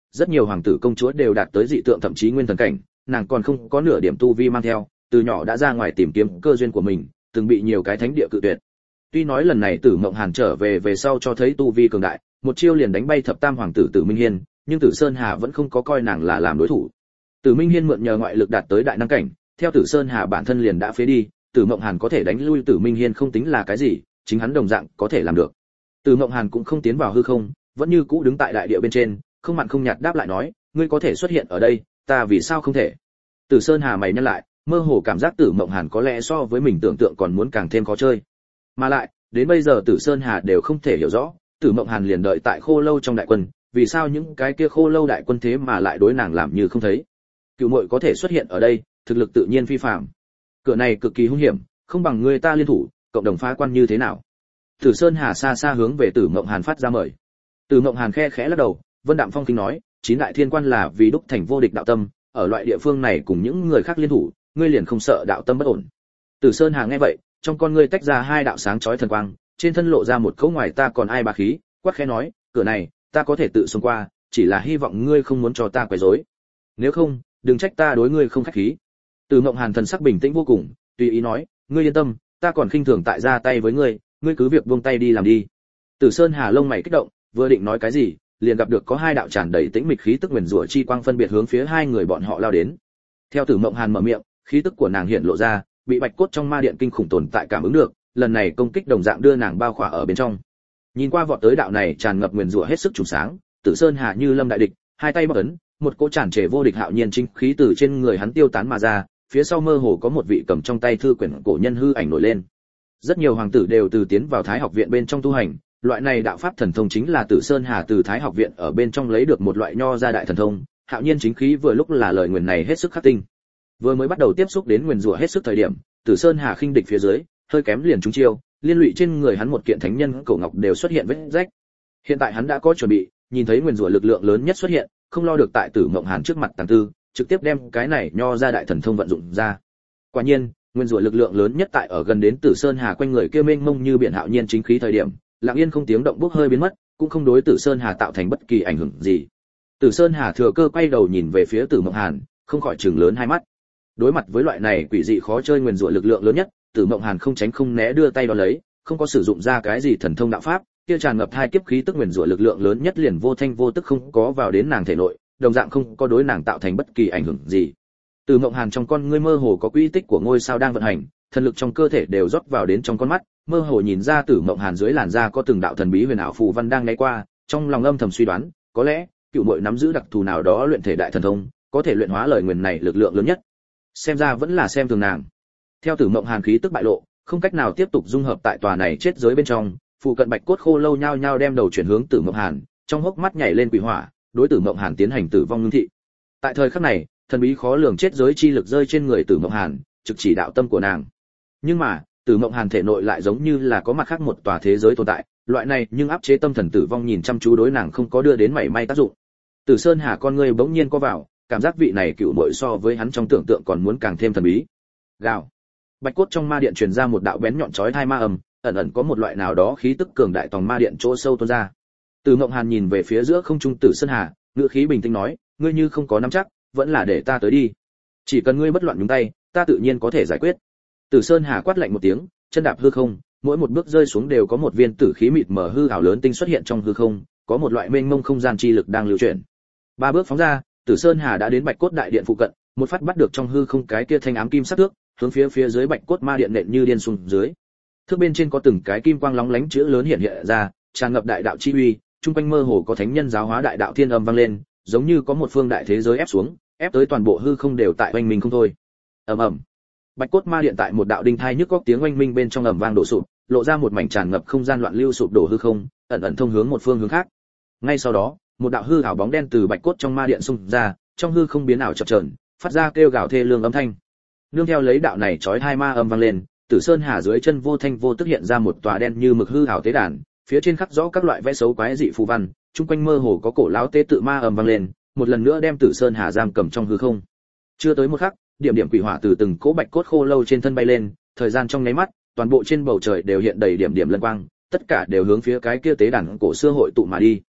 A: rất nhiều hoàng tử công chúa đều đạt tới dị tượng thậm chí nguyên thần cảnh, nàng còn không có nửa điểm tu vi mang theo, từ nhỏ đã ra ngoài tìm kiếm cơ duyên của mình, từng bị nhiều cái thánh địa cự tuyệt. Tuy nói lần này Tử Mộng Hàn trở về sau cho thấy tu vi cường đại, một chiêu liền đánh bay thập tam hoàng tử Tử Minh Hiên, nhưng Tử Sơn Hà vẫn không có coi nàng là làm đối thủ. Tử Minh Hiên mượn nhờ ngoại lực đạt tới đại năng cảnh, theo Tử Sơn Hà bản thân liền đã phế đi, Tử Mộng Hàn có thể đánh lui Tử Minh Hiên không tính là cái gì, chính hắn đồng dạng có thể làm được. Tử Mộng Hàn cũng không tiến vào hư không, vẫn như cũ đứng tại đại địa bên trên, không mặn không nhạt đáp lại nói, ngươi có thể xuất hiện ở đây, ta vì sao không thể? Tử Sơn Hà mày nhăn lại, mơ hồ cảm giác Tử Mộng Hàn có lẽ so với mình tưởng tượng còn muốn càng thêm khó chơi. Mà lại, đến bây giờ Tử Sơn Hà đều không thể hiểu rõ, Tử Mộng Hàn liền đợi tại Khô Lâu trong đại quân, vì sao những cái kia Khô Lâu đại quân thế mà lại đối nàng làm như không thấy? Cửu muội có thể xuất hiện ở đây, thực lực tự nhiên phi phàm. Cửa này cực kỳ hung hiểm, không bằng người ta liên thủ, cộng đồng phá quan như thế nào? Tử Sơn Hà xa xa hướng về Tử Mộng Hàn phát ra mời. Tử Mộng Hàn khẽ khẽ lắc đầu, Vân Đạm Phong kinh nói, chín đại thiên quan là vì đúc thành vô địch đạo tâm, ở loại địa phương này cùng những người khác liên thủ, ngươi liền không sợ đạo tâm bất ổn. Tử Sơn Hà nghe vậy, trong con ngươi tách ra hai đạo sáng chói thần quang, trên thân lộ ra một cấu ngoài ta còn ai bá khí, quát khẽ nói, cửa này, ta có thể tự xông qua, chỉ là hy vọng ngươi không muốn cho ta quấy rối. Nếu không, đừng trách ta đối ngươi không khách khí. Tử Mộng Hàn thần sắc bình tĩnh vô cùng, tùy ý nói, ngươi yên tâm, ta còn khinh thường tại ra tay với ngươi, ngươi cứ việc buông tay đi làm đi. Tử Sơn Hà lông mày kích động, vừa định nói cái gì, liền gặp được có hai đạo tràn đầy tĩnh mịch khí tức nguyền rủa chi quang phân biệt hướng phía hai người bọn họ lao đến. Theo Tử Mộng Hàn mở miệng, khí tức của nàng hiện lộ ra, bị bạch cốt trong ma điện kinh khủng tồn tại cảm ứng được, lần này công kích đồng dạng đưa nàng bao khỏa ở bên trong. Nhìn qua vọt tới đạo này tràn ngập nguyền rủa hết sức trùng sáng, Tử Sơn Hà như lâm đại địch, hai tay bóc ấn, một cỗ tràn trề vô địch hạo nhiên chính khí từ trên người hắn tiêu tán mà ra, phía sau mơ hồ có một vị cầm trong tay thư quyển cổ nhân hư ảnh nổi lên. Rất nhiều hoàng tử đều từ tiến vào Thái học viện bên trong tu hành, loại này đạo pháp thần thông chính là Tử Sơn Hà từ Thái học viện ở bên trong lấy được một loại nho gia đại thần thông, hạo nhiên chính khí vừa lúc là lời nguyền này hết sức khắc tinh. Vừa mới bắt đầu tiếp xúc đến nguyền rủa hết sức thời điểm, Tử Sơn Hà khinh địch phía dưới, hơi kém liền trúng chiêu, liên lụy trên người hắn một kiện thánh nhân cổ ngọc đều xuất hiện vết rách. Hiện tại hắn đã có chuẩn bị, nhìn thấy nguyền rủa lực lượng lớn nhất xuất hiện, không lo được tại Tử Mộng Hàn trước mặt tàng tư, trực tiếp đem cái này nho ra đại thần thông vận dụng ra. Quả nhiên, nguyên rủa lực lượng lớn nhất tại ở gần đến Tử Sơn Hà quanh người kia mênh mông như biển hạo nhiên chính khí thời điểm, lặng yên không tiếng động bốc hơi biến mất, cũng không đối Tử Sơn Hà tạo thành bất kỳ ảnh hưởng gì. Tử Sơn Hà thừa cơ quay đầu nhìn về phía Tử Mộng Hàn, không khỏi trừng lớn hai mắt. Đối mặt với loại này quỷ dị khó chơi nguyên rủa lực lượng lớn nhất, Tử Mộng Hàn không tránh không né đưa tay đón lấy, không có sử dụng ra cái gì thần thông đạo pháp, kia tràn ngập hai kiếp khí tức nguyên rủa lực lượng lớn nhất liền vô thanh vô tức không có vào đến nàng thể nội, đồng dạng không có đối nàng tạo thành bất kỳ ảnh hưởng gì. Tử Mộng Hàn trong con ngươi mơ hồ có quỹ tích của ngôi sao đang vận hành, thần lực trong cơ thể đều rót vào đến trong con mắt, mơ hồ nhìn ra Tử Mộng Hàn dưới làn da có từng đạo thần bí huyền ảo phù văn đang né qua, trong lòng âm thầm suy đoán, có lẽ cựu muội nắm giữ đặc thù nào đó luyện thể đại thần thông, có thể luyện hóa lời nguyền này lực lượng lớn nhất. Xem ra vẫn là xem thường nàng. Theo Tử Mộng Hàn khí tức bại lộ, không cách nào tiếp tục dung hợp tại tòa này chết giới bên trong, phụ cận bạch cốt khô lâu nhao nhao đem đầu chuyển hướng Tử Mộng Hàn, trong hốc mắt nhảy lên quỷ hỏa, đối Tử Mộng Hàn tiến hành tử vong ngưng thị. Tại thời khắc này, thần bí khó lường chết giới chi lực rơi trên người Tử Mộng Hàn, trực chỉ đạo tâm của nàng. Nhưng mà, Tử Mộng Hàn thể nội lại giống như là có mặt khác một tòa thế giới tồn tại, loại này nhưng áp chế tâm thần tử vong nhìn chăm chú đối nàng không có đưa đến mảy may tác dụng. Tử Sơn Hà con ngươi bỗng nhiên co vào, cảm giác vị này cựu muội so với hắn trong tưởng tượng còn muốn càng thêm thần bí. Gào. Bạch cốt trong ma điện truyền ra một đạo bén nhọn chói tai ma âm, ẩn ẩn có một loại nào đó khí tức cường đại tòng ma điện chỗ sâu tuôn ra. Tử Mộng Hàn nhìn về phía giữa không trung Tử Sơn Hà, ngữ khí bình tĩnh nói, ngươi như không có nắm chắc, vẫn là để ta tới đi. Chỉ cần ngươi bất loạn nhúng tay, ta tự nhiên có thể giải quyết. Tử Sơn Hà quát lạnh một tiếng, chân đạp hư không, mỗi một bước rơi xuống đều có một viên tử khí mịt mờ hư ảo lớn tinh xuất hiện trong hư không, có một loại mênh mông không gian chi lực đang lưu chuyển. Ba bước phóng ra, Tử Sơn Hà đã đến Bạch cốt đại điện phụ cận, một phát bắt được trong hư không cái kia thanh ám kim sắc thước, hướng phía dưới Bạch cốt ma điện nện như điên xuống dưới. Thước bên trên có từng cái kim quang lóng lánh chữ lớn hiện hiện ra, tràn ngập đại đạo chi uy, trung quanh mơ hồ có thánh nhân giáo hóa đại đạo thiên âm vang lên, giống như có một phương đại thế giới ép xuống, ép tới toàn bộ hư không đều tại oanh minh không thôi. Ầm ầm. Bạch cốt ma điện tại một đạo đinh thai nhức góc tiếng oanh minh bên trong ầm vang đổ sụp, lộ ra một mảnh tràn ngập không gian loạn lưu sụp đổ hư không, ẩn ẩn thông hướng một phương hướng khác. Ngay sau đó, một đạo hư ảo bóng đen từ bạch cốt trong ma điện xung ra, trong hư không biến ảo chập chờn, phát ra kêu gào thê lương âm thanh. Nương theo lấy đạo này chói tai ma âm vang lên, Tử Sơn Hà dưới chân vô thanh vô tức hiện ra một tòa đen như mực hư ảo tế đàn, phía trên khắc rõ các loại vẽ xấu quái dị phù văn, chung quanh mơ hồ có cổ lão tế tự ma âm vang lên, một lần nữa đem Tử Sơn Hà giam cầm trong hư không. Chưa tới một khắc, điểm điểm quỷ hỏa từ từng cỗ bạch cốt khô lâu trên thân bay lên, thời gian trong nháy mắt, toàn bộ trên bầu trời đều hiện đầy điểm điểm lân quang, tất cả đều hướng phía cái kia tế đàn cổ xưa hội tụ mà đi.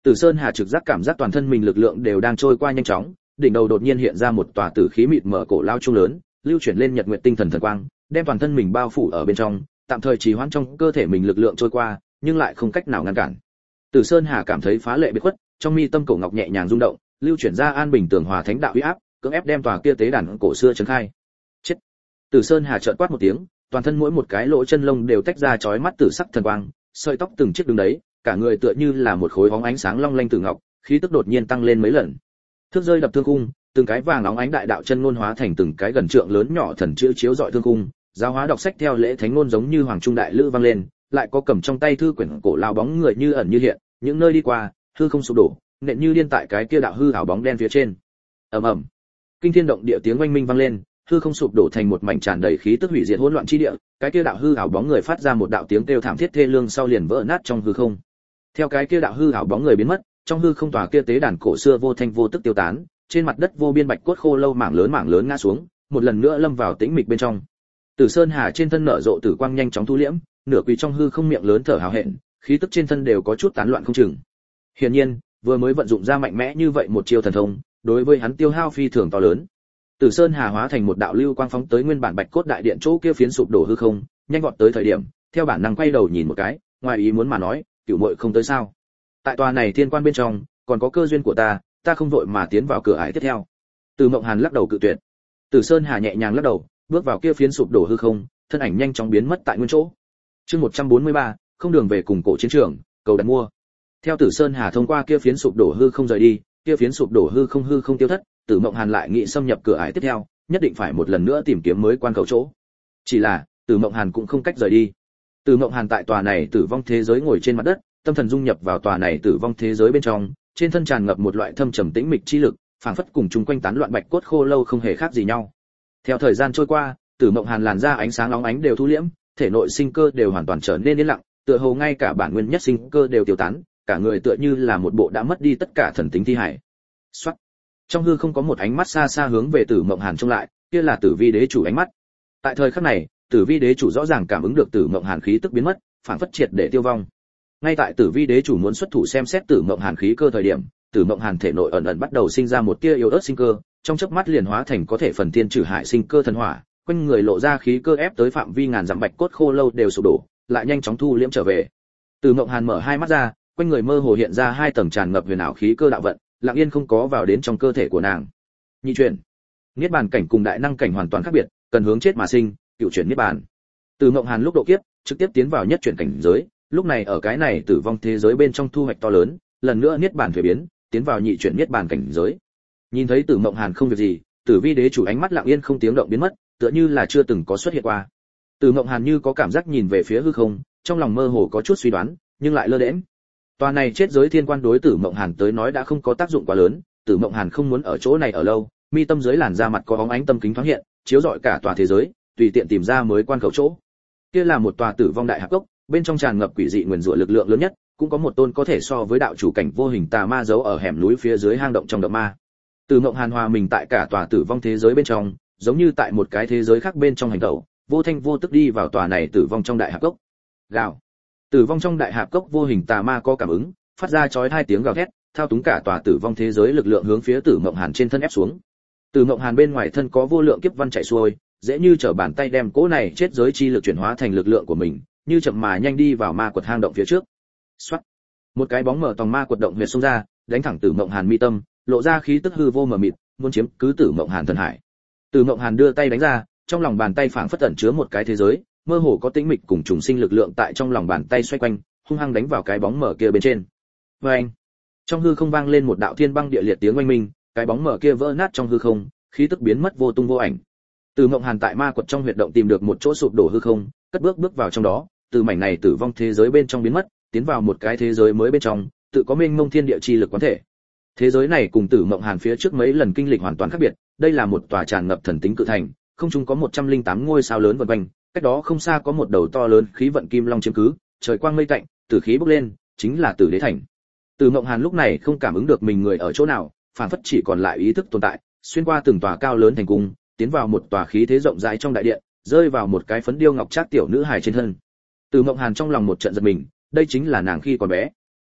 A: Tử Sơn Hà trực giác cảm giác toàn thân mình lực lượng đều đang trôi qua nhanh chóng, đỉnh đầu đột nhiên hiện ra một tòa tử khí mịt mờ cổ lao trung lớn, lưu chuyển lên nhật nguyệt tinh thần thần quang, đem toàn thân mình bao phủ ở bên trong, tạm thời trì hoãn trong cơ thể mình lực lượng trôi qua, nhưng lại không cách nào ngăn cản. Tử Sơn Hà cảm thấy phá lệ biệt khuất, trong mi tâm cổ ngọc nhẹ nhàng rung động, lưu chuyển ra an bình tường hòa thánh đạo uy áp, cưỡng ép đem tòa kia tế đàn cổ xưa trấn khai. Chết! Tử Sơn Hà chợt quát một tiếng, toàn thân mỗi một cái lỗ chân lông đều tách ra chói mắt tử sắc thần quang, sợi tóc từng chiếc đứng đấy, cả người tựa như là một khối bóng ánh sáng long lanh tử ngọc, khí tức đột nhiên tăng lên mấy lần. Thước rơi đập thương cung, từng cái vàng óng ánh đại đạo chân ngôn hóa thành từng cái gần trượng lớn nhỏ thần chữ chiếu rọi thương cung, giáo hóa đọc sách theo lễ thánh ngôn giống như hoàng trung đại lữ vang lên, lại có cầm trong tay thư quyển cổ lao bóng người như ẩn như hiện, những nơi đi qua, hư không sụp đổ, nện như điên tại cái kia đạo hư ảo bóng đen phía trên. Ầm ầm. Kinh thiên động địa tiếng oanh minh vang lên, hư không sụp đổ thành một mảnh tràn đầy khí tức hủy diệt hỗn loạn chi địa, cái kia đạo hư ảo bóng người phát ra một đạo tiếng kêu thảm thiết thê lương sau liền vỡ nát trong hư không. Theo cái kia đạo hư ảo bóng người biến mất, trong hư không tòa kia tế đàn cổ xưa vô thanh vô tức tiêu tán, trên mặt đất vô biên bạch cốt khô lâu mảng lớn ngã xuống, một lần nữa lâm vào tĩnh mịch bên trong. Tử Sơn Hà trên thân nở rộ tử quang nhanh chóng thu liễm, nửa quỳ trong hư không miệng lớn thở hào hẹn, khí tức trên thân đều có chút tán loạn không chừng. Hiển nhiên, vừa mới vận dụng ra mạnh mẽ như vậy một chiêu thần thông, đối với hắn tiêu hao phi thường to lớn. Tử Sơn Hà hóa thành một đạo lưu quang phóng tới nguyên bản bạch cốt đại điện chỗ kia phiến sụp đổ hư không, nhanh gọn tới thời điểm, theo bản năng quay đầu nhìn một cái, ngoài ý muốn mà nói, cửu muội không tới sao? Tại tòa này thiên quan bên trong, còn có cơ duyên của ta không vội mà tiến vào cửa ải tiếp theo. Từ Mộng Hàn lắc đầu cự tuyệt. Tử Sơn Hà nhẹ nhàng lắc đầu, bước vào kia phiến sụp đổ hư không, thân ảnh nhanh chóng biến mất tại nguyên chỗ. Chương 143, không đường về cùng cổ chiến trường, cầu đặt mua. Theo Tử Sơn Hà thông qua kia phiến sụp đổ hư không rời đi, kia phiến sụp đổ hư không tiêu thất, Tử Mộng Hàn lại nghĩ xâm nhập cửa ải tiếp theo, nhất định phải một lần nữa tìm kiếm mới quan cầu chỗ. Chỉ là, Tử Mộng Hàn cũng không cách rời đi. Tử Mộng Hàn tại tòa này tử vong thế giới ngồi trên mặt đất, tâm thần dung nhập vào tòa này tử vong thế giới bên trong, trên thân tràn ngập một loại thâm trầm tĩnh mịch chi lực, phảng phất cùng chung quanh tán loạn bạch cốt khô lâu không hề khác gì nhau. Theo thời gian trôi qua, Tử Mộng Hàn làn ra ánh sáng óng ánh đều thu liễm, thể nội sinh cơ đều hoàn toàn trở nên yên lặng, tựa hồ ngay cả bản nguyên nhất sinh cơ đều tiêu tán, cả người tựa như là một bộ đã mất đi tất cả thần tính thi hải. Soát. Trong hư không có một ánh mắt xa xa hướng về Tử Mộng Hàn trông lại, kia là Tử Vi Đế chủ ánh mắt. Tại thời khắc này, Tử Vi Đế chủ rõ ràng cảm ứng được Tử Mộng Hàn khí tức biến mất, phảng phất triệt để tiêu vong. Ngay tại Tử Vi Đế chủ muốn xuất thủ xem xét Tử Mộng Hàn khí cơ thời điểm, Tử Mộng Hàn thể nội ẩn ẩn bắt đầu sinh ra một tia yếu ớt sinh cơ, trong chớp mắt liền hóa thành có thể phần tiên trừ hại sinh cơ thần hỏa, quanh người lộ ra khí cơ ép tới phạm vi ngàn dặm bạch cốt khô lâu đều sụp đổ, lại nhanh chóng thu liễm trở về. Tử Mộng Hàn mở hai mắt ra, quanh người mơ hồ hiện ra hai tầng tràn ngập huyền ảo khí cơ đạo vận, lặng yên không có vào đến trong cơ thể của nàng. Nhị chuyển, niết bàn cảnh cùng đại năng cảnh hoàn toàn khác biệt, cần hướng chết mà sinh, cựu chuyển niết bàn. Tử Mộng Hàn lúc độ kiếp, trực tiếp tiến vào nhất chuyển cảnh giới, lúc này ở cái này tử vong thế giới bên trong thu hoạch to lớn, lần nữa niết bàn thuế biến, tiến vào nhị chuyển niết bàn cảnh giới. Nhìn thấy Tử Mộng Hàn không việc gì, Tử Vi Đế chủ ánh mắt lặng yên không tiếng động biến mất, tựa như là chưa từng có xuất hiện qua. Tử Mộng Hàn như có cảm giác nhìn về phía hư không, trong lòng mơ hồ có chút suy đoán, nhưng lại lơ đễnh. Tòa này chết giới thiên quan đối Tử Mộng Hàn tới nói đã không có tác dụng quá lớn, Tử Mộng Hàn không muốn ở chỗ này ở lâu, mi tâm dưới làn da mặt có bóng ánh tâm kính thoáng hiện, chiếu rọi cả tòa thế giới, tùy tiện tìm ra mới quan khẩu chỗ. Kia là một tòa tử vong đại hạp cốc, bên trong tràn ngập quỷ dị nguyền rủa lực lượng lớn nhất, cũng có một tôn có thể so với đạo chủ cảnh vô hình tà ma giấu ở hẻm núi phía dưới hang động trong động ma. Tử Mộng Hàn hòa mình tại cả tòa tử vong thế giới bên trong, giống như tại một cái thế giới khác bên trong hành động, vô thanh vô tức đi vào tòa này tử vong trong đại hạp cốc. Gào. Tử vong trong đại hạp cốc vô hình tà ma có cảm ứng, phát ra chói hai tiếng gào thét, thao túng cả tòa tử vong thế giới lực lượng hướng phía Tử Mộng Hàn trên thân ép xuống. Tử Mộng Hàn bên ngoài thân có vô lượng kiếp văn chạy xuôi, dễ như trở bàn tay đem cỗ này chết giới chi lực chuyển hóa thành lực lượng của mình, như chậm mà nhanh đi vào ma quật hang động phía trước. Soát. Một cái bóng mở tòng ma quật động huyệt xông ra, đánh thẳng Tử Mộng Hàn mi tâm, lộ ra khí tức hư vô mờ mịt, muốn chiếm cứ Tử Mộng Hàn thần hải. Tử Mộng Hàn đưa tay đánh ra, trong lòng bàn tay phảng phất ẩn chứa một cái thế giới, mơ hồ có tĩnh mịch cùng trùng sinh lực lượng tại trong lòng bàn tay xoay quanh, hung hăng đánh vào cái bóng mở kia bên trên. Oeng! Trong hư không vang lên một đạo thiên băng địa liệt tiếng oanh minh, cái bóng mở kia vỡ nát trong hư không, khí tức biến mất vô tung vô ảnh. Tử Mộng Hàn tại ma quật trong huyệt động tìm được một chỗ sụp đổ hư không, cất bước vào trong đó, từ mảnh này tử vong thế giới bên trong biến mất, tiến vào một cái thế giới mới bên trong, tự có mênh mông thiên địa chi lực quán thể. Thế giới này cùng Tử Mộng Hàn phía trước mấy lần kinh lịch hoàn toàn khác biệt, đây là một tòa tràn ngập thần tính cự thành, không trung có 108 ngôi sao lớn vần quanh, cách đó không xa có một đầu to lớn khí vận kim long chiếm cứ, trời quang mây tạnh, tử khí bốc lên, chính là Tử Đế thành. Tử Mộng Hàn lúc này không cảm ứng được mình người ở chỗ nào, phản phất chỉ còn lại ý thức tồn tại, xuyên qua từng tòa cao lớn thành cung, tiến vào một tòa khí thế rộng rãi trong đại điện, rơi vào một cái phấn điêu ngọc trác tiểu nữ hài trên thân. Tử Mộng Hàn trong lòng một trận giật mình, đây chính là nàng khi còn bé.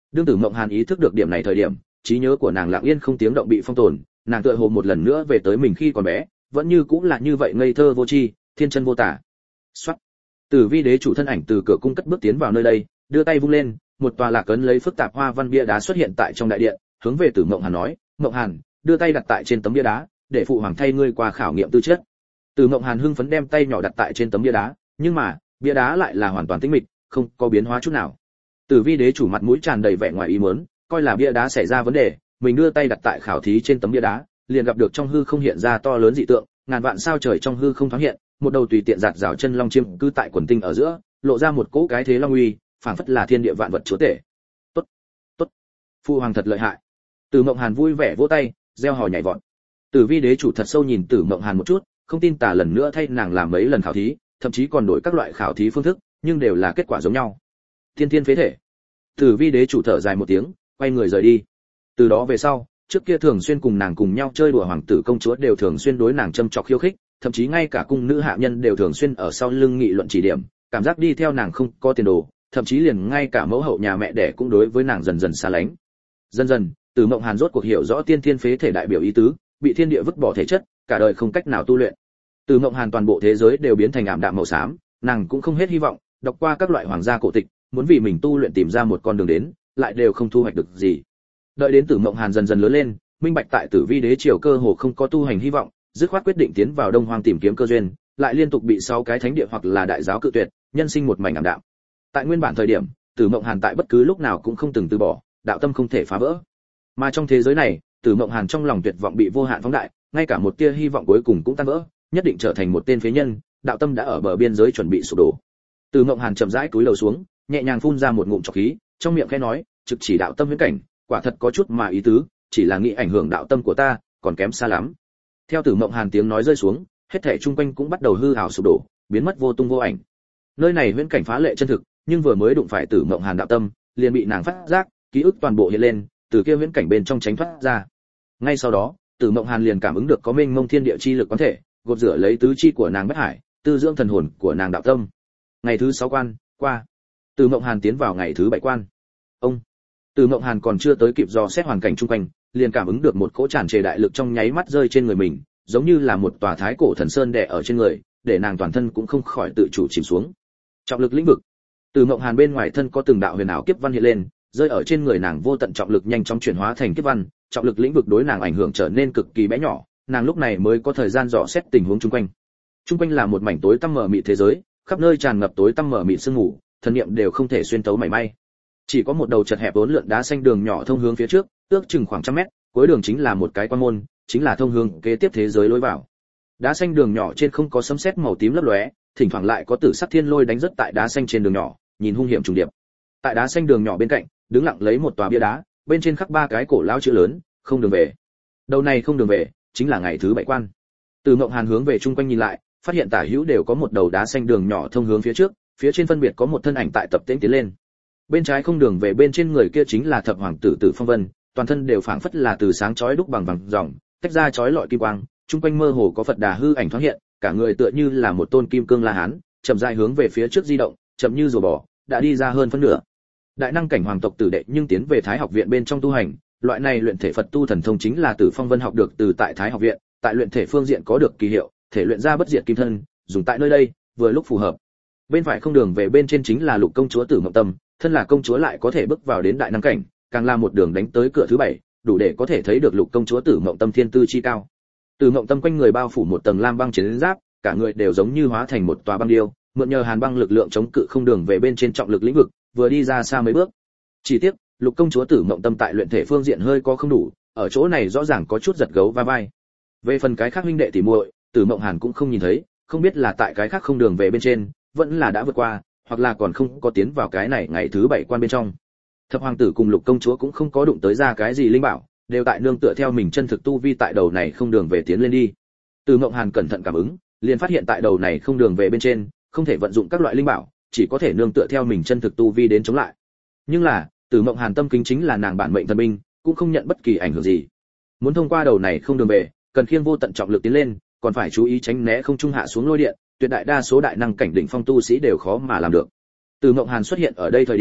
A: Đương Tử Mộng Hàn ý thức được điểm này thời điểm, trí nhớ của nàng lặng yên không tiếng động bị phong tồn, nàng tựa hồ một lần nữa về tới mình khi còn bé, vẫn như cũng là như vậy ngây thơ vô tri, thiên chân vô tả. Soát. Tử Vi đế chủ thân ảnh từ cửa cung cất bước tiến vào nơi đây, đưa tay vung lên, một tòa lạc ấn lấy phức tạp hoa văn bia đá xuất hiện tại trong đại điện, hướng về Tử Mộng Hàn nói, "Mộng Hàn, đưa tay đặt tại trên tấm bia đá, để phụ hoàng thay ngươi qua khảo nghiệm tư chất." Tử Mộng Hàn hưng phấn đem tay nhỏ đặt tại trên tấm bia đá, nhưng mà, bia đá lại là hoàn toàn tĩnh mịch, không có biến hóa chút nào. Tử Vi đế chủ mặt mũi tràn đầy vẻ ngoài ý muốn, coi là bia đá xảy ra vấn đề, mình đưa tay đặt tại khảo thí trên tấm bia đá, liền gặp được trong hư không hiện ra to lớn dị tượng, ngàn vạn sao trời trong hư không thoáng hiện, một đầu tùy tiện giạt rào chân long chiêm cư tại quần tinh ở giữa, lộ ra một cỗ cái thế long uy, phảng phất là thiên địa vạn vật chúa tể. Tốt, tốt, phụ hoàng thật lợi hại. Tử Mộng Hàn vui vẻ vỗ tay, reo hò nhảy vọt. Tử Vi đế chủ thật sâu nhìn Tử Mộng Hàn một chút, không tin tả lần nữa thay nàng làm mấy lần khảo thí, thậm chí còn đổi các loại khảo thí phương thức, nhưng đều là kết quả giống nhau. Thiên thiên phế thể. Tử Vi đế chủ thở dài một tiếng, quay người rời đi. Từ đó về sau, trước kia thường xuyên cùng nàng cùng nhau chơi đùa hoàng tử công chúa đều thường xuyên đối nàng châm chọc khiêu khích, thậm chí ngay cả cung nữ hạ nhân đều thường xuyên ở sau lưng nghị luận chỉ điểm, cảm giác đi theo nàng không có tiền đồ, thậm chí liền ngay cả mẫu hậu nhà mẹ đẻ cũng đối với nàng dần dần xa lánh. Dần dần, Tử Mộng Hàn rốt cuộc hiểu rõ tiên thiên phế thể đại biểu ý tứ, bị thiên địa vứt bỏ thể chất, cả đời không cách nào tu luyện. Tử Mộng Hàn toàn bộ thế giới đều biến thành ảm đạm màu xám, nàng cũng không hết hy vọng, đọc qua các loại hoàng gia cổ tịch, muốn vì mình tu luyện tìm ra một con đường đến, lại đều không thu hoạch được gì. Đợi đến Tử Mộng Hàn dần dần lớn lên, minh bạch tại Tử Vi đế triều cơ hồ không có tu hành hy vọng, dứt khoát quyết định tiến vào Đông Hoang tìm kiếm cơ duyên, lại liên tục bị 6 cái thánh địa hoặc là đại giáo cự tuyệt, nhân sinh một mảnh ảm đạm. Tại nguyên bản thời điểm, Tử Mộng Hàn tại bất cứ lúc nào cũng không từng từ bỏ, đạo tâm không thể phá vỡ. Mà trong thế giới này, Tử Mộng Hàn trong lòng tuyệt vọng bị vô hạn phóng đại, ngay cả một tia hy vọng cuối cùng cũng tan vỡ, nhất định trở thành một tên phế nhân, đạo tâm đã ở bờ biên giới chuẩn bị sụp đổ. Tử Mộng Hàn chậm rãi cúi đầu xuống, nhẹ nhàng phun ra một ngụm trọc khí, trong miệng khẽ nói, trực chỉ đạo tâm viễn cảnh, quả thật có chút mà ý tứ, chỉ là nghĩ ảnh hưởng đạo tâm của ta, còn kém xa lắm. Theo Tử Mộng Hàn tiếng nói rơi xuống, hết thảy chung quanh cũng bắt đầu hư ảo sụp đổ, biến mất vô tung vô ảnh. Nơi này viễn cảnh phá lệ chân thực, nhưng vừa mới đụng phải Tử Mộng Hàn đạo tâm, liền bị nàng phát giác, ký ức toàn bộ hiện lên, từ kia viễn cảnh bên trong tránh thoát ra. Ngay sau đó, Tử Mộng Hàn liền cảm ứng được có mênh mông thiên địa chi lực quán thể, gột rửa lấy tứ chi của nàng bất hải, tư dưỡng thần hồn của nàng đạo tâm. Ngày thứ 6 quan qua, Tử Mộng Hàn tiến vào ngày thứ 7 quan. Ông Tử Mộng Hàn còn chưa tới kịp dò xét hoàn cảnh chung quanh, liền cảm ứng được một cỗ tràn trề đại lực trong nháy mắt rơi trên người mình, giống như là một tòa thái cổ thần sơn đè ở trên người, để nàng toàn thân cũng không khỏi tự chủ chìm xuống. Trọng lực lĩnh vực. Tử Mộng Hàn bên ngoài thân có từng đạo huyền ảo kiếp văn hiện lên, rơi ở trên người nàng vô tận trọng lực nhanh chóng chuyển hóa thành kiếp văn, trọng lực lĩnh vực đối nàng ảnh hưởng trở nên cực kỳ bé nhỏ, nàng lúc này mới có thời gian dò xét tình huống chung quanh. Chung quanh là một mảnh tối tăm mờ mịt thế giới, khắp nơi tràn ngập tối tăm mờ mịt sương mù, thần niệm đều không thể xuyên tấu mảy may. Chỉ có một đầu chật hẹp uốn lượn đá xanh đường nhỏ thông hướng phía trước, ước chừng khoảng trăm mét, cuối đường chính là một cái quan môn, chính là thông hướng kế tiếp thế giới lối vào. Đá xanh đường nhỏ trên không có sấm sét màu tím lấp lóe, thỉnh thoảng lại có tử sắc thiên lôi đánh rất tại đá xanh trên đường nhỏ, nhìn hung hiểm trùng điệp. Tại đá xanh đường nhỏ bên cạnh, đứng lặng lấy một tòa bia đá, bên trên khắc 3 cái cổ lão chữ lớn, không đường về. Đầu này không đường về, chính là ngày thứ 7 quan. Từ Mộng Hàn hướng về chung quanh nhìn lại, phát hiện tả hữu đều có một đầu đá xanh đường nhỏ thông hướng phía trước, phía trên phân biệt có một thân ảnh tại tập tễnh tiến lên. Bên trái không đường về bên trên người kia chính là thập hoàng tử Tử Phong Vân, toàn thân đều phảng phất là từ sáng chói đúc bằng vàng ròng, tách ra chói lọi kim quang, chung quanh mơ hồ có Phật Đà hư ảnh thoáng hiện, cả người tựa như là một tôn kim cương La Hán, chậm rãi hướng về phía trước di động, chậm như rùa bò, đã đi ra hơn phân nửa. Đại năng cảnh hoàng tộc tử đệ nhưng tiến về Thái học viện bên trong tu hành, loại này luyện thể Phật tu thần thông chính là Tử Phong Vân học được từ tại Thái học viện, tại luyện thể phương diện có được kỳ hiệu, thể luyện ra bất diệt kim thân, dùng tại nơi đây, vừa lúc phù hợp. Bên phải không đường về bên trên chính là Lục công chúa Tử Mộng Tâm, thân là công chúa lại có thể bước vào đến đại năng cảnh, càng là một đường đánh tới cửa thứ 7, đủ để có thể thấy được Lục công chúa Tử Mộng Tâm thiên tư chi cao. Tử Mộng Tâm quanh người bao phủ một tầng lam băng chiến giáp, cả người đều giống như hóa thành một tòa băng điêu, mượn nhờ hàn băng lực lượng chống cự không đường về bên trên trọng lực lĩnh vực, vừa đi ra xa mấy bước. Chỉ tiếc, Lục công chúa Tử Mộng Tâm tại luyện thể phương diện hơi có không đủ, ở chỗ này rõ ràng có chút giật gấu va vai. Về phần cái khác huynh đệ tỉ muội, Tử Mộng Hàn cũng không nhìn thấy, không biết là tại cái khác không đường về bên trên, vẫn là đã vượt qua, hoặc là còn không có tiến vào cái này ngày thứ 7 quan bên trong. Thập hoàng tử cùng Lục công chúa cũng không có đụng tới ra cái gì linh bảo, đều tại nương tựa theo mình chân thực tu vi tại đầu này không đường về tiến lên đi. Tử Mộng Hàn cẩn thận cảm ứng, liền phát hiện tại đầu này không đường về bên trên, không thể vận dụng các loại linh bảo, chỉ có thể nương tựa theo mình chân thực tu vi đến chống lại. Nhưng là, Tử Mộng Hàn tâm kính chính là nàng bản mệnh thần binh, cũng không nhận bất kỳ ảnh hưởng gì. Muốn thông qua đầu này không đường về, cần khiêng vô tận trọng lực tiến lên, còn phải chú ý tránh né không trung hạ xuống lôi điện, tuyệt đại đa số đại năng cảnh đỉnh phong tu sĩ đều khó mà làm được. Tử Mộng Hàn xuất hiện ở đây thời điểm,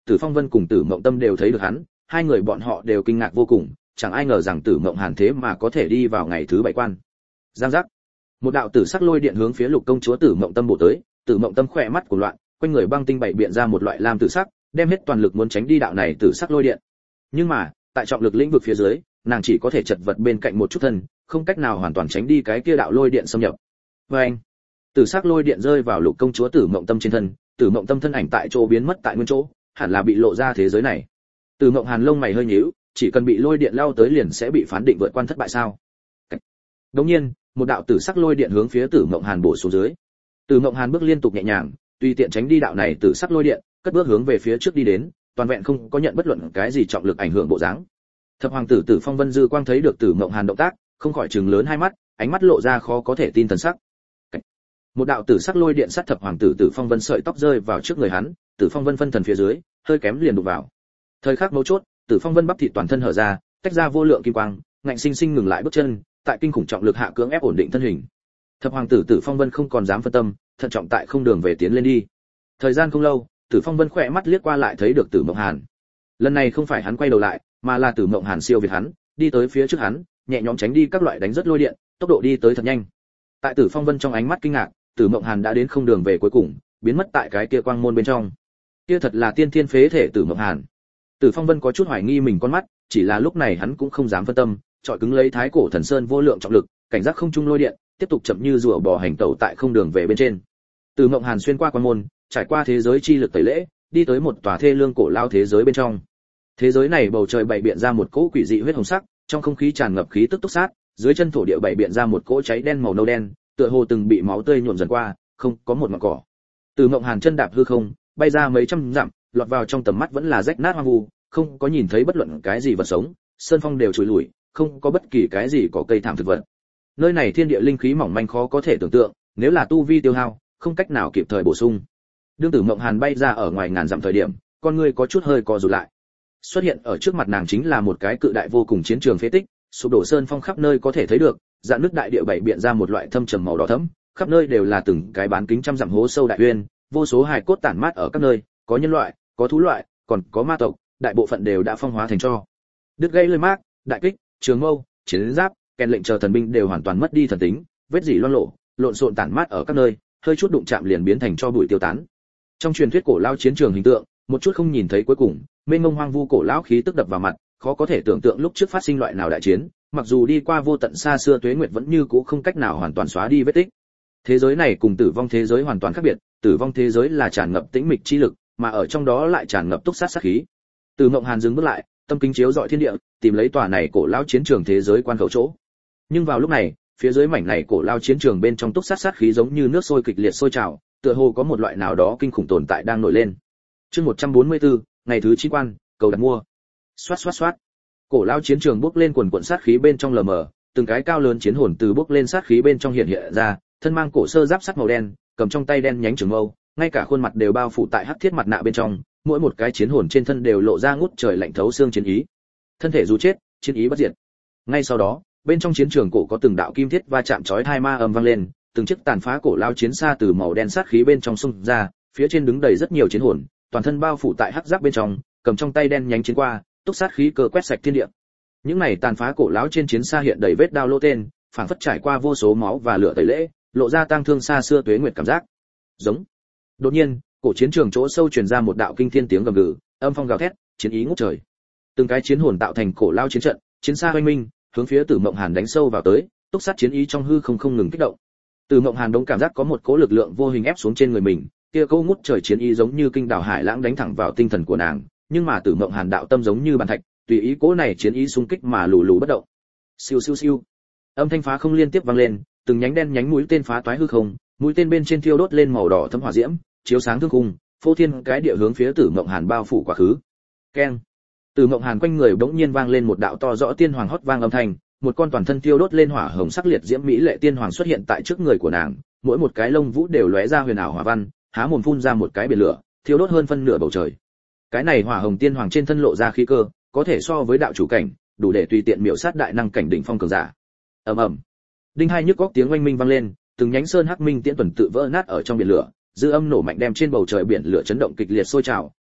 A: Tử Phong Vân cùng Tử Mộng Tâm đều thấy được hắn, hai người bọn họ đều kinh ngạc vô cùng, chẳng ai ngờ rằng Tử Mộng Hàn thế mà có thể đi vào ngày thứ 7 quan. Giang giác. Một đạo tử sắc lôi điện hướng phía Lục công chúa Tử Mộng Tâm bổ tới, Tử Mộng Tâm khỏe mắt của loạn, quanh người băng tinh bảy biện ra một loại lam tử sắc, đem hết toàn lực muốn tránh đi đạo này tử sắc lôi điện. Nhưng mà, tại trọng lực lĩnh vực phía dưới, nàng chỉ có thể chật vật bên cạnh một chút thân, không cách nào hoàn toàn tránh đi cái kia đạo lôi điện xâm nhập. Oeng! Tử sắc lôi điện rơi vào Lục công chúa Tử Mộng Tâm trên thân, Tử Mộng Tâm thân ảnh tại chỗ biến mất tại nguyên chỗ, hẳn là bị lộ ra thế giới này. Tử Mộng Hàn lông mày hơi nhíu, chỉ cần bị lôi điện lao tới liền sẽ bị phán định vượt quan thất bại sao? Đống nhiên, một đạo tử sắc lôi điện hướng phía Tử Mộng Hàn bổ xuống dưới. Tử Mộng Hàn bước liên tục nhẹ nhàng, tùy tiện tránh đi đạo này tử sắc lôi điện, cất bước hướng về phía trước đi đến, toàn vẹn không có nhận bất luận cái gì trọng lực ảnh hưởng bộ dáng. Thập hoàng tử Tử Phong Vân dư quang thấy được Tử Mộng Hàn động tác, không khỏi trừng lớn hai mắt, ánh mắt lộ ra khó có thể tin thần sắc. Một đạo tử sắc lôi điện sát thập hoàng tử Tử Phong Vân sợi tóc rơi vào trước người hắn, Tử Phong Vân phân thần phía dưới, hơi kém liền đụng vào. Thời khắc mấu chốt, Tử Phong Vân bắp thịt toàn thân hở ra, tách ra vô lượng kim quang, ngạnh sinh sinh ngừng lại bước chân, tại kinh khủng trọng lực hạ cưỡng ép ổn định thân hình. Thập hoàng tử Tử Phong Vân không còn dám phân tâm, thận trọng tại không đường về tiến lên đi. Thời gian không lâu, Tử Phong Vân khỏe mắt liếc qua lại thấy được Tử Mộng Hàn. Lần này không phải hắn quay đầu lại, mà là Tử Mộng Hàn siêu việt hắn, đi tới phía trước hắn, nhẹ nhõm tránh đi các loại đánh rất lôi điện, tốc độ đi tới thật nhanh. Tại Tử Phong Vân trong ánh mắt kinh ngạc, Tử Mộng Hàn đã đến không đường về cuối cùng, biến mất tại cái kia quang môn bên trong. Kia thật là tiên thiên phế thể Tử Mộng Hàn. Tử Phong Vân có chút hoài nghi mình con mắt, chỉ là lúc này hắn cũng không dám phân tâm, trọi cứng lấy Thái Cổ Thần Sơn vô lượng trọng lực, cảnh giác không trung lôi điện, tiếp tục chậm như rùa bò hành tẩu tại không đường về bên trên. Tử Mộng Hàn xuyên qua quan môn, trải qua thế giới chi lực tẩy lễ, đi tới một tòa thê lương cổ lao thế giới bên trong. Thế giới này bầu trời bày biện ra một cỗ quỷ dị huyết hồng sắc, trong không khí tràn ngập khí tức túc sát, dưới chân thổ địa bày biện ra một cỗ cháy đen màu nâu đen, tựa hồ từng bị máu tươi nhuộm dần qua, không có một mảng cỏ. Tử Mộng Hàn chân đạp hư không, bay ra mấy trăm dặm, lọt vào trong tầm mắt vẫn là rách nát hoang vu, không có nhìn thấy bất luận cái gì vật sống, sơn phong đều trụi lủi, không có bất kỳ cái gì có cây thảm thực vật. Nơi này thiên địa linh khí mỏng manh khó có thể tưởng tượng, nếu là tu vi tiêu hao, không cách nào kịp thời bổ sung. Đương Tử Mộng Hàn bay ra ở ngoài ngàn dặm thời điểm, con người có chút hơi co rụt lại. Xuất hiện ở trước mặt nàng chính là một cái cự đại vô cùng chiến trường phế tích, sụp đổ sơn phong khắp nơi có thể thấy được, dạn nước đại địa bảy biện ra một loại thâm trầm màu đỏ thẫm, khắp nơi đều là từng cái bán kính trăm dặm hố sâu đại uyên, vô số hài cốt tản mát ở các nơi, có nhân loại, có thú loại, còn có ma tộc, đại bộ phận đều đã phong hóa thành tro. Đứt gây lơi mác, đại kích, trường mâu, chiến giáp, kèn lệnh chờ thần binh đều hoàn toàn mất đi thần tính, vết dỉ loang lổ, lộn xộn tản mát ở các nơi, hơi chút đụng chạm liền biến thành tro bụi tiêu tán. Trong truyền thuyết cổ lao chiến trường hình tượng, một chút không nhìn thấy cuối cùng, mênh mông hoang vu cổ lão khí tức đập vào mặt, khó có thể tưởng tượng lúc trước phát sinh loại nào đại chiến, mặc dù đi qua vô tận xa xưa tuế nguyệt vẫn như cũ không cách nào hoàn toàn xóa đi vết tích. Thế giới này cùng tử vong thế giới hoàn toàn khác biệt, tử vong thế giới là tràn ngập tĩnh mịch chi lực, mà ở trong đó lại tràn ngập túc sát sát khí. Từ Mộng Hàn dừng bước lại, tâm kính chiếu dọi thiên địa, tìm lấy tòa này cổ lão chiến trường thế giới quan khẩu chỗ. Nhưng vào lúc này, phía dưới mảnh này cổ lao chiến trường bên trong túc sát sát khí giống như nước sôi kịch liệt sôi trào, tựa hồ có một loại nào đó kinh khủng tồn tại đang nổi lên. Chương 144, ngày thứ 9 quan, cầu đặt mua. Xoát xoát xoát. Cổ lao chiến trường bốc lên quần quần sát khí bên trong lờ mờ, từng cái cao lớn chiến hồn từ bốc lên sát khí bên trong hiện hiện ra, thân mang cổ sơ giáp sắt màu đen, cầm trong tay đen nhánh trường mâu, ngay cả khuôn mặt đều bao phủ tại hắc thiết mặt nạ bên trong, mỗi một cái chiến hồn trên thân đều lộ ra ngút trời lạnh thấu xương chiến ý. Thân thể dù chết, chiến ý bất diệt. Ngay sau đó, bên trong chiến trường cổ có từng đạo kim thiết va chạm chói tai ma âm vang lên, từng chiếc tàn phá cổ lao chiến xa từ màu đen sát khí bên trong xung ra, phía trên đứng đầy rất nhiều chiến hồn, toàn thân bao phủ tại hắc giáp bên trong, cầm trong tay đen nhánh chiến qua, túc sát khí cơ quét sạch thiên địa. Những này tàn phá cổ lão trên chiến xa hiện đầy vết đao lỗ tên, phảng phất trải qua vô số máu và lửa tẩy lễ, lộ ra tang thương xa xưa tuế nguyệt cảm giác. Giống. Đột nhiên, cổ chiến trường chỗ sâu truyền ra một đạo kinh thiên tiếng gầm gừ, âm phong gào thét, chiến ý ngút trời. Từng cái chiến hồn tạo thành cổ lao chiến trận, chiến xa hoành minh, hướng phía Tử Mộng Hàn đánh sâu vào tới, túc sát chiến ý trong hư không ngừng kích động. Tử Mộng Hàn đống cảm giác có một cỗ lực lượng vô hình ép xuống trên người mình, kia cỗ ngút trời chiến ý giống như kinh đảo hải lãng đánh thẳng vào tinh thần của nàng, nhưng mà Tử Mộng Hàn đạo tâm giống như bàn thạch, tùy ý cỗ này chiến ý xung kích mà lù lù bất động. Siêu siêu siêu. Âm thanh phá không liên tiếp vang lên, từng nhánh đen nhánh mũi tên phá toái hư không, mũi tên bên trên thiêu đốt lên màu đỏ thấm hỏa diễm, chiếu sáng thương khung, phô thiên cái địa hướng phía Tử Mộng Hàn bao phủ quá khứ. Keng. Tử Mộng Hàn quanh người bỗng nhiên vang lên một đạo to rõ tiên hoàng hót vang âm thanh, một con toàn thân thiêu đốt lên hỏa hồng sắc liệt diễm mỹ lệ tiên hoàng xuất hiện tại trước người của nàng, mỗi một cái lông vũ đều lóe ra huyền ảo hỏa văn, há mồm phun ra một cái biển lửa, thiêu đốt hơn phân nửa bầu trời. Cái này hỏa hồng tiên hoàng trên thân lộ ra khí cơ, có thể so với đạo chủ cảnh, đủ để tùy tiện miểu sát đại năng cảnh đỉnh phong cường giả. Ầm ầm. Đinh hai nhức góc tiếng oanh minh vang lên, từng nhánh sơn hắc minh tiễn tuần tự vỡ nát ở trong biển lửa, dư âm nổ mạnh đem trên bầu trời biển lửa chấn động kịch liệt sôi trào,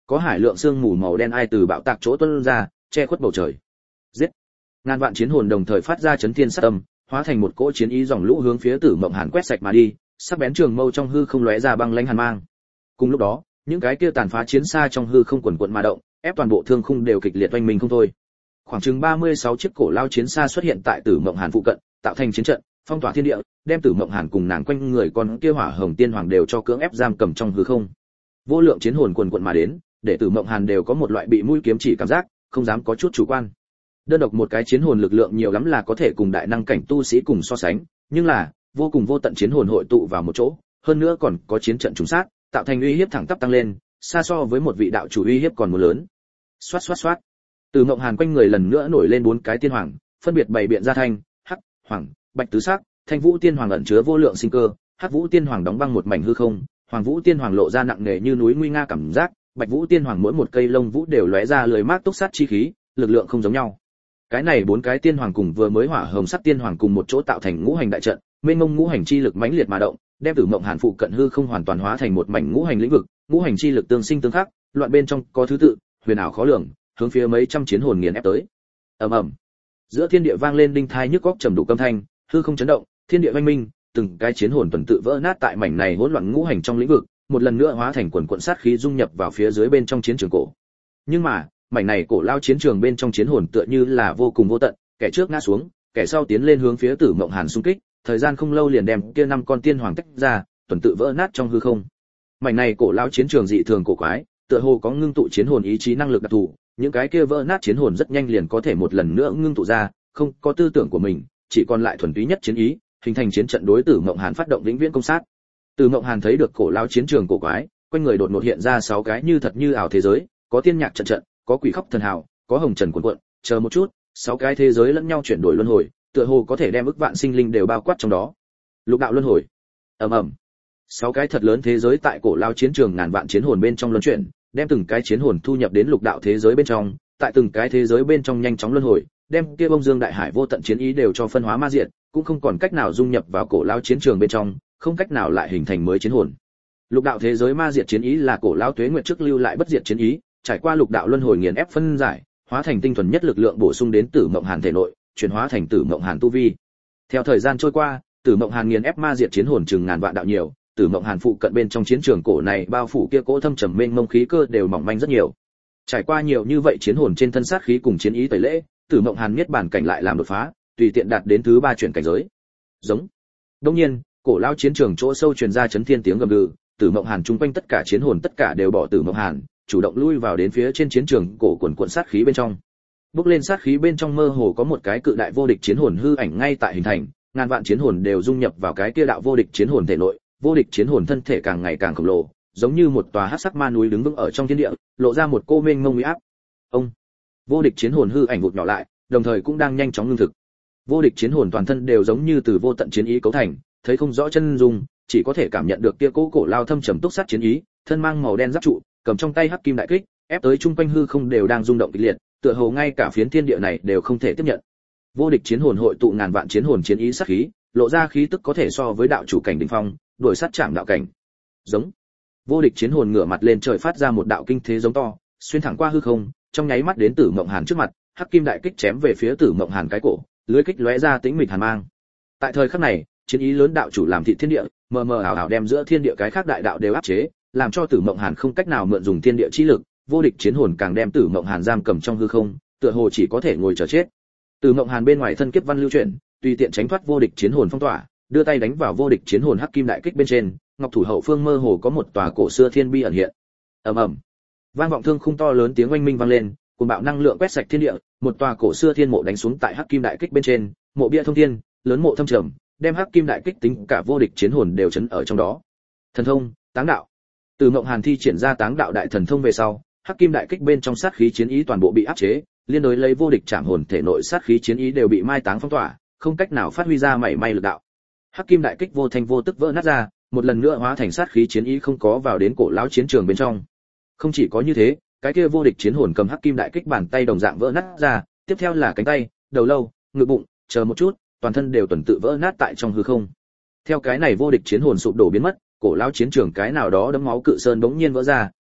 A: có hải lượng sương mù màu đen ai từ bạo tạc chỗ tuôn ra, che khuất bầu trời. Giết! Ngàn vạn chiến hồn đồng thời phát ra chấn thiên sát âm, hóa thành một cỗ chiến ý dòng lũ hướng phía Tử Mộng Hàn quét sạch mà đi, sắc bén trường mâu trong hư không lóe ra băng lãnh hàn mang. Cùng lúc đó, những cái kia tàn phá chiến xa trong hư không quần quật mà động, ép toàn bộ thương khung đều kịch liệt oanh minh không thôi. Khoảng chừng 36 chiếc cổ lao chiến xa xuất hiện tại Tử Mộng Hàn phụ cận, tạo thành chiến trận, phong tỏa thiên địa, đem Tử Mộng Hàn cùng nàng quanh người con kia Hỏa Hồng Tiên Hoàng đều cho cưỡng ép giam cầm trong hư không. Vô lượng chiến hồn quần quật mà đến, để Tử Mộng Hàn đều có một loại bị mũi kiếm chỉ cảm giác, không dám có chút chủ quan. Đơn độc một cái chiến hồn lực lượng nhiều lắm là có thể cùng đại năng cảnh tu sĩ cùng so sánh, nhưng là vô cùng vô tận chiến hồn hội tụ vào một chỗ, hơn nữa còn có chiến trận trùng sát, tạo thành uy hiếp thẳng tắp tăng lên, xa so với một vị đạo chủ uy hiếp còn muốn lớn. Xoát xoát xoát. Từ Mộng Hàn quanh người lần nữa nổi lên 4 cái tiên hoàng, phân biệt bày biện ra thanh, hắc, hoàng, bạch tứ sắc, Thanh Vũ Tiên Hoàng ẩn chứa vô lượng sinh cơ, Hắc Vũ Tiên Hoàng đóng băng một mảnh hư không, Hoàng Vũ Tiên Hoàng lộ ra nặng nề như núi nguy nga cảm giác, Bạch Vũ Tiên Hoàng mỗi một cây lông vũ đều lóe ra lưỡi mát túc sát chi khí, lực lượng không giống nhau. Cái này 4 cái tiên hoàng cùng vừa mới Hỏa Hồng sắc tiên hoàng cùng một chỗ tạo thành ngũ hành đại trận, mênh mông ngũ hành chi lực mãnh liệt mà động, đem Tử Mộng Hàn phụ cận hư không hoàn toàn hóa thành một mảnh ngũ hành lĩnh vực, ngũ hành chi lực tương sinh tương khắc, loạn bên trong có thứ tự, huyền ảo khó lường, hướng phía mấy trăm chiến hồn nghiền ép tới. Ầm ầm. Giữa thiên địa vang lên đinh thai nhức óc trầm đủ âm thanh, hư không chấn động, thiên địa vang minh, từng cái chiến hồn tuần tự vỡ nát tại mảnh này hỗn loạn ngũ hành trong lĩnh vực, một lần nữa hóa thành quần quần sát khí dung nhập vào phía dưới bên trong chiến trường cổ. Nhưng mà, mảnh này cổ lao chiến trường bên trong chiến hồn tựa như là vô cùng vô tận, kẻ trước ngã xuống, kẻ sau tiến lên hướng phía Tử Mộng Hàn xung kích, thời gian không lâu liền đem kia 5 con tiên hoàng tách ra, tuần tự vỡ nát trong hư không. Mảnh này cổ lao chiến trường dị thường cổ quái, tựa hồ có ngưng tụ chiến hồn ý chí năng lực đặc thù, những cái kia vỡ nát chiến hồn rất nhanh liền có thể một lần nữa ngưng tụ ra, không có tư tưởng của mình, chỉ còn lại thuần túy nhất chiến ý, hình thành chiến trận đối Tử Mộng Hàn phát động vĩnh viễn công sát. Tử Mộng Hàn thấy được cổ lao chiến trường cổ quái, quanh người đột ngột hiện ra 6 cái như thật như ảo thế giới, có tiên nhạc trận trận, có quỷ khóc thần hào, có hồng trần cuộn cuộn, chờ một chút, 6 cái thế giới lẫn nhau chuyển đổi luân hồi, tựa hồ có thể đem ức vạn sinh linh đều bao quát trong đó. Lục đạo luân hồi. Ầm ầm. 6 cái thật lớn thế giới tại cổ lao chiến trường ngàn vạn chiến hồn bên trong luân chuyển, đem từng cái chiến hồn thu nhập đến lục đạo thế giới bên trong, tại từng cái thế giới bên trong nhanh chóng luân hồi, đem kia bông dương đại hải vô tận chiến ý đều cho phân hóa ma diệt, cũng không còn cách nào dung nhập vào cổ lao chiến trường bên trong, không cách nào lại hình thành mới chiến hồn. Lục đạo thế giới ma diệt chiến ý là cổ lao tuế nguyệt trước lưu lại bất diệt chiến ý, trải qua lục đạo luân hồi nghiền ép phân giải, hóa thành tinh thuần nhất lực lượng bổ sung đến Tử Mộng Hàn thể nội, chuyển hóa thành Tử Mộng Hàn tu vi. Theo thời gian trôi qua, Tử Mộng Hàn nghiền ép ma diệt chiến hồn chừng ngàn vạn đạo nhiều, Tử Mộng Hàn phụ cận bên trong chiến trường cổ này bao phủ kia cỗ thâm trầm mênh mông khí cơ đều mỏng manh rất nhiều. Trải qua nhiều như vậy chiến hồn trên thân sát khí cùng chiến ý tẩy lễ, Tử Mộng Hàn niết bàn cảnh lại làm đột phá, tùy tiện đạt đến thứ 3 chuyển cảnh giới. Giống. Đương nhiên, cổ lao chiến trường chỗ sâu truyền ra chấn thiên tiếng gầm gừ, Tử Mộng Hàn chung quanh tất cả chiến hồn tất cả đều bỏ Tử Mộng Hàn, chủ động lui vào đến phía trên chiến trường cổ quần cuộn sát khí bên trong. Bốc lên sát khí bên trong mơ hồ có một cái cự đại vô địch chiến hồn hư ảnh ngay tại hình thành, ngàn vạn chiến hồn đều dung nhập vào cái kia đạo vô địch chiến hồn thể nội, vô địch chiến hồn thân thể càng ngày càng khổng lồ, giống như một tòa hắc sắc ma núi đứng vững ở trong thiên địa, lộ ra một cô mênh mông uy áp. Ông, vô địch chiến hồn hư ảnh vụt nhỏ lại, đồng thời cũng đang nhanh chóng ngưng thực. Vô địch chiến hồn toàn thân đều giống như từ vô tận chiến ý cấu thành, thấy không rõ chân dung, chỉ có thể cảm nhận được kia cố cổ lao thâm trầm túc sát chiến ý, thân mang màu đen giáp trụ, cầm trong tay hắc kim đại kích, ép tới trung quanh hư không đều đang rung động kịch liệt, tựa hồ ngay cả phiến thiên địa này đều không thể tiếp nhận. Vô địch chiến hồn hội tụ ngàn vạn chiến hồn chiến ý sát khí, lộ ra khí tức có thể so với đạo chủ cảnh đỉnh phong, đuổi sát chạm đạo cảnh. Giống. Vô địch chiến hồn ngửa mặt lên trời phát ra một đạo kinh thế giống to, xuyên thẳng qua hư không, trong nháy mắt đến Tử Mộng Hàn trước mặt, hắc kim đại kích chém về phía Tử Mộng Hàn cái cổ, lưới kích lóe ra tĩnh mịch hàn mang. Tại thời khắc này, chiến ý lớn đạo chủ làm thị thiên địa, mờ mờ ảo ảo đem giữa thiên địa cái khác đại đạo đều áp chế, làm cho Tử Mộng Hàn không cách nào mượn dùng thiên địa chi lực, vô địch chiến hồn càng đem Tử Mộng Hàn giam cầm trong hư không, tựa hồ chỉ có thể ngồi chờ chết. Tử Mộng Hàn bên ngoài thân kiếp văn lưu chuyển, tùy tiện tránh thoát vô địch chiến hồn phong tỏa, đưa tay đánh vào vô địch chiến hồn hắc kim đại kích bên trên, ngọc thủ hậu phương mơ hồ có một tòa cổ xưa thiên bi ẩn hiện. Ầm ầm. Vang vọng thương khung to lớn tiếng oanh minh vang lên, cuồng bạo năng lượng quét sạch thiên địa, một tòa cổ xưa thiên mộ đánh xuống tại hắc kim đại kích bên trên, mộ bia thông thiên, lớn mộ thâm trầm, đem hắc kim đại kích tính cả vô địch chiến hồn đều chấn ở trong đó. Thần thông, Táng đạo. Từ Mộng Hàn thi triển ra Táng đạo đại thần thông về sau, hắc kim đại kích bên trong sát khí chiến ý toàn bộ bị áp chế, liên đối lấy vô địch trảm hồn thể nội sát khí chiến ý đều bị mai táng phong tỏa, không cách nào phát huy ra mảy may lực đạo. Hắc kim đại kích vô thanh vô tức vỡ nát ra, một lần nữa hóa thành sát khí chiến ý không có vào đến cổ lão chiến trường bên trong. Không chỉ có như thế, cái kia vô địch chiến hồn cầm hắc kim đại kích bàn tay đồng dạng vỡ nát ra, tiếp theo là cánh tay, đầu lâu, ngực bụng, chờ một chút, toàn thân đều tuần tự vỡ nát tại trong hư không. Theo cái này vô địch chiến hồn sụp đổ biến mất, cổ lão chiến trường cái nào đó đấm máu cự sơn bỗng nhiên vỡ ra,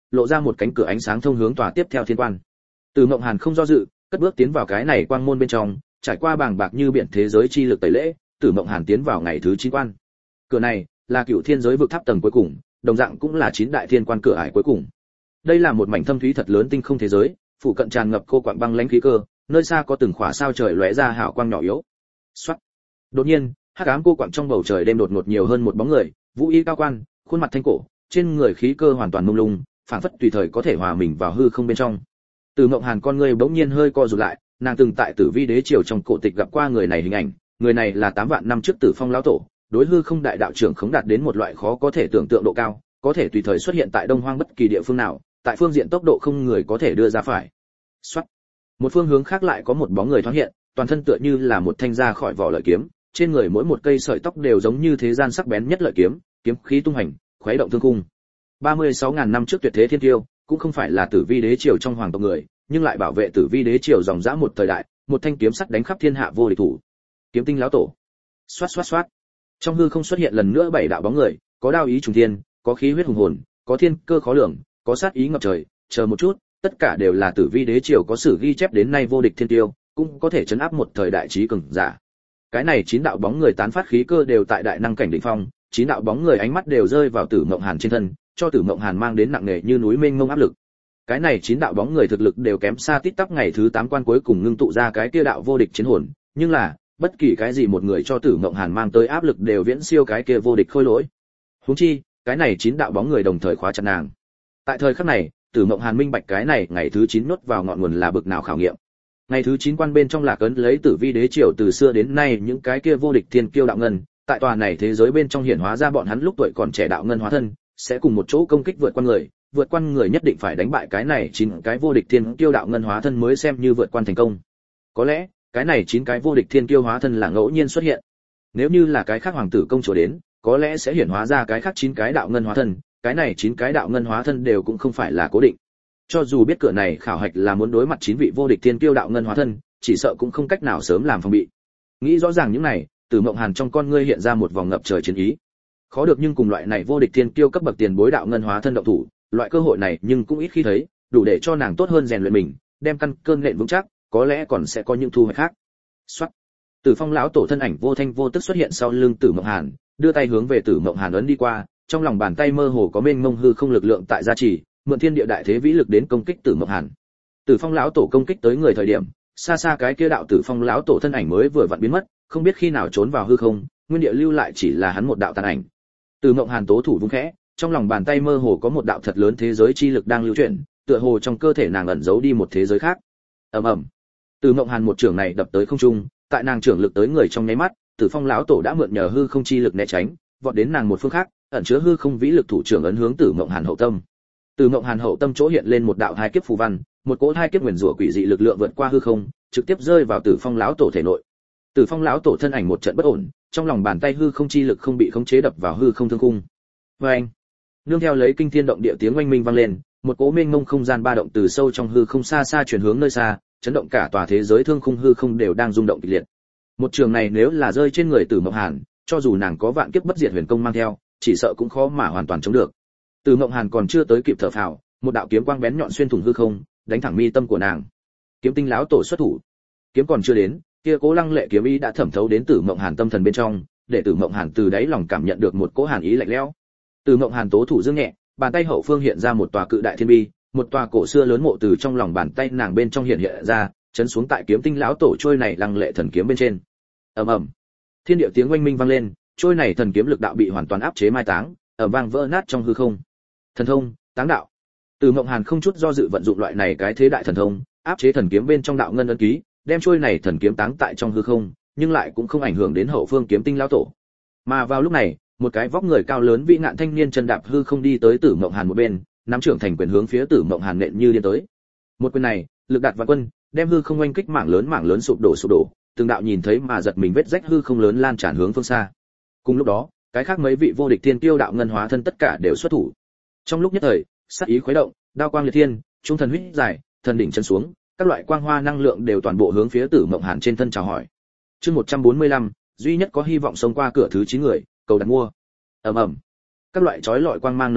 A: lộ ra một cánh cửa ánh sáng thông hướng tòa tiếp theo thiên quan. Từ Mộng Hàn không do dự, cất bước tiến vào cái này quang môn bên trong, trải qua bàng bạc như biển thế giới chi lực tẩy lễ, Từ Mộng Hàn tiến vào ngày thứ 9 quan. Cửa này là Cửu Thiên giới vực tháp tầng cuối cùng, đồng dạng cũng là 9 đại thiên quan cửa ải cuối cùng. Đây là một mảnh thâm thúy thật lớn tinh không thế giới, phụ cận tràn ngập cô quạng băng lãnh khí cơ, nơi xa có từng khỏa sao trời lóe ra hào quang nhỏ yếu. Soát. Đột nhiên, hắc ám cô quạng trong bầu trời đêm đột ngột nhiều hơn một bóng người, vũ y cao quan, khuôn mặt thanh cổ, trên người khí cơ hoàn toàn mông lung, phảng phất tùy thời có thể hòa mình vào hư không bên trong. Từ Mộng Hàn con người bỗng nhiên hơi co rụt lại, nàng từng tại Tử Vi đế triều trong cổ tịch gặp qua người này hình ảnh, người này là 8 vạn năm trước Tử Phong lão tổ, đối hư không đại đạo trưởng khống đạt đến một loại khó có thể tưởng tượng độ cao, có thể tùy thời xuất hiện tại Đông Hoang bất kỳ địa phương nào, tại phương diện tốc độ không người có thể đưa ra phải. Soát. Một phương hướng khác lại có một bóng người thoáng hiện, toàn thân tựa như là một thanh ra khỏi vỏ lợi kiếm, trên người mỗi một cây sợi tóc đều giống như thế gian sắc bén nhất lợi kiếm, kiếm khí tung hành, khuấy động thương khung. 36.000 năm trước tuyệt thế thiên tiêu, cũng không phải là Tử Vi đế triều trong hoàng tộc người, nhưng lại bảo vệ Tử Vi đế triều dòng dã một thời đại, một thanh kiếm sắc đánh khắp thiên hạ vô địch thủ. Kiếm tinh lão tổ. Xoát xoát xoát. Trong hư không xuất hiện lần nữa 7 đạo bóng người, có đao ý trùng thiên, có khí huyết hùng hồn, có thiên cơ khó lường, có sát ý ngập trời, chờ một chút, tất cả đều là Tử Vi đế triều có sử ghi chép đến nay vô địch thiên tiêu, cũng có thể chấn áp một thời đại trí cường giả. Cái này 9 đạo bóng người tán phát khí cơ đều tại đại năng cảnh đỉnh phong, 9 đạo bóng người ánh mắt đều rơi vào Tử Mộng Hàn trên thân, cho Tử Mộng Hàn mang đến nặng nề như núi mênh mông áp lực. Cái này 9 đạo bóng người thực lực đều kém xa tít tắp ngày thứ 8 quan cuối cùng ngưng tụ ra cái kia đạo vô địch chiến hồn, nhưng là, bất kỳ cái gì một người cho Tử Mộng Hàn mang tới áp lực đều viễn siêu cái kia vô địch khôi lỗi. Huống chi, cái này 9 đạo bóng người đồng thời khóa chặt nàng. Tại thời khắc này, Tử Mộng Hàn minh bạch cái này ngày thứ 9 nuốt vào ngọn nguồn là bực nào khảo nghiệm. Ngày thứ 9 quan bên trong là cấn lấy Tử Vi đế triều từ xưa đến nay những cái kia vô địch thiên kiêu đạo ngân, tại tòa này thế giới bên trong hiển hóa ra bọn hắn lúc tuổi còn trẻ đạo ngân hóa thân, sẽ cùng một chỗ công kích vượt qua người nhất định phải đánh bại cái này 9 cái vô địch thiên kiêu đạo ngân hóa thân mới xem như vượt qua thành công. Có lẽ, cái này 9 cái vô địch thiên kiêu hóa thân là ngẫu nhiên xuất hiện. Nếu như là cái khác hoàng tử công chúa đến, có lẽ sẽ hiển hóa ra cái khác 9 cái đạo ngân hóa thân, cái này 9 cái đạo ngân hóa thân đều cũng không phải là cố định. Cho dù biết cửa này khảo hạch là muốn đối mặt 9 vị vô địch thiên kiêu đạo ngân hóa thân, chỉ sợ cũng không cách nào sớm làm phòng bị. Nghĩ rõ ràng những này, Tử Mộng Hàn trong con ngươi hiện ra một vòng ngập trời chiến ý. Khó được nhưng cùng loại này vô địch thiên kiêu cấp bậc tiền bối đạo ngân hóa thân động thủ, loại cơ hội này nhưng cũng ít khi thấy, đủ để cho nàng tốt hơn rèn luyện mình, đem căn cơ nện vững chắc, có lẽ còn sẽ có những thu hoạch khác. Soát. Tử Phong lão tổ thân ảnh vô thanh vô tức xuất hiện sau lưng Tử Mộng Hàn, đưa tay hướng về Tử Mộng Hàn ấn đi qua, trong lòng bàn tay mơ hồ có mênh mông hư không lực lượng tại gia trì, mượn thiên địa đại thế vĩ lực đến công kích Tử Mộng Hàn. Tử Phong lão tổ công kích tới người thời điểm, xa xa cái kia đạo Tử Phong lão tổ thân ảnh mới vừa vặn biến mất, không biết khi nào trốn vào hư không, nguyên địa lưu lại chỉ là hắn một đạo tàn ảnh. Tử Mộng Hàn tố thủ vung khẽ, trong lòng bàn tay mơ hồ có một đạo thật lớn thế giới chi lực đang lưu chuyển, tựa hồ trong cơ thể nàng ẩn giấu đi một thế giới khác. Ầm ầm. Tử Mộng Hàn một trường này đập tới không trung, tại nàng trưởng lực tới người trong nháy mắt, Tử Phong lão tổ đã mượn nhờ hư không chi lực né tránh, vọt đến nàng một phương khác, ẩn chứa hư không vĩ lực thủ trưởng ấn hướng Tử Mộng Hàn hậu tâm. Tử Mộng Hàn hậu tâm chỗ hiện lên một đạo hai kiếp phù văn, một cỗ hai kiếp nguyền rủa quỷ dị lực lượng vượt qua hư không, trực tiếp rơi vào Tử Phong lão tổ thể nội. Tử Phong lão tổ thân ảnh một trận bất ổn, trong lòng bàn tay hư không chi lực không bị khống chế đập vào hư không thương khung. Oeng! Nương theo lấy kinh thiên động địa tiếng oanh minh vang lên, một cỗ mênh mông không gian ba động từ sâu trong hư không xa xa truyền hướng nơi xa, chấn động cả tòa thế giới thương khung hư không đều đang rung động kịch liệt. Một trường này nếu là rơi trên người Tử Mộng Hàn, cho dù nàng có vạn kiếp bất diệt huyền công mang theo, chỉ sợ cũng khó mà hoàn toàn chống được. Tử Mộng Hàn còn chưa tới kịp thở phào, một đạo kiếm quang bén nhọn xuyên thủng hư không, đánh thẳng mi tâm của nàng. Kiếm tinh lão tổ xuất thủ. Kiếm còn chưa đến, kia cố lăng lệ kiếm ý đã thẩm thấu đến Tử Mộng Hàn tâm thần bên trong, để Tử Mộng Hàn từ đáy lòng cảm nhận được một cỗ hàn ý lạnh lẽo. Tử Mộng Hàn tố thủ dương nhẹ, bàn tay hậu phương hiện ra một tòa cự đại thiên bi, một tòa cổ xưa lớn mộ từ trong lòng bàn tay nàng bên trong hiện ra, chấn xuống tại kiếm tinh lão tổ trôi này lăng lệ thần kiếm bên trên. Ầm ầm. Thiên địa tiếng oanh minh vang lên, trôi này thần kiếm lực đạo bị hoàn toàn áp chế mai táng, ở vang vỡ nát trong hư không. Thần thông, táng đạo. Tử Mộng Hàn không chút do dự vận dụng loại này cái thế đại thần thông, áp chế thần kiếm bên trong đạo ngân ấn ký, đem trôi này thần kiếm táng tại trong hư không, nhưng lại cũng không ảnh hưởng đến hậu phương kiếm tinh lão tổ. Mà vào lúc này, một cái vóc người cao lớn vĩ ngạn thanh niên chân đạp hư không đi tới Tử Mộng Hàn một bên, nắm trưởng thành quyền hướng phía Tử Mộng Hàn nện như điên tới. Một quyền này, lực đạt vạn quân, đem hư không oanh kích mảng lớn sụp đổ, từng đạo nhìn thấy mà giật mình vết rách hư không lớn lan tràn hướng phương xa. Cùng lúc đó, cái khác mấy vị vô địch thiên tiêu đạo ngân hóa thân tất cả đều xuất thủ. Trong lúc nhất thời, sát ý khuấy động, đao quang liệt thiên, trung thần huyết giải, thần đỉnh chân xuống, các loại quang hoa năng lượng đều toàn bộ hướng phía Tử Mộng Hàn trên thân chào hỏi. Chương 145, duy nhất có hy vọng xông qua cửa thứ 9 người, cầu đặt mua. Ầm ầm. Các loại chói lọi quang mang nở rộ,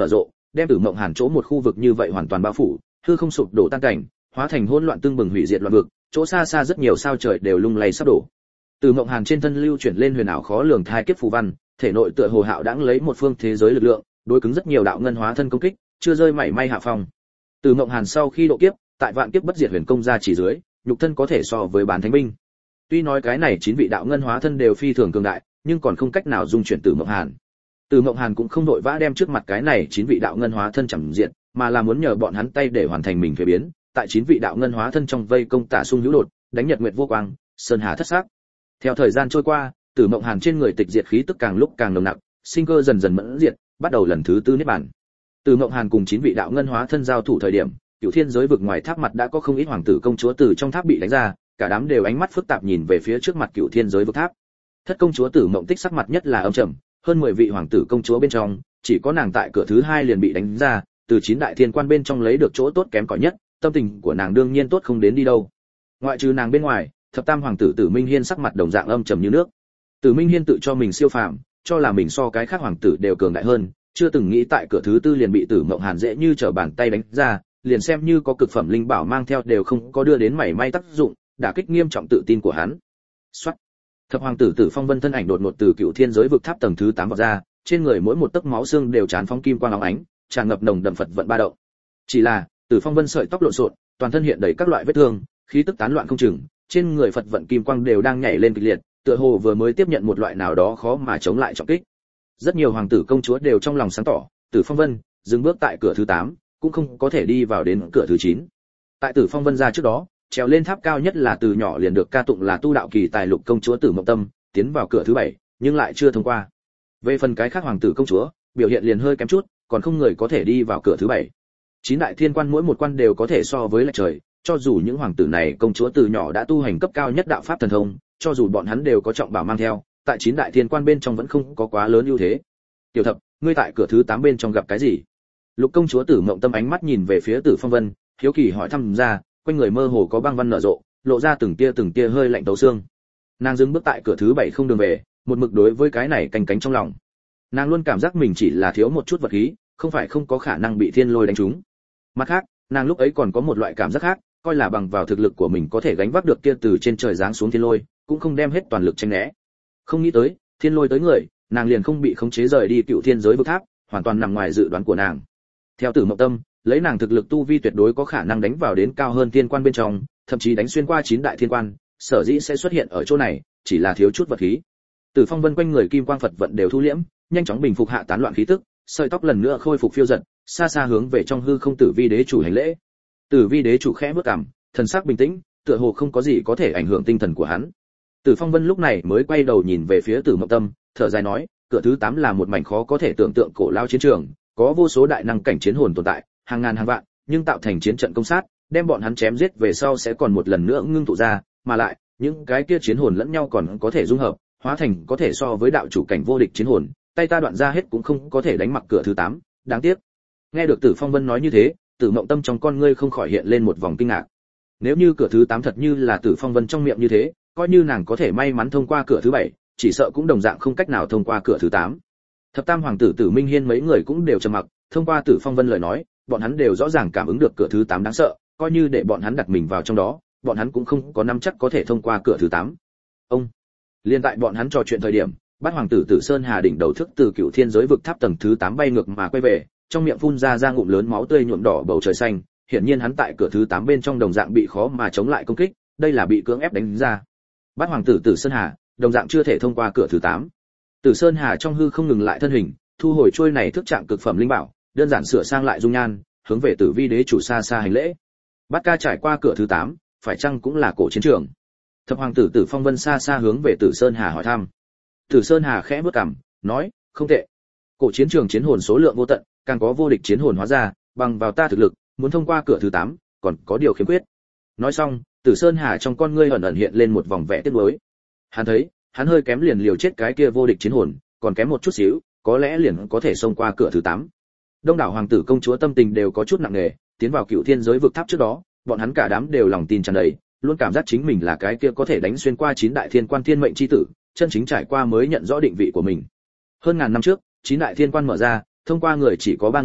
A: đem Tử Mộng Hàn chỗ một khu vực như vậy hoàn toàn bao phủ, hư không sụp đổ tan cảnh, hóa thành hỗn loạn tương bừng hủy diệt loạn vực, chỗ xa xa rất nhiều sao trời đều lung lay sắp đổ. Tử Mộng Hàn trên thân lưu chuyển lên huyền ảo khó lường thai kiếp phù văn, thể nội tựa hồ hạo đãng lấy một phương thế giới lực lượng, đối cứng rất nhiều đạo ngân hóa thân công kích, chưa rơi mảy may hạ phong. Tử Mộng Hàn sau khi độ kiếp, tại vạn kiếp bất diệt huyền công ra chỉ dưới, nhục thân có thể so với bán thánh binh. Tuy nói cái này 9 vị đạo ngân hóa thân đều phi thường cường đại, nhưng còn không cách nào dung chuyển Tử Mộng Hàn. Tử Mộng Hàn cũng không đội vã đem trước mặt cái này 9 vị đạo ngân hóa thân chẳng diện, mà là muốn nhờ bọn hắn tay để hoàn thành mình thuế biến, tại 9 vị đạo ngân hóa thân trong vây công tả xung hữu đột, đánh nhật nguyệt vô quang, sơn hà thất sắc. Theo thời gian trôi qua, Tử Mộng Hàn trên người tịch diệt khí tức càng lúc càng nồng nặc, sinh cơ dần dần mẫn diệt, bắt đầu lần thứ 4 niết bàn. Tử Mộng Hàn cùng 9 vị đạo ngân hóa thân giao thủ thời điểm, Cửu Thiên giới vực ngoài tháp mặt đã có không ít hoàng tử công chúa từ trong tháp bị đánh ra, cả đám đều ánh mắt phức tạp nhìn về phía trước mặt Cửu Thiên giới vực tháp. Thất công chúa Tử Mộng Tích sắc mặt nhất là âm trầm, hơn 10 vị hoàng tử công chúa bên trong, chỉ có nàng tại cửa thứ 2 liền bị đánh ra, từ 9 đại thiên quan bên trong lấy được chỗ tốt kém cỏi nhất, tâm tình của nàng đương nhiên tốt không đến đi đâu. Ngoại trừ nàng bên ngoài, thập tam hoàng tử Tử Minh Hiên sắc mặt đồng dạng âm trầm như nước. Tử Minh Hiên tự cho mình siêu phàm, cho là mình so cái khác hoàng tử đều cường đại hơn, chưa từng nghĩ tại cửa thứ 4 liền bị Tử Mộng Hàn dễ như trở bàn tay đánh ra, liền xem như có cực phẩm linh bảo mang theo đều không có đưa đến mảy may tác dụng, đả kích nghiêm trọng tự tin của hắn. Soát. Thập hoàng tử Tử Phong Vân thân ảnh đột ngột từ Cửu Thiên giới vực tháp tầng thứ 8 vọt ra, trên người mỗi một tấc máu xương đều tràn phóng kim quang óng ánh, tràn ngập nồng đậm Phật vận ba động. Chỉ là, Tử Phong Vân sợi tóc lộn xộn, toàn thân hiện đầy các loại vết thương, khí tức tán loạn không chừng, trên người Phật vận kim quang đều đang nhảy lên kịch liệt, tựa hồ vừa mới tiếp nhận một loại nào đó khó mà chống lại trọng kích. Rất nhiều hoàng tử công chúa đều trong lòng sáng tỏ, Tử Phong Vân dừng bước tại cửa thứ 8, cũng không có thể đi vào đến cửa thứ 9. Tại Tử Phong Vân ra trước đó, trèo lên tháp cao nhất là từ nhỏ liền được ca tụng là tu đạo kỳ tài lục công chúa Tử Mộng Tâm, tiến vào cửa thứ 7, nhưng lại chưa thông qua. Về phần cái khác hoàng tử công chúa, biểu hiện liền hơi kém chút, còn không người có thể đi vào cửa thứ 7. 9 đại thiên quan mỗi một quan đều có thể so với lệch trời, cho dù những hoàng tử này công chúa từ nhỏ đã tu hành cấp cao nhất đạo pháp thần thông, cho dù bọn hắn đều có trọng bảo mang theo, tại 9 đại thiên quan bên trong vẫn không có quá lớn ưu thế. Tiểu Thập, ngươi tại cửa thứ 8 bên trong gặp cái gì? Lục công chúa Tử Mộng Tâm ánh mắt nhìn về phía Tử Phong Vân, hiếu kỳ hỏi thăm ra, quanh người mơ hồ có băng văn nở rộ, lộ ra từng tia hơi lạnh tấu xương. Nàng dừng bước tại cửa thứ 7 không đường về, một mực đối với cái này canh cánh trong lòng. Nàng luôn cảm giác mình chỉ là thiếu một chút vật khí, không phải không có khả năng bị thiên lôi đánh trúng. Mặt khác, nàng lúc ấy còn có một loại cảm giác khác, coi là bằng vào thực lực của mình có thể gánh vác được kia từ trên trời giáng xuống thiên lôi, cũng không đem hết toàn lực tránh né. Không nghĩ tới, thiên lôi tới người, nàng liền không bị khống chế rời đi Cửu Thiên giới vực tháp, hoàn toàn nằm ngoài dự đoán của nàng. Theo Tử Mộng Tâm, lấy nàng thực lực tu vi tuyệt đối có khả năng đánh vào đến cao hơn thiên quan bên trong, thậm chí đánh xuyên qua 9 đại thiên quan, sở dĩ sẽ xuất hiện ở chỗ này, chỉ là thiếu chút vật khí. Tử Phong Vân quanh người kim quang Phật vận đều thu liễm, nhanh chóng bình phục hạ tán loạn khí tức, sợi tóc lần nữa khôi phục phiêu dật, xa xa hướng về trong hư không Tử Vi đế chủ hành lễ. Tử Vi đế chủ khẽ bước cằm, thần sắc bình tĩnh, tựa hồ không có gì có thể ảnh hưởng tinh thần của hắn. Tử Phong Vân lúc này mới quay đầu nhìn về phía Tử Mộng Tâm, thở dài nói, cửa thứ 8 là một mảnh khó có thể tưởng tượng cổ lao chiến trường, có vô số đại năng cảnh chiến hồn tồn tại, hàng ngàn hàng vạn, nhưng tạo thành chiến trận công sát, đem bọn hắn chém giết về sau sẽ còn một lần nữa ngưng tụ ra, mà lại, những cái kia chiến hồn lẫn nhau còn có thể dung hợp, hóa thành có thể so với đạo chủ cảnh vô địch chiến hồn, tay ta đoạn ra hết cũng không có thể đánh mặc cửa thứ 8, đáng tiếc. Nghe được Tử Phong Vân nói như thế, Tử Mộng Tâm trong con ngươi không khỏi hiện lên một vòng kinh ngạc. Nếu như cửa thứ 8 thật như là Tử Phong Vân trong miệng như thế, coi như nàng có thể may mắn thông qua cửa thứ 7, chỉ sợ cũng đồng dạng không cách nào thông qua cửa thứ 8. Thập tam hoàng tử Tử Minh Hiên mấy người cũng đều trầm mặc, thông qua Tử Phong Vân lời nói, bọn hắn đều rõ ràng cảm ứng được cửa thứ 8 đáng sợ, coi như để bọn hắn đặt mình vào trong đó, bọn hắn cũng không có nắm chắc có thể thông qua cửa thứ 8. Ông, liên tại bọn hắn trò chuyện thời điểm, Bát hoàng tử Tử Sơn Hà đỉnh đầu thức từ Cửu Thiên giới vực tháp tầng thứ 8 bay ngược mà quay về, trong miệng phun ra ngụm lớn máu tươi nhuộm đỏ bầu trời xanh, hiển nhiên hắn tại cửa thứ 8 bên trong đồng dạng bị khó mà chống lại công kích, đây là bị cưỡng ép đánh ra. Bát hoàng tử Tử Sơn Hà, đồng dạng chưa thể thông qua cửa thứ 8. Tử Sơn Hà trong hư không ngừng lại thân hình, thu hồi trôi này thức trạng cực phẩm linh bảo, đơn giản sửa sang lại dung nhan, hướng về Tử Vi đế chủ xa xa hành lễ. Bát ca trải qua cửa thứ 8, phải chăng cũng là cổ chiến trường? Thập hoàng tử Tử Phong Vân xa xa hướng về Tử Sơn Hà hỏi thăm. Tử Sơn Hà khẽ bước cằm, nói, không tệ. Cổ chiến trường chiến hồn số lượng vô tận, càng có vô địch chiến hồn hóa ra, bằng vào ta thực lực, muốn thông qua cửa thứ 8, còn có điều khiếm khuyết. Nói xong, Tử Sơn Hà trong con ngươi ẩn ẩn hiện lên một vòng vẻ tiếc nuối. Hắn thấy, hắn hơi kém liền liều chết cái kia vô địch chiến hồn, còn kém một chút xíu, có lẽ liền có thể xông qua cửa thứ 8. Đông đảo hoàng tử công chúa tâm tình đều có chút nặng nề, tiến vào Cửu Thiên giới vực tháp trước đó, bọn hắn cả đám đều lòng tin tràn đầy, luôn cảm giác chính mình là cái kia có thể đánh xuyên qua 9 đại thiên quan thiên mệnh chi tử, chân chính trải qua mới nhận rõ định vị của mình. Hơn ngàn năm trước, 9 đại thiên quan mở ra, thông qua người chỉ có 3 người,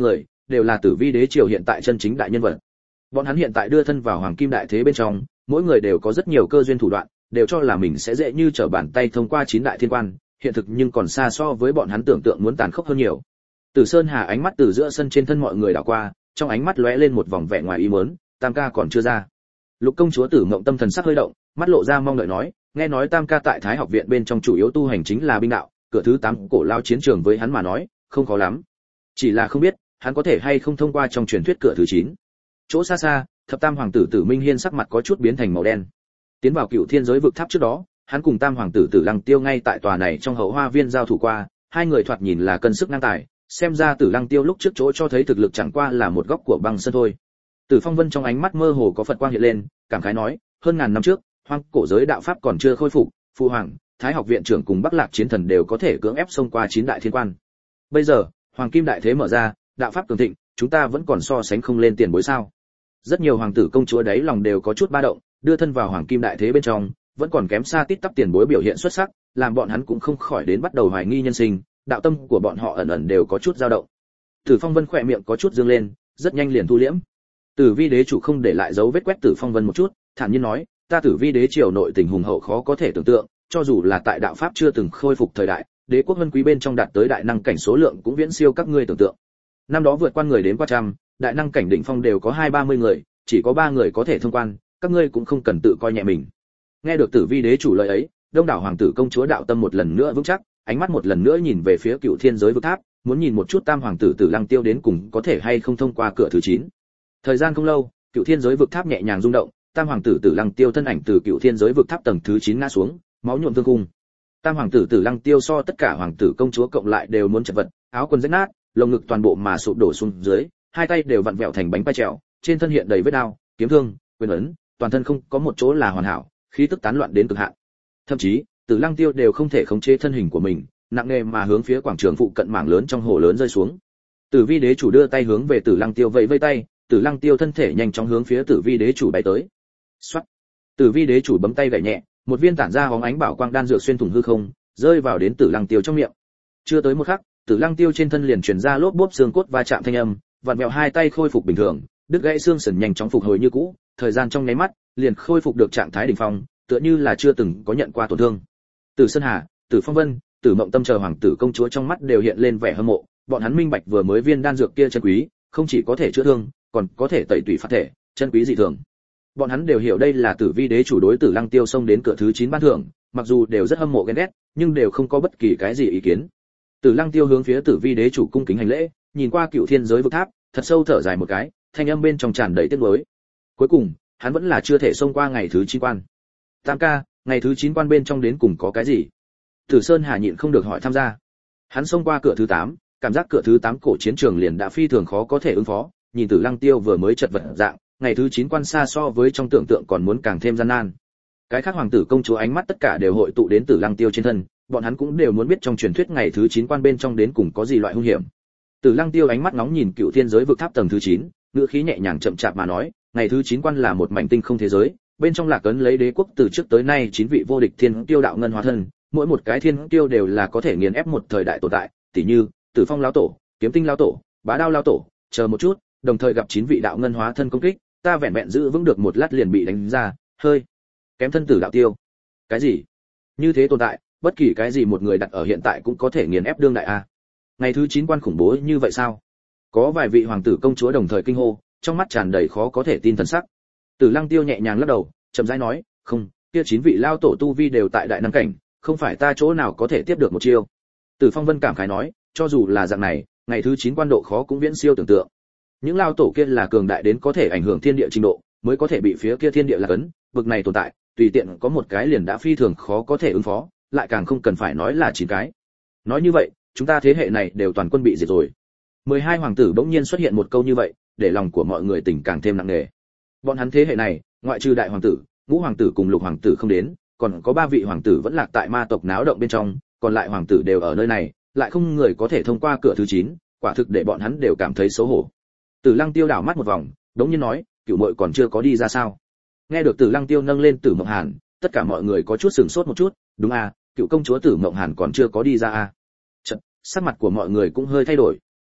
A: đều là Tử Vi đế triều hiện tại chân chính đại nhân vật. Bọn hắn hiện tại đưa thân vào hoàng kim đại thế bên trong, mỗi người đều có rất nhiều cơ duyên thủ đoạn, đều cho là mình sẽ dễ như trở bàn tay thông qua 9 đại thiên quan, hiện thực nhưng còn xa so với bọn hắn tưởng tượng muốn tàn khốc hơn nhiều. Tử Sơn Hà ánh mắt từ giữa sân trên thân mọi người đảo qua, trong ánh mắt lóe lên một vòng vẻ ngoài ý muốn, Tam ca còn chưa ra. Lục công chúa Tử Mộng tâm thần sắc hơi động, mắt lộ ra mong đợi nói, nghe nói Tam ca tại Thái học viện bên trong chủ yếu tu hành chính là binh đạo, cửa thứ 8 cổ lao chiến trường với hắn mà nói, không khó lắm. Chỉ là không biết, hắn có thể hay không thông qua trong truyền thuyết cửa thứ 9. Chỗ xa xa, thập tam hoàng tử Tử Minh Hiên sắc mặt có chút biến thành màu đen. Tiến vào Cựu Thiên giới vực tháp trước đó, hắn cùng tam hoàng tử Tử Lăng Tiêu ngay tại tòa này trong hậu hoa viên giao thủ qua, hai người thoạt nhìn là cân sức ngang tài, xem ra Tử Lăng Tiêu lúc trước chỗ cho thấy thực lực chẳng qua là một góc của băng sơn thôi. Tử Phong Vân trong ánh mắt mơ hồ có Phật quang hiện lên, cảm khái nói, hơn ngàn năm trước, hoang cổ giới đạo pháp còn chưa khôi phục, phụ hoàng, Thái học viện trưởng cùng Bắc Lạc chiến thần đều có thể cưỡng ép xông qua 9 đại thiên quan. Bây giờ, hoàng kim đại thế mở ra, đạo pháp cường thịnh, chúng ta vẫn còn so sánh không lên tiền bối sao? Rất nhiều hoàng tử công chúa đấy lòng đều có chút ba động, đưa thân vào hoàng kim đại thế bên trong, vẫn còn kém xa tít tắp tiền bối biểu hiện xuất sắc, làm bọn hắn cũng không khỏi đến bắt đầu hoài nghi nhân sinh, đạo tâm của bọn họ ẩn ẩn đều có chút dao động. Tử Phong Vân khỏe miệng có chút dương lên, rất nhanh liền thu liễm. Tử Vi đế chủ không để lại dấu vết quét Tử Phong Vân một chút, thản nhiên nói, ta Tử Vi đế triều nội tình hùng hậu khó có thể tưởng tượng, cho dù là tại đạo pháp chưa từng khôi phục thời đại, đế quốc vân quý bên trong đạt tới đại năng cảnh số lượng cũng viễn siêu các ngươi tưởng tượng. Năm đó vượt qua người đến qua trăm, đại năng cảnh đỉnh phong đều có 20-30 người, chỉ có 3 người có thể thông quan, các ngươi cũng không cần tự coi nhẹ mình. Nghe được Tử Vi đế chủ lời ấy, đông đảo hoàng tử công chúa đạo tâm một lần nữa vững chắc, ánh mắt một lần nữa nhìn về phía Cựu Thiên giới vực tháp, muốn nhìn một chút tam hoàng tử Tử Lăng Tiêu đến cùng có thể hay không thông qua cửa thứ 9. Thời gian không lâu, Cựu Thiên giới vực tháp nhẹ nhàng rung động, tam hoàng tử Tử Lăng Tiêu thân ảnh từ Cựu Thiên giới vực tháp tầng thứ 9 ngã xuống, máu nhuộm thương cung. Tam hoàng tử Tử Lăng Tiêu so tất cả hoàng tử công chúa cộng lại đều muốn chật vật, áo quần rách nát, lồng ngực toàn bộ mà sụp đổ xuống dưới, hai tay đều vặn vẹo thành bánh pai trèo, trên thân hiện đầy vết đao, kiếm thương, quyền ấn, toàn thân không có một chỗ là hoàn hảo, khí tức tán loạn đến cực hạn. Thậm chí, Tử Lăng Tiêu đều không thể khống chế thân hình của mình, nặng nề mà hướng phía quảng trường phụ cận mảng lớn trong hồ lớn rơi xuống. Tử Vi đế chủ đưa tay hướng về Tử Lăng Tiêu vẫy vẫy tay, Tử Lăng Tiêu thân thể nhanh chóng hướng phía Tử Vi đế chủ bay tới. Soát. Tử Vi đế chủ bấm tay gảy nhẹ, một viên tản ra hóng ánh bảo quang đan dược xuyên thủng hư không, rơi vào đến Tử Lăng Tiêu trong miệng. Chưa tới một khắc, Tử Lăng Tiêu trên thân liền truyền ra lốp bốp xương cốt va chạm thanh âm, vặn vẹo hai tay khôi phục bình thường, đứt gãy xương sườn nhanh chóng phục hồi như cũ, thời gian trong nháy mắt, liền khôi phục được trạng thái đỉnh phong, tựa như là chưa từng có nhận qua tổn thương. Tử Sơn Hà, Tử Phong Vân, Tử Mộng Tâm chờ hoàng tử công chúa trong mắt đều hiện lên vẻ hâm mộ, bọn hắn minh bạch vừa mới viên đan dược kia chân quý, không chỉ có thể chữa thương, còn có thể tẩy tủy phát thể, chân quý dị thường. Bọn hắn đều hiểu đây là Tử Vi đế chủ đối Tử Lăng Tiêu xông đến cửa thứ 9 ban thưởng, mặc dù đều rất hâm mộ ghen ghét, nhưng đều không có bất kỳ cái gì ý kiến. Tử Lăng Tiêu hướng phía Tử Vi đế chủ cung kính hành lễ, nhìn qua Cựu Thiên giới vực tháp, thật sâu thở dài một cái, thanh âm bên trong tràn đầy tiếc nuối. Cuối cùng, hắn vẫn là chưa thể xông qua ngày thứ 9 quan. Tam ca, ngày thứ 9 quan bên trong đến cùng có cái gì? Tử Sơn Hà nhịn không được hỏi tham gia. Hắn xông qua cửa thứ 8, cảm giác cửa thứ 8 cổ chiến trường liền đã phi thường khó có thể ứng phó, nhìn Tử Lăng Tiêu vừa mới chật vật dạng, ngày thứ 9 quan xa so với trong tưởng tượng còn muốn càng thêm gian nan. Cái khác hoàng tử công chúa ánh mắt tất cả đều hội tụ đến Tử Lăng Tiêu trên thân, bọn hắn cũng đều muốn biết trong truyền thuyết ngày thứ 9 quan bên trong đến cùng có gì loại hung hiểm. Tử Lăng Tiêu ánh mắt nóng nhìn Cựu Thiên giới vực tháp tầng thứ 9, ngữ khí nhẹ nhàng chậm chạp mà nói, ngày thứ 9 quan là một mảnh tinh không thế giới, bên trong lạc ấn lấy đế quốc từ trước tới nay 9 vị vô địch thiên tiêu đạo ngân hóa thân, mỗi một cái thiên tiêu đều là có thể nghiền ép một thời đại tồn tại, tỉ như Tử Phong lão tổ, Kiếm Tinh lão tổ, Bá Đao lão tổ, chờ một chút, đồng thời gặp 9 vị đạo ngân hóa thân công kích, ta vẹn vẹn giữ vững được một lát liền bị đánh ra, hơi kém thân tử đạo tiêu. Cái gì? Như thế tồn tại, bất kỳ cái gì một người đặt ở hiện tại cũng có thể nghiền ép đương đại a. Ngày thứ 9 quan khủng bố như vậy sao? Có vài vị hoàng tử công chúa đồng thời kinh hô, trong mắt tràn đầy khó có thể tin thần sắc. Tử Lăng Tiêu nhẹ nhàng lắc đầu, chậm rãi nói, "Không, kia 9 vị lao tổ tu vi đều tại đại năng cảnh, không phải ta chỗ nào có thể tiếp được một chiêu." Tử Phong Vân cảm khái nói, "Cho dù là dạng này, ngày thứ 9 quan độ khó cũng viễn siêu tưởng tượng. Những lao tổ kia là cường đại đến có thể ảnh hưởng thiên địa trình độ, mới có thể bị phía kia thiên địa là cấn, bực này tồn tại, tùy tiện có một cái liền đã phi thường khó có thể ứng phó, lại càng không cần phải nói là 9 cái. Nói như vậy, chúng ta thế hệ này đều toàn quân bị diệt rồi." 12 hoàng tử bỗng nhiên xuất hiện một câu như vậy, để lòng của mọi người tình càng thêm nặng nề. Bọn hắn thế hệ này, ngoại trừ đại hoàng tử, ngũ hoàng tử cùng lục hoàng tử không đến, còn có 3 vị hoàng tử vẫn lạc tại ma tộc náo động bên trong, còn lại hoàng tử đều ở nơi này, lại không người có thể thông qua cửa thứ 9, quả thực để bọn hắn đều cảm thấy xấu hổ. Tử Lăng Tiêu đảo mắt một vòng, đống nhiên nói, Cửu muội còn chưa có đi ra sao? Nghe được Tử Lăng Tiêu nâng lên Tử Mộng Hàn, tất cả mọi người có chút sửng sốt một chút, đúng à, Cựu công chúa Tử Mộng Hàn còn chưa có đi ra à? Chợt, sắc mặt của mọi người cũng hơi thay đổi.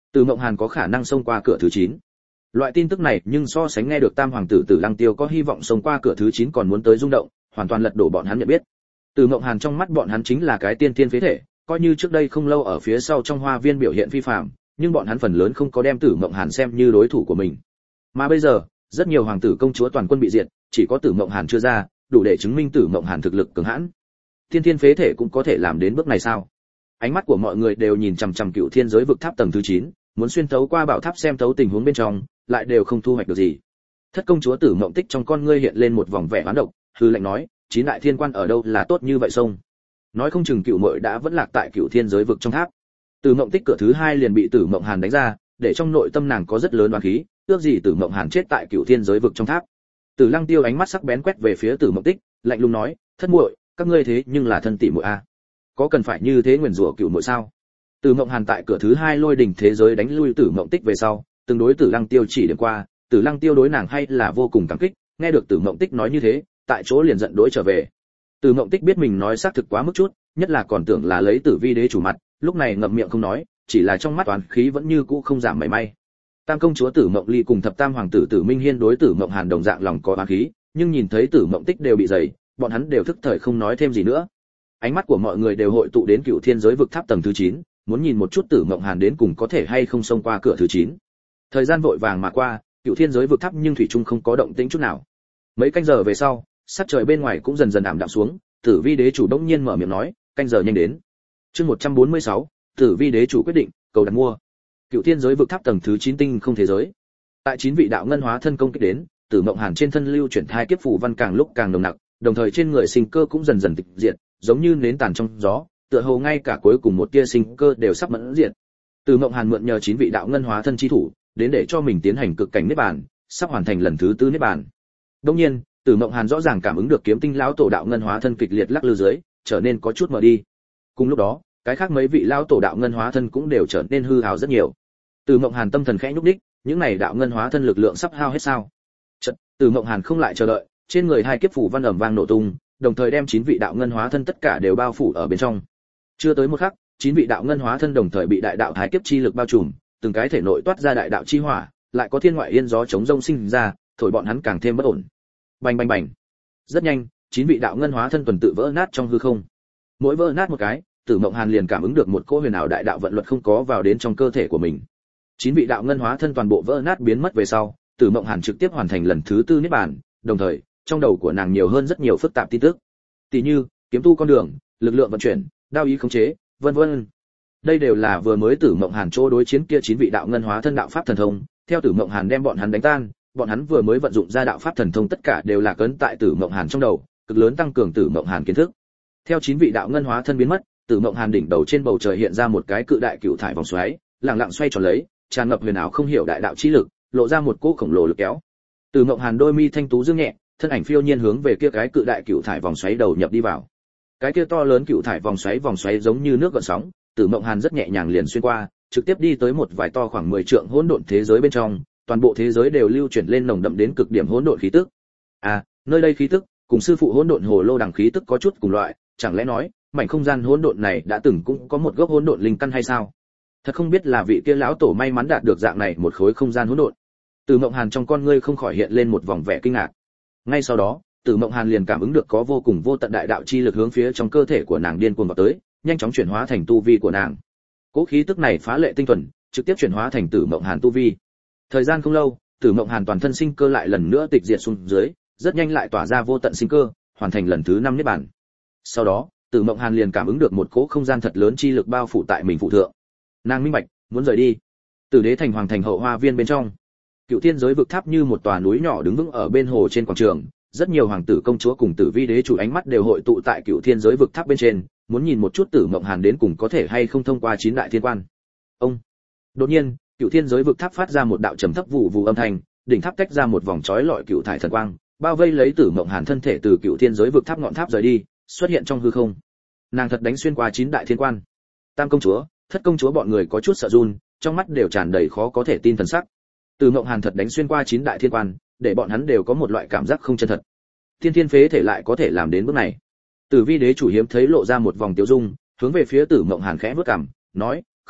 A: Từ Mộng Hàn có khả năng xông qua cửa thứ 9. Loại tin tức này nhưng so sánh nghe được Tam hoàng tử Tử Lăng Tiêu có hy vọng xông qua cửa thứ 9 còn muốn tới rung động, hoàn toàn lật đổ bọn hắn nhận biết. Từ Mộng Hàn trong mắt bọn hắn chính là cái tiên tiên phế thể, coi như trước đây không lâu ở phía sau trong hoa viên biểu hiện phi phàm, nhưng bọn hắn phần lớn không có đem Tử Mộng Hàn xem như đối thủ của mình. Mà bây giờ, rất nhiều hoàng tử công chúa toàn quân bị diệt, chỉ có Tử Mộng Hàn chưa ra, đủ để chứng minh Tử Mộng Hàn thực lực cường hãn. Tiên tiên phế thể cũng có thể làm đến bước này sao? Ánh mắt của mọi người đều nhìn chằm chằm Cựu Thiên Giới Vực Tháp tầng thứ 9, muốn xuyên thấu qua bảo tháp xem thấu tình huống bên trong, lại đều không thu hoạch được gì. Thất công chúa Tử Mộng Tích trong con ngươi hiện lên một vòng vẻ oán độc, hư lệnh nói, chín đại thiên quan ở đâu là tốt như vậy sông? Nói không chừng Cựu muội đã vẫn lạc tại Cựu Thiên Giới Vực trong tháp. Tử Mộng Tích cửa thứ 2 liền bị Tử Mộng Hàn đánh ra, để trong nội tâm nàng có rất lớn oán khí, ước gì Tử Mộng Hàn chết tại Cựu Thiên Giới Vực trong tháp. Tử Lăng Tiêu ánh mắt sắc bén quét về phía Tử Mộng Tích, lạnh lùng nói, thất muội, các ngươi thế nhưng là thân tỷ muội a, có cần phải như thế nguyền rủa Cựu muội sao? Tử Mộng Hàn tại cửa thứ 2 lôi đỉnh thế giới đánh lui Tử Mộng Tích về sau, tương đối Tử Lăng Tiêu chỉ điểm qua, Tử Lăng Tiêu đối nàng hay là vô cùng cảm kích, nghe được Tử Mộng Tích nói như thế, tại chỗ liền giận đối trở về. Tử Mộng Tích biết mình nói xác thực quá mức chút, nhất là còn tưởng là lấy Tử Vi đế chủ mặt, lúc này ngậm miệng không nói, chỉ là trong mắt toán khí vẫn như cũ không giảm mảy may. Tam công chúa Tử Mộng Ly cùng thập tam hoàng tử Tử Minh Hiên đối Tử Mộng Hàn đồng dạng lòng có oán khí, nhưng nhìn thấy Tử Mộng Tích đều bị dày, bọn hắn đều thức thời không nói thêm gì nữa. Ánh mắt của mọi người đều hội tụ đến Cựu Thiên Giới Vực Tháp tầng thứ 9, muốn nhìn một chút Tử Mộng Hàn đến cùng có thể hay không xông qua cửa thứ 9. Thời gian vội vàng mà qua, Cựu Thiên Giới Vực Tháp nhưng thủy chung không có động tĩnh chút nào. Mấy canh giờ về sau, sắc trời bên ngoài cũng dần dần ảm đạm xuống, Tử Vi đế chủ đống nhiên mở miệng nói, canh giờ nhanh đến. Chương 146, Tử Vi đế chủ quyết định, cầu đặt mua. Cựu Thiên Giới Vực Tháp tầng thứ 9 tinh không thế giới. Tại 9 vị đạo ngân hóa thân công kích đến, Tử Mộng Hàn trên thân lưu chuyển thai kiếp phù văn càng lúc càng nồng nặc, đồng thời trên người sinh cơ cũng dần dần tịch diệt, giống như nến tàn trong gió, tựa hồ ngay cả cuối cùng một tia sinh cơ đều sắp mẫn diệt. Tử Mộng Hàn mượn nhờ 9 vị đạo ngân hóa thân chi thủ, đến để cho mình tiến hành cực cảnh niết bàn, sắp hoàn thành lần thứ 4 niết bàn. Đương nhiên, Tử Mộng Hàn rõ ràng cảm ứng được kiếm tinh lão tổ đạo ngân hóa thân kịch liệt lắc lư dưới, trở nên có chút mờ đi. Cùng lúc đó, cái khác mấy vị lão tổ đạo ngân hóa thân cũng đều trở nên hư hào rất nhiều. Tử Mộng Hàn tâm thần khẽ nhúc nhích, những này đạo ngân hóa thân lực lượng sắp hao hết sao? Chợt, Tử Mộng Hàn không lại chờ đợi, trên người hai kiếp phủ văn ầm vang nổ tung, đồng thời đem 9 vị đạo ngân hóa thân tất cả đều bao phủ ở bên trong. Chưa tới một khắc, 9 vị đạo ngân hóa thân đồng thời bị đại đạo hai kiếp chi lực bao trùm, từng cái thể nội toát ra đại đạo chi hỏa, lại có thiên ngoại yên gió chống rông sinh ra, thổi bọn hắn càng thêm bất ổn. Bành bành bành. Rất nhanh, 9 vị đạo ngân hóa thân tuần tự vỡ nát trong hư không. Mỗi vỡ nát một cái, Tử Mộng Hàn liền cảm ứng được một cỗ huyền ảo đại đạo vận luật không có vào đến trong cơ thể của mình. 9 vị đạo ngân hóa thân toàn bộ vỡ nát biến mất về sau, Tử Mộng Hàn trực tiếp hoàn thành lần thứ 4 niết bàn, đồng thời, trong đầu của nàng nhiều hơn rất nhiều phức tạp tin tức. Tỷ như, kiếm tu con đường, lực lượng vận chuyển, đao ý khống chế, vân vân. Đây đều là vừa mới Tử Mộng Hàn chỗ đối chiến kia 9 vị đạo ngân hóa thân đạo pháp thần thông, theo Tử Mộng Hàn đem bọn hắn đánh tan, bọn hắn vừa mới vận dụng ra đạo pháp thần thông tất cả đều là cấn tại Tử Mộng Hàn trong đầu, cực lớn tăng cường Tử Mộng Hàn kiến thức. Theo 9 vị đạo ngân hóa thân biến mất, Tử Mộng Hàn đỉnh đầu trên bầu trời hiện ra một cái cự đại cựu thải vòng xoáy, lặng lặng xoay tròn lấy, tràn ngập huyền ảo không hiểu đại đạo chi lực, lộ ra một cỗ khổng lồ lực kéo. Tử Mộng Hàn đôi mi thanh tú dương nhẹ, thân ảnh phiêu nhiên hướng về kia cái cự đại cựu thải vòng xoáy đầu nhập đi vào. Cái kia to lớn cựu thải vòng xoáy giống như nước gợn sóng, Tử Mộng Hàn rất nhẹ nhàng liền xuyên qua, trực tiếp đi tới một vài to khoảng 10 trượng hỗn độn thế giới bên trong, toàn bộ thế giới đều lưu chuyển lên nồng đậm đến cực điểm hỗn độn khí tức. À, nơi đây khí tức cùng sư phụ hỗn độn hồ lô đằng khí tức có chút cùng loại, chẳng lẽ nói, mảnh không gian hỗn độn này đã từng cũng có một gốc hỗn độn linh căn hay sao? Thật không biết là vị kia lão tổ may mắn đạt được dạng này một khối không gian hỗn độn. Tử Mộng Hàn trong con ngươi không khỏi hiện lên một vòng vẻ kinh ngạc. Ngay sau đó, Tử Mộng Hàn liền cảm ứng được có vô cùng vô tận đại đạo chi lực hướng phía trong cơ thể của nàng điên cuồng vào tới, nhanh chóng chuyển hóa thành tu vi của nàng. Cỗ khí tức này phá lệ tinh thuần, trực tiếp chuyển hóa thành Tử Mộng Hàn tu vi. Thời gian không lâu, Tử Mộng Hàn toàn thân sinh cơ lại lần nữa tịch diệt xuống dưới, rất nhanh lại tỏa ra vô tận sinh cơ, hoàn thành lần thứ 5 niết bàn. Sau đó, Tử Mộng Hàn liền cảm ứng được một cỗ không gian thật lớn chi lực bao phủ tại mình phụ thượng. Nàng minh bạch, muốn rời đi. Tử Đế thành hoàng thành hậu hoa viên bên trong, Cựu Thiên Giới Vực Tháp như một tòa núi nhỏ đứng vững ở bên hồ trên quảng trường, rất nhiều hoàng tử công chúa cùng Tử Vi đế chủ ánh mắt đều hội tụ tại Cựu Thiên Giới Vực Tháp bên trên, muốn nhìn một chút Tử Mộng Hàn đến cùng có thể hay không thông qua 9 đại thiên quan. Ông. Đột nhiên, Cựu Thiên Giới Vực Tháp phát ra một đạo trầm thấp vụ vụ âm thanh, đỉnh tháp tách ra một vòng chói lọi cựu thải thần quang, bao vây lấy Tử Mộng Hàn thân thể từ Cựu Thiên Giới Vực Tháp ngọn tháp rời đi, xuất hiện trong hư không. Nàng thật đánh xuyên qua 9 đại thiên quan. Tam công chúa, thất công chúa bọn người có chút sợ run, trong mắt đều tràn đầy khó có thể tin thần sắc. Tử Mộng Hàn thật đánh xuyên qua 9 đại thiên quan, để bọn hắn đều có một loại cảm giác không chân thật. Thiên thiên phế thể lại có thể làm đến bước này. Tử Vi đế chủ hiếm thấy lộ ra một vòng tiêu dung, hướng về phía Tử Mộng Hàn khẽ bước cằm, nói, không tệ,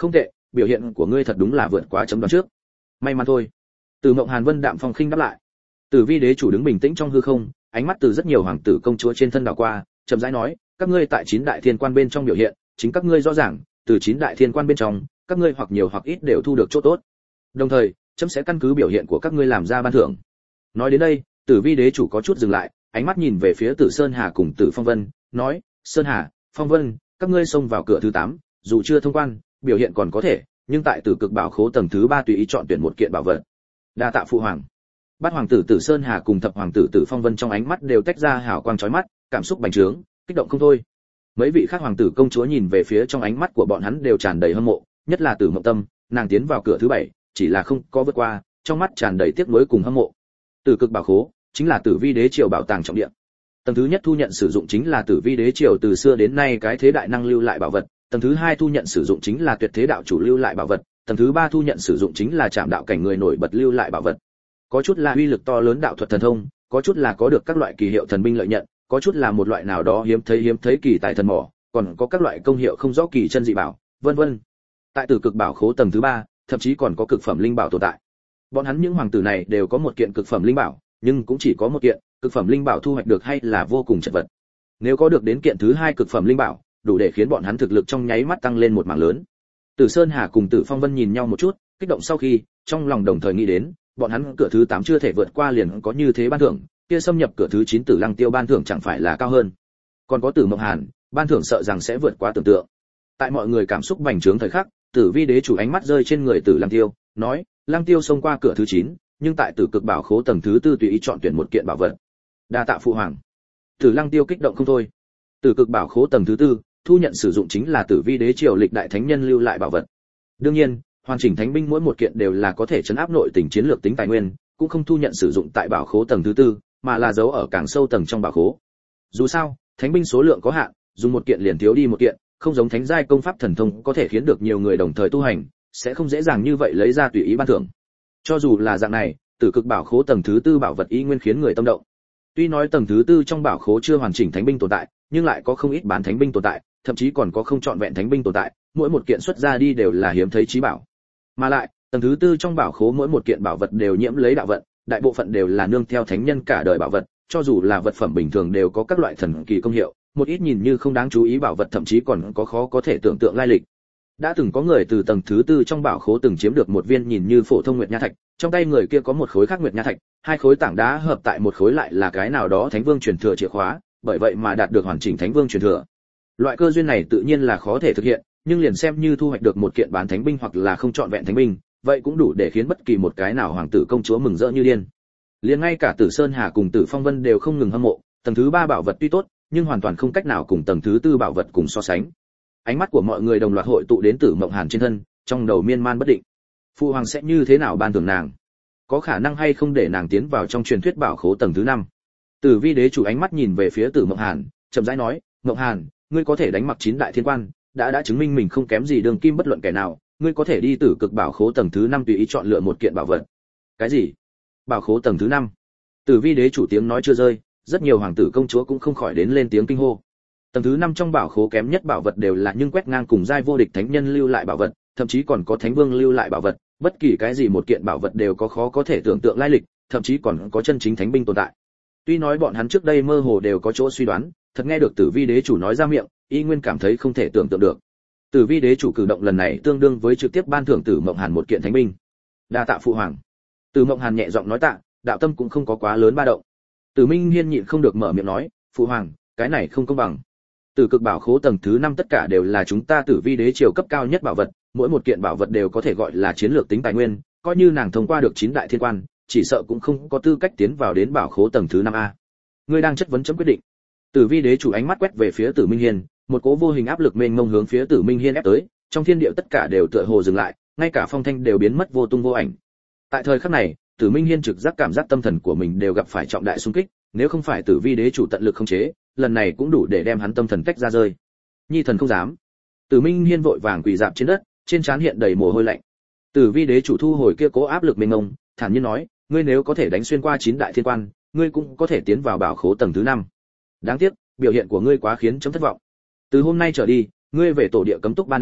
A: biểu hiện của ngươi thật đúng là vượt quá chấm đoán trước. May mắn thôi. Từ Mộng Hàn Vân đạm phong khinh đáp lại. Tử Vi đế chủ đứng bình tĩnh trong hư không, ánh mắt từ rất nhiều hoàng tử công chúa trên thân đảo qua, chậm rãi nói, các ngươi tại 9 đại thiên quan bên trong biểu hiện, chính các ngươi rõ ràng, từ 9 đại thiên quan bên trong, các ngươi hoặc nhiều hoặc ít đều thu được chỗ tốt. Đồng thời, chấm sẽ căn cứ biểu hiện của các ngươi làm ra ban thưởng. Nói đến đây, Tử Vi đế chủ có chút dừng lại, ánh mắt nhìn về phía Tử Sơn Hà cùng Tử Phong Vân, nói, Sơn Hà, Phong Vân, các ngươi xông vào cửa thứ 8, dù chưa thông quan, biểu hiện còn có thể, nhưng tại Tử Cực Bảo Khố tầng thứ 3 tùy ý chọn tuyển một kiện bảo vật. Đa tạ phụ hoàng. Bát hoàng tử Tử Sơn Hà cùng thập hoàng tử Tử Phong Vân trong ánh mắt đều tách ra hào quang chói mắt, cảm xúc bành trướng, kích động không thôi. Mấy vị khác hoàng tử công chúa nhìn về phía trong ánh mắt của bọn hắn đều tràn đầy hâm mộ, nhất là Tử Mộng Tâm, nàng tiến vào cửa thứ 7, chỉ là không có vượt qua, trong mắt tràn đầy tiếc nuối cùng hâm mộ. Tử Cực Bảo Khố chính là Tử Vi đế triều bảo tàng trọng địa. Tầng thứ nhất thu nhận sử dụng chính là Tử Vi đế triều từ xưa đến nay cái thế đại năng lưu lại bảo vật, tầng thứ 2 thu nhận sử dụng chính là tuyệt thế đạo chủ lưu lại bảo vật, tầng thứ 3 thu nhận sử dụng chính là Trảm đạo cảnh người nổi bật lưu lại bảo vật. Có chút là uy lực to lớn đạo thuật thần thông, có chút là có được các loại kỳ hiệu thần binh lợi nhận, có chút là một loại nào đó hiếm thấy kỳ tài thần mỏ, còn có các loại công hiệu không rõ kỳ chân dị bảo, vân vân. Tại Tử Cực Bảo Khố tầng thứ 3, thậm chí còn có cực phẩm linh bảo tồn tại. Bọn hắn những hoàng tử này đều có một kiện cực phẩm linh bảo, nhưng cũng chỉ có một kiện, cực phẩm linh bảo thu hoạch được hay là vô cùng chật vật. Nếu có được đến kiện thứ 2 cực phẩm linh bảo, đủ để khiến bọn hắn thực lực trong nháy mắt tăng lên một mảng lớn. Tử Sơn Hà cùng Tử Phong Vân nhìn nhau một chút, kích động sau khi, trong lòng đồng thời nghĩ đến, bọn hắn cửa thứ 8 chưa thể vượt qua liền có như thế ban thưởng, kia xâm nhập cửa thứ 9 Tử Lăng Tiêu ban thưởng chẳng phải là cao hơn. Còn có Tử Mộng Hàn, ban thưởng sợ rằng sẽ vượt quá tưởng tượng. Tại mọi người cảm xúc bành trướng thời khắc, Tử Vi đế chủ ánh mắt rơi trên người Tử Lăng Tiêu, nói, Lăng Tiêu xông qua cửa thứ 9, nhưng tại Tử Cực Bảo Khố tầng thứ 4 tùy ý chọn tuyển một kiện bảo vật. Đa tạ phụ hoàng. Tử Lăng Tiêu kích động không thôi. Tử Cực Bảo Khố tầng thứ 4, thu nhận sử dụng chính là Tử Vi đế triều lịch đại thánh nhân lưu lại bảo vật. Đương nhiên, hoàn chỉnh thánh binh mỗi một kiện đều là có thể trấn áp nội tình chiến lược tính tài nguyên, cũng không thu nhận sử dụng tại bảo khố tầng thứ 4, mà là giấu ở càng sâu tầng trong bảo khố. Dù sao, thánh binh số lượng có hạn, dùng một kiện liền thiếu đi một kiện, không giống thánh giai công pháp thần thông có thể khiến được nhiều người đồng thời tu hành, sẽ không dễ dàng như vậy lấy ra tùy ý ban thưởng. Cho dù là dạng này, Tử Cực Bảo Khố tầng thứ 4 bảo vật y nguyên khiến người tâm động. Tuy nói tầng thứ 4 trong bảo khố chưa hoàn chỉnh thánh binh tồn tại, nhưng lại có không ít bán thánh binh tồn tại, thậm chí còn có không trọn vẹn thánh binh tồn tại, mỗi một kiện xuất ra đi đều là hiếm thấy chí bảo. Mà lại, tầng thứ 4 trong bảo khố mỗi một kiện bảo vật đều nhiễm lấy đạo vận, đại bộ phận đều là nương theo thánh nhân cả đời bảo vật, cho dù là vật phẩm bình thường đều có các loại thần kỳ công hiệu, một ít nhìn như không đáng chú ý bảo vật thậm chí còn có khó có thể tưởng tượng lai lịch. Đã từng có người từ tầng thứ 4 trong bảo khố từng chiếm được một viên nhìn như phổ thông nguyệt nha thạch, trong tay người kia có một khối khác nguyệt nha thạch, hai khối tảng đá hợp tại một khối lại là cái nào đó thánh vương truyền thừa chìa khóa, bởi vậy mà đạt được hoàn chỉnh thánh vương truyền thừa. Loại cơ duyên này tự nhiên là khó thể thực hiện, nhưng liền xem như thu hoạch được một kiện bán thánh binh hoặc là không trọn vẹn thánh binh, vậy cũng đủ để khiến bất kỳ một cái nào hoàng tử công chúa mừng rỡ như điên. Liền ngay cả Tử Sơn Hà cùng Tử Phong Vân đều không ngừng hâm mộ, tầng thứ 3 bảo vật tuy tốt, nhưng hoàn toàn không cách nào cùng tầng thứ 4 bảo vật cùng so sánh. Ánh mắt của mọi người đồng loạt hội tụ đến Tử Mộng Hàn trên thân, trong đầu miên man bất định. Phụ hoàng sẽ như thế nào ban thưởng nàng? Có khả năng hay không để nàng tiến vào trong truyền thuyết bảo khố tầng thứ 5? Tử Vi đế chủ ánh mắt nhìn về phía Tử Mộng Hàn, chậm rãi nói, "Mộng Hàn, ngươi có thể đánh mặc 9 đại thiên quan, đã chứng minh mình không kém gì đường kim bất luận kẻ nào, ngươi có thể đi Tử Cực Bảo Khố tầng thứ 5 tùy ý chọn lựa một kiện bảo vật." Cái gì? Bảo khố tầng thứ 5? Tử Vi đế chủ tiếng nói chưa rơi, rất nhiều hoàng tử công chúa cũng không khỏi đến lên tiếng kinh hô. Tầng thứ 5 trong bảo khố kém nhất bảo vật đều là nhưng quét ngang cùng giai vô địch thánh nhân lưu lại bảo vật, thậm chí còn có thánh vương lưu lại bảo vật, bất kỳ cái gì một kiện bảo vật đều có khó có thể tưởng tượng lai lịch, thậm chí còn có chân chính thánh binh tồn tại. Tuy nói bọn hắn trước đây mơ hồ đều có chỗ suy đoán, thật nghe được Tử Vi đế chủ nói ra miệng, y nguyên cảm thấy không thể tưởng tượng được. Tử Vi đế chủ cử động lần này tương đương với trực tiếp ban thưởng Tử Mộng Hàn một kiện thánh binh. Đa tạ phụ hoàng. Tử Mộng Hàn nhẹ giọng nói tạ, đạo tâm cũng không có quá lớn ba động. Tử Minh Hiên nhịn không được mở miệng nói, phụ hoàng, cái này không công bằng. Tử Cực Bảo Khố tầng thứ 5 tất cả đều là chúng ta Tử Vi đế triều cấp cao nhất bảo vật, mỗi một kiện bảo vật đều có thể gọi là chiến lược tính tài nguyên, coi như nàng thông qua được 9 đại thiên quan, chỉ sợ cũng không có tư cách tiến vào đến bảo khố tầng thứ 5A. Ngươi đang chất vấn chấm quyết định. Tử Vi đế chủ ánh mắt quét về phía Tử Minh Hiên, một cỗ vô hình áp lực mênh mông hướng phía Tử Minh Hiên ép tới, trong thiên địa tất cả đều tựa hồ dừng lại, ngay cả phong thanh đều biến mất vô tung vô ảnh. Tại thời khắc này, Tử Minh Hiên trực giác cảm giác tâm thần của mình đều gặp phải trọng đại xung kích, nếu không phải Tử Vi đế chủ tận lực khống chế, lần này cũng đủ để đem hắn tâm thần tách ra rơi. Nhi thần không dám. Tử Minh Hiên vội vàng quỳ rạp trên đất, trên trán hiện đầy mồ hôi lạnh. Tử Vi đế chủ thu hồi kia cố áp lực mênh mông, thản nhiên nói, ngươi nếu có thể đánh xuyên qua 9 đại thiên quan, ngươi cũng có thể tiến vào bảo khố tầng thứ 5. Đáng tiếc, biểu hiện của ngươi quá khiến chấm thất vọng. Từ hôm nay trở đi, ngươi về tổ địa cấm túc 3 năm,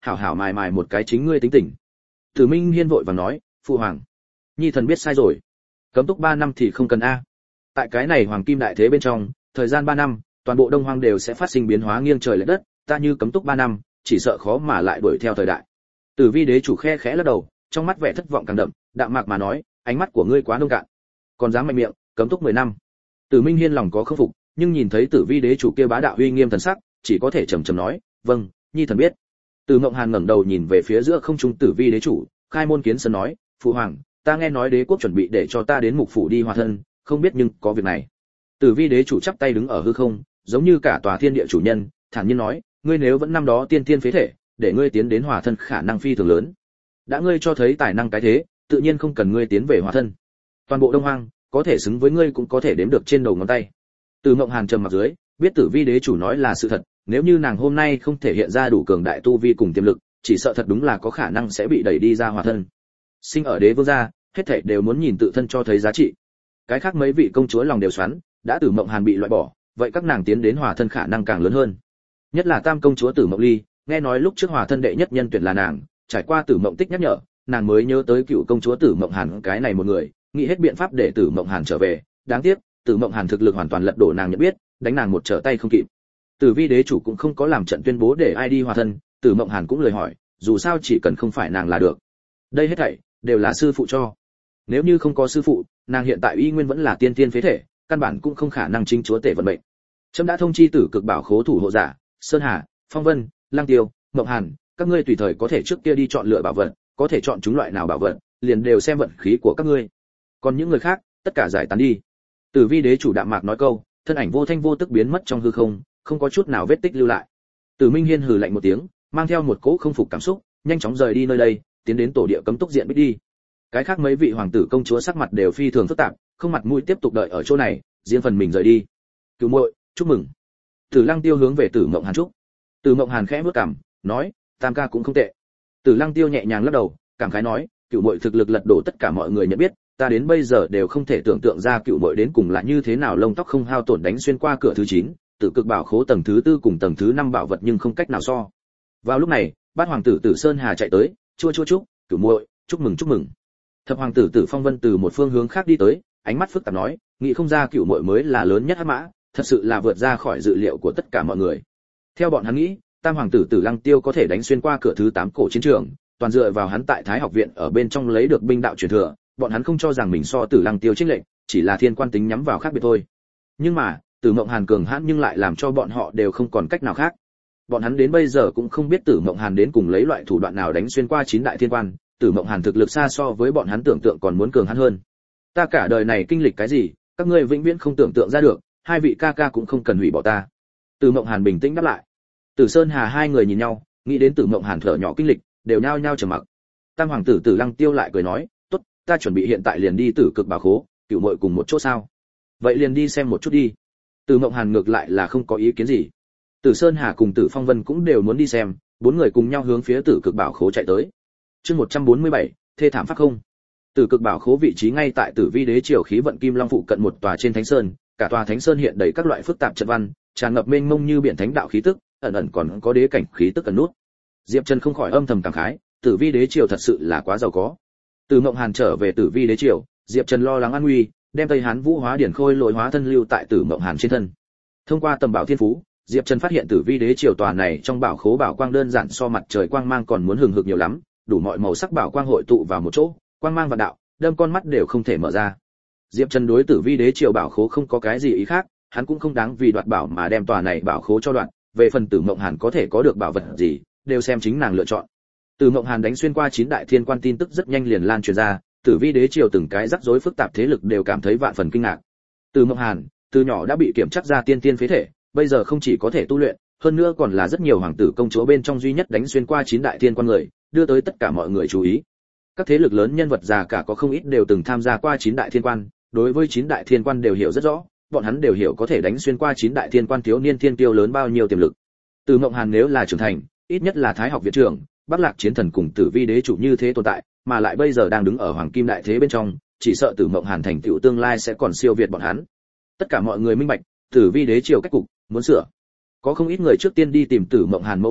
A: hảo hảo mài mài một cái chính ngươi tính tình. Tử Minh Hiên vội vàng nói, phụ hoàng, nhi thần biết sai rồi. Cấm túc 3 năm thì không cần a. Tại cái này hoàng kim đại thế bên trong, thời gian 3 năm, toàn bộ Đông Hoang đều sẽ phát sinh biến hóa nghiêng trời lệch đất, ta như cấm túc 3 năm, chỉ sợ khó mà lại đuổi theo thời đại. Tử Vi đế chủ khe khẽ lắc đầu, trong mắt vẻ thất vọng càng đậm, đạm mạc mà nói, ánh mắt của ngươi quá nông cạn. Còn dám mạnh miệng, cấm túc 10 năm. Tử Minh Hiên lòng có không phục, nhưng nhìn thấy Tử Vi đế chủ kia bá đạo uy nghiêm thần sắc, chỉ có thể trầm trầm nói, vâng, nhi thần biết. Từ Mộng Hàn ngẩng đầu nhìn về phía giữa không trung Tử Vi đế chủ, khai môn kiến sơn nói, phụ hoàng, ta nghe nói đế quốc chuẩn bị để cho ta đến mục phủ đi hòa thân, không biết nhưng có việc này. Tử Vi đế chủ chắp tay đứng ở hư không, giống như cả tòa thiên địa chủ nhân, thản nhiên nói, ngươi nếu vẫn năm đó tiên tiên phế thể, để ngươi tiến đến hòa thân khả năng phi thường lớn. Đã ngươi cho thấy tài năng cái thế, tự nhiên không cần ngươi tiến về hòa thân. Toàn bộ Đông Hoang, có thể xứng với ngươi cũng có thể đếm được trên đầu ngón tay. Từ Mộng Hàn trầm mặc dưới, biết Tử Vi đế chủ nói là sự thật, nếu như nàng hôm nay không thể hiện ra đủ cường đại tu vi cùng tiềm lực, chỉ sợ thật đúng là có khả năng sẽ bị đẩy đi ra hòa thân. Sinh ở đế vương gia, hết thảy đều muốn nhìn tự thân cho thấy giá trị. Cái khác mấy vị công chúa lòng đều xoắn, đã Tử Mộng Hàn bị loại bỏ, vậy các nàng tiến đến hòa thân khả năng càng lớn hơn. Nhất là Tam công chúa Tử Mộng Ly, nghe nói lúc trước hòa thân đệ nhất nhân tuyển là nàng, trải qua Tử Mộng Tích nhắc nhở, nàng mới nhớ tới cựu công chúa Tử Mộng Hàn cái này một người, nghĩ hết biện pháp để Tử Mộng Hàn trở về, đáng tiếc, Tử Mộng Hàn thực lực hoàn toàn lật đổ nàng nhận biết, đánh nàng một trở tay không kịp. Tử Vi đế chủ cũng không có làm trận tuyên bố để ai đi hòa thân, Tử Mộng Hàn cũng lời hỏi, dù sao chỉ cần không phải nàng là được. Đây hết thảy đều là sư phụ cho. Nếu như không có sư phụ, nàng hiện tại y nguyên vẫn là tiên tiên phế thể, căn bản cũng không khả năng chính chúa tể vận mệnh. Trẫm đã thông chi Tử Cực Bảo Khố thủ hộ giả, Sơn Hà, Phong Vân, Lăng Tiêu, Mộng Hàn, các ngươi tùy thời có thể trước kia đi chọn lựa bảo vật, có thể chọn chúng loại nào bảo vật, liền đều xem vận khí của các ngươi. Còn những người khác, tất cả giải tán đi. Tử Vi đế chủ đạm mạc nói câu, thân ảnh vô thanh vô tức biến mất trong hư không, không có chút nào vết tích lưu lại. Tử Minh Hiên hừ lạnh một tiếng, mang theo một cỗ không phục cảm xúc, nhanh chóng rời đi nơi đây, tiến đến tổ địa cấm túc diện bích đi. Cái khác mấy vị hoàng tử công chúa sắc mặt đều phi thường phức tạp, không mặt mũi tiếp tục đợi ở chỗ này, riêng phần mình rời đi. Cửu muội, chúc mừng. Tử Lăng Tiêu hướng về Tử Mộng Hàn chúc. Tử Mộng Hàn khẽ bước cằm, nói, tam ca cũng không tệ. Tử Lăng Tiêu nhẹ nhàng lắc đầu, cảm khái nói, cửu muội thực lực lật đổ tất cả mọi người nhận biết, ta đến bây giờ đều không thể tưởng tượng ra cửu muội đến cùng là như thế nào lông tóc không hao tổn đánh xuyên qua cửa thứ 9, Tử Cực Bảo Khố tầng thứ 4 cùng tầng thứ 5 bảo vật nhưng không cách nào so. Vào lúc này, bát hoàng tử Tử Sơn Hà chạy tới, chua chúc, cửu muội, chúc mừng chúc mừng. Thập hoàng tử Tử Phong Vân từ một phương hướng khác đi tới, ánh mắt phức tạp nói, nghĩ không ra cửu muội mới là lớn nhất hắc mã, thật sự là vượt ra khỏi dự liệu của tất cả mọi người. Theo bọn hắn nghĩ, tam hoàng tử Tử Lăng Tiêu có thể đánh xuyên qua cửa thứ 8 cổ chiến trường, toàn dựa vào hắn tại Thái học viện ở bên trong lấy được binh đạo truyền thừa, bọn hắn không cho rằng mình so Tử Lăng Tiêu chênh lệch, chỉ là thiên quan tính nhắm vào khác biệt thôi. Nhưng mà, Tử Mộng Hàn cường hãn nhưng lại làm cho bọn họ đều không còn cách nào khác. Bọn hắn đến bây giờ cũng không biết Tử Mộng Hàn đến cùng lấy loại thủ đoạn nào đánh xuyên qua 9 đại thiên quan, Tử Mộng Hàn thực lực xa so với bọn hắn tưởng tượng còn muốn cường hãn hơn. Ta cả đời này kinh lịch cái gì, các ngươi vĩnh viễn không tưởng tượng ra được, hai vị ca ca cũng không cần hủy bỏ ta. Tử Mộng Hàn bình tĩnh đáp lại. Tử Sơn Hà hai người nhìn nhau, nghĩ đến Tử Mộng Hàn thở nhỏ kinh lịch, đều nhao nhao trầm mặc. Tam hoàng tử Tử Lăng Tiêu lại cười nói, "Tốt, ta chuẩn bị hiện tại liền đi Tử Cực Bảo Khố, cửu muội cùng một chỗ sao? Vậy liền đi xem một chút đi." Tử Mộng Hàn ngược lại là không có ý kiến gì. Tử Sơn Hà cùng Tử Phong Vân cũng đều muốn đi xem, bốn người cùng nhau hướng phía Tử Cực Bảo Khố chạy tới. Chương 147, thê thảm pháp không. Tử Cực Bảo Khố vị trí ngay tại Tử Vi đế triều khí vận kim long phụ cận một tòa trên thánh sơn, cả tòa thánh sơn hiện đầy các loại phức tạp trận văn, tràn ngập mênh mông như biển thánh đạo khí tức, ẩn ẩn còn có đế cảnh khí tức ẩn nút. Diệp Trần không khỏi âm thầm cảm khái, Tử Vi đế triều thật sự là quá giàu có. Từ Mộng Hàn trở về Tử Vi đế triều, Diệp Trần lo lắng an nguy, đem Tây Hán Vũ Hóa Điển Khôi lội hóa thân lưu tại Tử Mộng Hàn trên thân. Thông qua tầm bảo thiên phú, Diệp Trần phát hiện Tử Vi đế triều tòa này trong bảo khố bảo quang đơn giản so mặt trời quang mang còn muốn hừng hực nhiều lắm, đủ mọi màu sắc bảo quang hội tụ vào một chỗ, quang mang vạn đạo, đâm con mắt đều không thể mở ra. Diệp Trần đối Tử Vi đế triều bảo khố không có cái gì ý khác, hắn cũng không đáng vì đoạt bảo mà đem tòa này bảo khố cho đoạt, về phần Tử Mộng Hàn có thể có được bảo vật gì, đều xem chính nàng lựa chọn. Tử Mộng Hàn đánh xuyên qua 9 đại thiên quan tin tức rất nhanh liền lan truyền ra, Tử Vi đế triều từng cái rắc rối phức tạp thế lực đều cảm thấy vạn phần kinh ngạc. Tử Mộng Hàn, từ nhỏ đã bị kiểm chắc ra tiên tiên phế thể, bây giờ không chỉ có thể tu luyện, hơn nữa còn là rất nhiều hoàng tử công chúa bên trong duy nhất đánh xuyên qua 9 đại thiên quan người, đưa tới tất cả mọi người chú ý. Các thế lực lớn nhân vật già cả có không ít đều từng tham gia qua 9 đại thiên quan, đối với 9 đại thiên quan đều hiểu rất rõ, bọn hắn đều hiểu có thể đánh xuyên qua 9 đại thiên quan thiếu niên thiên tiêu lớn bao nhiêu tiềm lực. Tử Mộng Hàn nếu là trưởng thành, ít nhất là Thái học viện trưởng, Bắc Lạc chiến thần cùng Tử Vi đế chủ như thế tồn tại, mà lại bây giờ đang đứng ở hoàng kim đại thế bên trong, chỉ sợ Tử Mộng Hàn thành tựu tương lai sẽ còn siêu việt bọn hắn. Tất cả mọi người minh bạch, Tử Vi đế triều cách cục muốn sửa. Có không ít người trước tiên đi tìm Tử Mộng Hàn mẫu phi,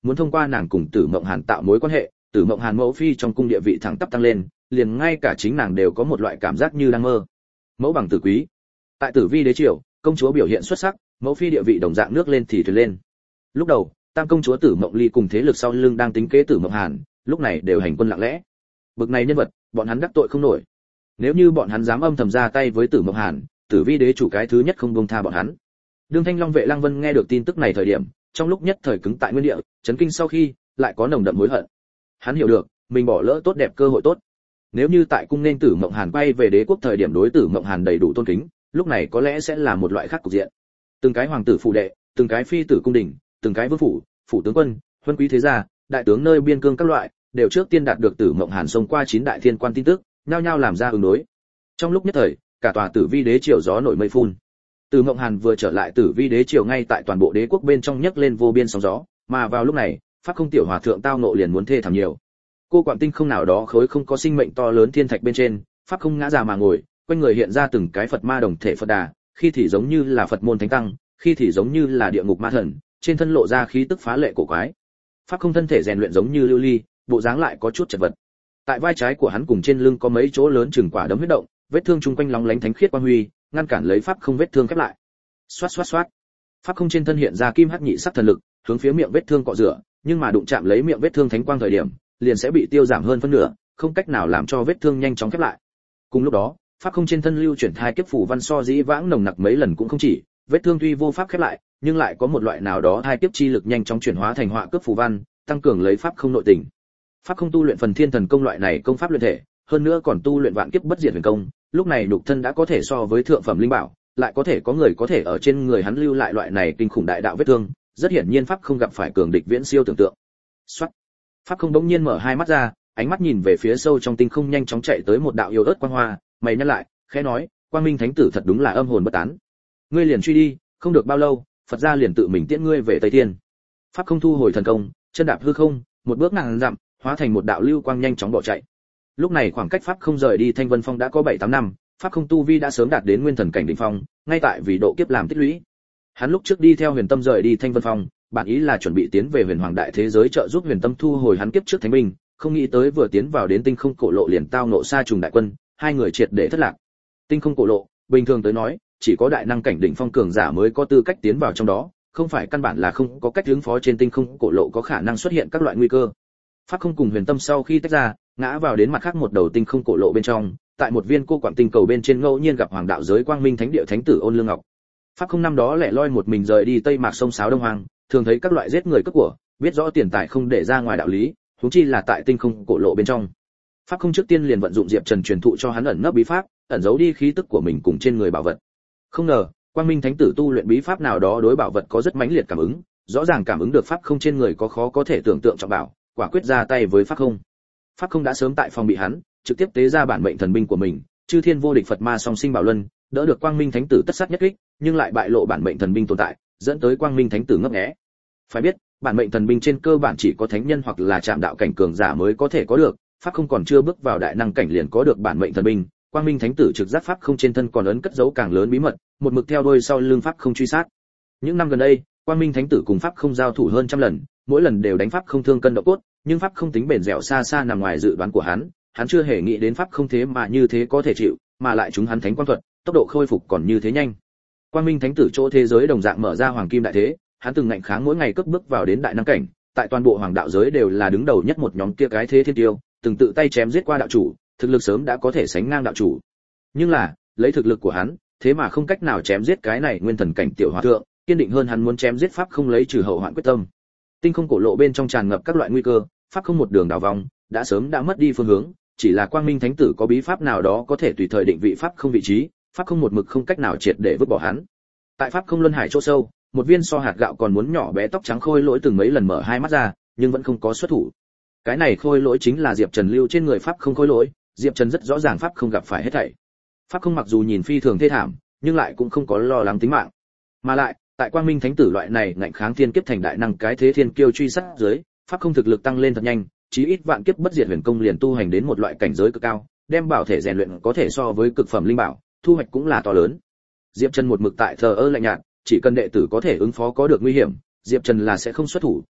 A: muốn thông qua nàng cùng Tử Mộng Hàn tạo mối quan hệ, Tử Mộng Hàn mẫu phi trong cung địa vị thẳng tắp tăng lên, liền ngay cả chính nàng đều có một loại cảm giác như đang mơ. Mẫu bằng tử quý. Tại Tử Vi đế triều, công chúa biểu hiện xuất sắc, mẫu phi địa vị đồng dạng nước lên thì thuyền lên. Lúc đầu, tam công chúa Tử Mộng Ly cùng thế lực sau lưng đang tính kế Tử Mộng Hàn, lúc này đều hành quân lặng lẽ. Bực này nhân vật, bọn hắn đắc tội không nổi. Nếu như bọn hắn dám âm thầm ra tay với Tử Mộng Hàn, Tử Vi đế chủ cái thứ nhất không buông tha bọn hắn. Đương Thanh Long vệ Lăng Vân nghe được tin tức này thời điểm, trong lúc nhất thời cứng tại nguyên địa, chấn kinh sau khi, lại có nồng đậm hối hận. Hắn hiểu được, mình bỏ lỡ tốt đẹp cơ hội tốt. Nếu như tại cung nên Tử Mộng Hàn quay về đế quốc thời điểm đối Tử Mộng Hàn đầy đủ tôn kính, lúc này có lẽ sẽ là một loại khác cục diện. Từng cái hoàng tử phụ đệ, từng cái phi tử cung đình, từng cái vương phủ, phủ tướng quân, huân quý thế gia, đại tướng nơi biên cương các loại, đều trước tiên đạt được Tử Mộng Hàn xông qua 9 đại thiên quan tin tức, nhao nhao làm ra ứng đối. Trong lúc nhất thời, cả tòa Tử Vi đế triều gió nổi mây phun. Tử Mộng Hàn vừa trở lại Tử Vi đế triều ngay tại toàn bộ đế quốc bên trong nhấc lên vô biên sóng gió, mà vào lúc này, pháp không tiểu hòa thượng tao nộ liền muốn thê thảm nhiều. Cô Quảng Tinh không nào đó khối không có sinh mệnh to lớn thiên thạch bên trên, pháp không ngã già mà ngồi, quanh người hiện ra từng cái Phật ma đồng thể Phật đà, khi thì giống như là Phật môn thánh tăng, khi thì giống như là địa ngục ma thần, trên thân lộ ra khí tức phá lệ cổ quái. Pháp không thân thể rèn luyện giống như lưu ly, bộ dáng lại có chút chật vật. Tại vai trái của hắn cùng trên lưng có mấy chỗ lớn chừng quả đấm huyết động, vết thương chung quanh lóng lánh thánh khiết quang huy, ngăn cản lấy pháp không vết thương khép lại. Xoát xoát xoát. Pháp không trên thân hiện ra kim hắc nhị sắc thần lực, hướng phía miệng vết thương cọ rửa, nhưng mà đụng chạm lấy miệng vết thương thánh quang thời điểm, liền sẽ bị tiêu giảm hơn phân nửa, không cách nào làm cho vết thương nhanh chóng khép lại. Cùng lúc đó, pháp không trên thân lưu chuyển thai kiếp phủ văn so dĩ vãng nồng nặc mấy lần cũng không chỉ, vết thương tuy vô pháp khép lại, nhưng lại có một loại nào đó thai kiếp chi lực nhanh chóng chuyển hóa thành họa cướp phủ văn, tăng cường lấy pháp không nội tình. Pháp không tu luyện phần thiên thần công loại này công pháp luyện thể, hơn nữa còn tu luyện vạn kiếp bất diệt huyền công, lúc này nhục thân đã có thể so với thượng phẩm linh bảo, lại có thể có người có thể ở trên người hắn lưu lại loại này kinh khủng đại đạo vết thương, rất hiển nhiên pháp không gặp phải cường địch viễn siêu tưởng tượng. Soát. Pháp không bỗng nhiên mở hai mắt ra, ánh mắt nhìn về phía sâu trong tinh không nhanh chóng chạy tới một đạo yêu ớt quang hoa, mày nhăn lại, khẽ nói, Quang Minh Thánh tử thật đúng là âm hồn bất tán. Ngươi liền truy đi, không được bao lâu, Phật gia liền tự mình tiễn ngươi về Tây Thiên. Pháp không thu hồi thần công, chân đạp hư không, một bước ngàn dặm, hóa thành một đạo lưu quang nhanh chóng bỏ chạy. Lúc này khoảng cách pháp không rời đi Thanh Vân Phong đã có 7-8 năm, pháp không tu vi đã sớm đạt đến nguyên thần cảnh đỉnh phong, ngay tại vì độ kiếp làm tích lũy. Hắn lúc trước đi theo Huyền Tâm rời đi Thanh Vân Phong, bản ý là chuẩn bị tiến về Huyền Hoàng đại thế giới trợ giúp Huyền Tâm thu hồi hắn kiếp trước thánh binh, không nghĩ tới vừa tiến vào đến Tinh Không Cổ Lộ liền tao ngộ Sa Trùng đại quân, hai người triệt để thất lạc. Tinh Không Cổ Lộ, bình thường tới nói, chỉ có đại năng cảnh đỉnh phong cường giả mới có tư cách tiến vào trong đó, không phải căn bản là không có cách ứng phó trên Tinh Không Cổ Lộ có khả năng xuất hiện các loại nguy cơ. Pháp không cùng Huyền Tâm sau khi tách ra, ngã vào đến mặt khác một đầu Tinh Không Cổ Lộ bên trong, tại một viên cô quạng tinh cầu bên trên ngẫu nhiên gặp Hoàng đạo giới Quang Minh Thánh địa thánh tử Ôn Lương Ngọc. Pháp không năm đó lẻ loi một mình rời đi Tây Mạc sông Sáo Đông Hoàng, thường thấy các loại giết người cướp của, biết rõ tiền tài không để ra ngoài đạo lý, huống chi là tại Tinh Không Cổ Lộ bên trong. Pháp không trước tiên liền vận dụng Diệp Trần truyền thụ cho hắn ẩn nấp bí pháp, ẩn giấu đi khí tức của mình cùng trên người bảo vật. Không ngờ, Quang Minh Thánh tử tu luyện bí pháp nào đó đối bảo vật có rất mãnh liệt cảm ứng, rõ ràng cảm ứng được pháp không trên người có khó có thể tưởng tượng trọng bảo, quả quyết ra tay với pháp không. Pháp không đã sớm tại phòng bị hắn, trực tiếp tế ra bản mệnh thần binh của mình, Chư Thiên vô địch Phật Ma song sinh bảo luân, đỡ được Quang Minh Thánh tử tất sát nhất kích, nhưng lại bại lộ bản mệnh thần binh tồn tại, dẫn tới Quang Minh Thánh tử ngấp nghé. Phải biết, bản mệnh thần binh trên cơ bản chỉ có thánh nhân hoặc là chạm đạo cảnh cường giả mới có thể có được, pháp không còn chưa bước vào đại năng cảnh liền có được bản mệnh thần binh, Quang Minh Thánh tử trực giác pháp không trên thân còn ấn cất giấu càng lớn bí mật, một mực theo đuôi sau lưng pháp không truy sát. Những năm gần đây, Quang Minh Thánh tử cùng pháp không giao thủ hơn trăm lần, mỗi lần đều đánh pháp không thương cân độ cốt, nhưng pháp không tính bền dẻo xa xa nằm ngoài dự đoán của hắn chưa hề nghĩ đến pháp không thế mà như thế có thể chịu, mà lại chúng hắn thánh quang thuật, tốc độ khôi phục còn như thế nhanh. Quang Minh Thánh tử chỗ thế giới đồng dạng mở ra hoàng kim đại thế, hắn từng ngạnh kháng mỗi ngày cướp bước vào đến đại năng cảnh, tại toàn bộ hoàng đạo giới đều là đứng đầu nhất một nhóm kia cái thế thiên tiêu, từng tự tay chém giết qua đạo chủ, thực lực sớm đã có thể sánh ngang đạo chủ. Nhưng là, lấy thực lực của hắn, thế mà không cách nào chém giết cái này nguyên thần cảnh tiểu hòa thượng, kiên định hơn hắn muốn chém giết pháp không lấy trừ hậu hoạn quyết tâm. Tinh Không Cổ Lộ bên trong tràn ngập các loại nguy cơ, pháp không một đường đảo vòng, đã sớm đã mất đi phương hướng, chỉ là Quang Minh Thánh tử có bí pháp nào đó có thể tùy thời định vị pháp không vị trí, pháp không một mực không cách nào triệt để vứt bỏ hắn. Tại pháp không luân hải chỗ sâu, một viên so hạt gạo còn muốn nhỏ bé tóc trắng khôi lỗi từng mấy lần mở hai mắt ra, nhưng vẫn không có xuất thủ. Cái này khôi lỗi chính là Diệp Trần lưu trên người pháp không khôi lỗi, Diệp Trần rất rõ ràng pháp không gặp phải hết thảy. Pháp không mặc dù nhìn phi thường thê thảm, nhưng lại cũng không có lo lắng tính mạng. Mà lại, tại Quang Minh Thánh tử loại này ngạnh kháng thiên kiếp thành đại năng cái thế thiên kiêu truy sát dưới, pháp không thực lực tăng lên thật nhanh, chí ít vạn kiếp bất diệt huyền công liền tu hành đến một loại cảnh giới cực cao, đem bảo thể rèn luyện có thể so với cực phẩm linh bảo, thu hoạch cũng là to lớn. Diệp Trần một mực tại thờ ơ lạnh nhạt, chỉ cần đệ tử có thể ứng phó có được nguy hiểm, Diệp Trần là sẽ không xuất thủ,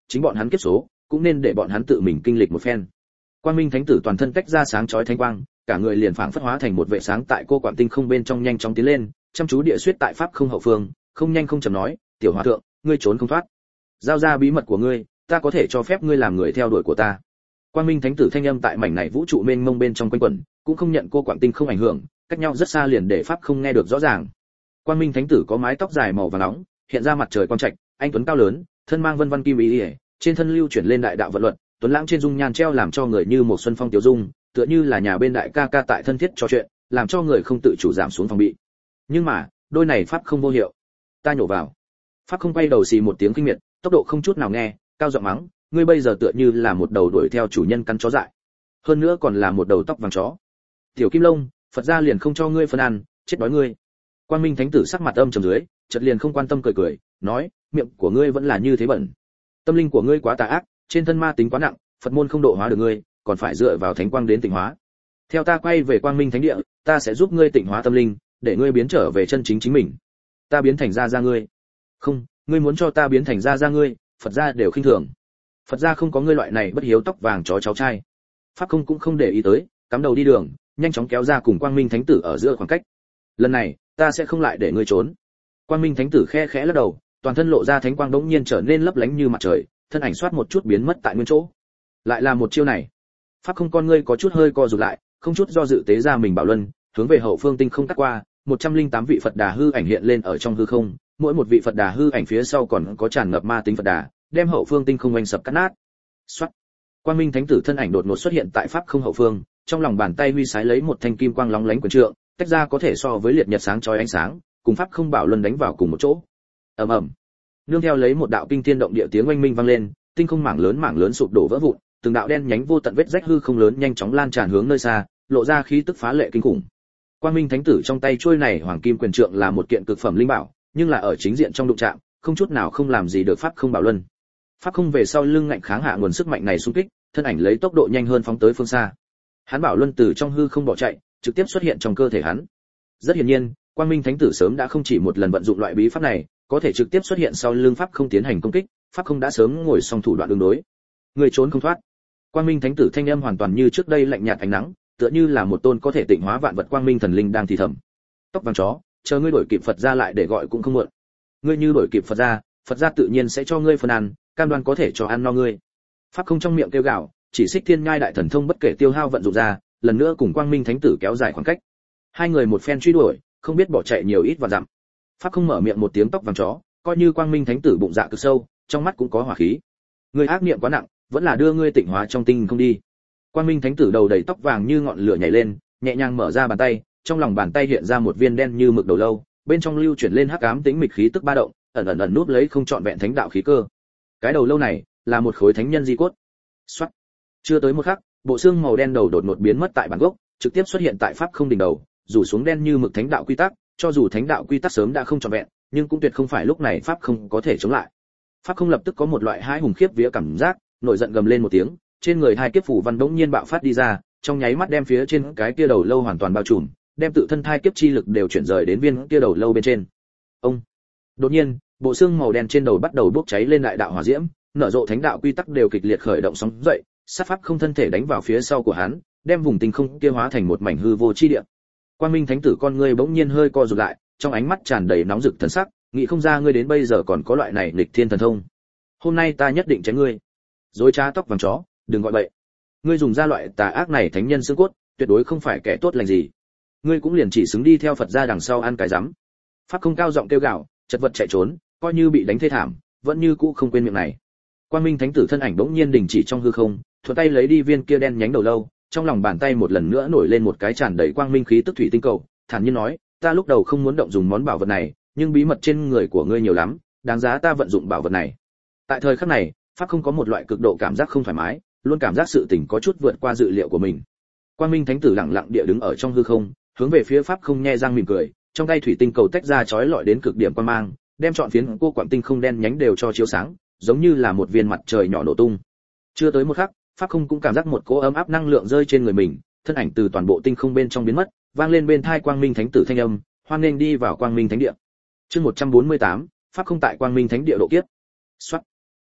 A: chính bọn hắn kiếp số cũng nên để bọn hắn tự mình kinh lịch một phen. Quang Minh Thánh tử toàn thân tách ra sáng chói thánh quang, cả người liền phảng phất hóa thành một vệ sáng tại cô quạng tinh không bên trong nhanh chóng tiến lên, chăm chú địa xuyết tại pháp không hậu phương, không nhanh không chậm nói, "Tiểu hòa thượng, ngươi trốn không thoát. Giao ra bí mật của ngươi, ta có thể cho phép ngươi làm người theo đuổi của ta." Quang Minh Thánh tử thanh âm tại mảnh này vũ trụ mênh mông bên trong quanh quẩn, cũng không nhận cô quạng tinh không ảnh hưởng, cách nhau rất xa liền để pháp không nghe được rõ ràng. Quang Minh Thánh tử có mái tóc dài màu vàng nóng, hiện ra mặt trời quang trạch, anh tuấn cao lớn, thân mang vân vân kim ý, trên thân lưu chuyển lên đại đạo vận luật, tuấn lãng trên dung nhan treo làm cho người như một xuân phong tiểu dung, tựa như là nhà bên đại ca ca tại thân thiết trò chuyện, làm cho người không tự chủ giảm xuống phòng bị. Nhưng mà, đôi này pháp không vô hiệu. Ta nhổ vào. Pháp không quay đầu xì một tiếng kinh miệt, tốc độ không chút nào nghe, cao giọng mắng, ngươi bây giờ tựa như là một đầu đuổi theo chủ nhân căn chó dại, hơn nữa còn là một đầu tóc vàng chó. Tiểu Kim Long, Phật gia liền không cho ngươi phân ăn, chết đói ngươi. Quang Minh Thánh tử sắc mặt âm trầm dưới, chợt liền không quan tâm cười cười, nói, miệng của ngươi vẫn là như thế bẩn. Tâm linh của ngươi quá tà ác, trên thân ma tính quá nặng, Phật môn không độ hóa được ngươi, còn phải dựa vào thánh quang đến tịnh hóa. Theo ta quay về Quang Minh Thánh địa, ta sẽ giúp ngươi tịnh hóa tâm linh, để ngươi biến trở về chân chính chính mình. Ta biến thành ra ngươi. Không, ngươi muốn cho ta biến thành ra ngươi, Phật gia đều khinh thường. Phật gia không có ngươi loại này bất hiếu tóc vàng chó cháu trai. Pháp không cũng không để ý tới, cắm đầu đi đường, nhanh chóng kéo ra cùng Quang Minh Thánh tử ở giữa khoảng cách. Lần này, ta sẽ không lại để ngươi trốn. Quang Minh Thánh tử khẽ khẽ lắc đầu, toàn thân lộ ra thánh quang đống nhiên trở nên lấp lánh như mặt trời, thân ảnh xoát một chút biến mất tại nguyên chỗ. Lại là một chiêu này. Pháp không con ngươi có chút hơi co rụt lại, không chút do dự tế ra mình bảo luân, hướng về hậu phương tinh không cắt qua, 108 vị Phật Đà hư ảnh hiện lên ở trong hư không, mỗi một vị Phật Đà hư ảnh phía sau còn có tràn ngập ma tính Phật Đà, đem hậu phương tinh không oanh sập cắt nát. Soát. Quang Minh Thánh tử thân ảnh đột ngột xuất hiện tại pháp không hậu phương, trong lòng bàn tay huy sái lấy một thanh kim quang lóng lánh quyền trượng, tách ra có thể so với liệt nhật sáng chói ánh sáng, cùng pháp không bảo luân đánh vào cùng một chỗ. Ầm ầm. Nương theo lấy một đạo kinh thiên động địa tiếng oanh minh vang lên, tinh không mảng lớn sụp đổ vỡ vụn, từng đạo đen nhánh vô tận vết rách hư không lớn nhanh chóng lan tràn hướng nơi xa, lộ ra khí tức phá lệ kinh khủng. Quang Minh Thánh tử trong tay chuôi này hoàng kim quyền trượng là một kiện cực phẩm linh bảo, nhưng là ở chính diện trong đụng chạm, không chút nào không làm gì được pháp không bảo luân. Pháp không về sau lưng ngạnh kháng hạ nguồn sức mạnh này xung kích, thân ảnh lấy tốc độ nhanh hơn phóng tới phương xa. Hắn bảo luân từ trong hư không bỏ chạy, trực tiếp xuất hiện trong cơ thể hắn. Rất hiển nhiên, Quang Minh Thánh tử sớm đã không chỉ một lần vận dụng loại bí pháp này, có thể trực tiếp xuất hiện sau lưng pháp không tiến hành công kích, pháp không đã sớm ngồi xong thủ đoạn ứng đối. Người trốn không thoát. Quang Minh Thánh tử thanh âm hoàn toàn như trước đây lạnh nhạt ánh nắng, tựa như là một tôn có thể tịnh hóa vạn vật quang minh thần linh đang thì thầm. Tóc vàng chó, chờ ngươi đổi kịp Phật gia lại để gọi cũng không muộn. Ngươi như đổi kịp Phật gia tự nhiên sẽ cho ngươi phần ăn, cam đoan có thể cho ăn no ngươi. Pháp không trong miệng kêu gào, chỉ xích thiên nhai đại thần thông bất kể tiêu hao vận dụng ra, lần nữa cùng Quang Minh Thánh tử kéo dài khoảng cách. Hai người một phen truy đuổi, không biết bỏ chạy nhiều ít và dặm. Pháp không mở miệng một tiếng tóc vàng chó, coi như Quang Minh Thánh tử bụng dạ cực sâu, trong mắt cũng có hỏa khí. Ngươi ác niệm quá nặng, vẫn là đưa ngươi tịnh hóa trong tinh không đi. Quang Minh Thánh tử đầu đầy tóc vàng như ngọn lửa nhảy lên, nhẹ nhàng mở ra bàn tay, trong lòng bàn tay hiện ra một viên đen như mực đầu lâu, bên trong lưu chuyển lên hắc ám tĩnh mịch khí tức ba động, ẩn núp lấy không trọn vẹn thánh đạo khí cơ. Cái đầu lâu này là một khối thánh nhân di cốt. Soát. Chưa tới một khắc, bộ xương màu đen đầu đột ngột biến mất tại bản gốc, trực tiếp xuất hiện tại pháp không đỉnh đầu, rủ xuống đen như mực thánh đạo quy tắc, cho dù thánh đạo quy tắc sớm đã không trọn vẹn, nhưng cũng tuyệt không phải lúc này pháp không có thể chống lại. Pháp không lập tức có một loại hãi hùng khiếp vía cảm giác, nổi giận gầm lên một tiếng, trên người hai kiếp phủ văn đống nhiên bạo phát đi ra, trong nháy mắt đem phía trên cái kia đầu lâu hoàn toàn bao trùm, đem tự thân thai kiếp chi lực đều chuyển rời đến viên kia đầu lâu bên trên. Ông. Đột nhiên, bộ xương màu đen trên đầu bắt đầu bốc cháy lên đại đạo hỏa diễm, nở rộ thánh đạo quy tắc đều kịch liệt khởi động sóng dậy, sát pháp không thân thể đánh vào phía sau của hắn, đem vùng tinh không kia hóa thành một mảnh hư vô chi địa. Quang Minh Thánh tử con ngươi bỗng nhiên hơi co rụt lại, trong ánh mắt tràn đầy nóng rực thần sắc, nghĩ không ra ngươi đến bây giờ còn có loại này nghịch thiên thần thông. Hôm nay ta nhất định chém ngươi. Dối trá tóc vàng chó, đừng gọi bậy. Ngươi dùng ra loại tà ác này thánh nhân xương cốt, tuyệt đối không phải kẻ tốt lành gì. Ngươi cũng liền chỉ xứng đi theo Phật gia đằng sau ăn cái rắm. Pháp không cao giọng kêu gào, chật vật chạy trốn, coi như bị đánh thê thảm, vẫn như cũ không quên miệng này. Quang Minh Thánh tử thân ảnh bỗng nhiên đình chỉ trong hư không, thuận tay lấy đi viên kia đen nhánh đầu lâu, trong lòng bàn tay một lần nữa nổi lên một cái tràn đầy quang minh khí tức thủy tinh cầu, thản nhiên nói, ta lúc đầu không muốn động dùng món bảo vật này, nhưng bí mật trên người của ngươi nhiều lắm, đáng giá ta vận dụng bảo vật này. Tại thời khắc này, pháp không có một loại cực độ cảm giác không thoải mái, luôn cảm giác sự tình có chút vượt qua dự liệu của mình. Quang Minh Thánh tử lặng lặng địa đứng ở trong hư không, hướng về phía pháp không nhe răng mỉm cười, trong tay thủy tinh cầu tách ra chói lọi đến cực điểm quang mang, đem trọn phiến cô quạng tinh không đen nhánh đều cho chiếu sáng, giống như là một viên mặt trời nhỏ nổ tung. Chưa tới một khắc, pháp không cũng cảm giác một cỗ ấm áp năng lượng rơi trên người mình, thân ảnh từ toàn bộ tinh không bên trong biến mất, vang lên bên tai Quang Minh Thánh tử thanh âm, hoan nghênh đi vào Quang Minh Thánh địa. Chương 148, pháp không tại Quang Minh Thánh địa độ kiếp. Soát.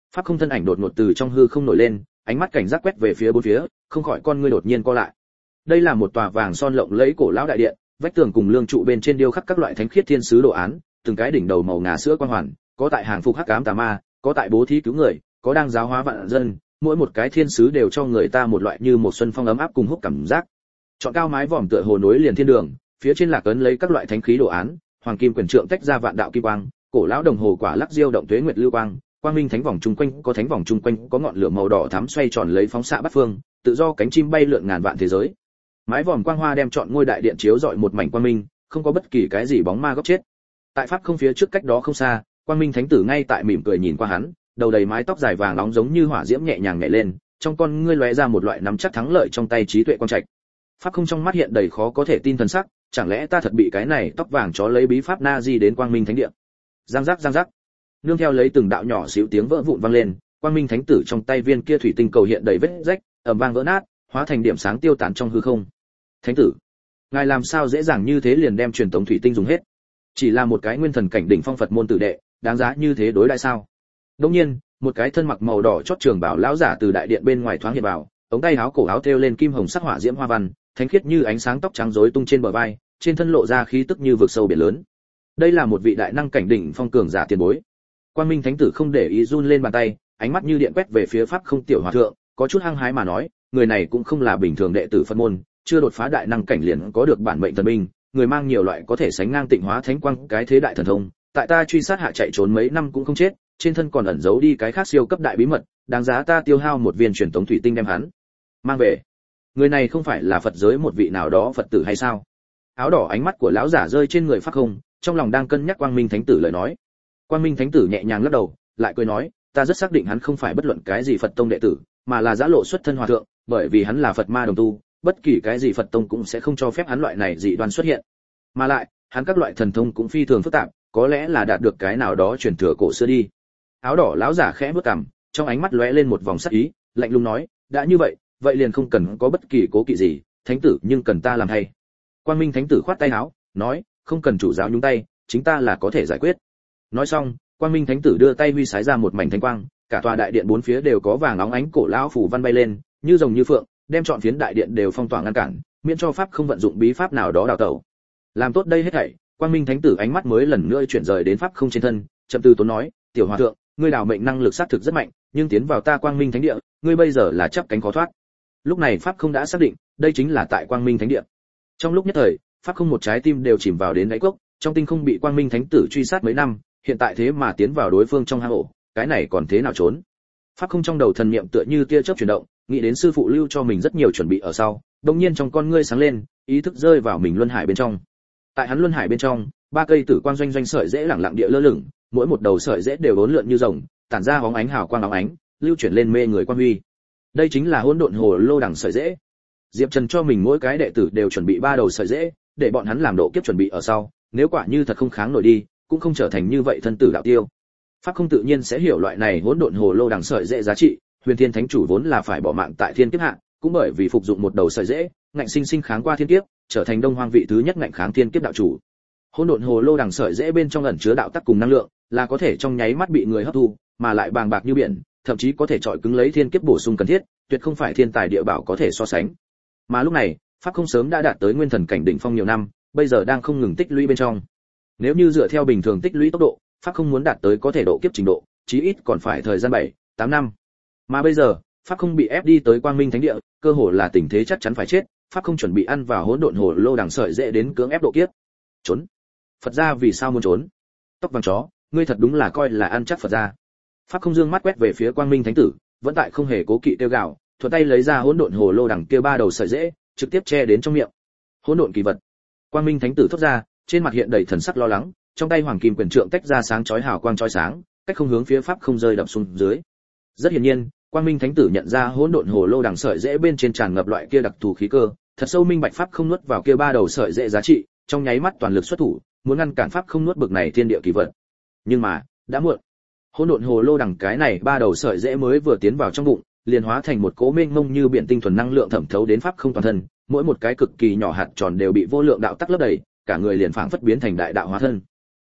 A: Pháp không thân ảnh đột ngột từ trong hư không nổi lên, ánh mắt cảnh giác quét về phía bốn phía, không khỏi con ngươi đột nhiên co lại. Đây là một tòa vàng son lộng lẫy cổ lão đại điện, vách tường cùng lương trụ bên trên điêu khắc các loại thánh khiết thiên sứ đồ án, từng cái đỉnh đầu màu ngà sữa quang hoàn, có tại hàng phục hắc ám tà ma, có tại bố thí cứu người, có đang giáo hóa vạn dân, mỗi một cái thiên sứ đều cho người ta một loại như một xuân phong ấm áp cùng hút cảm giác. Chọn cao mái vòm tựa hồ nối liền thiên đường, phía trên lạc ấn lấy các loại thánh khí đồ án, hoàng kim quyền trượng tách ra vạn đạo kim quang, cổ lão đồng hồ quả lắc diêu động tuế nguyệt lưu quang, quang minh thánh vòng chung quanh có thánh vòng chung quanh có ngọn lửa màu đỏ thắm xoay tròn lấy phóng xạ bát phương, tự do cánh chim bay lượn ngàn vạn thế giới. Mái vòm quang hoa đem trọn ngôi đại điện chiếu rọi một mảnh quang minh, không có bất kỳ cái gì bóng ma góc chết. Tại pháp không phía trước cách đó không xa, quang minh thánh tử ngay tại mỉm cười nhìn qua hắn, đầu đầy mái tóc dài vàng nóng giống như hỏa diễm nhẹ nhàng nhảy lên, trong con ngươi lóe ra một loại nắm chắc thắng lợi trong tay trí tuệ quang trạch. Pháp không trong mắt hiện đầy khó có thể tin thần sắc, chẳng lẽ ta thật bị cái này tóc vàng chó lấy bí pháp na di đến quang minh thánh địa? Giang giác giang giác. Nương theo lấy từng đạo nhỏ xíu tiếng vỡ vụn vang lên, quang minh thánh tử trong tay viên kia thủy tinh cầu hiện đầy vết rách, ầm vang vỡ nát, hóa thành điểm sáng tiêu tán trong hư không. Thánh tử, ngài làm sao dễ dàng như thế liền đem truyền tống thủy tinh dùng hết? Chỉ là một cái nguyên thần cảnh đỉnh phong Phật môn tử đệ, đáng giá như thế đối đãi sao? Đương nhiên, một cái thân mặc màu đỏ chót trường bảo lão giả từ đại điện bên ngoài thoáng hiện vào, ống tay áo cổ áo thêu lên kim hồng sắc hỏa diễm hoa văn, thánh khiết như ánh sáng tóc trắng rối tung trên bờ vai, trên thân lộ ra khí tức như vực sâu biển lớn. Đây là một vị đại năng cảnh đỉnh phong cường giả tiền bối. Quang Minh Thánh tử không để ý run lên bàn tay, ánh mắt như điện quét về phía pháp không tiểu hòa thượng, có chút hăng hái mà nói, người này cũng không là bình thường đệ tử Phật môn, chưa đột phá đại năng cảnh liền có được bản mệnh thần binh, người mang nhiều loại có thể sánh ngang tịnh hóa thánh quang cái thế đại thần thông, tại ta truy sát hạ chạy trốn mấy năm cũng không chết, trên thân còn ẩn giấu đi cái khác siêu cấp đại bí mật, đáng giá ta tiêu hao một viên truyền tống thủy tinh đem hắn mang về. Người này không phải là Phật giới một vị nào đó Phật tử hay sao? Áo đỏ ánh mắt của lão giả rơi trên người Pháp Không, trong lòng đang cân nhắc Quang Minh Thánh tử lời nói. Quang Minh Thánh tử nhẹ nhàng lắc đầu, lại cười nói, ta rất xác định hắn không phải bất luận cái gì Phật tông đệ tử, mà là giã lộ xuất thân hòa thượng, bởi vì hắn là Phật ma đồng tu, bất kỳ cái gì Phật tông cũng sẽ không cho phép hắn loại này dị đoan xuất hiện. Mà lại, hắn các loại thần thông cũng phi thường phức tạp, có lẽ là đạt được cái nào đó truyền thừa cổ xưa đi. Áo đỏ lão giả khẽ bước cằm, trong ánh mắt lóe lên một vòng sắc ý, lạnh lùng nói, đã như vậy, vậy liền không cần có bất kỳ cố kỵ gì, thánh tử nhưng cần ta làm thay. Quang Minh Thánh tử khoát tay áo, nói, không cần chủ giáo nhúng tay, chính ta là có thể giải quyết. Nói xong, Quang Minh Thánh tử đưa tay huy sái ra một mảnh thánh quang, cả tòa đại điện bốn phía đều có vàng óng ánh cổ lão phủ văn bay lên, như rồng như phượng, đem trọn phiến đại điện đều phong tỏa ngăn cản, miễn cho pháp không vận dụng bí pháp nào đó đào tẩu. Làm tốt đây hết thảy, Quang Minh Thánh tử ánh mắt mới lần nữa chuyển rời đến pháp không trên thân, chậm từ tốn nói, tiểu hòa thượng, ngươi đào mệnh năng lực sát thực rất mạnh, nhưng tiến vào ta Quang Minh Thánh địa, ngươi bây giờ là chắp cánh khó thoát. Lúc này pháp không đã xác định, đây chính là tại Quang Minh Thánh địa. Trong lúc nhất thời, pháp không một trái tim đều chìm vào đến đáy cốc, trong tinh không bị Quang Minh Thánh tử truy sát mấy năm, hiện tại thế mà tiến vào đối phương trong hang ổ, cái này còn thế nào trốn? Pháp không trong đầu thần niệm tựa như tia chớp chuyển động, nghĩ đến sư phụ lưu cho mình rất nhiều chuẩn bị ở sau, đột nhiên trong con ngươi sáng lên, ý thức rơi vào mình luân hải bên trong. Tại hắn luân hải bên trong, ba cây tử quang doanh doanh sợi rễ lẳng lặng địa lơ lửng, mỗi một đầu sợi rễ đều uốn lượn như rồng, tản ra bóng ánh hào quang óng ánh, lưu chuyển lên mê người quan huy. Đây chính là hỗn độn hồ lô đằng sợi rễ. Diệp Trần cho mình mỗi cái đệ tử đều chuẩn bị ba đầu sợi rễ, để bọn hắn làm độ kiếp chuẩn bị ở sau, nếu quả như thật không kháng nổi đi, cũng không trở thành như vậy thân tử đạo tiêu. Pháp không tự nhiên sẽ hiểu loại này hỗn độn hồ lô đằng sợi rễ giá trị, Huyền Thiên Thánh chủ vốn là phải bỏ mạng tại thiên kiếp hạ, cũng bởi vì phục dụng một đầu sợi rễ, ngạnh sinh sinh kháng qua thiên kiếp, trở thành Đông Hoang vị thứ nhất ngạnh kháng thiên kiếp đạo chủ. Hỗn độn hồ lô đằng sợi rễ bên trong ẩn chứa đạo tắc cùng năng lượng, là có thể trong nháy mắt bị người hấp thu, mà lại bàng bạc như biển, thậm chí có thể trọi cứng lấy thiên kiếp bổ sung cần thiết, tuyệt không phải thiên tài địa bảo có thể so sánh. Mà lúc này, Pháp không sớm đã đạt tới nguyên thần cảnh đỉnh phong nhiều năm, bây giờ đang không ngừng tích lũy bên trong. Nếu như dựa theo bình thường tích lũy tốc độ, Pháp không muốn đạt tới có thể độ kiếp trình độ, chí ít còn phải thời gian 7-8 năm. Mà bây giờ, Pháp không bị ép đi tới Quang Minh Thánh địa, cơ hồ là tình thế chắc chắn phải chết, Pháp không chuẩn bị ăn vào hỗn độn hồ lô đằng sợi dễ đến cưỡng ép độ kiếp. Trốn. Phật gia vì sao muốn trốn? Tóc vàng chó, ngươi thật đúng là coi là ăn chắc Phật gia. Pháp không dương mắt quét về phía Quang Minh Thánh tử, vẫn tại không hề cố kỵ tiêu gạo, thuận tay lấy ra hỗn độn hồ lô đằng kia ba đầu sợi dễ, trực tiếp che đến trong miệng. Hỗn độn kỳ vật. Quang Minh Thánh tử thốt ra, trên mặt hiện đầy thần sắc lo lắng, trong tay hoàng kim quyền trượng tách ra sáng chói hào quang chói sáng, cách không hướng phía pháp không rơi đập xuống dưới. Rất hiển nhiên, Quang Minh Thánh tử nhận ra hỗn độn hồ lô đằng sợi dễ bên trên tràn ngập loại kia đặc thù khí cơ, thật sâu minh bạch pháp không nuốt vào kia ba đầu sợi dễ giá trị, trong nháy mắt toàn lực xuất thủ, muốn ngăn cản pháp không nuốt bực này thiên địa kỳ vật. Nhưng mà, đã muộn. Hỗn độn hồ lô đằng cái này ba đầu sợi dễ mới vừa tiến vào trong bụng, liền hóa thành một cỗ mênh mông như biển tinh thuần năng lượng thẩm thấu đến pháp không toàn thân, mỗi một cái cực kỳ nhỏ hạt tròn đều bị vô lượng đạo tắc lấp đầy, cả người liền phảng phất biến thành đại đạo hóa thân.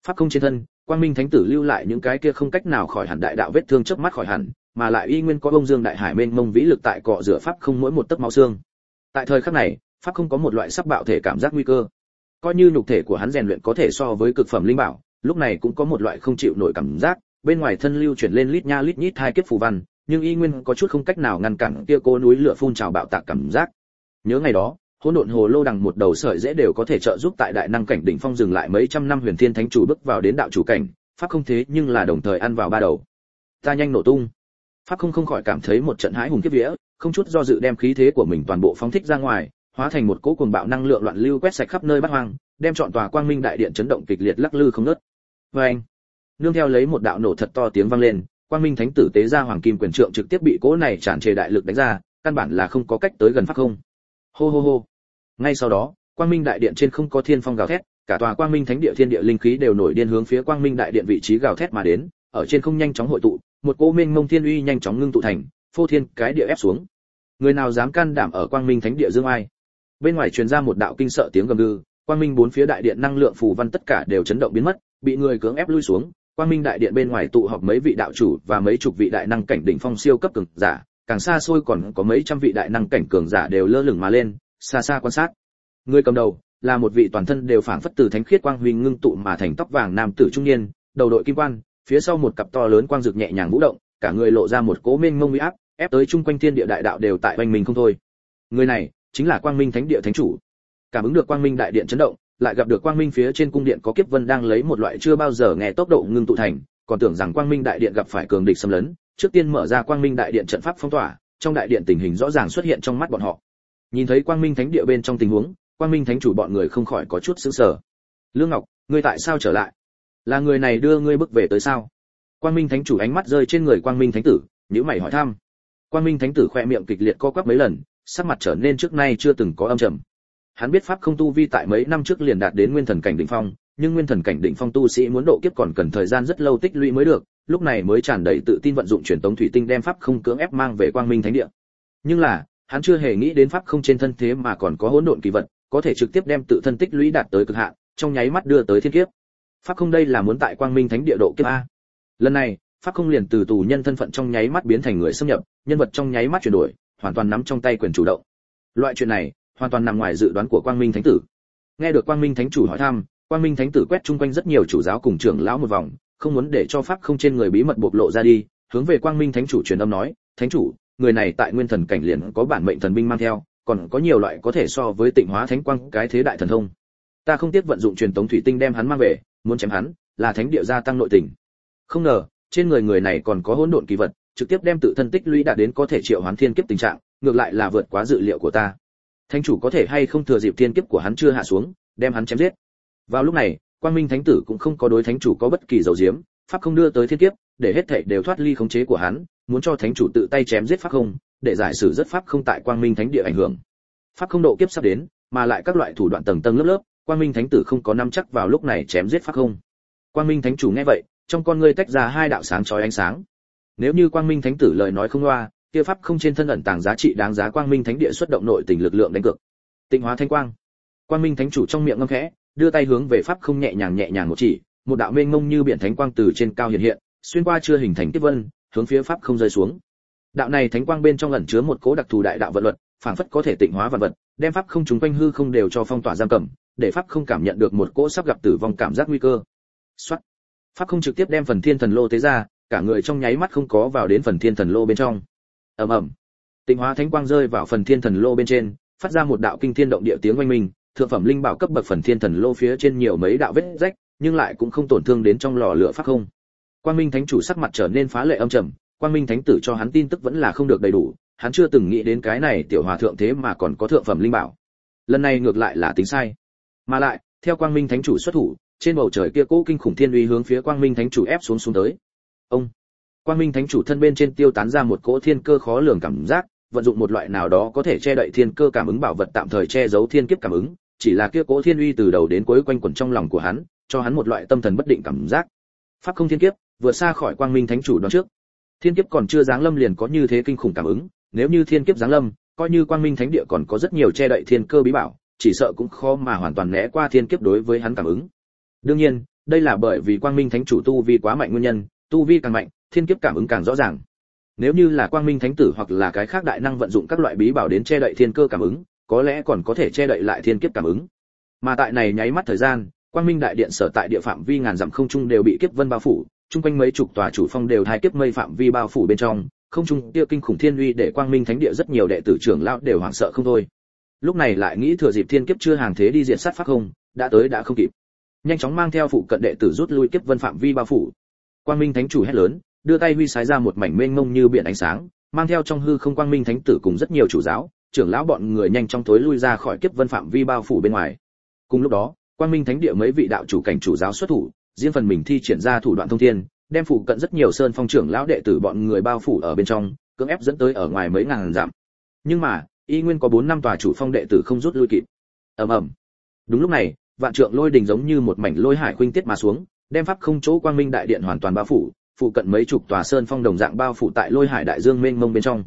A: Pháp không trên thân, Quang Minh Thánh Tử lưu lại những cái kia không cách nào khỏi hẳn đại đạo vết thương chớp mắt khỏi hẳn, mà lại y nguyên có bông dương đại hải mênh mông vĩ lực tại cọ rửa pháp không mỗi một tấc máu xương. Tại thời khắc này, pháp không có một loại sắp bạo thể cảm giác nguy cơ. Coi như nhục thể của hắn rèn luyện có thể so với cực phẩm linh bảo, lúc này cũng có một loại không chịu nổi cảm giác, bên ngoài thân lưu chuyển lên lít nha lít nhít hai kiếp phù văn, nhưng y nguyên có chút không cách nào ngăn cản kia cô núi lửa phun trào bạo tạc cảm giác. Nhớ ngày đó, hỗn độn hồ lô đằng một đầu sợi dễ đều có thể trợ giúp tại đại năng cảnh đỉnh phong dừng lại mấy trăm năm huyền thiên thánh chủ bước vào đến đạo chủ cảnh, pháp không thế nhưng là đồng thời ăn vào ba đầu. Ta nhanh nổ tung. Pháp không khỏi cảm thấy một trận hãi hùng kiếp vía, không chút do dự đem khí thế của mình toàn bộ phóng thích ra ngoài, hóa thành một cỗ cuồng bạo năng lượng loạn lưu quét sạch khắp nơi bát hoang, đem trọn tòa Quang Minh đại điện chấn động kịch liệt lắc lư không ngớt. Oeng! Nương theo lấy một đạo nổ thật to tiếng vang lên, Quang Minh Thánh Tử tế ra hoàng kim quyền trượng trực tiếp bị cỗ này tràn trề đại lực đánh ra, căn bản là không có cách tới gần pháp không. Hô hô hô. Ngay sau đó, Quang Minh đại điện trên không có thiên phong gào thét, cả tòa Quang Minh Thánh địa thiên địa linh khí đều nổi điên hướng phía Quang Minh đại điện vị trí gào thét mà đến, ở trên không nhanh chóng hội tụ, một cỗ mênh mông thiên uy nhanh chóng ngưng tụ thành, phô thiên cái địa ép xuống. Người nào dám can đảm ở Quang Minh Thánh địa dương ai? Bên ngoài truyền ra một đạo kinh sợ tiếng gầm gừ, Quang Minh bốn phía đại điện năng lượng phù văn tất cả đều chấn động biến mất, bị người cưỡng ép lui xuống. Quang Minh đại điện bên ngoài tụ họp mấy vị đạo chủ và mấy chục vị đại năng cảnh đỉnh phong siêu cấp cường giả, càng xa xôi còn có mấy trăm vị đại năng cảnh cường giả đều lơ lửng mà lên, xa xa quan sát. Người cầm đầu là một vị toàn thân đều phảng phất từ thánh khiết quang huy ngưng tụ mà thành tóc vàng nam tử trung niên, đầu đội kim quan, phía sau một cặp to lớn quang dực nhẹ nhàng vũ động, cả người lộ ra một cỗ mênh mông uy áp, ép tới chung quanh thiên địa đại đạo đều tại oanh mình không thôi. Người này chính là Quang Minh Thánh địa thánh chủ. Cảm ứng được Quang Minh đại điện chấn động, lại gặp được Quang Minh phía trên cung điện có kiếp vân đang lấy một loại chưa bao giờ nghe tốc độ ngưng tụ thành, còn tưởng rằng Quang Minh đại điện gặp phải cường địch xâm lấn, trước tiên mở ra Quang Minh đại điện trận pháp phong tỏa, trong đại điện tình hình rõ ràng xuất hiện trong mắt bọn họ. Nhìn thấy Quang Minh Thánh địa bên trong tình huống, Quang Minh Thánh chủ bọn người không khỏi có chút sửng sở. Lương Ngọc, ngươi tại sao trở lại? Là người này đưa ngươi bước về tới sao? Quang Minh Thánh chủ ánh mắt rơi trên người Quang Minh Thánh tử, nhíu mày hỏi thăm. Quang Minh Thánh tử khẽ miệng kịch liệt co quắp mấy lần, sắc mặt trở nên trước nay chưa từng có âm trầm. Hắn biết pháp không tu vi tại mấy năm trước liền đạt đến nguyên thần cảnh đỉnh phong, nhưng nguyên thần cảnh đỉnh phong tu sĩ muốn độ kiếp còn cần thời gian rất lâu tích lũy mới được, lúc này mới tràn đầy tự tin vận dụng truyền tống thủy tinh đem pháp không cưỡng ép mang về Quang Minh Thánh địa. Nhưng là, hắn chưa hề nghĩ đến pháp không trên thân thế mà còn có hỗn độn kỳ vật, có thể trực tiếp đem tự thân tích lũy đạt tới cực hạn, trong nháy mắt đưa tới thiên kiếp. Pháp không đây là muốn tại Quang Minh Thánh địa độ kiếp a. Lần này, pháp không liền từ tù nhân thân phận trong nháy mắt biến thành người xâm nhập, nhân vật trong nháy mắt chuyển đổi, hoàn toàn nắm trong tay quyền chủ động. Loại chuyện này, hoàn toàn nằm ngoài dự đoán của Quang Minh Thánh tử. Nghe được Quang Minh Thánh chủ hỏi thăm, Quang Minh Thánh tử quét chung quanh rất nhiều chủ giáo cùng trưởng lão một vòng, không muốn để cho pháp không trên người bí mật bộc lộ ra đi, hướng về Quang Minh Thánh chủ truyền âm nói, "Thánh chủ, người này tại nguyên thần cảnh liền có bản mệnh thần binh mang theo, còn có nhiều loại có thể so với Tịnh Hóa Thánh Quang cái thế đại thần thông. Ta không tiếc vận dụng truyền tống thủy tinh đem hắn mang về, muốn chém hắn, là thánh địa gia tăng nội tình. Không ngờ, trên người này còn có hỗn độn kỳ vật, trực tiếp đem tự thân tích lũy đạt đến có thể triệu hoán thiên kiếp tình trạng, ngược lại là vượt quá dự liệu của ta. Thánh chủ có thể hay không thừa dịp thiên kiếp của hắn chưa hạ xuống, đem hắn chém giết." Vào lúc này, Quang Minh Thánh tử cũng không có đối thánh chủ có bất kỳ dầu diếm, pháp không đưa tới thiên kiếp, để hết thảy đều thoát ly khống chế của hắn, muốn cho thánh chủ tự tay chém giết pháp không, để giải xử rất pháp không tại Quang Minh Thánh địa ảnh hưởng. Pháp không độ kiếp sắp đến, mà lại các loại thủ đoạn tầng tầng lớp lớp, Quang Minh Thánh tử không có nắm chắc vào lúc này chém giết pháp không. Quang Minh Thánh chủ nghe vậy, trong con ngươi tách ra hai đạo sáng chói ánh sáng. Nếu như Quang Minh Thánh tử lời nói không loa, kia pháp không trên thân ẩn tàng giá trị đáng giá Quang Minh Thánh địa xuất động nội tình lực lượng đánh cược. Tịnh Hóa Thánh Quang. Quang Minh Thánh chủ trong miệng ngâm khẽ, đưa tay hướng về pháp không nhẹ nhàng một chỉ, một đạo mênh mông như biển thánh quang từ trên cao hiện hiện, xuyên qua chưa hình thành kiếp vân, hướng phía pháp không rơi xuống. Đạo này thánh quang bên trong ẩn chứa một cố đặc thù đại đạo vận luật, phảng phất có thể tịnh hóa vạn vật, đem pháp không chúng quanh hư không đều cho phong tỏa giam cầm, để pháp không cảm nhận được một cỗ sắp gặp tử vong cảm giác nguy cơ. Soát. Pháp không trực tiếp đem phần thiên thần lô tế ra, cả người trong nháy mắt không có vào đến phần thiên thần lô bên trong. Ầm ầm. Tịnh hóa thánh quang rơi vào phần thiên thần lô bên trên, phát ra một đạo kinh thiên động địa tiếng oanh minh, thượng phẩm linh bảo cấp bậc phần thiên thần lô phía trên nhiều mấy đạo vết rách, nhưng lại cũng không tổn thương đến trong lò lửa pháp không. Quang Minh Thánh chủ sắc mặt trở nên phá lệ âm trầm, Quang Minh Thánh tử cho hắn tin tức vẫn là không được đầy đủ, hắn chưa từng nghĩ đến cái này tiểu hòa thượng thế mà còn có thượng phẩm linh bảo. Lần này ngược lại là tính sai. Mà lại, theo Quang Minh Thánh chủ xuất thủ, trên bầu trời kia cỗ kinh khủng thiên uy hướng phía Quang Minh Thánh chủ ép xuống tới. Ông. Quang Minh Thánh chủ thân bên trên tiêu tán ra một cỗ thiên cơ khó lường cảm giác, vận dụng một loại nào đó có thể che đậy thiên cơ cảm ứng bảo vật tạm thời che giấu thiên kiếp cảm ứng, chỉ là kia cỗ thiên uy từ đầu đến cuối quanh quẩn trong lòng của hắn, cho hắn một loại tâm thần bất định cảm giác. Pháp không thiên kiếp, vượt xa khỏi Quang Minh Thánh chủ đoán trước. Thiên kiếp còn chưa giáng lâm liền có như thế kinh khủng cảm ứng, nếu như thiên kiếp giáng lâm, coi như Quang Minh Thánh địa còn có rất nhiều che đậy thiên cơ bí bảo, chỉ sợ cũng khó mà hoàn toàn né qua thiên kiếp đối với hắn cảm ứng. Đương nhiên, đây là bởi vì Quang Minh Thánh chủ tu vi quá mạnh nguyên nhân, tu vi càng mạnh, thiên kiếp cảm ứng càng rõ ràng. Nếu như là Quang Minh Thánh tử hoặc là cái khác đại năng vận dụng các loại bí bảo đến che đậy thiên cơ cảm ứng, có lẽ còn có thể che đậy lại thiên kiếp cảm ứng. Mà tại này nháy mắt thời gian, Quang Minh đại điện sở tại địa phạm vi ngàn dặm không trung đều bị kiếp vân bao phủ, chung quanh mấy chục tòa chủ phong đều hai kiếp mây phạm vi bao phủ bên trong, không trung kia kinh khủng thiên uy để Quang Minh Thánh địa rất nhiều đệ tử trưởng lão đều hoảng sợ không thôi. Lúc này lại nghĩ thừa dịp thiên kiếp chưa hàng thế đi diệt sát pháp không, đã tới đã không kịp. Nhanh chóng mang theo phụ cận đệ tử rút lui kiếp vân phạm vi bao phủ. Quang Minh Thánh chủ hét lớn, đưa tay huy sái ra một mảnh mênh mông như biển ánh sáng, mang theo trong hư không Quang Minh Thánh tử cùng rất nhiều chủ giáo, trưởng lão bọn người nhanh chóng thối lui ra khỏi kiếp vân phạm vi bao phủ bên ngoài. Cùng lúc đó, Quang Minh Thánh địa mấy vị đạo chủ cảnh chủ giáo xuất thủ, riêng phần mình thi triển ra thủ đoạn thông thiên, đem phụ cận rất nhiều sơn phong trưởng lão đệ tử bọn người bao phủ ở bên trong, cưỡng ép dẫn tới ở ngoài mấy ngàn dặm. Nhưng mà, y nguyên có 4 năm tòa chủ phong đệ tử không rút lui kịp. Ầm ầm. Đúng lúc này, vạn trượng lôi đình giống như một mảnh lôi hải khuynh tiết mà xuống, đem pháp không chỗ Quang Minh đại điện hoàn toàn bao phủ, phụ cận mấy chục tòa sơn phong đồng dạng bao phủ tại lôi hải đại dương mênh mông bên trong.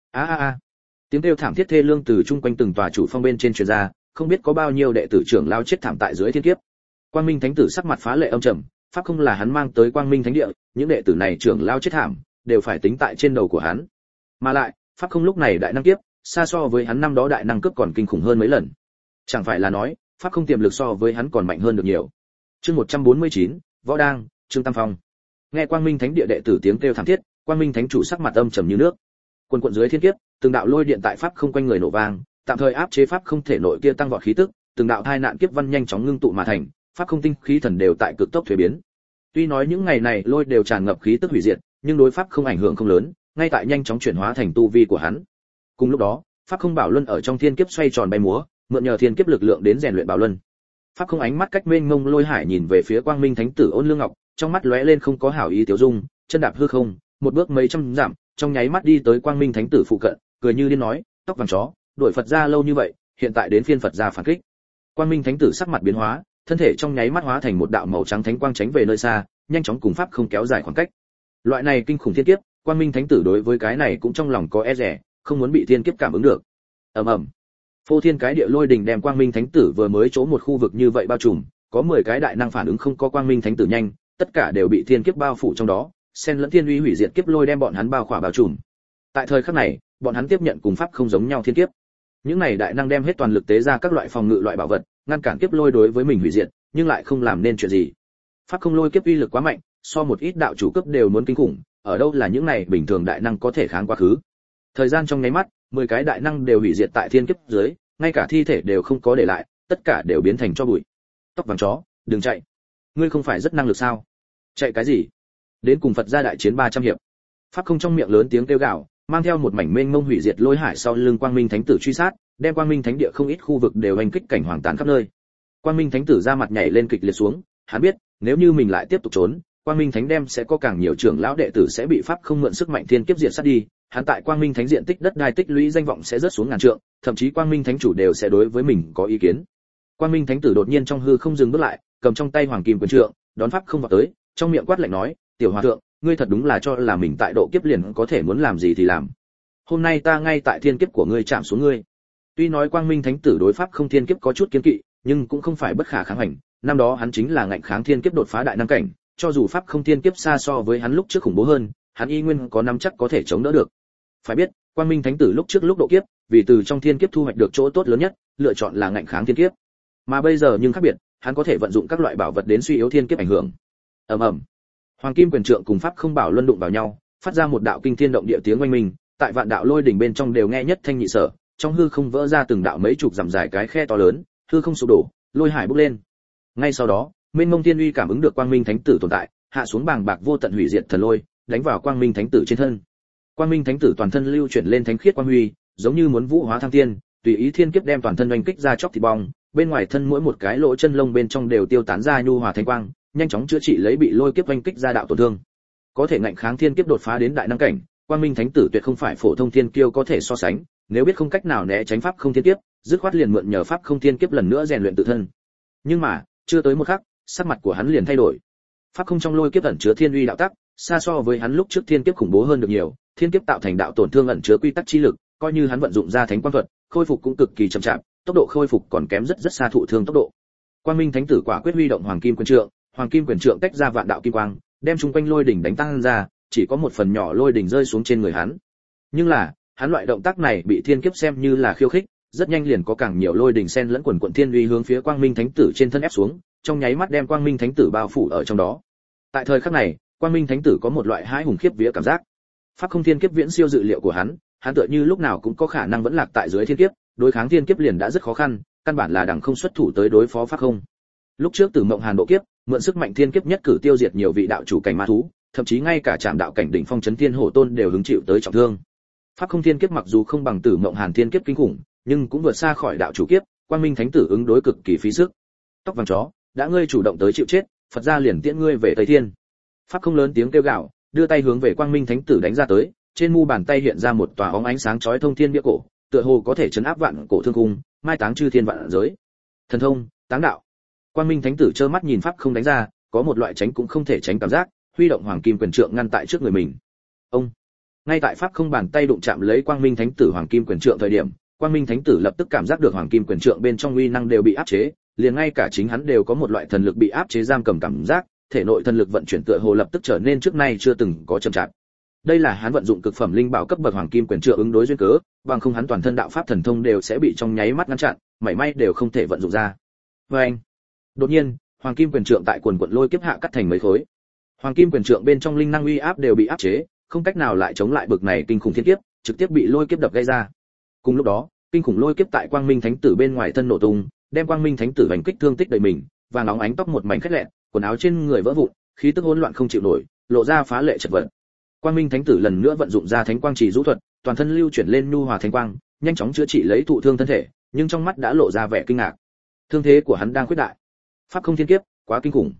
A: A. Tiếng kêu thảm thiết thê lương từ chung quanh từng tòa chủ phong bên trên truyền ra, không biết có bao nhiêu đệ tử trưởng lao chết thảm tại dưới thiên kiếp. Quang Minh Thánh tử sắc mặt phá lệ âm trầm, pháp không là hắn mang tới Quang Minh Thánh địa, những đệ tử này trưởng lao chết thảm, đều phải tính tại trên đầu của hắn. Mà lại, pháp không lúc này đại năng kiếp, xa so với hắn năm đó đại năng cướp còn kinh khủng hơn mấy lần. Chẳng phải là nói, pháp không tiềm lực so với hắn còn mạnh hơn được nhiều. Chương 149, Võ Đang, Trương Tam Phong. Nghe Quang Minh Thánh địa đệ tử tiếng kêu thảm thiết, Quang Minh Thánh chủ sắc mặt âm trầm như nước. Quần quần dưới thiên kiếp, từng đạo lôi điện tại pháp không quanh người nổ vang, tạm thời áp chế pháp không thể nội kia tăng vọt khí tức, từng đạo thai nạn kiếp văn nhanh chóng ngưng tụ mà thành, pháp không tinh khí thần đều tại cực tốc thuế biến. Tuy nói những ngày này lôi đều tràn ngập khí tức hủy diệt, nhưng đối pháp không ảnh hưởng không lớn, ngay tại nhanh chóng chuyển hóa thành tu vi của hắn. Cùng lúc đó, pháp không bảo luân ở trong thiên kiếp xoay tròn bay múa, mượn nhờ thiên kiếp lực lượng đến rèn luyện bảo luân. Pháp không ánh mắt cách mênh mông lôi hải nhìn về phía Quang Minh Thánh tử Ôn Lương Ngọc, trong mắt lóe lên không có hảo ý tiêu dung, chân đạp hư không, một bước mấy trăm dặm, trong nháy mắt đi tới Quang Minh Thánh tử phụ cận, cười như điên nói, tóc vàng chó, đuổi Phật gia lâu như vậy, hiện tại đến phiên Phật gia phản kích. Quang Minh Thánh tử sắc mặt biến hóa, thân thể trong nháy mắt hóa thành một đạo màu trắng thánh quang tránh về nơi xa, nhanh chóng cùng pháp không kéo dài khoảng cách. Loại này kinh khủng thiên kiếp, Quang Minh Thánh tử đối với cái này cũng trong lòng có e dè, không muốn bị thiên kiếp cảm ứng được. Ầm ầm. Phô thiên cái địa lôi đình đem Quang Minh Thánh tử vừa mới chỗ một khu vực như vậy bao trùm, có 10 cái đại năng phản ứng không có Quang Minh Thánh tử nhanh, tất cả đều bị thiên kiếp bao phủ trong đó, xen lẫn thiên uy hủy diệt kiếp lôi đem bọn hắn bao khỏa bao trùm. Tại thời khắc này, bọn hắn tiếp nhận cùng pháp không giống nhau thiên kiếp. Những này đại năng đem hết toàn lực tế ra các loại phòng ngự loại bảo vật, ngăn cản kiếp lôi đối với mình hủy diệt, nhưng lại không làm nên chuyện gì. Pháp không lôi kiếp uy lực quá mạnh, so một ít đạo chủ cấp đều muốn kinh khủng, ở đâu là những này bình thường đại năng có thể kháng quá khứ. Thời gian trong nháy mắt, 10 cái đại năng đều hủy diệt tại thiên kiếp dưới, ngay cả thi thể đều không có để lại, tất cả đều biến thành tro bụi. Tóc vàng chó, đừng chạy. Ngươi không phải rất năng lực sao? Chạy cái gì? Đến cùng Phật gia đại chiến 300 hiệp. Pháp không trong miệng lớn tiếng kêu gào, mang theo một mảnh mênh mông hủy diệt lôi hải sau lưng Quang Minh Thánh tử truy sát, đem Quang Minh Thánh địa không ít khu vực đều hành kích cảnh hoàng tàn khắp nơi. Quang Minh Thánh tử ra mặt nhảy lên kịch liệt xuống, hắn biết, nếu như mình lại tiếp tục trốn, Quang Minh Thánh đem sẽ có càng nhiều trưởng lão đệ tử sẽ bị pháp không mượn sức mạnh thiên kiếp diệt sát đi, hắn tại Quang Minh Thánh diện tích đất đai tích lũy danh vọng sẽ rớt xuống ngàn trượng, thậm chí Quang Minh Thánh chủ đều sẽ đối với mình có ý kiến. Quang Minh Thánh tử đột nhiên trong hư không dừng bước lại, cầm trong tay hoàng kim quyền trượng, đón pháp không vào tới, trong miệng quát lạnh nói, "Tiểu hòa thượng, ngươi thật đúng là cho là mình tại độ kiếp liền có thể muốn làm gì thì làm. Hôm nay ta ngay tại thiên kiếp của ngươi chạm xuống ngươi." Tuy nói Quang Minh Thánh tử đối pháp không thiên kiếp có chút kiêng kỵ, nhưng cũng không phải bất khả kháng hành, năm đó hắn chính là ngạnh kháng thiên kiếp đột phá đại năng cảnh, cho dù pháp không thiên kiếp xa so với hắn lúc trước khủng bố hơn, hắn y nguyên có nắm chắc có thể chống đỡ được. Phải biết, Quang Minh Thánh tử lúc trước lúc độ kiếp, vì từ trong thiên kiếp thu hoạch được chỗ tốt lớn nhất, lựa chọn là ngạnh kháng thiên kiếp. Mà bây giờ nhưng khác biệt, hắn có thể vận dụng các loại bảo vật đến suy yếu thiên kiếp ảnh hưởng. Ầm ầm. Hoàng kim quyền trượng cùng pháp không bảo luân đụng vào nhau, phát ra một đạo kinh thiên động địa tiếng oanh minh, tại vạn đạo lôi đỉnh bên trong đều nghe nhất thanh nhị sở, trong hư không vỡ ra từng đạo mấy chục dặm dài cái khe to lớn, hư không sụp đổ, lôi hải bốc lên. Ngay sau đó, mênh mông thiên uy cảm ứng được Quang Minh Thánh tử tồn tại, hạ xuống bàng bạc vô tận hủy diệt thần lôi, đánh vào Quang Minh Thánh tử trên thân. Quang Minh Thánh tử toàn thân lưu chuyển lên thánh khiết quang huy, giống như muốn vũ hóa thăng tiên, tùy ý thiên kiếp đem toàn thân oanh kích ra chóc thịt bong, bên ngoài thân mỗi một cái lỗ chân lông bên trong đều tiêu tán ra nhu hòa thánh quang, nhanh chóng chữa trị lấy bị lôi kiếp oanh kích ra đạo tổn thương. Có thể ngạnh kháng thiên kiếp đột phá đến đại năng cảnh, Quang Minh Thánh tử tuyệt không phải phổ thông thiên kiêu có thể so sánh, nếu biết không cách nào né tránh pháp không thiên kiếp, dứt khoát liền mượn nhờ pháp không thiên kiếp lần nữa rèn luyện tự thân. Nhưng mà, chưa tới một khắc, sắc mặt của hắn liền thay đổi. Pháp không trong lôi kiếp ẩn chứa thiên uy đạo tắc, xa so với hắn lúc trước thiên kiếp khủng bố hơn được nhiều, thiên kiếp tạo thành đạo tổn thương ẩn chứa quy tắc chi lực, coi như hắn vận dụng ra thánh quang thuật, khôi phục cũng cực kỳ chậm chạp, tốc độ khôi phục còn kém rất xa thụ thương tốc độ. Quang Minh Thánh tử quả quyết huy động hoàng kim quyền trượng, hoàng kim quyền trượng tách ra vạn đạo kim quang, đem chung quanh lôi đỉnh đánh tăng ra, chỉ có một phần nhỏ lôi đỉnh rơi xuống trên người hắn. Nhưng là, hắn loại động tác này bị thiên kiếp xem như là khiêu khích, rất nhanh liền có càng nhiều lôi đỉnh xen lẫn quần quần thiên uy hướng phía Quang Minh Thánh Tử trên thân ép xuống, trong nháy mắt đem Quang Minh Thánh Tử bao phủ ở trong đó. Tại thời khắc này, Quang Minh Thánh Tử có một loại hãi hùng khiếp vía cảm giác. Pháp không thiên kiếp viễn siêu dự liệu của hắn tựa như lúc nào cũng có khả năng vẫn lạc tại dưới thiên kiếp, đối kháng thiên kiếp liền đã rất khó khăn, căn bản là đẳng không xuất thủ tới đối phó pháp không. Lúc trước Tử Mộng Hàn độ kiếp, mượn sức mạnh thiên kiếp nhất cử tiêu diệt nhiều vị đạo chủ cảnh ma thú, thậm chí ngay cả Trảm đạo cảnh đỉnh phong chấn thiên hổ tôn đều hứng chịu tới trọng thương. Pháp không thiên kiếp mặc dù không bằng Tử Mộng Hàn thiên kiếp kinh khủng, nhưng cũng vượt xa khỏi đạo chủ kiếp, Quang Minh Thánh Tử ứng đối cực kỳ phí sức. Tóc vàng chó, đã ngươi chủ động tới chịu chết, Phật gia liền tiễn ngươi về Tây Thiên. Pháp không lớn tiếng kêu gào, đưa tay hướng về Quang Minh Thánh Tử đánh ra tới, trên mu bàn tay hiện ra một tòa óng ánh sáng chói thông thiên bia cổ, tựa hồ có thể chấn áp vạn cổ thương cung, mai táng chư thiên vạn giới. Thần thông, táng đạo. Quang Minh Thánh Tử trơ mắt nhìn pháp không đánh ra, có một loại tránh cũng không thể tránh cảm giác, huy động hoàng kim quyền trượng ngăn tại trước người mình. Ông. Ngay tại pháp không bàn tay đụng chạm lấy Quang Minh Thánh Tử hoàng kim quyền trượng thời điểm, Quang Minh Thánh Tử lập tức cảm giác được hoàng kim quyền trượng bên trong uy năng đều bị áp chế, liền ngay cả chính hắn đều có một loại thần lực bị áp chế giam cầm cảm giác, thể nội thần lực vận chuyển tựa hồ lập tức trở nên trước nay chưa từng có chậm chạp. Đây là hắn vận dụng cực phẩm linh bảo cấp bậc hoàng kim quyền trượng ứng đối duyên cớ, bằng không hắn toàn thân đạo pháp thần thông đều sẽ bị trong nháy mắt ngăn chặn, mảy may đều không thể vận dụng ra. Anh. Đột nhiên, hoàng kim quyền trượng tại quần quật lôi kiếp hạ cắt thành mấy khối. Hoàng kim quyền trượng bên trong linh năng uy áp đều bị áp chế, không cách nào lại chống lại bực này kinh khủng thiên kiếp, trực tiếp bị lôi kiếp đập gây ra. Cùng lúc đó, kinh khủng lôi kiếp tại Quang Minh Thánh Tử bên ngoài thân nổ tung, đem Quang Minh Thánh Tử vành kích thương tích đầy mình, và nóng ánh tóc một mảnh khét lẹn, quần áo trên người vỡ vụn, khí tức hỗn loạn không chịu nổi, lộ ra phá lệ chật vật. Quang Minh Thánh Tử lần nữa vận dụng ra Thánh Quang Chỉ Rũ thuật, toàn thân lưu chuyển lên nhu hòa thánh quang, nhanh chóng chữa trị lấy thụ thương thân thể, nhưng trong mắt đã lộ ra vẻ kinh ngạc. Thương thế của hắn đang khuyết đại. Pháp không thiên kiếp, quá kinh khủng.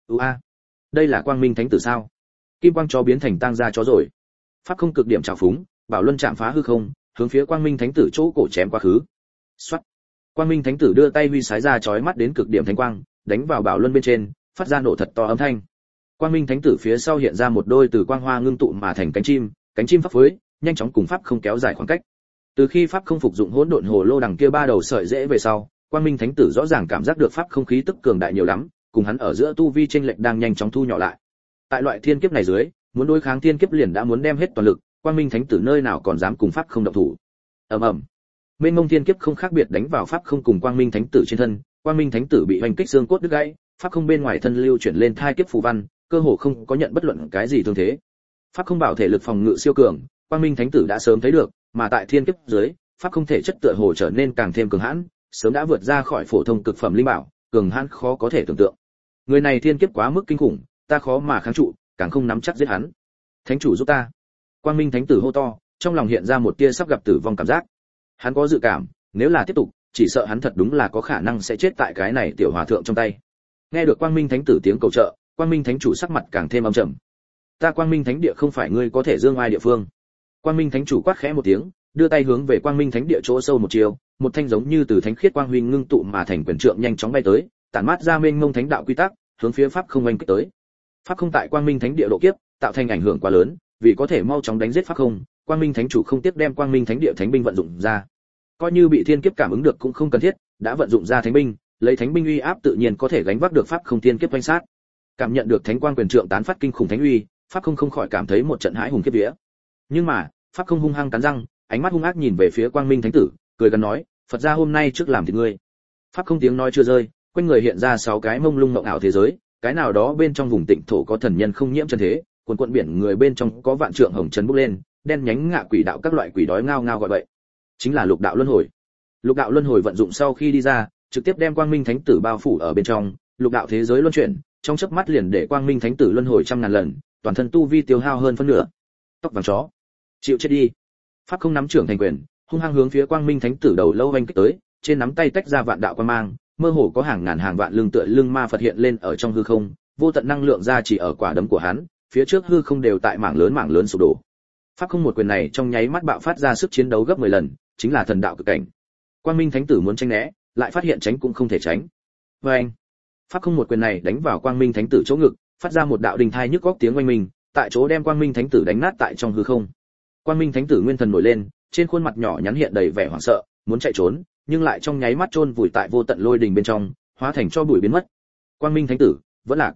A: Đây là Quang Minh Thánh Tử sao? Kim quang chó biến thành tang gia chó rồi. Pháp không cực điểm trào phúng, Bảo Luân chạm phá hư không, hướng phía Quang Minh Thánh Tử chỗ cổ chém quá khứ. Soát. Quang Minh Thánh Tử đưa tay huy sái ra chói mắt đến cực điểm thánh quang, đánh vào Bảo Luân bên trên, phát ra nổ thật to âm thanh. Quang Minh Thánh Tử phía sau hiện ra một đôi từ quang hoa ngưng tụ mà thành cánh chim pháp phối, nhanh chóng cùng pháp không kéo dài khoảng cách. Từ khi pháp không phục dụng hỗn độn hồ lô đằng kia ba đầu sợi rễ về sau, Quang Minh Thánh Tử rõ ràng cảm giác được pháp không khí tức cường đại nhiều lắm, cùng hắn ở giữa tu vi chênh lệch đang nhanh chóng thu nhỏ lại. Tại loại thiên kiếp này dưới, muốn đối kháng thiên kiếp liền đã muốn đem hết toàn lực, Quang Minh Thánh Tử nơi nào còn dám cùng pháp không động thủ. Ầm ầm. Mênh mông thiên kiếp không khác biệt đánh vào pháp không cùng Quang Minh Thánh Tử trên thân, Quang Minh Thánh Tử bị hoành kích xương cốt đứt gãy, pháp không bên ngoài thân lưu chuyển lên thai kiếp phù văn, cơ hồ không có nhận bất luận cái gì thương thế. Pháp không bảo thể lực phòng ngự siêu cường, Quang Minh Thánh Tử đã sớm thấy được, mà tại thiên kiếp dưới, pháp không thể chất tựa hồ trở nên càng thêm cường hãn, sớm đã vượt ra khỏi phổ thông cực phẩm linh bảo, cường hãn khó có thể tưởng tượng. Người này thiên kiếp quá mức kinh khủng, ta khó mà kháng trụ, càng không nắm chắc giết hắn. Thánh chủ giúp ta. Quang Minh Thánh Tử hô to, trong lòng hiện ra một tia sắp gặp tử vong cảm giác. Hắn có dự cảm, nếu là tiếp tục, chỉ sợ hắn thật đúng là có khả năng sẽ chết tại cái này tiểu hòa thượng trong tay. Nghe được Quang Minh Thánh Tử tiếng cầu trợ, Quang Minh Thánh chủ sắc mặt càng thêm âm trầm. Ta Quang Minh Thánh địa không phải ngươi có thể dương ai địa phương. Quang Minh Thánh chủ quát khẽ một tiếng, đưa tay hướng về Quang Minh Thánh địa chỗ sâu một chiều, một thanh giống như từ thánh khiết quang huy ngưng tụ mà thành quyền trượng nhanh chóng bay tới, tản mát ra mênh mông thánh đạo quy tắc, hướng phía pháp không oanh kích tới. Pháp không tại Quang Minh Thánh địa độ kiếp, tạo thành ảnh hưởng quá lớn, vì có thể mau chóng đánh giết pháp không, Quang Minh Thánh chủ không tiếc đem Quang Minh Thánh địa thánh binh vận dụng ra. Coi như bị thiên kiếp cảm ứng được cũng không cần thiết, đã vận dụng ra thánh binh, lấy thánh binh uy áp tự nhiên có thể gánh vác được pháp không thiên kiếp oanh sát. Cảm nhận được thánh quang quyền trượng tán phát kinh khủng thánh uy, pháp không khỏi cảm thấy một trận hãi hùng kiếp vía. Nhưng mà, pháp không hung hăng cắn răng, ánh mắt hung ác nhìn về phía Quang Minh Thánh Tử, cười gần nói, Phật gia hôm nay trước làm thịt ngươi. Pháp không tiếng nói chưa rơi, quanh người hiện ra 6 cái mông lung mộng ảo thế giới, cái nào đó bên trong vùng tịnh thổ có thần nhân không nhiễm chân thế, cuồn cuộn biển người bên trong có vạn trượng hồng trần bốc lên, đen nhánh ngạ quỷ đạo các loại quỷ đói ngao ngao gọi vậy. Chính là lục đạo luân hồi. Lục đạo luân hồi vận dụng sau khi đi ra, trực tiếp đem Quang Minh Thánh Tử bao phủ ở bên trong, lục đạo thế giới luân chuyển, trong chớp mắt liền để Quang Minh Thánh Tử luân hồi trăm ngàn lần, toàn thân tu vi tiêu hao hơn phân nửa. Tóc vàng chó, chịu chết đi. Pháp không nắm trưởng thành quyền, hung hăng hướng phía Quang Minh Thánh Tử đầu lâu vành kích tới, trên nắm tay tách ra vạn đạo quang mang, mơ hồ có hàng ngàn hàng vạn lưng tựa lưng ma Phật hiện lên ở trong hư không, vô tận năng lượng ra chỉ ở quả đấm của hắn, phía trước hư không đều tại mảng lớn sụp đổ. Pháp không một quyền này trong nháy mắt bạo phát ra sức chiến đấu gấp 10 lần, chính là thần đạo cực cảnh. Quang Minh Thánh Tử muốn tránh né, lại phát hiện tránh cũng không thể tránh. Oeng! Pháp không một quyền này đánh vào Quang Minh Thánh Tử chỗ ngực, phát ra một đạo đình thai nhức óc tiếng oanh minh, tại chỗ đem Quang Minh Thánh Tử đánh nát tại trong hư không. Quang Minh Thánh Tử nguyên thần nổi lên, trên khuôn mặt nhỏ nhắn hiện đầy vẻ hoảng sợ, muốn chạy trốn, nhưng lại trong nháy mắt chôn vùi tại vô tận lôi đình bên trong, hóa thành cho bụi biến mất. Quang Minh Thánh Tử vẫn lạc.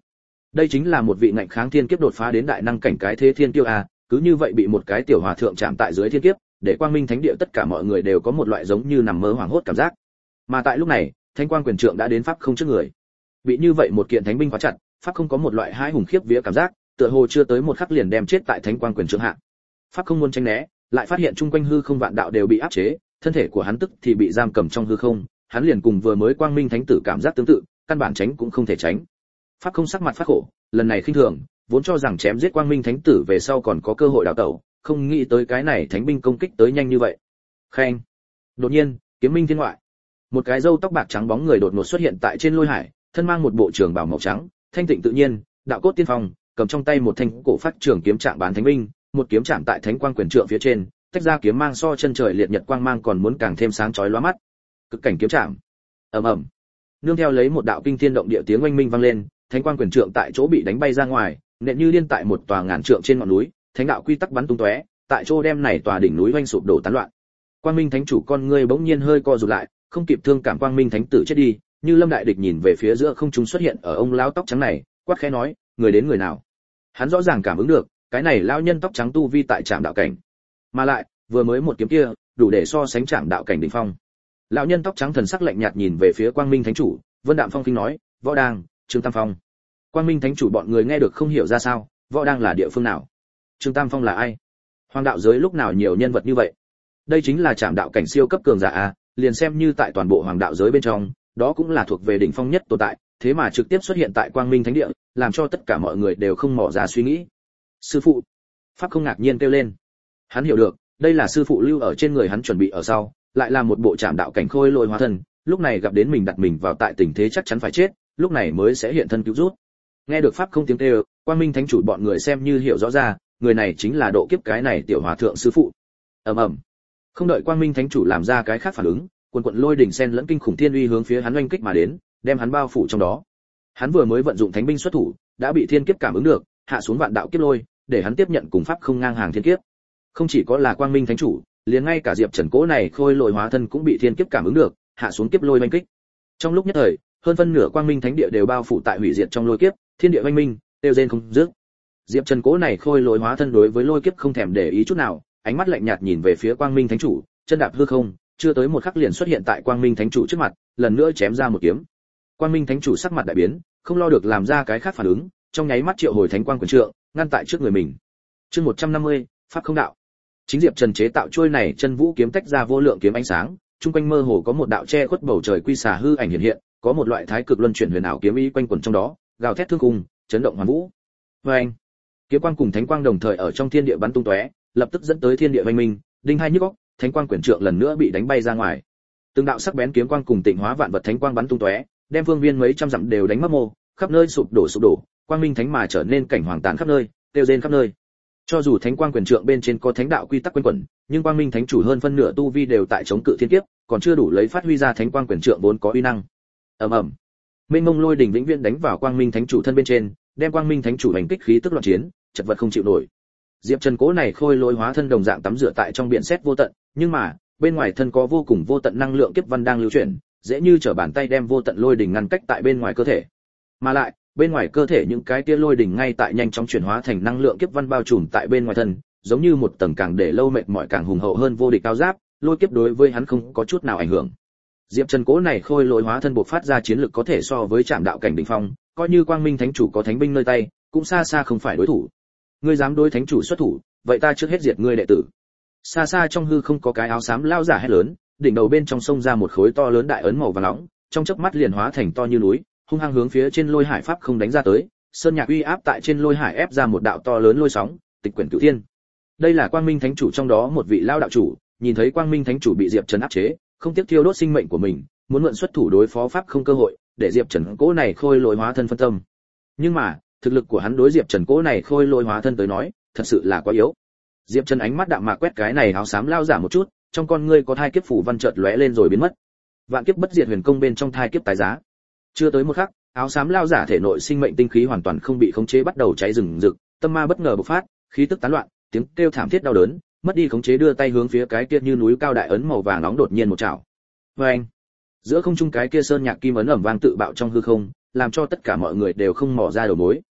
A: Đây chính là một vị ngạnh kháng thiên kiếp đột phá đến đại năng cảnh cái thế thiên tiêu a, cứ như vậy bị một cái tiểu hòa thượng chạm tại dưới thiên kiếp, để quang minh thánh địa tất cả mọi người đều có một loại giống như nằm mơ hoảng hốt cảm giác. Mà tại lúc này, Thánh Quang Quyền Trượng đã đến pháp không trước người. Bị như vậy một kiện thánh binh khóa chặt, pháp không có một loại hãi hùng khiếp vía cảm giác, tựa hồ chưa tới một khắc liền đem chết tại Thánh Quang Quyền Trượng hạ. Pháp không muốn tránh né, lại phát hiện chung quanh hư không vạn đạo đều bị áp chế, thân thể của hắn tức thì bị giam cầm trong hư không, hắn liền cùng vừa mới quang minh thánh tử cảm giác tương tự, căn bản tránh cũng không thể tránh. Pháp không sắc mặt phát khổ, lần này khinh thường, vốn cho rằng chém giết quang minh thánh tử về sau còn có cơ hội đào tẩu, không nghĩ tới cái này thánh binh công kích tới nhanh như vậy. Khen. Đột nhiên, kiếm minh thiên ngoại, một cái râu tóc bạc trắng bóng người đột ngột xuất hiện tại trên lôi hải, thân mang một bộ trường bào màu trắng, thanh tịnh tự nhiên, đạo cốt tiên phong, cầm trong tay một thanh cổ phát trường kiếm trạng bán thánh binh, một kiếm chạm tại Thánh Quang Quyền Trượng phía trên, tách ra kiếm mang so chân trời liệt nhật quang mang còn muốn càng thêm sáng chói lóa mắt. Cực cảnh kiếm chạm. Ầm ầm. Nương theo lấy một đạo kinh thiên động địa tiếng oanh minh vang lên, Thánh Quang Quyền Trượng tại chỗ bị đánh bay ra ngoài, nện như điên tại một tòa ngàn trượng trên ngọn núi, thánh đạo quy tắc bắn tung tóe, tại chỗ đem này tòa đỉnh núi oanh sụp đổ tán loạn. Quang Minh Thánh chủ con ngươi bỗng nhiên hơi co rụt lại, không kịp thương cảm Quang Minh Thánh tử chết đi, như lâm đại địch nhìn về phía giữa không trung xuất hiện ở ông lão tóc trắng này, quát khẽ nói, người đến người nào? Hắn rõ ràng cảm ứng được, cái này lão nhân tóc trắng tu vi tại trạm đạo cảnh, mà lại vừa mới một kiếm kia đủ để so sánh trạm đạo cảnh đỉnh phong. Lão nhân tóc trắng thần sắc lạnh nhạt nhìn về phía Quang Minh Thánh chủ, Vân Đạm Phong khinh nói, võ đang, Trương Tam Phong. Quang Minh Thánh chủ bọn người nghe được không hiểu ra sao, võ đang là địa phương nào? Trương Tam Phong là ai? Hoàng đạo giới lúc nào nhiều nhân vật như vậy? Đây chính là trạm đạo cảnh siêu cấp cường giả a, liền xem như tại toàn bộ hoàng đạo giới bên trong, đó cũng là thuộc về đỉnh phong nhất tồn tại, thế mà trực tiếp xuất hiện tại Quang Minh Thánh địa, làm cho tất cả mọi người đều không mò ra suy nghĩ. Sư phụ. Pháp không ngạc nhiên kêu lên. Hắn hiểu được, đây là sư phụ lưu ở trên người hắn chuẩn bị ở sau, lại là một bộ trạm đạo cảnh khôi lôi hóa thân, lúc này gặp đến mình đặt mình vào tại tình thế chắc chắn phải chết, lúc này mới sẽ hiện thân cứu rút. Nghe được pháp không tiếng kêu, Quang Minh Thánh chủ bọn người xem như hiểu rõ ra, người này chính là độ kiếp cái này tiểu hòa thượng sư phụ. Ầm ầm. Không đợi Quang Minh Thánh chủ làm ra cái khác phản ứng, quần quần lôi đỉnh sen lẫn kinh khủng thiên uy hướng phía hắn oanh kích mà đến, đem hắn bao phủ trong đó. Hắn vừa mới vận dụng thánh binh xuất thủ, đã bị thiên kiếp cảm ứng được, hạ xuống vạn đạo kiếp lôi, để hắn tiếp nhận cùng pháp không ngang hàng thiên kiếp. Không chỉ có là Quang Minh Thánh chủ, liền ngay cả Diệp Trần cố này khôi lôi hóa thân cũng bị thiên kiếp cảm ứng được, hạ xuống kiếp lôi oanh kích. Trong lúc nhất thời, hơn phân nửa Quang Minh Thánh địa đều bao phủ tại hủy diệt trong lôi kiếp, thiên địa oanh minh, tiêu rên không dứt. Diệp Trần cố này khôi lôi hóa thân đối với lôi kiếp không thèm để ý chút nào, ánh mắt lạnh nhạt nhìn về phía Quang Minh Thánh chủ, chân đạp hư không, chưa tới một khắc liền xuất hiện tại Quang Minh Thánh chủ trước mặt, lần nữa chém ra một kiếm. Quang Minh Thánh chủ sắc mặt đại biến, không lo được làm ra cái khác phản ứng, trong nháy mắt triệu hồi Thánh Quang Quyền Trượng, ngăn tại trước người mình. Chương 150, pháp không đạo. Chính Diệp Trần chế tạo chuôi này chân vũ kiếm tách ra vô lượng kiếm ánh sáng, trung quanh mơ hồ có một đạo che khuất bầu trời quy xà hư ảnh hiện hiện, có một loại thái cực luân chuyển huyền ảo kiếm ý quanh quẩn trong đó, gào thét thương cùng, chấn động hoàn vũ. Oeng! Kiếm quang cùng thánh quang đồng thời ở trong thiên địa bắn tung tóe, lập tức dẫn tới thiên địa oanh minh, đinh hai nhức óc, Thánh Quang Quyền Trượng lần nữa bị đánh bay ra ngoài. Từng đạo sắc bén kiếm quang cùng tịnh hóa vạn vật thánh quang bắn tung tóe, đem phương viên mấy trăm dặm đều đánh mất mô, khắp nơi sụp đổ, quang minh thánh mà trở nên cảnh hoàng tàn khắp nơi, tiêu rên khắp nơi. Cho dù Thánh Quang Quyền Trượng bên trên có thánh đạo quy tắc quanh quẩn, nhưng quang minh thánh chủ hơn phân nửa tu vi đều tại chống cự thiên kiếp, còn chưa đủ lấy phát huy ra Thánh Quang Quyền Trượng vốn có uy năng. Ầm ầm. Mênh mông lôi đỉnh vĩnh viễn đánh vào quang minh thánh chủ thân bên trên, đem quang minh thánh chủ hành kích khí tức loạn chiến, chật vật không chịu nổi. Diệp Trần cố này khôi lôi hóa thân đồng dạng tắm rửa tại trong biển sét vô tận, nhưng mà, bên ngoài thân có vô cùng vô tận năng lượng kiếp văn đang lưu chuyển, dễ như trở bàn tay đem vô tận lôi đỉnh ngăn cách tại bên ngoài cơ thể. Mà lại, bên ngoài cơ thể những cái tia lôi đỉnh ngay tại nhanh chóng chuyển hóa thành năng lượng kiếp văn bao trùm tại bên ngoài thân, giống như một tầng càng để lâu mệt mỏi càng hùng hậu hơn vô địch cao giáp, lôi kiếp đối với hắn không có chút nào ảnh hưởng. Diệp Trần cố này khôi lôi hóa thân bộc phát ra chiến lực có thể so với trạm đạo cảnh đỉnh phong, coi như quang minh thánh chủ có thánh binh nơi tay, cũng xa xa không phải đối thủ. Ngươi dám đối thánh chủ xuất thủ, vậy ta trước hết diệt ngươi đệ tử. Xa xa trong hư không có cái áo xám lao giả hét lớn, đỉnh đầu bên trong sông ra một khối to lớn đại ấn màu vàng nóng, trong chớp mắt liền hóa thành to như núi, hung hăng hướng phía trên lôi hải pháp không đánh ra tới. Sơn nhạc uy áp tại trên lôi hải ép ra một đạo to lớn lôi sóng, tịch quyển cửu thiên. Đây là quang minh thánh chủ trong đó một vị lao đạo chủ, nhìn thấy quang minh thánh chủ bị Diệp Trần áp chế, không tiếc thiêu đốt sinh mệnh của mình, muốn mượn xuất thủ đối phó pháp không cơ hội, để Diệp Trần cố này khôi lôi hóa thân phân tâm. Nhưng mà, thực lực của hắn đối Diệp Trần cố này khôi lôi hóa thân tới nói, thật sự là quá yếu. Diệp Trần ánh mắt đạm mạc quét cái này áo xám lao giả một chút, trong con ngươi có thai kiếp phủ văn chợt lóe lên rồi biến mất. Vạn kiếp bất diệt huyền công bên trong thai kiếp tái giá. Chưa tới một khắc, áo xám lao giả thể nội sinh mệnh tinh khí hoàn toàn không bị khống chế bắt đầu cháy rừng rực, tâm ma bất ngờ bộc phát, khí tức tán loạn, tiếng kêu thảm thiết đau đớn, mất đi khống chế đưa tay hướng phía cái kia như núi cao đại ấn màu vàng nóng đột nhiên một chảo. Oeng! Giữa không trung cái kia sơn nhạc kim ấn ầm vang tự bạo trong hư không, làm cho tất cả mọi người đều không mò ra đầu mối.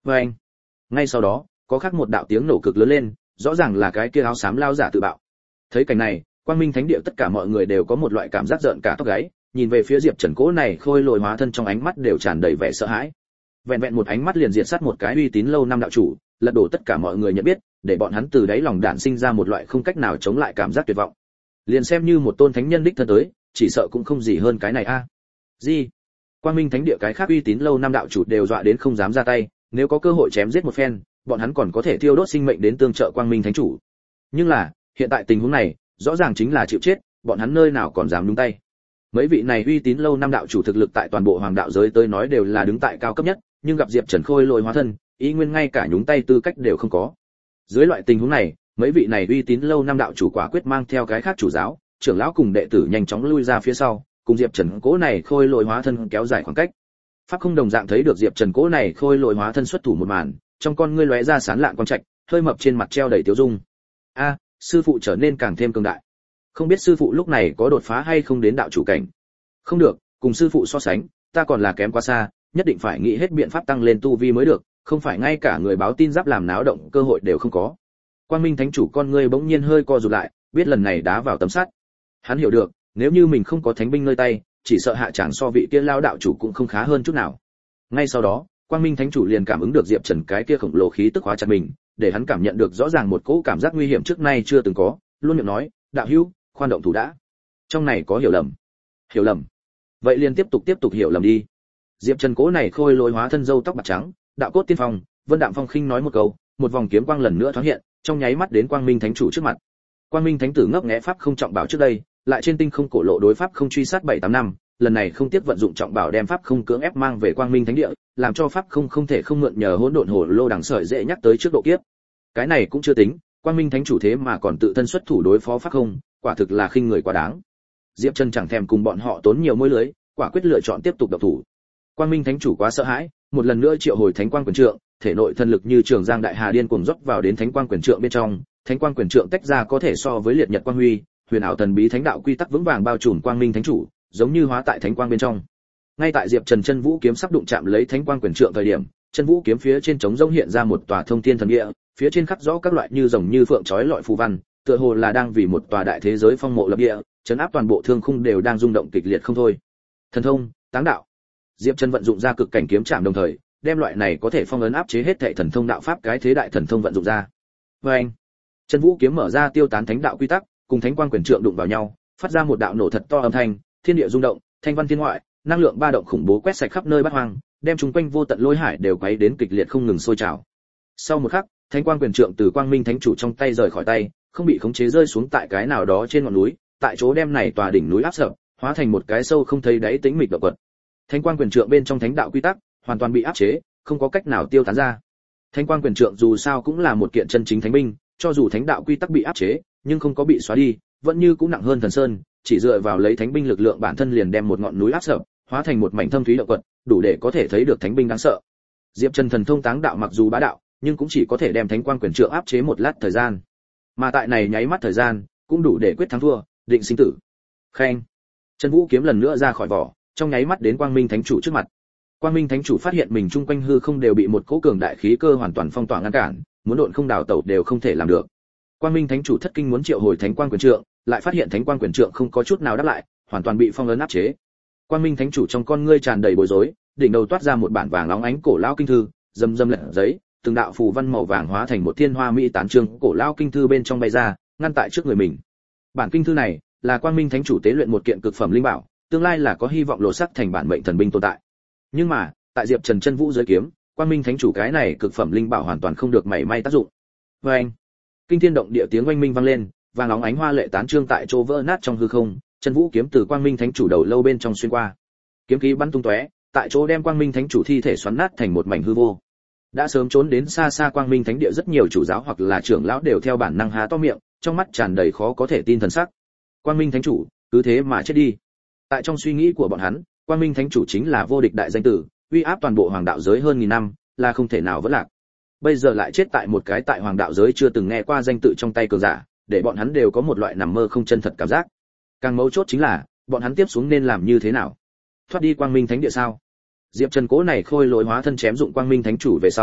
A: Anh. Ngay sau đó, có khác một đạo tiếng nổ cực lớn lên, rõ ràng là cái kia áo xám lao giả tự bạo. Thấy cảnh này, Quang Minh Thánh Địa tất cả mọi người đều có một loại cảm giác rợn cả tóc gáy, nhìn về phía Diệp Trần Cố này khôi lồi hóa thân trong ánh mắt đều tràn đầy vẻ sợ hãi. Vẹn vẹn một ánh mắt liền diệt sát một cái uy tín lâu năm đạo chủ, lật đổ tất cả mọi người nhận biết, để bọn hắn từ đáy lòng đản sinh ra một loại không cách nào chống lại cảm giác tuyệt vọng. Liền xem như một tôn thánh nhân đích thân tới, chỉ sợ cũng không gì hơn cái này a. Gì? Quang Minh Thánh Địa cái khác uy tín lâu năm đạo chủ đều dọa đến không dám ra tay, nếu có cơ hội chém giết một phen, bọn hắn còn có thể thiêu đốt sinh mệnh đến tương trợ Quang Minh Thánh chủ. Nhưng là, hiện tại tình huống này, rõ ràng chính là chịu chết, bọn hắn nơi nào còn dám nhúng tay. Mấy vị này uy tín lâu năm đạo chủ thực lực tại toàn bộ hoàng đạo giới tới nói đều là đứng tại cao cấp nhất, nhưng gặp Diệp Trần khôi lôi hóa thân, ý nguyên ngay cả nhúng tay tư cách đều không có. Dưới loại tình huống này, mấy vị này uy tín lâu năm đạo chủ quả quyết mang theo cái khác chủ giáo, trưởng lão cùng đệ tử nhanh chóng lui ra phía sau, cùng Diệp Trần Cố này khôi lôi hóa thân kéo dài khoảng cách. Pháp không đồng dạng thấy được Diệp Trần Cố này khôi lôi hóa thân xuất thủ một màn, trong con ngươi lóe ra sáng lạn quang trạch, hơi mập trên mặt treo đầy tiêu dung. A, sư phụ trở nên càng thêm cường đại. Không biết sư phụ lúc này có đột phá hay không đến đạo chủ cảnh. Không được, cùng sư phụ so sánh, ta còn là kém quá xa, nhất định phải nghĩ hết biện pháp tăng lên tu vi mới được, không phải ngay cả người báo tin giáp làm náo động cơ hội đều không có. Quang Minh Thánh chủ con ngươi bỗng nhiên hơi co rụt lại, biết lần này đá vào tấm sắt. Hắn hiểu được, nếu như mình không có thánh binh nơi tay, chỉ sợ hạ tràng so vị kia lao đạo chủ cũng không khá hơn chút nào. Ngay sau đó, Quang Minh Thánh chủ liền cảm ứng được Diệp Trần cái kia khổng lồ khí tức hóa chặt mình, để hắn cảm nhận được rõ ràng một cỗ cảm giác nguy hiểm trước nay chưa từng có, luôn miệng nói, đạo hữu, khoan động thủ đã. Trong này có hiểu lầm. Hiểu lầm? Vậy liền tiếp tục hiểu lầm đi. Diệp Trần Cố này khôi lôi hóa thân râu tóc bạc trắng, đạo cốt tiên phong, Vân Đạm Phong khinh nói một câu, một vòng kiếm quang lần nữa thoáng hiện, trong nháy mắt đến Quang Minh Thánh chủ trước mặt. Quang Minh Thánh tử ngốc nghé pháp không trọng bảo trước đây, lại trên tinh không cổ lộ đối pháp không truy sát 7-8 năm, lần này không tiếc vận dụng trọng bảo đem pháp không cưỡng ép mang về Quang Minh Thánh Địa, làm cho pháp không thể không mượn nhờ hỗn độn hồ lô đằng sợi dễ nhắc tới trước độ kiếp. Cái này cũng chưa tính, Quang Minh Thánh chủ thế mà còn tự thân xuất thủ đối phó pháp không, quả thực là khinh người quá đáng. Diệp Trần chẳng thèm cùng bọn họ tốn nhiều mối lưới, quả quyết lựa chọn tiếp tục động thủ. Quang Minh Thánh chủ quá sợ hãi, một lần nữa triệu hồi Thánh Quang Quyền Trượng, thể nội thân lực như trường giang đại hà điên cuồng dốc vào đến Thánh Quang Quyền Trượng bên trong, Thánh Quang Quyền Trượng tách ra có thể so với liệt nhật quang huy, huyền ảo thần bí thánh đạo quy tắc vững vàng bao trùm Quang Minh Thánh chủ, giống như hóa tại Thánh Quang bên trong. Ngay tại Diệp Trần chân vũ kiếm sắp đụng chạm lấy Thánh Quang Quyền Trượng thời điểm, chân vũ kiếm phía trên trống rỗng hiện ra một tòa thông thiên thần địa, phía trên khắc rõ các loại như rồng như phượng chói lọi phù văn, tựa hồ là đang vì một tòa đại thế giới phong mộ lập địa, chấn áp toàn bộ thương khung đều đang rung động kịch liệt không thôi. Thần thông, táng đạo. Diệp Trần vận dụng ra cực cảnh kiếm chạm đồng thời, đem loại này có thể phong ấn áp chế hết thảy thần thông đạo pháp cái thế đại thần thông vận dụng ra. Oeng! Chân vũ kiếm mở ra tiêu tán thánh đạo quy tắc, cùng Thánh Quang Quyền Trượng đụng vào nhau, phát ra một đạo nổ thật to âm thanh, thiên địa rung động, thanh văn thiên ngoại, năng lượng ba động khủng bố quét sạch khắp nơi bát hoang, đem chúng quanh vô tận lôi hải đều quấy đến kịch liệt không ngừng sôi trào. Sau một khắc, Thánh Quang Quyền Trượng từ Quang Minh Thánh chủ trong tay rời khỏi tay, không bị khống chế rơi xuống tại cái nào đó trên ngọn núi, tại chỗ đem này tòa đỉnh núi áp sập, hóa thành một cái sâu không thấy đáy tĩnh mịch động quật. Thánh Quang Quyền Trượng bên trong thánh đạo quy tắc hoàn toàn bị áp chế, không có cách nào tiêu tán ra. Thánh Quang Quyền Trượng dù sao cũng là một kiện chân chính thánh binh, cho dù thánh đạo quy tắc bị áp chế, nhưng không có bị xóa đi, vẫn như cũng nặng hơn thần sơn, chỉ dựa vào lấy thánh binh lực lượng bản thân liền đem một ngọn núi áp sập, hóa thành một mảnh thâm thúy động quật, đủ để có thể thấy được thánh binh đáng sợ. Diệp Trần thần thông táng đạo mặc dù bá đạo, nhưng cũng chỉ có thể đem Thánh Quang Quyền Trượng áp chế một lát thời gian. Mà tại này nháy mắt thời gian, cũng đủ để quyết thắng thua, định sinh tử. Khen. Chân vũ kiếm lần nữa ra khỏi vỏ, trong nháy mắt đến Quang Minh Thánh chủ trước mặt. Quang Minh Thánh chủ phát hiện mình chung quanh hư không đều bị một cỗ cường đại khí cơ hoàn toàn phong tỏa ngăn cản, muốn độn không đào tẩu đều không thể làm được. Quang Minh Thánh chủ thất kinh muốn triệu hồi Thánh Quang Quyền Trượng, lại phát hiện Thánh Quang Quyền Trượng không có chút nào đáp lại, hoàn toàn bị phong ấn áp chế. Quang Minh Thánh chủ trong con ngươi tràn đầy bối rối, đỉnh đầu toát ra một bản vàng óng ánh cổ lão kinh thư, rầm rầm lật giấy, từng đạo phù văn màu vàng hóa thành một thiên hoa mỹ tán chương, cổ lão kinh thư bên trong bay ra, ngăn tại trước người mình. Bản kinh thư này là Quang Minh Thánh chủ tế luyện một kiện cực phẩm linh bảo, tương lai là có hy vọng lộ sắc thành bản mệnh thần binh tồn tại. Nhưng mà, tại Diệp Trần chân vũ giới kiếm, Quang Minh Thánh chủ cái này cực phẩm linh bảo hoàn toàn không được mảy may tác dụng. Oeng! Kinh thiên động địa tiếng oanh minh vang lên, vàng óng ánh hoa lệ tán chương tại chỗ vỡ nát trong hư không, chân vũ kiếm từ Quang Minh Thánh chủ đầu lâu bên trong xuyên qua. Kiếm khí bắn tung tóe, tại chỗ đem Quang Minh Thánh chủ thi thể xoắn nát thành một mảnh hư vô. Đã sớm trốn đến xa xa Quang Minh Thánh địa rất nhiều chủ giáo hoặc là trưởng lão đều theo bản năng há to miệng, trong mắt tràn đầy khó có thể tin thần sắc. Quang Minh Thánh chủ, cứ thế mà chết đi. Tại trong suy nghĩ của bọn hắn, Quang Minh Thánh chủ chính là vô địch đại danh tử, uy áp toàn bộ hoàng đạo giới hơn 1000 năm, là không thể nào vỡ lạc. Bây giờ lại chết tại một cái tại hoàng đạo giới chưa từng nghe qua danh tự trong tay cường giả, để bọn hắn đều có một loại nằm mơ không chân thật cảm giác. Càng mấu chốt chính là, bọn hắn tiếp xuống nên làm như thế nào? Thoát đi Quang Minh Thánh địa sao? Diệp Trần cố này khôi lỗi hóa thân chém dụng Quang Minh Thánh chủ về sau,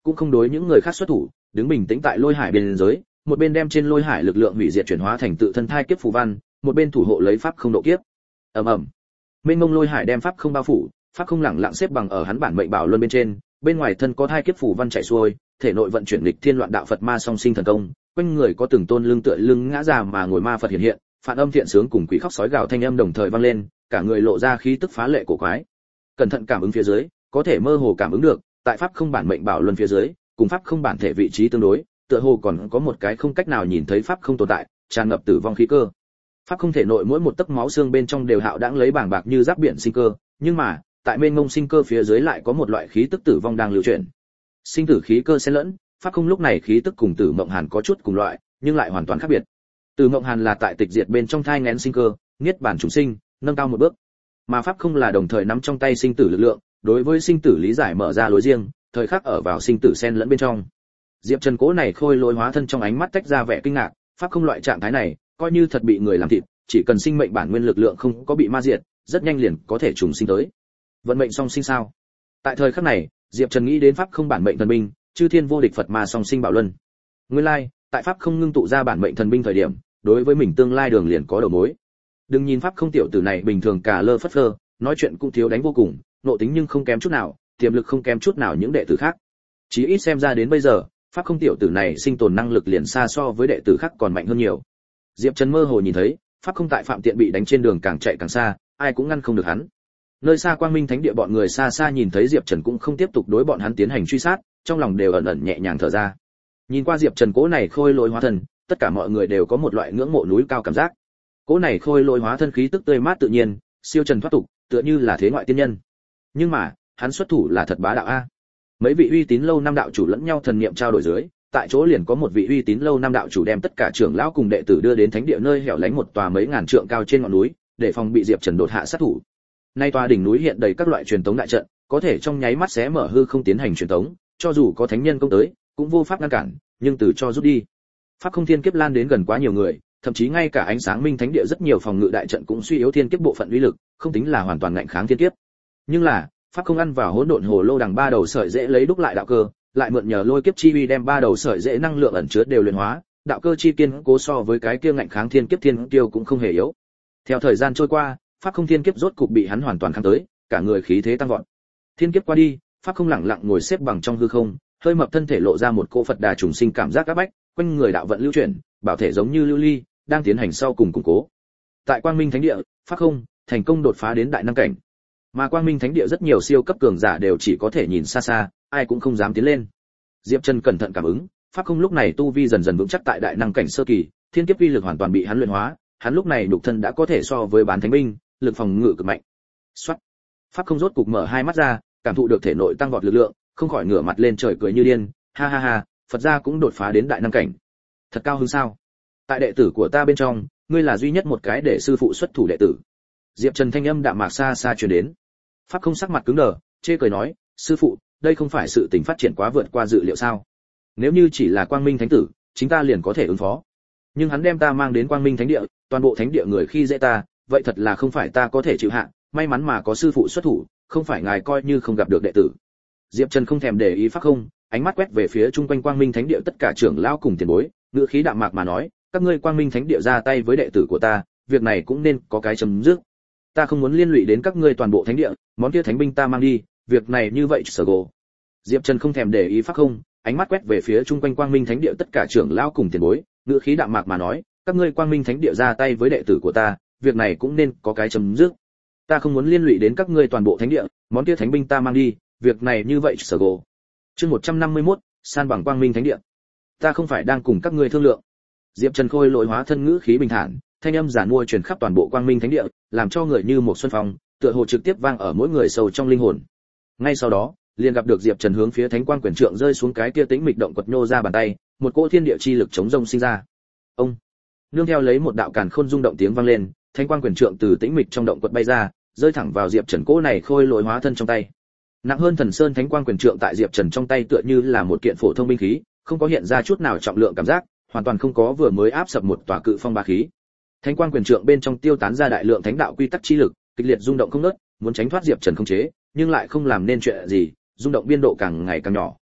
A: cũng không đối những người khác xuất thủ, đứng bình tĩnh tại lôi hải biên giới, một bên đem trên lôi hải lực lượng hủy diệt chuyển hóa thành tự thân thai kiếp phù văn, một bên thủ hộ lấy pháp không độ kiếp. Ầm ầm. Mênh mông lôi hải đem pháp không bao phủ, pháp không lẳng lặng xếp bằng ở hắn bản mệnh bảo luân bên trên, bên ngoài thân có thai kiếp phù văn chảy xuôi, thể nội vận chuyển lịch thiên loạn đạo Phật ma song sinh thần công, quanh người có từng tôn lưng tựa lưng ngã già mà ngồi ma Phật hiện hiện, phản âm thiện sướng cùng quỷ khóc sói gào thanh âm đồng thời vang lên, cả người lộ ra khí tức phá lệ cổ quái. Cẩn thận cảm ứng phía dưới, có thể mơ hồ cảm ứng được, tại pháp không bản mệnh bảo luân phía dưới, cùng pháp không bản thể vị trí tương đối, tựa hồ còn có một cái không cách nào nhìn thấy pháp không tồn tại, tràn ngập tử vong khí cơ. Pháp không thể nội mỗi một tấc máu xương bên trong đều hạo đãng lấy bảng bạc như giáp biển sinh cơ, nhưng mà, tại mênh mông sinh cơ phía dưới lại có một loại khí tức tử vong đang lưu chuyển. Sinh tử khí cơ xen lẫn, pháp không lúc này khí tức cùng Tử Mộng Hàn có chút cùng loại, nhưng lại hoàn toàn khác biệt. Tử Mộng Hàn là tại tịch diệt bên trong thai nghén sinh cơ, niết bàn chúng sinh, nâng cao một bước. Mà pháp không là đồng thời nắm trong tay sinh tử lực lượng, đối với sinh tử lý giải mở ra lối riêng, thời khắc ở vào sinh tử xen lẫn bên trong. Diệp Trần cố này khôi lỗi hóa thân trong ánh mắt tách ra vẻ kinh ngạc, pháp không loại trạng thái này, coi như thật bị người làm thịt, chỉ cần sinh mệnh bản nguyên lực lượng không có bị ma diệt, rất nhanh liền có thể trùng sinh tới. Vận mệnh song sinh sao? Tại thời khắc này, Diệp Trần nghĩ đến pháp không bản mệnh thần binh, chư thiên vô địch Phật ma song sinh bảo luân. Nguyên lai, tại pháp không ngưng tụ ra bản mệnh thần binh thời điểm, đối với mình tương lai đường liền có đầu mối. Đừng nhìn pháp không tiểu tử này bình thường cả lơ phất phơ, nói chuyện cũng thiếu đánh vô cùng, nộ tính nhưng không kém chút nào, tiềm lực không kém chút nào những đệ tử khác. Chí ít xem ra đến bây giờ, pháp không tiểu tử này sinh tồn năng lực liền xa so với đệ tử khác còn mạnh hơn nhiều. Diệp Trần mơ hồ nhìn thấy, pháp không tại phạm tiện bị đánh trên đường càng chạy càng xa, ai cũng ngăn không được hắn. Nơi xa Quang Minh Thánh địa bọn người xa xa nhìn thấy Diệp Trần cũng không tiếp tục đối bọn hắn tiến hành truy sát, trong lòng đều ẩn ẩn nhẹ nhàng thở ra. Nhìn qua Diệp Trần cố này khôi lỗi hóa thân, tất cả mọi người đều có một loại ngưỡng mộ núi cao cảm giác. Cố này khôi lỗi hóa thân khí tức tươi mát tự nhiên, siêu trần thoát tục, tựa như là thế ngoại tiên nhân. Nhưng mà, hắn xuất thủ là thật bá đạo a. Mấy vị uy tín lâu năm đạo chủ lẫn nhau thần niệm trao đổi dưới, tại chỗ liền có một vị uy tín lâu năm đạo chủ đem tất cả trưởng lão cùng đệ tử đưa đến thánh địa nơi hẻo lánh một tòa mấy ngàn trượng cao trên ngọn núi, để phòng bị Diệp Trần đột hạ sát thủ. Nay tòa đỉnh núi hiện đầy các loại truyền tống đại trận, có thể trong nháy mắt xé mở hư không tiến hành truyền tống, cho dù có thánh nhân công tới, cũng vô pháp ngăn cản, nhưng từ cho rút đi. Pháp không thiên kiếp lan đến gần quá nhiều người, thậm chí ngay cả ánh sáng minh thánh địa rất nhiều phòng ngự đại trận cũng suy yếu thiên kiếp bộ phận uy lực, không tính là hoàn toàn ngạnh kháng thiên kiếp. Nhưng là, pháp không ăn vào hỗn độn hồ lô đằng ba đầu sợi dễ lấy đúc lại đạo cơ, lại mượn nhờ lôi kiếp chi uy đem ba đầu sợi dễ năng lượng ẩn chứa đều luyện hóa, đạo cơ chi kiên cố so với cái kia ngạnh kháng thiên kiếp thiên tiêu cũng không hề yếu. Theo thời gian trôi qua, pháp không thiên kiếp rốt cục bị hắn hoàn toàn kháng tới, cả người khí thế tăng vọt. Thiên kiếp qua đi, pháp không lẳng lặng ngồi xếp bằng trong hư không, hơi mập thân thể lộ ra một cỗ Phật đà trùng sinh cảm giác áp bách, quanh người đạo vận lưu chuyển, bảo thể giống như lưu ly, đang tiến hành sau cùng củng cố. Tại Quang Minh Thánh địa, pháp không thành công đột phá đến đại năng cảnh. Mà Quang Minh Thánh địa rất nhiều siêu cấp cường giả đều chỉ có thể nhìn xa xa, ai cũng không dám tiến lên. Diệp Trần cẩn thận cảm ứng, pháp không lúc này tu vi dần dần vững chắc tại đại năng cảnh sơ kỳ, thiên kiếp uy lực hoàn toàn bị hắn luyện hóa, hắn lúc này nhục thân đã có thể so với bán thánh binh, lực phòng ngự cực mạnh. Soát. Pháp không rốt cục mở hai mắt ra, cảm thụ được thể nội tăng vọt lực lượng, không khỏi ngửa mặt lên trời cười như điên, ha ha ha, Phật gia cũng đột phá đến đại năng cảnh. Thật cao hứng sao? Tại đệ tử của ta bên trong, ngươi là duy nhất một cái để sư phụ xuất thủ đệ tử. Diệp Trần thanh âm đạm mạc xa xa truyền đến. Pháp không sắc mặt cứng đờ, chê cười nói, sư phụ, đây không phải sự tình phát triển quá vượt qua dự liệu sao? Nếu như chỉ là Quang Minh Thánh tử, chính ta liền có thể ứng phó. Nhưng hắn đem ta mang đến Quang Minh Thánh địa, toàn bộ thánh địa người khi dễ ta, vậy thật là không phải ta có thể chịu hạ, may mắn mà có sư phụ xuất thủ, không phải ngài coi như không gặp được đệ tử. Diệp Trần không thèm để ý Pháp không, ánh mắt quét về phía chung quanh Quang Minh Thánh địa tất cả trưởng lão cùng tiền bối, ngữ khí đạm mạc mà nói, các ngươi Quang Minh Thánh địa ra tay với đệ tử của ta, việc này cũng nên có cái chấm dứt. Ta không muốn liên lụy đến các ngươi toàn bộ thánh địa, món kia thánh binh ta mang đi, việc này như vậy sở gồ. Diệp Trần không thèm để ý Pháp không, ánh mắt quét về phía chung quanh Quang Minh Thánh địa tất cả trưởng lão cùng tiền bối, ngữ khí đạm mạc mà nói, các ngươi Quang Minh Thánh địa ra tay với đệ tử của ta, việc này cũng nên có cái chấm dứt. Ta không muốn liên lụy đến các ngươi toàn bộ thánh địa, món kia thánh binh ta mang đi, việc này như vậy sở gồ. Chương 151, san bằng Quang Minh Thánh địa. Ta không phải đang cùng các ngươi thương lượng. Diệp Trần khôi lỗi hóa thân ngữ khí bình thản, thanh âm giản mua truyền khắp toàn bộ Quang Minh Thánh địa, làm cho người như một xuân phong, tựa hồ trực tiếp vang ở mỗi người sâu trong linh hồn. Ngay sau đó, liền gặp được Diệp Trần hướng phía Thánh Quang Quyền Trượng rơi xuống cái kia tĩnh mịch động quật nhô ra bàn tay, một cỗ thiên địa chi lực chống rông sinh ra. Ông, nương theo lấy một đạo càn khôn rung động tiếng vang lên, Thánh Quang Quyền Trượng từ tĩnh mịch trong động quật bay ra, rơi thẳng vào Diệp Trần cỗ này khôi lỗi hóa thân trong tay. Nặng hơn Thần Sơn Thánh Quang Quyền Trượng tại Diệp Trần trong tay tựa như là một kiện phổ thông binh khí, không có hiện ra chút nào trọng lượng cảm giác, hoàn toàn không có vừa mới áp sập một tòa cự phong bá khí. Thánh Quang Quyền Trượng bên trong tiêu tán ra đại lượng thánh đạo quy tắc chi lực, kịch liệt rung động không ngớt, muốn tránh thoát Diệp Trần không chế, nhưng lại không làm nên chuyện gì, rung động biên độ càng ngày càng nhỏ,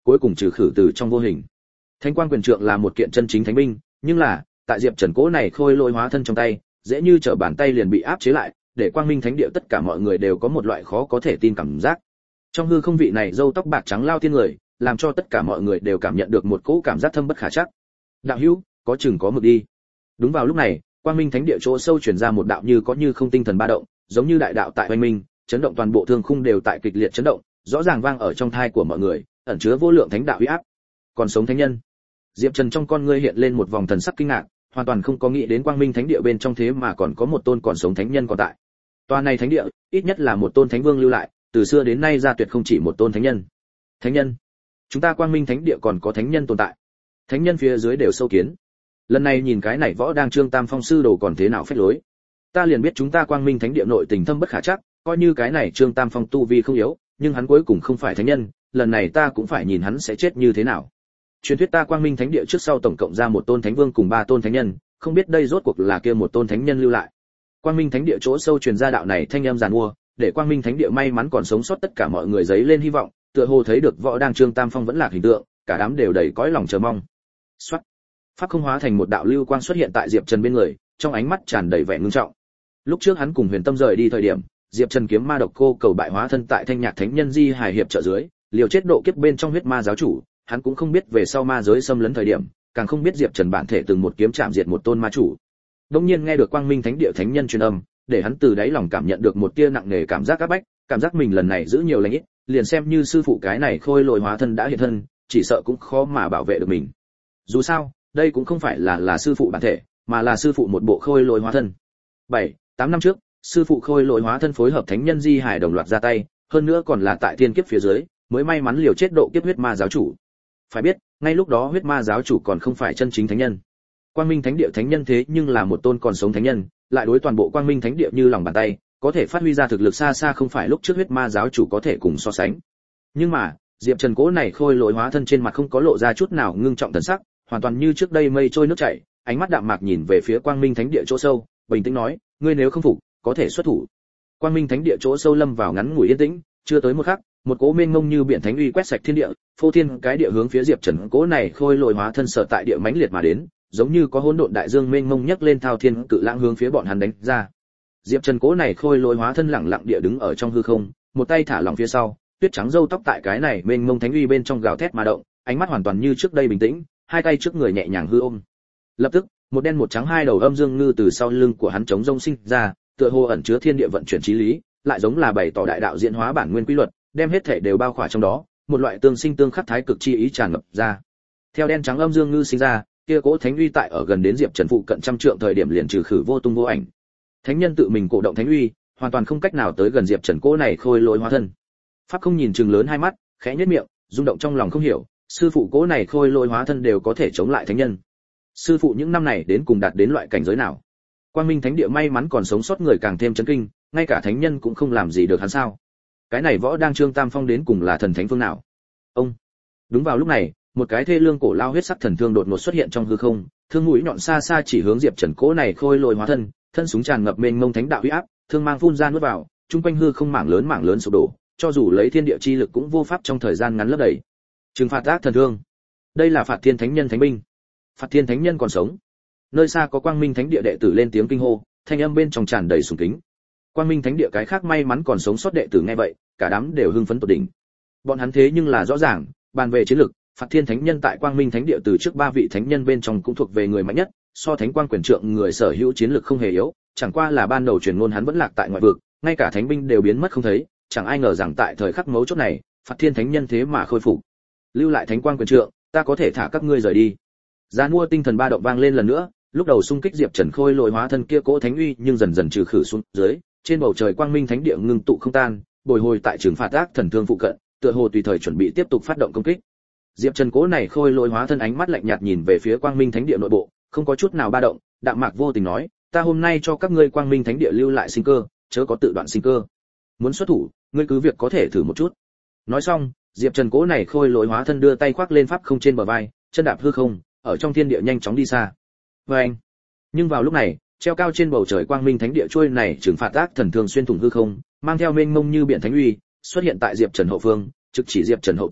A: cuối cùng trừ khử từ trong vô hình. Thánh quang quyền trượng là một kiện chân chính thánh binh, nhưng là tại Diệp Trần cỗ này khôi lỗi hóa thân trong tay, dễ như trở bàn tay liền bị áp chế lại, để quang minh thánh địa tất cả mọi người đều có một loại khó có thể tin cảm giác. Trong hư không vị này râu tóc bạc trắng lao tiên người, làm cho tất cả mọi người đều cảm nhận được một cỗ cảm giác thâm bất khả trắc. Đạo hữu, có chừng có mực đi. Đúng vào lúc này, quang minh thánh địa chỗ sâu truyền ra một đạo như có như không tinh thần ba động, giống như đại đạo tại hoành minh, chấn động toàn bộ thương khung đều tại kịch liệt chấn động, rõ ràng vang ở trong tai của mọi người, ẩn chứa vô lượng thánh đạo uy áp. Còn sống thánh nhân. Diệp Trần trong con ngươi hiện lên một vòng thần sắc kinh ngạc, hoàn toàn không có nghĩ đến quang minh thánh địa bên trong thế mà còn có một tôn còn sống thánh nhân còn tại. Tòa này thánh địa, ít nhất là một tôn thánh vương lưu lại, từ xưa đến nay ra tuyệt không chỉ một tôn thánh nhân. Thánh nhân? Chúng ta quang minh thánh địa còn có thánh nhân tồn tại. Thánh nhân phía dưới đều sâu kiến. Lần này nhìn cái này võ đang trương tam phong sư đồ còn thế nào phách lối. Ta liền biết chúng ta quang minh thánh địa nội tình thâm bất khả trắc, coi như cái này trương tam phong tu vi không yếu, nhưng hắn cuối cùng không phải thánh nhân, lần này ta cũng phải nhìn hắn sẽ chết như thế nào. Truyền thuyết ta quang minh thánh địa trước sau tổng cộng ra một tôn thánh vương cùng 3 tôn thánh nhân, không biết đây rốt cuộc là kia một tôn thánh nhân lưu lại. Quang minh thánh địa chỗ sâu truyền ra đạo này thanh âm giàn mua, để quang minh thánh địa may mắn còn sống sót tất cả mọi người giấy lên hy vọng, tựa hồ thấy được võ đang trương tam phong vẫn là hình tượng, cả đám đều đầy cõi lòng chờ mong. Soát. Pháp không hóa thành một đạo lưu quang xuất hiện tại Diệp Trần bên người, trong ánh mắt tràn đầy vẻ ngưng trọng. Lúc trước hắn cùng Huyền Tâm rời đi thời điểm, Diệp Trần kiếm ma độc cô cầu bại hóa thân tại Thanh Nhạc Thánh Nhân Di hài hiệp trợ dưới, liều chết độ kiếp bên trong huyết ma giáo chủ, hắn cũng không biết về sau ma giới xâm lấn thời điểm, càng không biết Diệp Trần bản thể từng một kiếm chạm diệt một tôn ma chủ. Đương nhiên nghe được Quang Minh Thánh Địa thánh nhân truyền âm, để hắn từ đáy lòng cảm nhận được một tia nặng nề cảm giác áp bách, cảm giác mình lần này giữ nhiều lành ít, liền xem như sư phụ cái này khôi lỗi hóa thân đã hiện thân, chỉ sợ cũng khó mà bảo vệ được mình. Dù sao, đây cũng không phải là sư phụ bản thể, mà là sư phụ một bộ khôi lỗi hóa thân. 7-8 năm trước, sư phụ khôi lỗi hóa thân phối hợp thánh nhân Di Hải đồng loạt ra tay, hơn nữa còn là tại thiên kiếp phía dưới, mới may mắn liều chết độ kiếp huyết ma giáo chủ. Phải biết, ngay lúc đó huyết ma giáo chủ còn không phải chân chính thánh nhân. Quang Minh Thánh Địa thánh nhân thế nhưng là một tôn còn sống thánh nhân, lại đối toàn bộ Quang Minh Thánh Địa như lòng bàn tay, có thể phát huy ra thực lực xa xa không phải lúc trước huyết ma giáo chủ có thể cùng so sánh. Nhưng mà, Diệp Trần cố này khôi lỗi hóa thân trên mặt không có lộ ra chút nào ngưng trọng thần sắc, hoàn toàn như trước đây mây trôi nước chảy, ánh mắt đạm mạc nhìn về phía Quang Minh Thánh Địa chỗ sâu, bình tĩnh nói, ngươi nếu không phục, có thể xuất thủ. Quang Minh Thánh Địa chỗ sâu lâm vào ngắn ngủi yên tĩnh, chưa tới một khắc, một cỗ mênh mông như biển thánh uy quét sạch thiên địa, phô thiên cái địa hướng phía Diệp Trần cỗ này khôi lỗi hóa thân sở tại địa mãnh liệt mà đến, giống như có hỗn độn đại dương mênh mông nhấc lên thao thiên cự lãng hướng phía bọn hắn đánh ra. Diệp Trần cỗ này khôi lỗi hóa thân lẳng lặng địa đứng ở trong hư không, một tay thả lỏng phía sau, tuyết trắng râu tóc tại cái này mênh mông thánh uy bên trong gào thét mà động, ánh mắt hoàn toàn như trước đây bình tĩnh, hai tay trước người nhẹ nhàng hư ôm. Lập tức, một đen một trắng hai đầu âm dương ngư từ sau lưng của hắn chống rông sinh ra, tựa hồ ẩn chứa thiên địa vận chuyển chí lý, lại giống là bày tỏ đại đạo diễn hóa bản nguyên quy luật, đem hết thể đều bao khỏa trong đó, một loại tương sinh tương khắc thái cực chi ý tràn ngập ra. Theo đen trắng âm dương ngư sinh ra, kia cỗ thánh uy tại ở gần đến Diệp Trần phụ cận trăm trượng thời điểm liền trừ khử vô tung vô ảnh. Thánh nhân tự mình cổ động thánh uy, hoàn toàn không cách nào tới gần Diệp Trần cỗ này khôi lỗi hóa thân. Pháp không nhìn trừng lớn hai mắt, khẽ nhếch miệng, rung động trong lòng không hiểu, sư phụ cỗ này khôi lỗi hóa thân đều có thể chống lại thánh nhân. Sư phụ những năm này đến cùng đạt đến loại cảnh giới nào? Quang Minh Thánh Địa may mắn còn sống sót người càng thêm chấn kinh, ngay cả thánh nhân cũng không làm gì được hắn sao? Cái này võ đang trương tam phong đến cùng là thần thánh phương nào? Ông. Đúng vào lúc này, một cái thê lương cổ lao huyết sắc thần thương đột ngột xuất hiện trong hư không, thương mũi nhọn xa xa chỉ hướng Diệp Trần cỗ này khôi lỗi hóa thân, thân súng tràn ngập mênh mông thánh đạo uy áp, thương mang phun ra nuốt vào, trung quanh hư không mảng lớn sụp đổ, cho dù lấy thiên địa chi lực cũng vô pháp trong thời gian ngắn lấp đầy. Trừng phạt ác thần thương. Đây là Phạt Thiên Thánh Nhân thánh binh. Phạt Thiên Thánh Nhân còn sống. Nơi xa có Quang Minh Thánh Địa đệ tử lên tiếng kinh hô, thanh âm bên trong tràn đầy sùng kính. Quang Minh Thánh Địa cái khác may mắn còn sống sót đệ tử nghe vậy, cả đám đều hưng phấn tột đỉnh. Bọn hắn thế nhưng là rõ ràng, bàn về chiến lực, Phạt Thiên Thánh Nhân tại Quang Minh Thánh Địa từ trước 3 vị thánh nhân bên trong cũng thuộc về người mạnh nhất, so Thánh Quang Quyền Trượng người sở hữu chiến lực không hề yếu, chẳng qua là ban đầu truyền ngôn hắn vẫn lạc tại ngoại vực, ngay cả thánh binh đều biến mất không thấy, chẳng ai ngờ rằng tại thời khắc mấu chốt này, Phạt Thiên Thánh Nhân thế mà khôi phục. Lưu lại Thánh Quang Quyền Trượng, ta có thể thả các ngươi rời đi. Giàn mua tinh thần ba động vang lên lần nữa, lúc đầu xung kích Diệp Trần khôi lỗi hóa thân kia cỗ thánh uy nhưng dần dần trừ khử xuống dưới, trên bầu trời Quang Minh Thánh Địa ngưng tụ không tan, bồi hồi tại trường phạt ác thần thương phụ cận, tựa hồ tùy thời chuẩn bị tiếp tục phát động công kích. Diệp Trần cố này khôi lỗi hóa thân ánh mắt lạnh nhạt nhìn về phía Quang Minh Thánh Địa nội bộ, không có chút nào ba động, đạm mạc vô tình nói, ta hôm nay cho các ngươi Quang Minh Thánh Địa lưu lại sinh cơ, chớ có tự đoạn sinh cơ. Muốn xuất thủ, ngươi cứ việc có thể thử một chút. Nói xong, Diệp Trần cố này khôi lỗi hóa thân đưa tay khoác lên pháp không trên bờ vai, chân đạp hư không, ở trong thiên địa nhanh chóng đi xa. Anh. Nhưng vào lúc này, treo cao trên bầu trời Quang Minh Thánh Địa chuôi này trừng phạt ác thần thương xuyên thủng hư không, mang theo mênh mông như biển thánh uy, xuất hiện tại Diệp Trần hậu phương, trực chỉ Diệp Trần hậu tâm,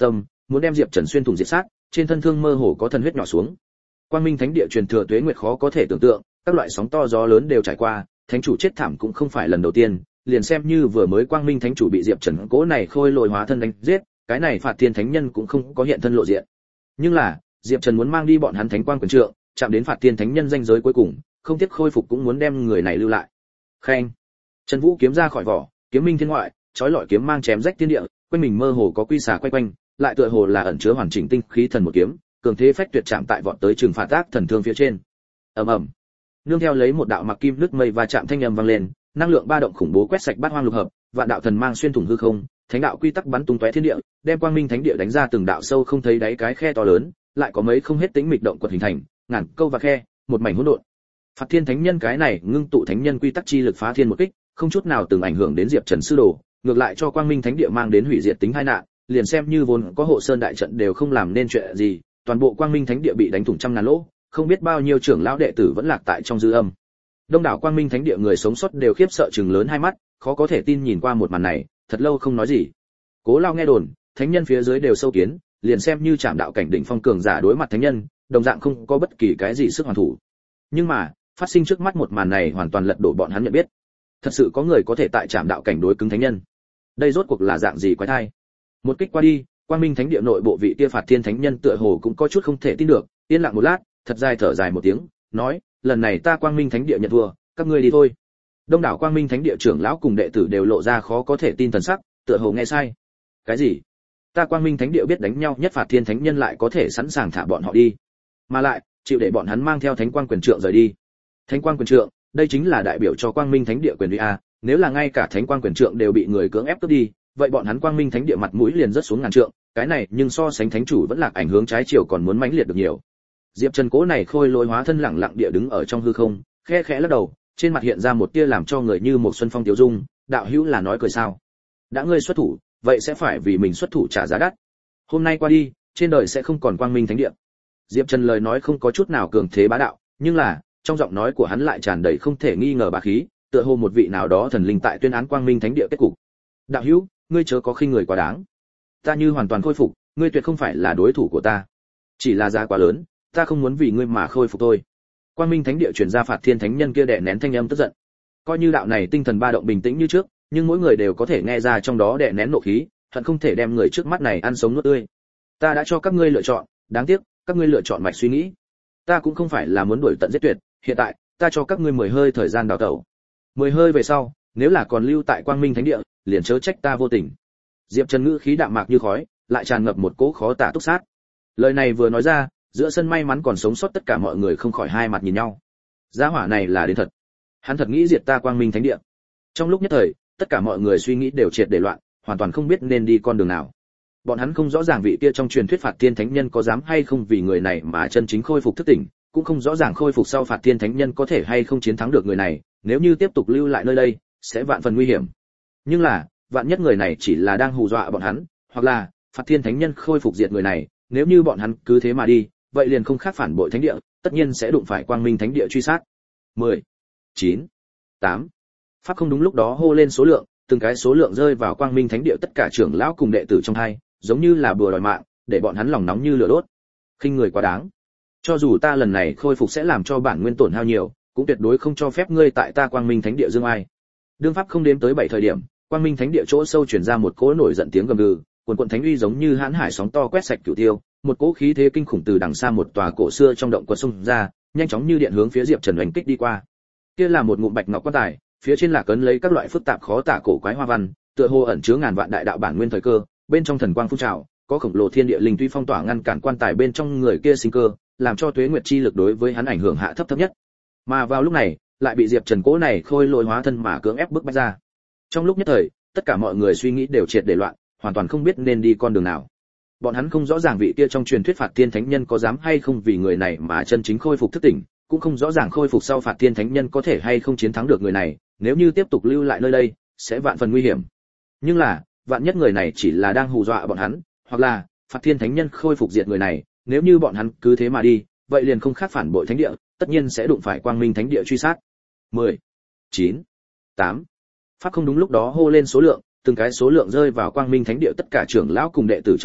A: muốn đem Diệp Trần xuyên thủng diệt sát, trên thân thương mơ hồ có thần huyết nhỏ xuống. Quang Minh Thánh Địa truyền thừa tuế nguyệt khó có thể tưởng tượng, các loại sóng to gió lớn đều trải qua, thánh chủ chết thảm cũng không phải lần đầu tiên, liền xem như vừa mới Quang Minh Thánh chủ bị Diệp Trần cố này khôi lỗi hóa thân đánh giết, cái này Phạt Thiên Thánh Nhân cũng không có hiện thân lộ diện. Nhưng là, Diệp Trần muốn mang đi bọn hắn Thánh Quang quyền trượng, chạm đến Phạt Thiên Thánh Nhân danh giới cuối cùng, không tiếc khôi phục cũng muốn đem người này lưu lại. Khen. Trần Vũ kiếm ra khỏi vỏ, kiếm minh thiên ngoại, chói lọi kiếm mang chém rách thiên địa, quanh mình mơ hồ có quy xà quay quanh, lại tựa hồ là ẩn chứa hoàn chỉnh tinh khí thần một kiếm, cường thế phách tuyệt chạm tại vọt tới trừng phạt ác thần thương phía trên. Ầm ầm. Nương theo lấy một đạo mặc kim nước mây và chạm thanh âm vang lên, năng lượng ba động khủng bố quét sạch bát hoang lục hợp, vạn đạo thần mang xuyên thủng hư không, thánh đạo quy tắc bắn tung tóe thiên địa, đem Quang Minh Thánh Địa đánh ra từng đạo sâu không thấy đáy cái khe to lớn, lại có mấy không hết tính mịch động quật hình thành, ngàn câu và khe, một mảnh hỗn độn. Phạt Thiên Thánh Nhân cái này ngưng tụ thánh nhân quy tắc chi lực phá thiên một kích, không chút nào từng ảnh hưởng đến Diệp Trần sư đồ, ngược lại cho Quang Minh Thánh Địa mang đến hủy diệt tính tai nạn, liền xem như vốn có hộ sơn đại trận đều không làm nên chuyện gì, toàn bộ Quang Minh Thánh Địa bị đánh thủng trăm ngàn lỗ, không biết bao nhiêu trưởng lão đệ tử vẫn lạc tại trong dư âm. Đông đảo Quang Minh Thánh Địa người sống sót đều khiếp sợ trừng lớn hai mắt, khó có thể tin nhìn qua một màn này, thật lâu không nói gì. Cố Lao nghe đồn, thánh nhân phía dưới đều sâu kiến, liền xem như Trảm đạo cảnh đỉnh phong cường giả đối mặt thánh nhân, đồng dạng không có bất kỳ cái gì sức hoàn thủ. Nhưng mà, phát sinh trước mắt một màn này hoàn toàn lật đổ bọn hắn nhận biết. Thật sự có người có thể tại Trảm đạo cảnh đối cứng thánh nhân. Đây rốt cuộc là dạng gì quái thai? Một kích qua đi, Quang Minh Thánh Địa nội bộ vị kia Phạt Thiên Thánh Nhân tựa hồ cũng có chút không thể tin được, yên lặng một lát, thật dài thở dài một tiếng, nói, lần này ta Quang Minh Thánh Địa nhận thua, các ngươi đi thôi. Đông đảo Quang Minh Thánh Địa trưởng lão cùng đệ tử đều lộ ra khó có thể tin thần sắc, tựa hồ nghe sai. Cái gì? Ta Quang Minh Thánh Địa biết đánh nhau nhất Phạt Thiên Thánh Nhân lại có thể sẵn sàng thả bọn họ đi, mà lại chịu để bọn hắn mang theo Thánh Quang quyền trượng rời đi. Thánh Quang quyền trượng, đây chính là đại biểu cho Quang Minh Thánh Địa quyền uy a, nếu là ngay cả Thánh Quang quyền trượng đều bị người cưỡng ép cướp đi, vậy bọn hắn Quang Minh Thánh Địa mặt mũi liền rất xuống ngàn trượng, cái này nhưng so sánh thánh chủ vẫn lạc ảnh hướng trái chiều còn muốn mãnh liệt được nhiều. Diệp Trần cố này khôi lỗi hóa thân lẳng lặng địa đứng ở trong hư không, khẽ khẽ lắc đầu, trên mặt hiện ra một tia làm cho người như một xuân phong tiêu dung, đạo hữu là nói cười sao? Đã ngươi xuất thủ, vậy sẽ phải vì mình xuất thủ trả giá đắt. Hôm nay qua đi, trên đời sẽ không còn Quang Minh Thánh Địa. Diệp Trần lời nói không có chút nào cường thế bá đạo, nhưng là, trong giọng nói của hắn lại tràn đầy không thể nghi ngờ bá khí, tựa hồ một vị nào đó thần linh tại tuyên án Quang Minh Thánh Địa kết cục. Đạo hữu, ngươi chớ có khinh người quá đáng. Ta như hoàn toàn khôi phục, ngươi tuyệt không phải là đối thủ của ta. Chỉ là giá quá lớn, ta không muốn vì ngươi mà khôi phục thôi. Quang Minh Thánh Địa truyền ra Phạt Thiên Thánh Nhân kia đè nén thanh âm tức giận. Coi như đạo này tinh thần ba động bình tĩnh như trước, nhưng mỗi người đều có thể nghe ra trong đó đè nén nộ khí, hận không thể đem người trước mắt này ăn sống nuốt tươi. Ta đã cho các ngươi lựa chọn, đáng tiếc, các ngươi lựa chọn mạch suy nghĩ. Ta cũng không phải là muốn đuổi tận giết tuyệt, hiện tại, ta cho các ngươi 10 hơi thời gian đào tẩu. 10 hơi về sau, nếu là còn lưu tại Quang Minh Thánh Địa, liền chớ trách ta vô tình. Diệp Trần ngữ khí đạm mạc như khói, lại tràn ngập một cỗ khó tả túc sát. Lời này vừa nói ra, giữa sân may mắn còn sống sót tất cả mọi người không khỏi hai mặt nhìn nhau. Gia hỏa này là đến thật. Hắn thật nghĩ diệt ta Quang Minh Thánh Địa. Trong lúc nhất thời, tất cả mọi người suy nghĩ đều triệt để loạn, hoàn toàn không biết nên đi con đường nào. Bọn hắn không rõ ràng vị kia trong truyền thuyết Phạt Thiên Thánh Nhân có dám hay không vì người này mà chân chính khôi phục thức tỉnh, cũng không rõ ràng khôi phục sau Phạt Thiên Thánh Nhân có thể hay không chiến thắng được người này, nếu như tiếp tục lưu lại nơi đây, sẽ vạn phần nguy hiểm. Nhưng là, vạn nhất người này chỉ là đang hù dọa bọn hắn, hoặc là Phạt Thiên Thánh Nhân khôi phục diệt người này, nếu như bọn hắn cứ thế mà đi, vậy liền không khác phản bội thánh địa, tất nhiên sẽ đụng phải Quang Minh Thánh Địa truy sát. 10, 9, 8. Pháp không đúng lúc đó hô lên số lượng, từng cái số lượng rơi vào Quang Minh Thánh Địa tất cả trưởng lão cùng đệ tử trong hai, giống như là bùa đòi mạng, để bọn hắn lòng nóng như lửa đốt. Khinh người quá đáng. Cho dù ta lần này khôi phục sẽ làm cho bản nguyên tổn hao nhiều, cũng tuyệt đối không cho phép ngươi tại ta Quang Minh Thánh Địa dương ai. Đương pháp không đếm tới 7 thời điểm, Quang Minh Thánh Địa chỗ sâu truyền ra một cỗ nổi giận tiếng gầm gừ, cuồn cuộn thánh uy giống như hãn hải sóng to quét sạch cửu tiêu, một cỗ khí thế kinh khủng từ đằng xa một tòa cổ xưa trong động quật xung ra, nhanh chóng như điện hướng phía Diệp Trần oanh kích đi qua. Kia là một ngụm bạch ngọc quan tài, phía trên là cấn lấy các loại phức tạp khó tả cổ quái hoa văn, tựa hồ ẩn chứa ngàn vạn đại đạo bản nguyên thời cơ, bên trong thần quang phun trào, có khổng lồ thiên địa linh tuy phong tỏa ngăn cản quan tài bên trong người kia sinh cơ, làm cho tuế nguyệt chi lực đối với hắn ảnh hưởng hạ thấp nhất. Mà vào lúc này, lại bị Diệp Trần cố này khôi lỗi hóa thân mà cưỡng ép bức bách ra. Trong lúc nhất thời, tất cả mọi người suy nghĩ đều triệt để loạn, hoàn toàn không biết nên đi con đường nào. Bọn hắn không rõ ràng vị kia trong truyền thuyết Phạt Thiên Thánh Nhân có dám hay không vì người này mà chân chính khôi phục thức tỉnh, cũng không rõ ràng khôi phục sau Phạt Thiên Thánh Nhân có thể hay không chiến thắng được người này, nếu như tiếp tục lưu lại nơi đây, sẽ vạn phần nguy hiểm. Nhưng là, vạn nhất người này chỉ là đang hù dọa bọn hắn, hoặc là Phạt Thiên Thánh Nhân khôi phục diệt người này, nếu như bọn hắn cứ thế mà đi, vậy liền không khác phản bội thánh địa, tất nhiên sẽ đụng phải Quang Minh Thánh Địa truy sát. 10, 9, 8. Pháp không đúng lúc đó hô lên số lượng, từng cái số lượng rơi vào Quang Minh Thánh Địa tất cả trưởng lão cùng đệ tử trong hai,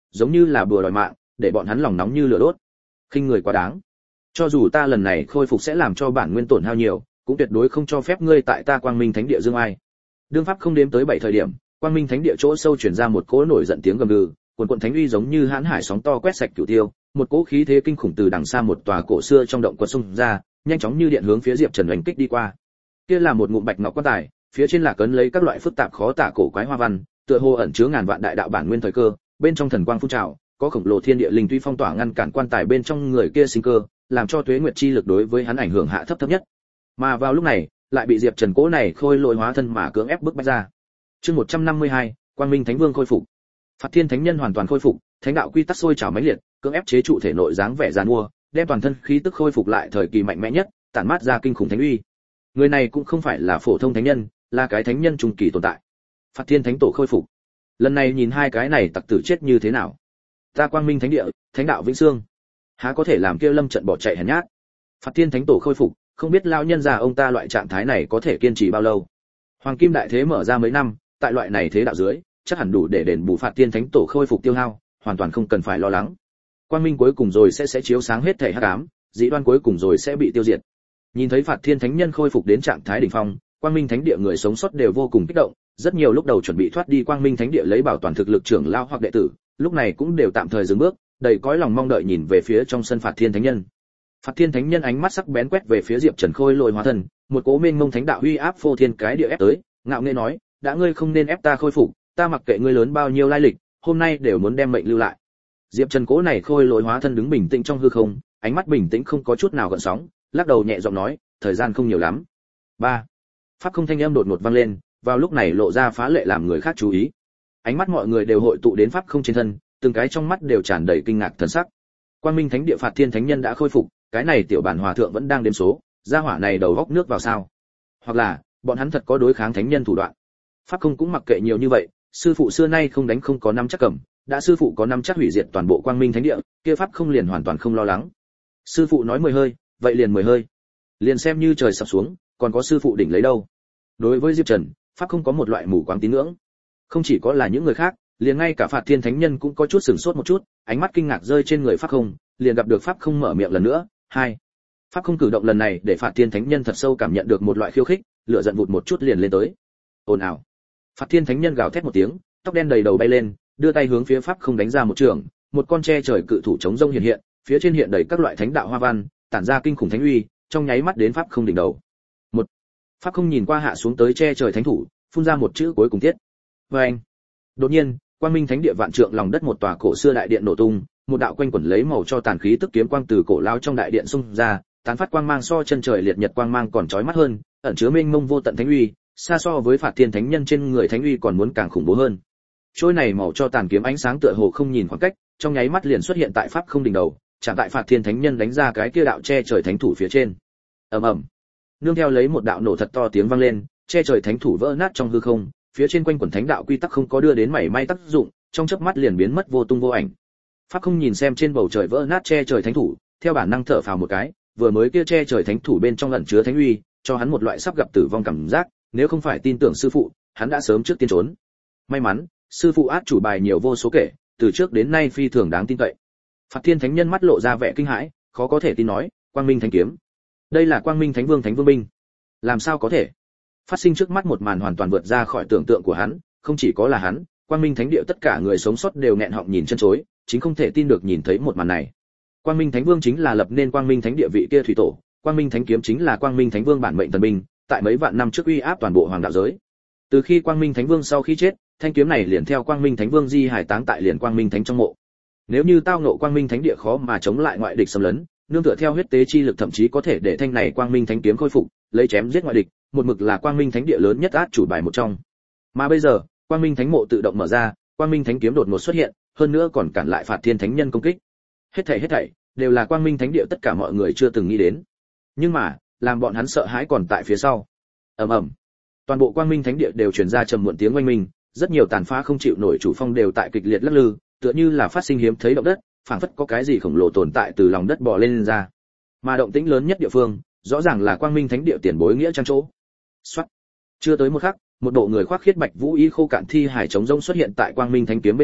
A: giống như là bùa đòi mạng, để bọn hắn lòng nóng như lửa đốt. Khinh người quá đáng. Cho dù ta lần này khôi phục sẽ làm cho bản nguyên tổn hao nhiều, cũng tuyệt đối không cho phép ngươi tại ta Quang Minh Thánh Địa dương ai. Đương pháp không đếm tới 7 thời điểm, Quang Minh Thánh Địa chỗ sâu truyền ra một cỗ nổi giận tiếng gầm gừ, cuồn cuộn thánh uy giống như hãn hải sóng to quét sạch cửu tiêu, một cỗ khí thế kinh khủng từ đằng xa một tòa cổ xưa trong động quật xung ra, nhanh chóng như điện hướng phía Diệp Trần oanh kích đi qua. Kia là một ngụm bạch ngọc quan tài, phía trên là cấn lấy các loại phức tạp khó tả cổ quái hoa văn, tựa hồ ẩn chứa ngàn vạn đại đạo bản nguyên thời cơ, bên trong thần quang phun trào, có khổng lồ thiên địa linh tuy phong tỏa ngăn cản quan tài bên trong người kia sinh cơ, làm cho tuế nguyệt chi lực đối với hắn ảnh hưởng hạ thấp nhất. Mà vào lúc này, lại bị Diệp Trần cố này khôi lỗi hóa thân mà cưỡng ép bức bách ra. Chương 152, Quang Minh Thánh Vương khôi phục. Phạt Thiên Thánh Nhân hoàn toàn khôi phục, thánh đạo quy tắc sôi trào mãnh liệt, cưỡng ép chế trụ thể nội dáng vẻ giàn mua, đem toàn thân khí tức khôi phục lại thời kỳ mạnh mẽ nhất, tản mát ra kinh khủng thánh uy. Người này cũng không phải là phổ thông thánh nhân, là cái thánh nhân trung kỳ tồn tại. Phạt Thiên Thánh Tổ khôi phục. Lần này nhìn hai cái này tặc tử chết như thế nào. Ta Quang Minh Thánh Địa, thánh đạo vĩnh xương, há có thể làm kia lâm trận bỏ chạy hèn nhát. Phạt Thiên Thánh Tổ khôi phục, không biết lão nhân già ông ta loại trạng thái này có thể kiên trì bao lâu. Hoàng Kim Đại Thế mở ra mấy năm, tại loại này thế đạo dưới, chắc hẳn đủ để đền bù Phạt Thiên Thánh Tổ khôi phục tiêu hao, hoàn toàn không cần phải lo lắng. Quang minh cuối cùng rồi sẽ chiếu sáng hết thảy hắc ám, dị đoan cuối cùng rồi sẽ bị tiêu diệt. Nhìn thấy Phạt Thiên Thánh Nhân khôi phục đến trạng thái đỉnh phong, Quang Minh Thánh Địa người sống sót đều vô cùng kích động, rất nhiều lúc đầu chuẩn bị thoát đi Quang Minh Thánh Địa lấy bảo toàn thực lực trưởng lão hoặc đệ tử, lúc này cũng đều tạm thời dừng bước, đầy cõi lòng mong đợi nhìn về phía trong sân Phạt Thiên Thánh Nhân. Phạt Thiên Thánh Nhân ánh mắt sắc bén quét về phía Diệp Trần khôi lôi hóa thân, một cỗ mênh mông thánh đạo uy áp phô thiên cái địa ép tới, ngạo nghễ nói, đã ngươi không nên ép ta khôi phục, ta mặc kệ ngươi lớn bao nhiêu lai lịch, hôm nay đều muốn đem mệnh lưu lại. Diệp Trần cỗ này khôi lôi hóa thân đứng bình tĩnh trong hư không, ánh mắt bình tĩnh không có chút nào gợn sóng, lắc đầu nhẹ giọng nói, thời gian không nhiều lắm. 3. Pháp không thanh âm đột ngột vang lên, vào lúc này lộ ra phá lệ làm người khác chú ý. Ánh mắt mọi người đều hội tụ đến pháp không trên thân, từng cái trong mắt đều tràn đầy kinh ngạc thần sắc. Quang Minh Thánh Địa Phạt Thiên Thánh Nhân đã khôi phục, cái này tiểu bản hòa thượng vẫn đang đếm số, gia hỏa này đầu góc nước vào sao? Hoặc là, bọn hắn thật có đối kháng thánh nhân thủ đoạn. Pháp không cũng mặc kệ nhiều như vậy, sư phụ xưa nay không đánh không có năm chắc cầm, đã sư phụ có năm chắc hủy diệt toàn bộ Quang Minh Thánh Địa, kia pháp không liền hoàn toàn không lo lắng. Sư phụ nói 10 hơi, vậy liền 10 hơi. Liền xem như trời sập xuống, còn có sư phụ đỉnh lấy đâu. Đối với Diệp Trần, pháp không có một loại mù quáng tín ngưỡng. Không chỉ có là những người khác, liền ngay cả Phạt Thiên Thánh Nhân cũng có chút sửng sốt một chút, ánh mắt kinh ngạc rơi trên người pháp không, liền gặp được pháp không mở miệng lần nữa. 2. Pháp không cử động lần này để Phạt Thiên Thánh Nhân thật sâu cảm nhận được một loại khiêu khích, lửa giận vụt một chút liền lên tới. Ồn ào. Phạt Thiên Thánh Nhân gào thét một tiếng, tóc đen đầy đầu bay lên, đưa tay hướng phía pháp không đánh ra một trường, một con tre trời cự thủ chống rông hiện hiện, phía trên hiện đầy các loại thánh đạo hoa văn, tản ra kinh khủng thánh uy, trong nháy mắt đến pháp không đỉnh đầu. Một. Pháp không nhìn qua hạ xuống tới che trời thánh thủ, phun ra một chữ cuối cùng tiết. Oeng. Đột nhiên, Quang Minh Thánh Địa vạn trượng lòng đất một tòa cổ xưa đại điện nổ tung, một đạo quanh quẩn lấy màu cho tàn khí tức kiếm quang từ cổ lao trong đại điện xung ra, tán phát quang mang so chân trời liệt nhật quang mang còn chói mắt hơn, ẩn chứa mênh mông vô tận thánh uy, xa so với Phạt Thiên Thánh Nhân trên người thánh uy còn muốn càng khủng bố hơn. Trôi này màu cho tàn kiếm ánh sáng tựa hồ không nhìn khoảng cách, trong nháy mắt liền xuất hiện tại pháp không đỉnh đầu, chạm tại Phạt Thiên Thánh Nhân đánh ra cái kia đạo che trời thánh thủ phía trên. Ầm ầm. Nương theo lấy một đạo nổ thật to tiếng vang lên, che trời thánh thủ vỡ nát trong hư không, phía trên quanh quần thánh đạo quy tắc không có đưa đến mảy may tác dụng, trong chớp mắt liền biến mất vô tung vô ảnh. Pháp không nhìn xem trên bầu trời vỡ nát che trời thánh thủ, theo bản năng thở phào một cái, vừa mới kia che trời thánh thủ bên trong ẩn chứa thánh uy, cho hắn một loại sắp gặp tử vong cảm giác, nếu không phải tin tưởng sư phụ, hắn đã sớm trước tiên trốn. May mắn, sư phụ át chủ bài nhiều vô số kể, từ trước đến nay phi thường đáng tin cậy. Phạt Thiên Thánh Nhân mắt lộ ra vẻ kinh hãi, khó có thể tin nói, Quang Minh Thánh Kiếm. Đây là Quang Minh Thánh Vương Thánh Vương binh. Làm sao có thể? Phát sinh trước mắt một màn hoàn toàn vượt ra khỏi tưởng tượng của hắn, không chỉ có là hắn, Quang Minh Thánh Địa tất cả người sống sót đều nghẹn họng nhìn chân chối, chính không thể tin được nhìn thấy một màn này. Quang Minh Thánh Vương chính là lập nên Quang Minh Thánh Địa vị kia thủy tổ, Quang Minh Thánh Kiếm chính là Quang Minh Thánh Vương bản mệnh thần binh, tại mấy vạn năm trước uy áp toàn bộ hoàng đạo giới. Từ khi Quang Minh Thánh Vương sau khi chết, thanh kiếm này liền theo Quang Minh Thánh Vương di hải táng tại liền Quang Minh Thánh trong mộ. Nếu như tao ngộ Quang Minh Thánh Địa khó mà chống lại ngoại địch xâm lấn, nương tựa theo huyết tế chi lực thậm chí có thể để thanh này Quang Minh Thánh Kiếm khôi phục, lấy chém giết ngoại địch, một mực là Quang Minh Thánh Địa lớn nhất át chủ bài một trong. Mà bây giờ, Quang Minh Thánh mộ tự động mở ra, Quang Minh Thánh Kiếm đột ngột xuất hiện, hơn nữa còn cản lại Phạt Thiên Thánh Nhân công kích. Hết thảy đều là Quang Minh Thánh Địa tất cả mọi người chưa từng nghĩ đến. Nhưng mà, làm bọn hắn sợ hãi còn tại phía sau. Ầm ầm. Toàn bộ Quang Minh Thánh Địa đều truyền ra trầm muộn tiếng oanh minh, rất nhiều tàn phá không chịu nổi chủ phong đều tại kịch liệt lắc lư, tựa như là phát sinh hiếm thấy động đất, phảng phất có cái gì khổng lồ tồn tại từ lòng đất bò lên ra. Mà động tĩnh lớn nhất địa phương, rõ ràng là Quang Minh Thánh Địa tiền bối nghĩa trang chỗ. Soát. Chưa tới một khắc, một bộ người khoác khiết bạch vũ y khô cạn thi hải trống rông xuất hiện tại Quang Minh Thánh Kiếm bên cạnh,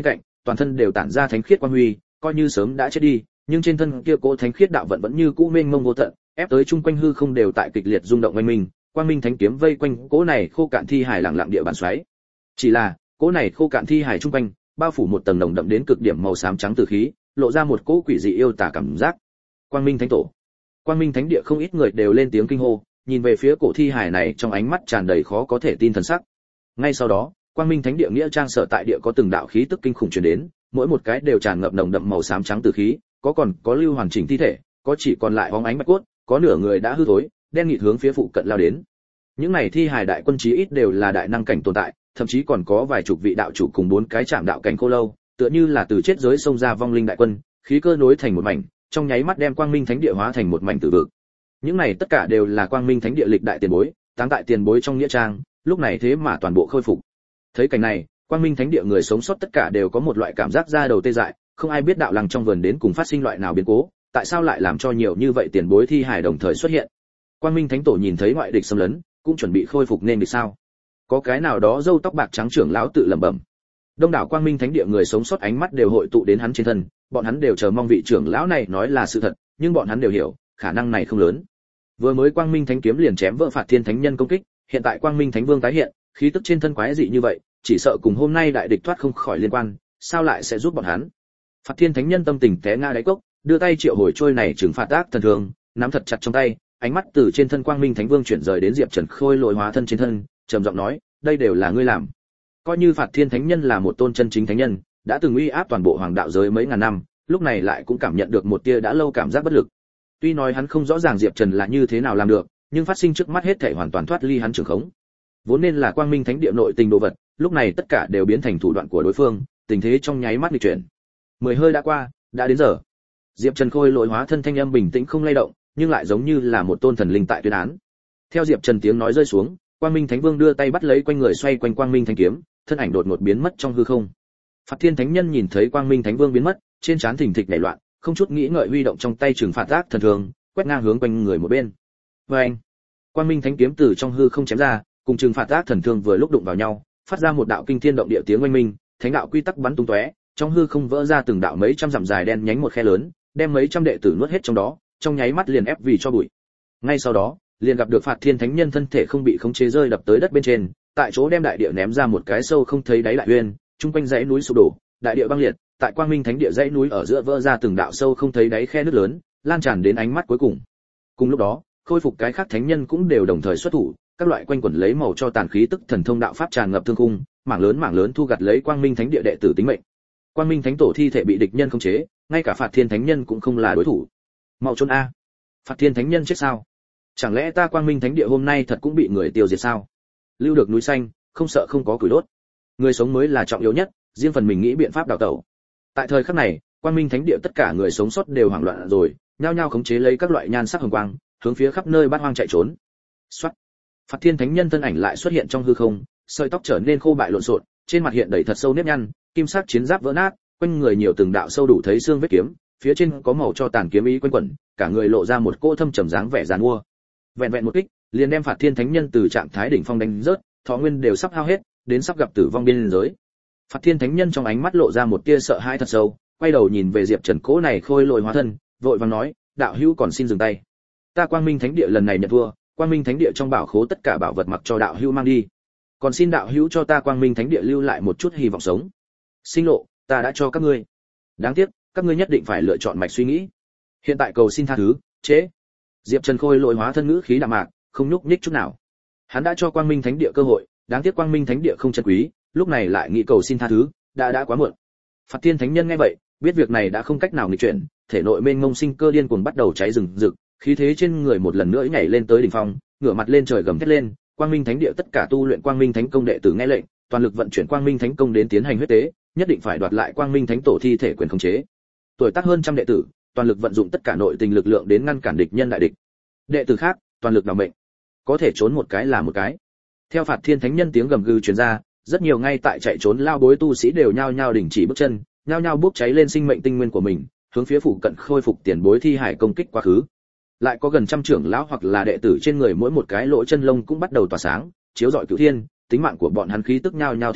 A: toàn thân đều tản ra thánh khiết quang huy, coi như sớm đã chết đi, nhưng trên thân kia cỗ thánh khiết đạo vận vẫn như cũ mênh mông vô tận, ép tới chung quanh hư không đều tại kịch liệt rung động quanh mình, quang minh thánh kiếm vây quanh cỗ này khô cạn thi hài lặng lặng địa bàn xoáy. Chỉ là, cỗ này khô cạn thi hài chung quanh, bao phủ một tầng nồng đậm đến cực điểm màu xám trắng tử khí, lộ ra một cỗ quỷ dị yêu tà cảm giác. Quang minh thánh tổ, quang minh thánh địa không ít người đều lên tiếng kinh hô, nhìn về phía cổ thi hài này trong ánh mắt tràn đầy khó có thể tin thần sắc. Ngay sau đó, quang minh thánh địa nghĩa trang sở tại địa có từng đạo khí tức kinh khủng truyền đến, mỗi một cái đều tràn ngập nồng đậm màu xám trắng tử khí, có lưu hoàn chỉnh thi thể, có chỉ còn lại bóng ánh bạch cốt, có nửa người đã hư thối, đen nghịt hướng phía phụ cận lao đến. Những này thi hài đại quân chí ít đều là đại năng cảnh tồn tại, thậm chí còn có vài chục vị đạo chủ cùng 4 cái trạm đạo cảnh khô lâu, tựa như là từ chết giới xông ra vong linh đại quân, khí cơ nối thành một mảnh, trong nháy mắt đem quang minh thánh địa hóa thành một mảnh tử vực. Những này tất cả đều là quang minh thánh địa lịch đại tiền bối, táng tại tiền bối trong nghĩa trang, lúc này thế mà toàn bộ khôi phục. Thấy cảnh này, quang minh thánh địa người sống sót tất cả đều có một loại cảm giác da đầu tê dại, không ai biết đạo lăng trong vườn đến cùng phát sinh loại nào biến cố, tại sao lại làm cho nhiều như vậy tiền bối thi hài đồng thời xuất hiện. Quang minh thánh tổ nhìn thấy ngoại địch xâm lấn, cũng chuẩn bị khôi phục nên được sao? Có cái nào đó râu tóc bạc trắng trưởng lão tự lẩm bẩm. Đông đảo quang minh thánh địa người sống sót ánh mắt đều hội tụ đến hắn trên thân, bọn hắn đều chờ mong vị trưởng lão này nói là sự thật, nhưng bọn hắn đều hiểu, khả năng này không lớn. Vừa mới quang minh thánh kiếm liền chém vỡ phạt thiên thánh nhân công kích, hiện tại quang minh thánh vương tái hiện, khí tức trên thân quái dị như vậy, chỉ sợ cùng hôm nay đại địch thoát không khỏi liên quan, sao lại sẽ giúp bọn hắn? Phạt thiên thánh nhân tâm tình té ngã đáy cốc, đưa tay triệu hồi trôi này trừng phạt ác thần thường, nắm thật chặt trong tay, ánh mắt từ trên thân quang minh thánh vương chuyển rời đến Diệp Trần Khôi lội hóa thân trên thân, trầm giọng nói, đây đều là ngươi làm. Coi như phạt thiên thánh nhân là một tôn chân chính thánh nhân, đã từng uy áp toàn bộ hoàng đạo giới mấy ngàn năm, lúc này lại cũng cảm nhận được một tia đã lâu cảm giác bất lực. Tuy nói hắn không rõ ràng Diệp Trần là như thế nào làm được, nhưng phát sinh trước mắt hết thảy hoàn toàn thoát ly hắn trường khống. Vốn nên là quang minh thánh địa nội tình đồ vật, lúc này tất cả đều biến thành thủ đoạn của đối phương, tình thế trong nháy mắt nghịch chuyển. 10 hơi đã qua, đã đến giờ. Diệp Trần Khôi lội hóa thân thanh âm bình tĩnh không lay động, nhưng lại giống như là một tôn thần linh tại tuyên án. Theo Diệp Trần tiếng nói rơi xuống, Quang Minh Thánh Vương đưa tay bắt lấy quanh người xoay quanh Quang Minh Thánh kiếm, thân ảnh đột ngột biến mất trong hư không. Phạt Thiên Thánh Nhân nhìn thấy Quang Minh Thánh Vương biến mất, trên trán thình thịch nảy loạn, không chút nghĩ ngợi huy động trong tay trừng phạt ác thần thường, quét ngang hướng quanh người một bên. Oeng! Quang Minh Thánh kiếm từ trong hư không chém ra, cùng trừng phạt ác thần thương vừa lúc đụng vào nhau, phát ra một đạo kinh thiên động địa tiếng oanh minh, thánh đạo quy tắc bắn tung tóe, trong hư không vỡ ra từng đạo mấy trăm dặm dài đen nhánh một khe lớn, đem mấy trăm đệ tử nuốt hết trong đó, trong nháy mắt liền ép vì cho bụi. Ngay sau đó, liền gặp được Phạt Thiên Thánh Nhân thân thể không bị khống chế rơi đập tới đất bên trên, tại chỗ đem đại địa ném ra một cái sâu không thấy đáy đại uyên, trung quanh dãy núi sụp đổ, đại địa băng liệt, tại Quang Minh Thánh Địa dãy núi ở giữa vỡ ra từng đạo sâu không thấy đáy khe nứt lớn, lan tràn đến ánh mắt cuối cùng. Cùng lúc đó, khôi phục cái khác thánh nhân cũng đều đồng thời xuất thủ, các loại quanh quẩn lấy màu cho tàn khí tức thần thông đạo pháp tràn ngập thương khung, mảng lớn thu gặt lấy Quang Minh Thánh Địa đệ tử tính mệnh. Quang Minh Thánh Tổ thi thể bị địch nhân khống chế, ngay cả Phạt Thiên Thánh Nhân cũng không là đối thủ. Mau trốn a! Phạt Thiên Thánh Nhân chết sao? Chẳng lẽ ta Quang Minh Thánh Địa hôm nay thật cũng bị người tiêu diệt sao? Lưu được núi xanh, không sợ không có củi đốt. Người sống mới là trọng yếu nhất, riêng phần mình nghĩ biện pháp đào tẩu. Tại thời khắc này, Quang Minh Thánh Địa tất cả người sống sót đều hoảng loạn rồi, nhao nhao khống chế lấy các loại nhan sắc hồng quang, hướng phía khắp nơi bát hoang chạy trốn. Soát. Phạt Thiên Thánh Nhân thân ảnh lại xuất hiện trong hư không, sợi tóc trở nên khô bại lộn xộn, trên mặt hiện đầy thật sâu nếp nhăn, kim sắc chiến giáp vỡ nát, quanh người nhiều từng đạo sâu đủ thấy xương vết kiếm, phía trên có màu cho tàn kiếm ý quanh quẩn, cả người lộ ra một cỗ thâm trầm dáng vẻ giàn mua. Vẹn vẹn một kích, liền đem Phạt Thiên Thánh Nhân từ trạng thái đỉnh phong đánh rớt, thọ nguyên đều sắp hao hết, đến sắp gặp tử vong biên giới. Phạt Thiên Thánh Nhân trong ánh mắt lộ ra một tia sợ hãi thật sâu, quay đầu nhìn về Diệp Trần cỗ này khôi lội hóa thân, vội vàng nói, đạo hữu còn xin dừng tay. Ta Quang Minh Thánh Địa lần này nhận thua, Quang Minh Thánh Địa trong bảo khố tất cả bảo vật mặc cho đạo hữu mang đi. Còn xin đạo hữu cho ta Quang Minh Thánh Địa lưu lại một chút hy vọng sống. Sinh lộ, ta đã cho các ngươi. Đáng tiếc, các ngươi nhất định phải lựa chọn mạch suy nghĩ. Hiện tại cầu xin tha thứ, chế. Diệp Trần khôi lội hóa thân ngữ khí đạm mạc, không nhúc nhích chút nào. Hắn đã cho Quang Minh Thánh Địa cơ hội, đáng tiếc Quang Minh Thánh Địa không trân quý, lúc này lại nghĩ cầu xin tha thứ, đã quá muộn. Phạt Thiên Thánh Nhân nghe vậy, biết việc này đã không cách nào nghịch chuyển, thể nội mênh mông sinh cơ điên cuồng bắt đầu cháy rừng rực, khí thế trên người một lần nữa nhảy lên tới đỉnh phong, ngửa mặt lên trời gầm thét lên, Quang Minh Thánh Địa tất cả tu luyện Quang Minh Thánh Công đệ tử nghe lệnh, toàn lực vận chuyển Quang Minh Thánh Công đến tiến hành huyết tế, nhất định phải đoạt lại Quang Minh Thánh Tổ thi thể quyền khống chế. Tuổi tác hơn trăm đệ tử, toàn lực vận dụng tất cả nội tình lực lượng đến ngăn cản địch nhân đại địch. Đệ tử khác, toàn lực đảm mệnh. Có thể trốn một cái là một cái. Theo Phạt Thiên Thánh Nhân tiếng gầm gừ truyền ra, rất nhiều ngay tại chạy trốn lao bối tu sĩ đều nhao nhao đình chỉ bước chân, nhao nhao bốc cháy lên sinh mệnh tinh nguyên của mình, hướng phía phụ cận khôi phục tiền bối thi hải công kích quá khứ. Lại có gần trăm trưởng lão hoặc là đệ tử trên người mỗi một cái lỗ chân lông cũng bắt đầu tỏa sáng, chiếu rọi cửu thiên, tính mạng của bọn hắn khí tức nhao nhao thiêu đốt,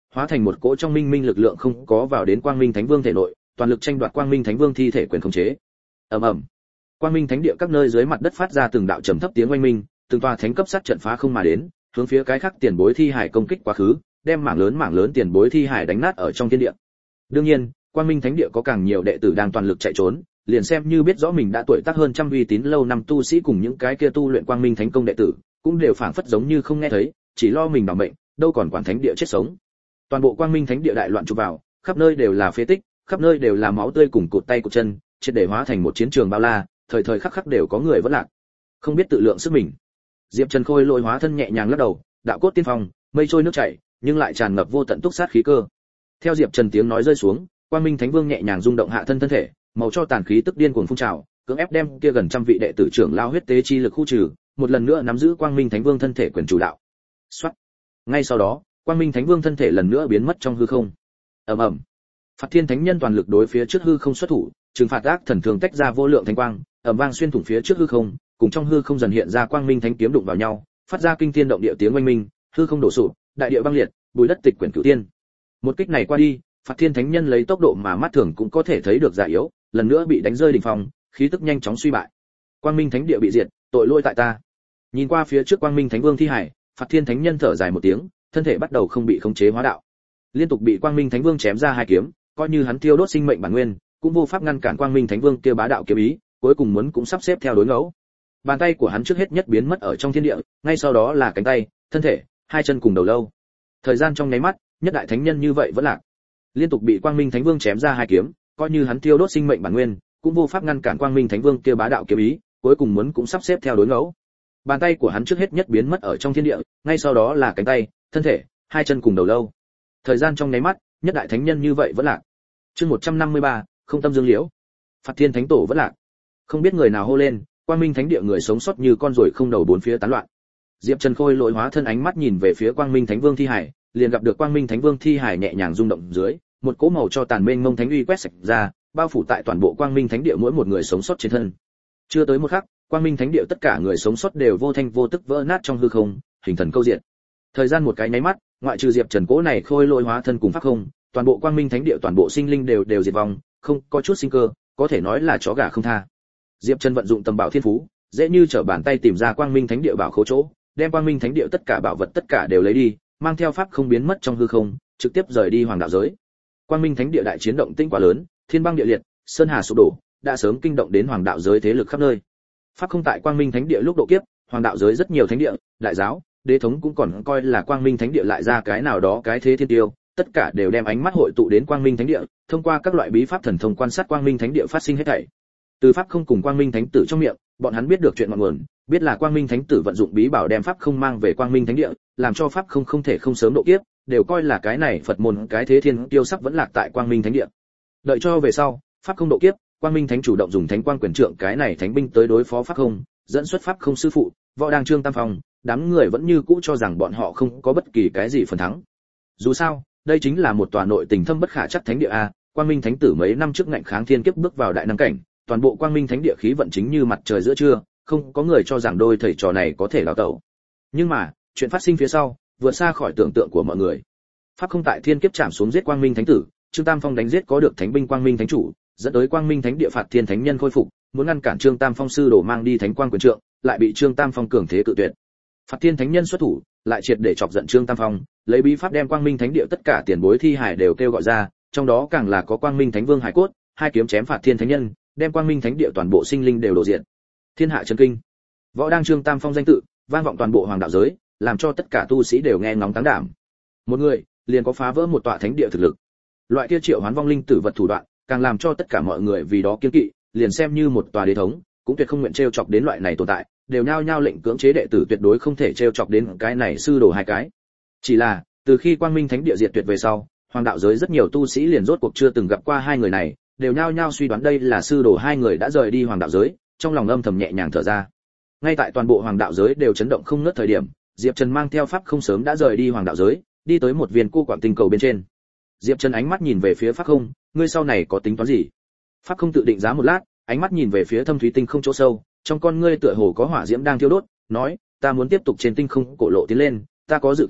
A: hóa thành một cỗ trong minh minh lực lượng không có vào đến Quang Minh Thánh Vương thể nội, toàn lực tranh đoạt Quang Minh Thánh Vương thi thể quyền khống chế. Ầm ầm. Quang Minh Thánh địa các nơi dưới mặt đất phát ra từng đạo trầm thấp tiếng oanh minh, từng tòa thánh cấp sát trận phá không mà đến, hướng phía cái khác tiền bối thi hải công kích quá khứ, đem mảng lớn tiền bối thi hải đánh nát ở trong thiên địa. Đương nhiên, Quang Minh Thánh địa có càng nhiều đệ tử đang toàn lực chạy trốn, liền xem như biết rõ mình đã tuổi tác hơn trăm uy tín lâu năm tu sĩ cùng những cái kia tu luyện Quang Minh Thánh công đệ tử, cũng đều phảng phất giống như không nghe thấy, chỉ lo mình bảo mệnh, đâu còn quản thánh địa chết sống. Toàn bộ Quang Minh Thánh địa đại loạn chụp vào, khắp nơi đều là phế tích, khắp nơi đều là máu tươi cùng cụt tay cụt chân, triệt để hóa thành một chiến trường bao la, thời thời khắc khắc đều có người vẫn lạc. Không biết tự lượng sức mình. Diệp Trần Khôi lôi hóa thân nhẹ nhàng lắc đầu, đạo cốt tiên phong, mây trôi nước chảy, nhưng lại tràn ngập vô tận túc sát khí cơ. Theo Diệp Trần tiếng nói rơi xuống, Quang Minh Thánh Vương nhẹ nhàng rung động hạ thân thân thể, màu cho tàn khí tức điên cuồng phun trào, cưỡng ép đem kia gần trăm vị đệ tử trưởng lao huyết tế chi lực khu trừ, một lần nữa nắm giữ Quang Minh Thánh Vương thân thể quyền chủ đạo. Soát. Ngay sau đó, Quang Minh Thánh Vương thân thể lần nữa biến mất trong hư không. Ầm ầm. Phạt Thiên Thánh Nhân toàn lực đối phía trước hư không xuất thủ, trừng phạt ác thần thường tách ra vô lượng thánh quang, ầm vang xuyên thủng phía trước hư không, cùng trong hư không dần hiện ra Quang Minh Thánh kiếm đụng vào nhau, phát ra kinh thiên động địa tiếng oanh minh, hư không đổ sụp, đại địa băng liệt, bùi đất tịch quyển cửu tiên. Một kích này qua đi, Phạt Thiên Thánh Nhân lấy tốc độ mà mắt thường cũng có thể thấy được già yếu, lần nữa bị đánh rơi đỉnh phong, khí tức nhanh chóng suy bại. Quang Minh Thánh địa bị diệt, tội lỗi tại ta. Nhìn qua phía trước Quang Minh Thánh Vương thi hải, Phạt Thiên Thánh Nhân thở dài một tiếng, thân thể bắt đầu không bị khống chế hóa đạo. Liên tục bị Quang Minh Thánh Vương chém ra hai kiếm, coi như hắn tiêu đốt sinh mệnh bản nguyên, cũng vô pháp ngăn cản Quang Minh Thánh Vương kia bá đạo kiếm ý, cuối cùng muốn cũng sắp xếp theo đối ngẫu. Bàn tay của hắn trước hết nhất biến mất ở trong thiên địa, ngay sau đó là cánh tay, thân thể, hai chân cùng đầu lâu. Thời gian trong nháy mắt, nhất đại thánh nhân như vậy vẫn lạc. Liên tục bị Quang Minh Thánh Vương chém ra hai kiếm, coi như hắn tiêu đốt sinh mệnh bản nguyên, cũng vô pháp ngăn cản Quang Minh Thánh Vương kia bá đạo kiếm ý, cuối cùng muốn cũng sắp xếp theo đối ngẫu. Bàn tay của hắn trước hết nhất biến mất ở trong thiên địa, ngay sau đó là cánh tay, thân thể, hai chân cùng đầu lâu. Thời gian trong nháy mắt, nhất đại thánh nhân như vậy vẫn lạc. Chương 153, không tâm dương liễu. Phạt Thiên Thánh Tổ vẫn lạc. Không biết người nào hô lên, Quang Minh Thánh địa người sống sót như con ruồi không đầu bốn phía tán loạn. Diệp Trần Khôi lội hóa thân ánh mắt nhìn về phía Quang Minh Thánh Vương thi hải, liền gặp được Quang Minh Thánh Vương thi hải nhẹ nhàng rung động dưới, một cỗ màu cho tàn mênh mông thánh uy quét sạch ra, bao phủ tại toàn bộ Quang Minh Thánh địa mỗi một người sống sót trên thân. Chưa tới một khắc, Quang Minh Thánh địa tất cả người sống sót đều vô thanh vô tức vỡ nát trong hư không, hình thần câu diện. Thời gian một cái nháy mắt, ngoại trừ Diệp Trần cỗ này khôi lội hóa thân cùng pháp không, toàn bộ Quang Minh Thánh địa toàn bộ sinh linh đều diệt vong, không có chút sinh cơ, có thể nói là chó gà không tha. Diệp Trần vận dụng tầm bảo thiên phú, dễ như trở bàn tay tìm ra Quang Minh Thánh địa bảo khố chỗ, đem Quang Minh Thánh địa tất cả bảo vật tất cả đều lấy đi, mang theo pháp không biến mất trong hư không, trực tiếp rời đi Hoàng đạo giới. Quang Minh Thánh địa đại chiến động tĩnh quá lớn, thiên băng địa liệt, sơn hà sụp đổ, đã sớm kinh động đến Hoàng đạo giới thế lực khắp nơi. Pháp không tại Quang Minh Thánh địa lúc độ kiếp, Hoàng đạo giới rất nhiều thánh địa, đại giáo, đế thống cũng còn coi là Quang Minh Thánh địa lại ra cái nào đó cái thế thiên tiêu, tất cả đều đem ánh mắt hội tụ đến Quang Minh Thánh địa, thông qua các loại bí pháp thần thông quan sát Quang Minh Thánh địa phát sinh hết thảy. Từ pháp không cùng Quang Minh Thánh tử trong miệng, bọn hắn biết được chuyện ngọn nguồn, biết là Quang Minh Thánh tử vận dụng bí bảo đem pháp không mang về Quang Minh Thánh địa, làm cho pháp không thể không sớm độ kiếp, đều coi là cái này Phật môn cái thế thiên tiêu sắp vẫn lạc tại Quang Minh Thánh địa. Đợi cho về sau, pháp không độ kiếp, Quang Minh Thánh chủ động dùng Thánh Quang quyền trượng cái này thánh binh tới đối phó pháp không, dẫn xuất pháp không sư phụ, Võ Đăng Trương Tam Phong, đám người vẫn như cũ cho rằng bọn họ không có bất kỳ cái gì phần thắng. Dù sao, đây chính là một tòa nội tình thâm bất khả trắc thánh địa a, Quang Minh Thánh tử mấy năm trước ngạnh kháng thiên kiếp bước vào đại năng cảnh, toàn bộ Quang Minh Thánh địa khí vận chính như mặt trời giữa trưa, không có người cho rằng đôi thầy trò này có thể đào tẩu. Nhưng mà, chuyện phát sinh phía sau, vượt xa khỏi tưởng tượng của mọi người. Pháp không tại thiên kiếp chạm xuống giết Quang Minh Thánh tử, Trương Tam Phong đánh giết có được thánh binh Quang Minh Thánh chủ, dẫn tới Quang Minh Thánh địa phạt thiên thánh nhân khôi phục, muốn ngăn cản Trương Tam Phong sư đồ mang đi thánh quang quyền trượng, lại bị Trương Tam Phong cường thế cự tuyệt. Phạt thiên thánh nhân xuất thủ, lại triệt để chọc giận Trương Tam Phong, lấy bí pháp đem Quang Minh Thánh địa tất cả tiền bối thi hải đều kêu gọi ra, trong đó càng là có Quang Minh Thánh Vương hải cốt, hai kiếm chém phạt thiên thánh nhân, đem Quang Minh Thánh địa toàn bộ sinh linh đều đổ diện. Thiên hạ chấn kinh. Võ Đăng Trương Tam Phong danh tự vang vọng toàn bộ Hoàng đạo giới, làm cho tất cả tu sĩ đều nghe ngóng táng đảm. Một người liền có phá vỡ một tọa thánh địa thực lực. Loại kia triệu hoán vong linh tử vật thủ đoạn, càng làm cho tất cả mọi người vì đó kiêng kỵ, liền xem như một tòa đế thống, cũng tuyệt không nguyện trêu chọc đến loại này tồn tại, đều nhao nhao lệnh cưỡng chế đệ tử tuyệt đối không thể trêu chọc đến cái này sư đồ hai cái. Chỉ là, từ khi Quang Minh Thánh địa diệt tuyệt về sau, Hoàng đạo giới rất nhiều tu sĩ liền rốt cuộc chưa từng gặp qua hai người này, đều nhao nhao suy đoán đây là sư đồ hai người đã rời đi Hoàng đạo giới, trong lòng âm thầm nhẹ nhàng thở ra. Ngay tại toàn bộ Hoàng đạo giới đều chấn động không ngớt thời điểm, Diệp Trần mang theo pháp không sớm đã rời đi Hoàng đạo giới, đi tới một viên cô quạng tinh cầu bên trên. Diệp Trần ánh mắt nhìn về phía pháp không, ngươi sau này có tính toán gì? Pháp không tự định giá một lát, ánh mắt nhìn về phía thâm thúy tinh không chỗ sâu, trong con ngươi tựa hồ có hỏa diễm đang thiêu đốt, nói, ta muốn tiếp tục trên tinh không cổ lộ tiến lên, ta có dự cảm,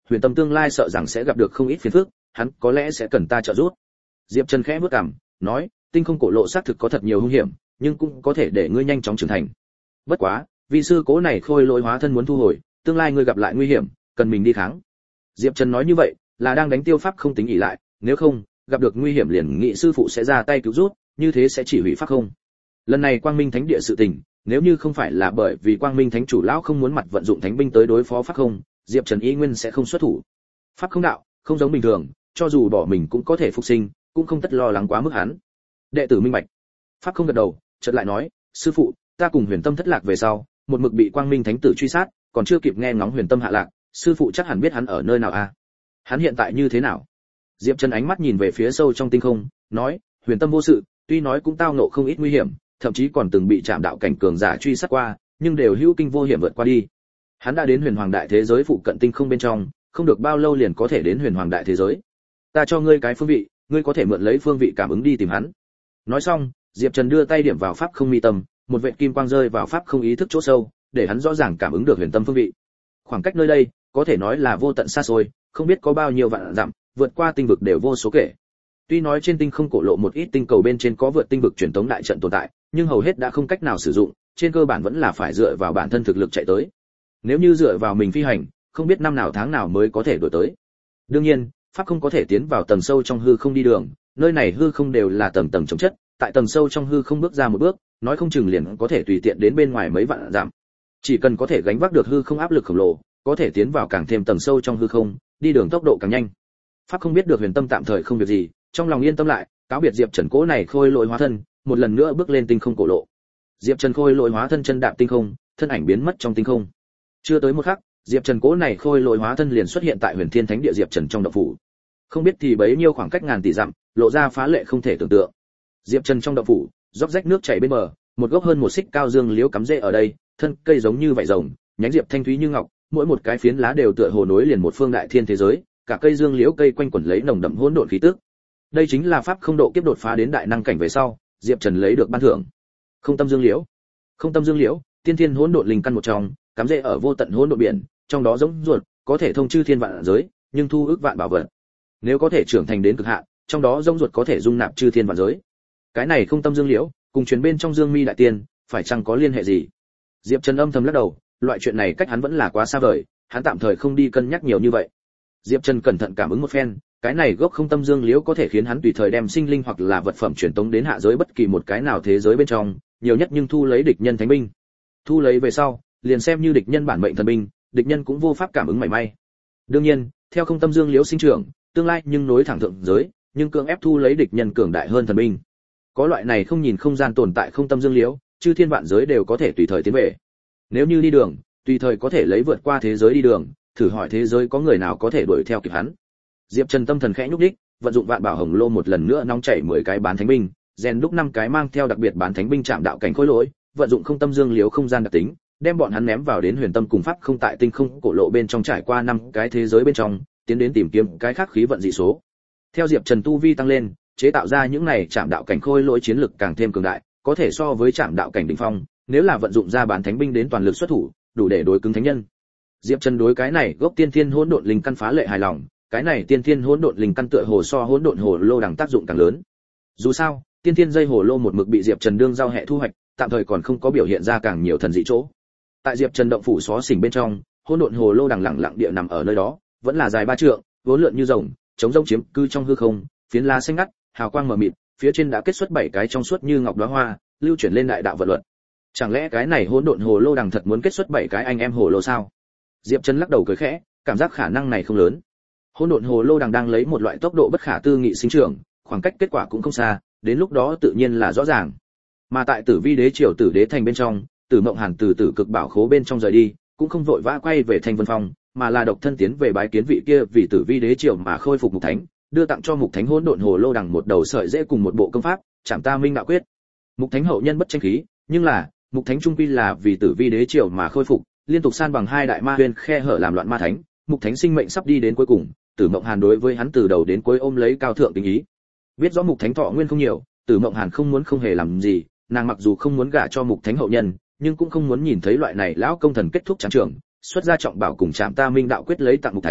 A: Huyền Tâm tương lai sợ rằng sẽ gặp được không ít phiền phức, hắn có lẽ sẽ cần ta trợ giúp. Diệp Trần khẽ bước cằm, nói, tinh không cổ lộ xác thực có thật nhiều hung hiểm, nhưng cũng có thể để ngươi nhanh chóng trưởng thành. Bất quá, vị sư cố này khôi lỗi hóa thân muốn thu hồi, tương lai ngươi gặp lại nguy hiểm, cần mình đi kháng. Diệp Trần nói như vậy, là đang đánh Tiêu Pháp không tính nghỉ lại, nếu không, gặp được nguy hiểm liền nghĩ sư phụ sẽ ra tay cứu giúp, như thế sẽ chỉ hủy pháp không. Lần này Quang Minh Thánh Địa sự tình, nếu như không phải là bởi vì Quang Minh Thánh chủ lão không muốn mặt vận dụng thánh binh tới đối phó pháp không, Diệp Trần y nguyên sẽ không xuất thủ. Pháp không đạo, không giống bình thường, cho dù bỏ mình cũng có thể phục sinh, cũng không tất lo lắng quá mức hắn. Đệ tử minh bạch. Pháp không gật đầu, chợt lại nói, sư phụ, ta cùng Huyền Tâm thất lạc về sau, một mực bị Quang Minh Thánh tử truy sát, còn chưa kịp nghe ngóng Huyền Tâm hạ lạc, sư phụ chắc hẳn biết hắn ở nơi nào a? Hắn hiện tại như thế nào? Diệp Trần ánh mắt nhìn về phía sâu trong tinh không, nói, Huyền Tâm vô sự, tuy nói cũng tao ngộ không ít nguy hiểm, thậm chí còn từng bị Trảm đạo cảnh cường giả truy sát qua, nhưng đều hữu kinh vô hiểm vượt qua đi. Hắn đã đến Huyền Hoàng đại thế giới phụ cận tinh không bên trong, không được bao lâu liền có thể đến Huyền Hoàng đại thế giới. Ta cho ngươi cái phương vị, ngươi có thể mượn lấy phương vị cảm ứng đi tìm hắn. Nói xong, Diệp Trần đưa tay điểm vào pháp không mi tâm, một vệt kim quang rơi vào pháp không ý thức chỗ sâu, để hắn rõ ràng cảm ứng được Huyền Tâm phương vị. Khoảng cách nơi đây, có thể nói là vô tận xa xôi, không biết có bao nhiêu vạn dặm, vượt qua tinh vực đều vô số kể. Tuy nói trên tinh không cổ lộ một ít tinh cầu bên trên có vượt tinh vực truyền tống đại trận tồn tại, nhưng hầu hết đã không cách nào sử dụng, trên cơ bản vẫn là phải dựa vào bản thân thực lực chạy tới. Nếu như dựa vào mình phi hành, không biết năm nào tháng nào mới có thể đuổi tới. Đương nhiên, pháp không có thể tiến vào tầng sâu trong hư không đi đường, nơi này hư không đều là tầng tầng chống chất, tại tầng sâu trong hư không bước ra một bước, nói không chừng liền có thể tùy tiện đến bên ngoài mấy vạn dặm. Chỉ cần có thể gánh vác được hư không áp lực khổng lồ, có thể tiến vào càng thêm tầng sâu trong hư không, đi đường tốc độ càng nhanh. Pháp không biết được Huyền Tâm tạm thời không việc gì, trong lòng yên tâm lại, cáo biệt Diệp Trần cố này khôi lỗi hóa thân, một lần nữa bước lên tinh không cổ lộ. Diệp Trần khôi lỗi hóa thân chân đạp tinh không, thân ảnh biến mất trong tinh không. Chưa tới một khắc, Diệp Trần cố này khôi lỗi hóa thân liền xuất hiện tại Huyền Thiên Thánh Địa Diệp Trần trong động phủ. Không biết thì bấy nhiêu khoảng cách ngàn tỷ dặm, lộ ra phá lệ không thể tưởng tượng. Diệp Trần trong động phủ, róc rách nước chảy bên bờ, một gốc hơn một xích cao dương liễu cắm rễ ở đây, thân cây giống như vảy rồng, nhánh diệp thanh thúy như ngọc, mỗi một cái phiến lá đều tựa hồ nối liền một phương đại thiên thế giới, cả cây dương liễu cây quanh quẩn lấy nồng đậm hỗn độn khí tức. Đây chính là pháp không độ kiếp đột phá đến đại năng cảnh về sau, Diệp Trần lấy được ban thưởng. Không tâm dương liễu. Không tâm dương liễu, tiên thiên hỗn độn linh căn một trong, cắm rễ ở vô tận hỗn độn biển, trong đó giống ruột, có thể thông chư thiên vạn giới, nhưng thu ức vạn bảo vật. Nếu có thể trưởng thành đến cực hạn, trong đó giống ruột có thể dung nạp chư thiên vạn giới. Cái này không tâm dương liễu, cùng truyền bên trong Dương Mi đại tiên, phải chăng có liên hệ gì? Diệp Trần âm thầm lắc đầu, loại chuyện này cách hắn vẫn là quá xa vời, hắn tạm thời không đi cân nhắc nhiều như vậy. Diệp Trần cẩn thận cảm ứng một phen, cái này gốc không tâm dương liễu có thể khiến hắn tùy thời đem sinh linh hoặc là vật phẩm truyền tống đến hạ giới bất kỳ một cái nào thế giới bên trong, nhiều nhất nhưng thu lấy địch nhân thánh binh. Thu lấy về sau, liền xem như địch nhân bản mệnh thần binh, địch nhân cũng vô pháp cảm ứng mảy may. Đương nhiên, theo không tâm dương liễu sinh trưởng, tương lai nhưng nối thẳng thượng giới, nhưng cưỡng ép thu lấy địch nhân cường đại hơn thần binh. Có loại này không nhìn không gian tồn tại không tâm dương liễu, chư thiên vạn giới đều có thể tùy thời tiến về. Nếu như đi đường, tùy thời có thể lấy vượt qua thế giới đi đường, thử hỏi thế giới có người nào có thể đuổi theo kịp hắn. Diệp Trần tâm thần khẽ nhúc nhích, vận dụng vạn bảo hồng lô một lần nữa nóng chảy 10 cái bán thánh binh, rèn đúc 5 cái mang theo đặc biệt bán thánh binh chạm đạo cảnh khối lỗi, vận dụng không tâm dương liễu không gian đặc tính, đem bọn hắn ném vào đến Huyền Tâm cùng pháp không tại tinh không cổ lộ bên trong trải qua 5 cái thế giới bên trong, tiến đến tìm kiếm cái khác khí vận dị số. Theo Diệp Trần tu vi tăng lên, chế tạo ra những này chạm đạo cảnh khôi lỗi chiến lực càng thêm cường đại, có thể so với chạm đạo cảnh đỉnh phong, nếu là vận dụng ra bán thánh binh đến toàn lực xuất thủ, đủ để đối cứng thánh nhân. Diệp Trần đối cái này gốc tiên thiên hỗn độn linh căn phá lệ hài lòng, cái này tiên thiên hỗn độn linh căn tựa hồ so hỗn độn hồ lô đằng tác dụng càng lớn. Dù sao, tiên thiên dây hồ lô một mực bị Diệp Trần đương giao hệ thu hoạch, tạm thời còn không có biểu hiện ra càng nhiều thần dị chỗ. Tại Diệp Trần động phủ xó xỉnh bên trong, hỗn độn hồ lô đằng lặng lặng địa nằm ở nơi đó, vẫn là dài 3 trượng, vốn lượn như rồng, chống rông chiếm cư trong hư không, phiến lá xanh ngắt, hào quang mờ mịt, phía trên đã kết xuất 7 cái trong suốt như ngọc đóa hoa, lưu chuyển lên đại đạo vận luật. Chẳng lẽ cái này hỗn độn hồ lô đằng thật muốn kết xuất 7 cái anh em hồ lô sao? Diệp Trần lắc đầu cười khẽ, cảm giác khả năng này không lớn. Hỗn độn hồ lô đằng đang lấy một loại tốc độ bất khả tư nghị sinh trưởng, khoảng cách kết quả cũng không xa, đến lúc đó tự nhiên là rõ ràng. Mà tại Tử Vi Đế triều Tử Đế thành bên trong, Tử Mộng Hàn từ Tử Cực Bảo khố bên trong rời đi, cũng không vội vã quay về Thanh Vân Phong, mà là độc thân tiến về bái kiến vị kia vì Tử Vi Đế triều mà khôi phục Mục Thánh, đưa tặng cho Mục Thánh hỗn độn hồ lô đằng một đầu sợi dễ cùng một bộ công pháp, Trảm Ta Minh Đạo Quyết. Mục Thánh hậu nhân bất tranh khí, nhưng là, Mục Thánh trung quy là vì Tử Vi Đế triều mà khôi phục, liên tục san bằng 2 đại ma huyền khe hở làm loạn ma thánh, Mục Thánh sinh mệnh sắp đi đến cuối cùng, Tử Mộng Hàn đối với hắn từ đầu đến cuối ôm lấy cao thượng tình ý. Biết rõ Mục Thánh thọ nguyên không nhiều, Tử Mộng Hàn không muốn không hề làm gì, nàng mặc dù không muốn gả cho Mục Thánh hậu nhân, nhưng cũng không muốn nhìn thấy loại này lão công thần kết thúc trắng trường, xuất ra trọng bảo cùng Trảm Ta Minh Đạo Quyết lấy tặng Mục Thánh,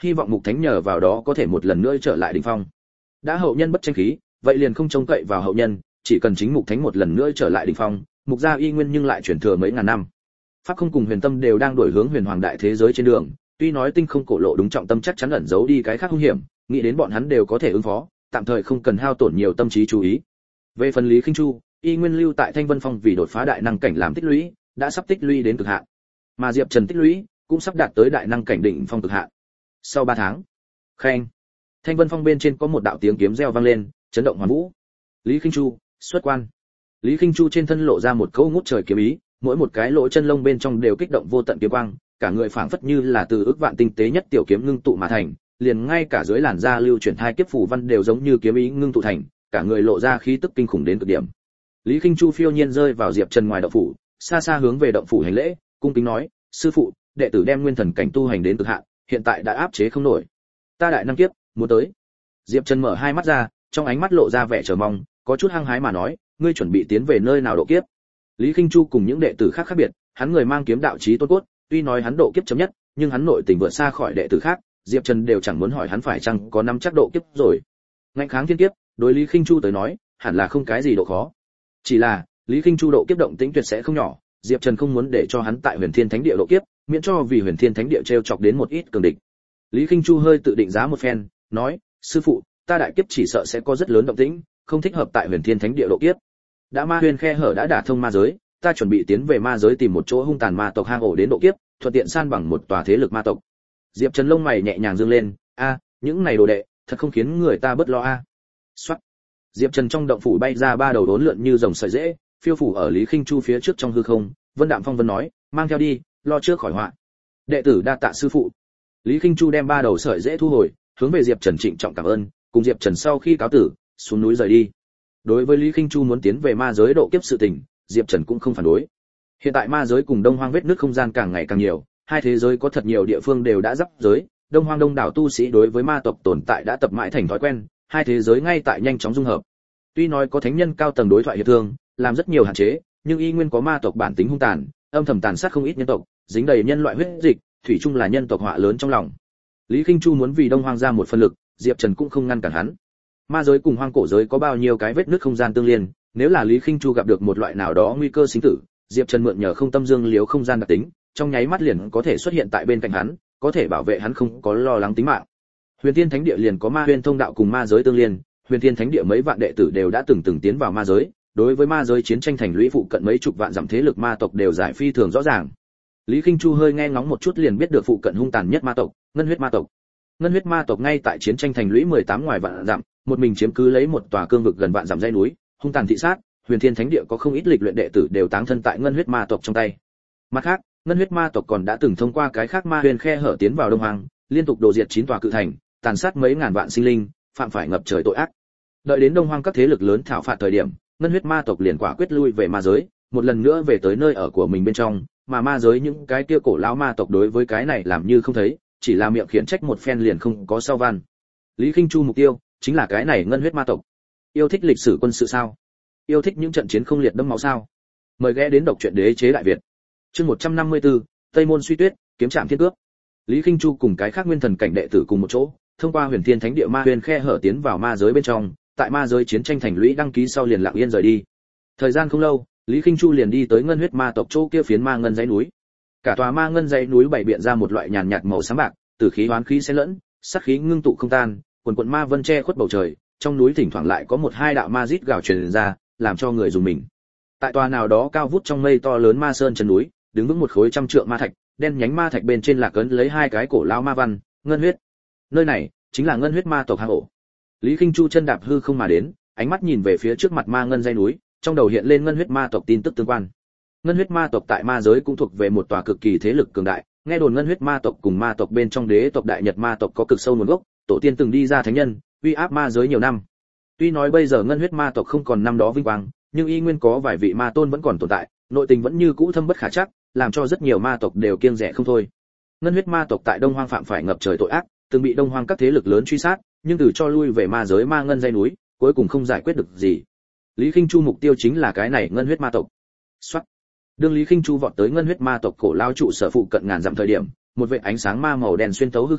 A: hy vọng Mục Thánh nhờ vào đó có thể một lần nữa trở lại đỉnh phong. Đã hậu nhân bất tranh khí, vậy liền không trông cậy vào hậu nhân, chỉ cần chính Mục Thánh một lần nữa trở lại đỉnh phong, Mục gia y nguyên nhưng lại truyền thừa mấy ngàn năm. Pháp Không cùng Huyền Tâm đều đang đổi hướng huyền hoàng đại thế giới trên đường, tuy nói tinh không cổ lộ đúng trọng tâm chắc chắn ẩn giấu đi cái khác hung hiểm, nghĩ đến bọn hắn đều có thể ứng phó, tạm thời không cần hao tổn nhiều tâm trí chú ý. Về phần Lý Khinh Chu, y nguyên lưu tại Thanh Vân Phong vì đột phá đại năng cảnh làm tích lũy, đã sắp tích lũy đến cực hạn. Mà Diệp Trần tích lũy cũng sắp đạt tới đại năng cảnh đỉnh phong cực hạn. Sau 3 tháng, khen, Thanh Vân Phong bên trên có một đạo tiếng kiếm reo vang lên, chấn động hoàn vũ. Lý Khinh Chu, xuất quan. Lý Khinh Chu trên thân lộ ra một câu ngút trời kiếm ý, mỗi một cái lỗ chân lông bên trong đều kích động vô tận kiếm quang, cả người phảng phất như là từ ức vạn tinh tế nhất tiểu kiếm ngưng tụ mà thành, liền ngay cả dưới làn da lưu chuyển thai kiếp phù văn đều giống như kiếm ý ngưng tụ thành, cả người lộ ra khí tức kinh khủng đến cực điểm. Lý Khinh Chu phiêu nhiên rơi vào Diệp Trần ngoài động phủ, xa xa hướng về động phủ hành lễ, cung kính nói: "Sư phụ, đệ tử đem nguyên thần cảnh tu hành đến cực hạn, hiện tại đã áp chế không nổi. Ta đại năng kiếp, muốn tới." Diệp Trần mở hai mắt ra, trong ánh mắt lộ ra vẻ chờ mong, có chút hăng hái mà nói: "Ngươi chuẩn bị tiến về nơi nào độ kiếp?" Lý Khinh Chu cùng những đệ tử khác khác biệt, hắn người mang kiếm đạo chí tôn cốt, tuy nói hắn độ kiếp chấm nhất, nhưng hắn nội tình vượt xa khỏi đệ tử khác, Diệp Trần đều chẳng muốn hỏi hắn phải chăng có nắm chắc độ kiếp rồi. Ngạnh kháng thiên kiếp, đối Lý Khinh Chu tới nói, hẳn là không cái gì độ khó. Chỉ là, Lý Khinh Chu độ kiếp động tĩnh tuyệt sẽ không nhỏ, Diệp Trần không muốn để cho hắn tại Huyền Thiên Thánh Địa độ kiếp, miễn cho vì Huyền Thiên Thánh Địa trêu chọc đến một ít cường địch. Lý Khinh Chu hơi tự định giá một phen, nói: "Sư phụ, ta đại kiếp chỉ sợ sẽ có rất lớn động tĩnh, không thích hợp tại Huyền Thiên Thánh Địa độ kiếp. Đã ma huyền khe hở đã đả thông ma giới, ta chuẩn bị tiến về ma giới tìm một chỗ hung tàn ma tộc hang ổ đến độ kiếp, thuận tiện san bằng một tòa thế lực ma tộc." Diệp Trần lông mày nhẹ nhàng dương lên, những này đồ đệ, thật không khiến người ta bất lo a. Soát. Diệp Trần trong động phủ bay ra 3 đầu đốn lượn như rồng sợi rễ, phiêu phủ ở Lý Khinh Chu phía trước trong hư không, Vân Đạm Phong vân nói: "Mang theo đi, lo trước khỏi họa." Đệ tử đa tạ sư phụ. Lý Khinh Chu đem 3 đầu sợi rễ thu hồi, hướng về Diệp Trần trịnh trọng cảm ơn, cùng Diệp Trần sau khi cáo tử, xuống núi rời đi. Đối với Lý Khinh Chu muốn tiến về ma giới độ kiếp sự tình, Diệp Trần cũng không phản đối. Hiện tại ma giới cùng Đông Hoang vết nứt không gian càng ngày càng nhiều, hai thế giới có thật nhiều địa phương đều đã giáp giới, Đông Hoang đông đảo tu sĩ đối với ma tộc tồn tại đã tập mãi thành thói quen, hai thế giới ngay tại nhanh chóng dung hợp. Tuy nói có thánh nhân cao tầng đối thoại hiệp thương, làm rất nhiều hạn chế, nhưng y nguyên có ma tộc bản tính hung tàn, âm thầm tàn sát không ít nhân tộc, dính đầy nhân loại huyết dịch, thủy chung là nhân tộc họa lớn trong lòng. Lý Khinh Chu muốn vì Đông Hoang ra một phần lực, Diệp Trần cũng không ngăn cản hắn. Ma giới cùng hoang cổ giới có bao nhiêu cái vết nứt không gian tương liên, nếu là Lý Khinh Chu gặp được một loại nào đó nguy cơ sinh tử, Diệp Trần mượn nhờ không tâm dương liếu không gian đặc tính, trong nháy mắt liền có thể xuất hiện tại bên cạnh hắn, có thể bảo vệ hắn không có lo lắng tính mạng. Huyền Thiên Thánh Địa liền có ma huyền thông đạo cùng ma giới tương liên, Huyền Thiên Thánh Địa mấy vạn đệ tử đều đã từng tiến vào ma giới, đối với ma giới chiến tranh thành lũy phụ cận mấy chục vạn dặm thế lực ma tộc đều giải phi thường rõ ràng. Lý Khinh Chu hơi nghe ngóng một chút liền biết được phụ cận hung tàn nhất ma tộc, Ngân Huyết ma tộc. Ngân Huyết ma tộc ngay tại chiến tranh thành lũy 18 ngoài vạn dặm, một mình chiếm cứ lấy một tòa cương vực gần vạn dặm dãy núi, hung tàn thị sát, Huyền Thiên Thánh Địa có không ít lịch luyện đệ tử đều táng thân tại Ngân Huyết ma tộc trong tay. Mặt khác, Ngân Huyết ma tộc còn đã từng thông qua cái khác ma huyền khe hở tiến vào Đông Hoang, liên tục đồ diệt 9 tòa cự thành, tàn sát mấy ngàn vạn sinh linh, phạm phải ngập trời tội ác. Đợi đến Đông Hoang các thế lực lớn thảo phạt thời điểm, Ngân Huyết ma tộc liền quả quyết lui về ma giới, một lần nữa về tới nơi ở của mình bên trong, mà ma giới những cái kia cổ lão ma tộc đối với cái này làm như không thấy, chỉ là miệng khiển trách một phen liền không có sau van. Lý Khinh Chu mục tiêu chính là cái này Ngân Huyết ma tộc. Yêu thích lịch sử quân sự sao? Yêu thích những trận chiến không liệt đẫm máu sao? Mời ghé đến đọc truyện đế chế đại Việt. Chương 154, Tây môn suy tuyết, kiếm trạm thiên cước. Lý Khinh Chu cùng cái khác nguyên thần cảnh đệ tử cùng một chỗ, thông qua Huyền Thiên Thánh Địa ma huyền khe hở tiến vào ma giới bên trong, tại ma giới chiến tranh thành lũy đăng ký sau liền lặng yên rời đi. Thời gian không lâu, Lý Khinh Chu liền đi tới Ngân Huyết ma tộc chỗ kia phiến ma ngân dãy núi. Cả tòa ma ngân dãy núi bày biện ra một loại nhàn nhạt màu xám bạc, tử khí hoán khí xen lẫn, sát khí ngưng tụ không tan, quần quần ma vân che khuất bầu trời, trong núi thỉnh thoảng lại có một hai đạo ma rít gào truyền ra, làm cho người rùng mình. Tại tòa nào đó cao vút trong mây to lớn ma sơn chân núi, đứng vững một khối trăm trượng ma thạch, đen nhánh ma thạch bên trên lạc ấn lấy hai cái cổ lão ma văn, Ngân Huyết. Nơi này chính là Ngân Huyết ma tộc hang ổ. Lý Khinh Chu chân đạp hư không mà đến, ánh mắt nhìn về phía trước mặt ma ngân dãy núi, trong đầu hiện lên Ngân Huyết ma tộc tin tức tương quan. Ngân Huyết ma tộc tại ma giới cũng thuộc về một tòa cực kỳ thế lực cường đại, nghe đồn Ngân Huyết ma tộc cùng ma tộc bên trong đế tộc Đại Nhật ma tộc có cực sâu nguồn gốc, tổ tiên từng đi ra thánh nhân, uy áp ma giới nhiều năm. Tuy nói bây giờ Ngân Huyết ma tộc không còn năm đó vinh quang, nhưng y nguyên có vài vị ma tôn vẫn còn tồn tại, nội tình vẫn như cũ thâm bất khả trắc, làm cho rất nhiều ma tộc đều kiêng dè không thôi. Ngân Huyết ma tộc tại Đông Hoang phạm phải ngập trời tội ác, từng bị Đông Hoang các thế lực lớn truy sát, nhưng từ cho lui về ma giới ma ngân dãy núi, cuối cùng không giải quyết được gì. Lý Khinh Chu mục tiêu chính là cái này Ngân Huyết ma tộc. Soát. Đương Lý Khinh Chu vọt tới Ngân Huyết ma tộc cổ lao trụ sở phụ cận ngàn dặm thời điểm, một vệt ánh sáng ma màu đen xuyên thấu hư không,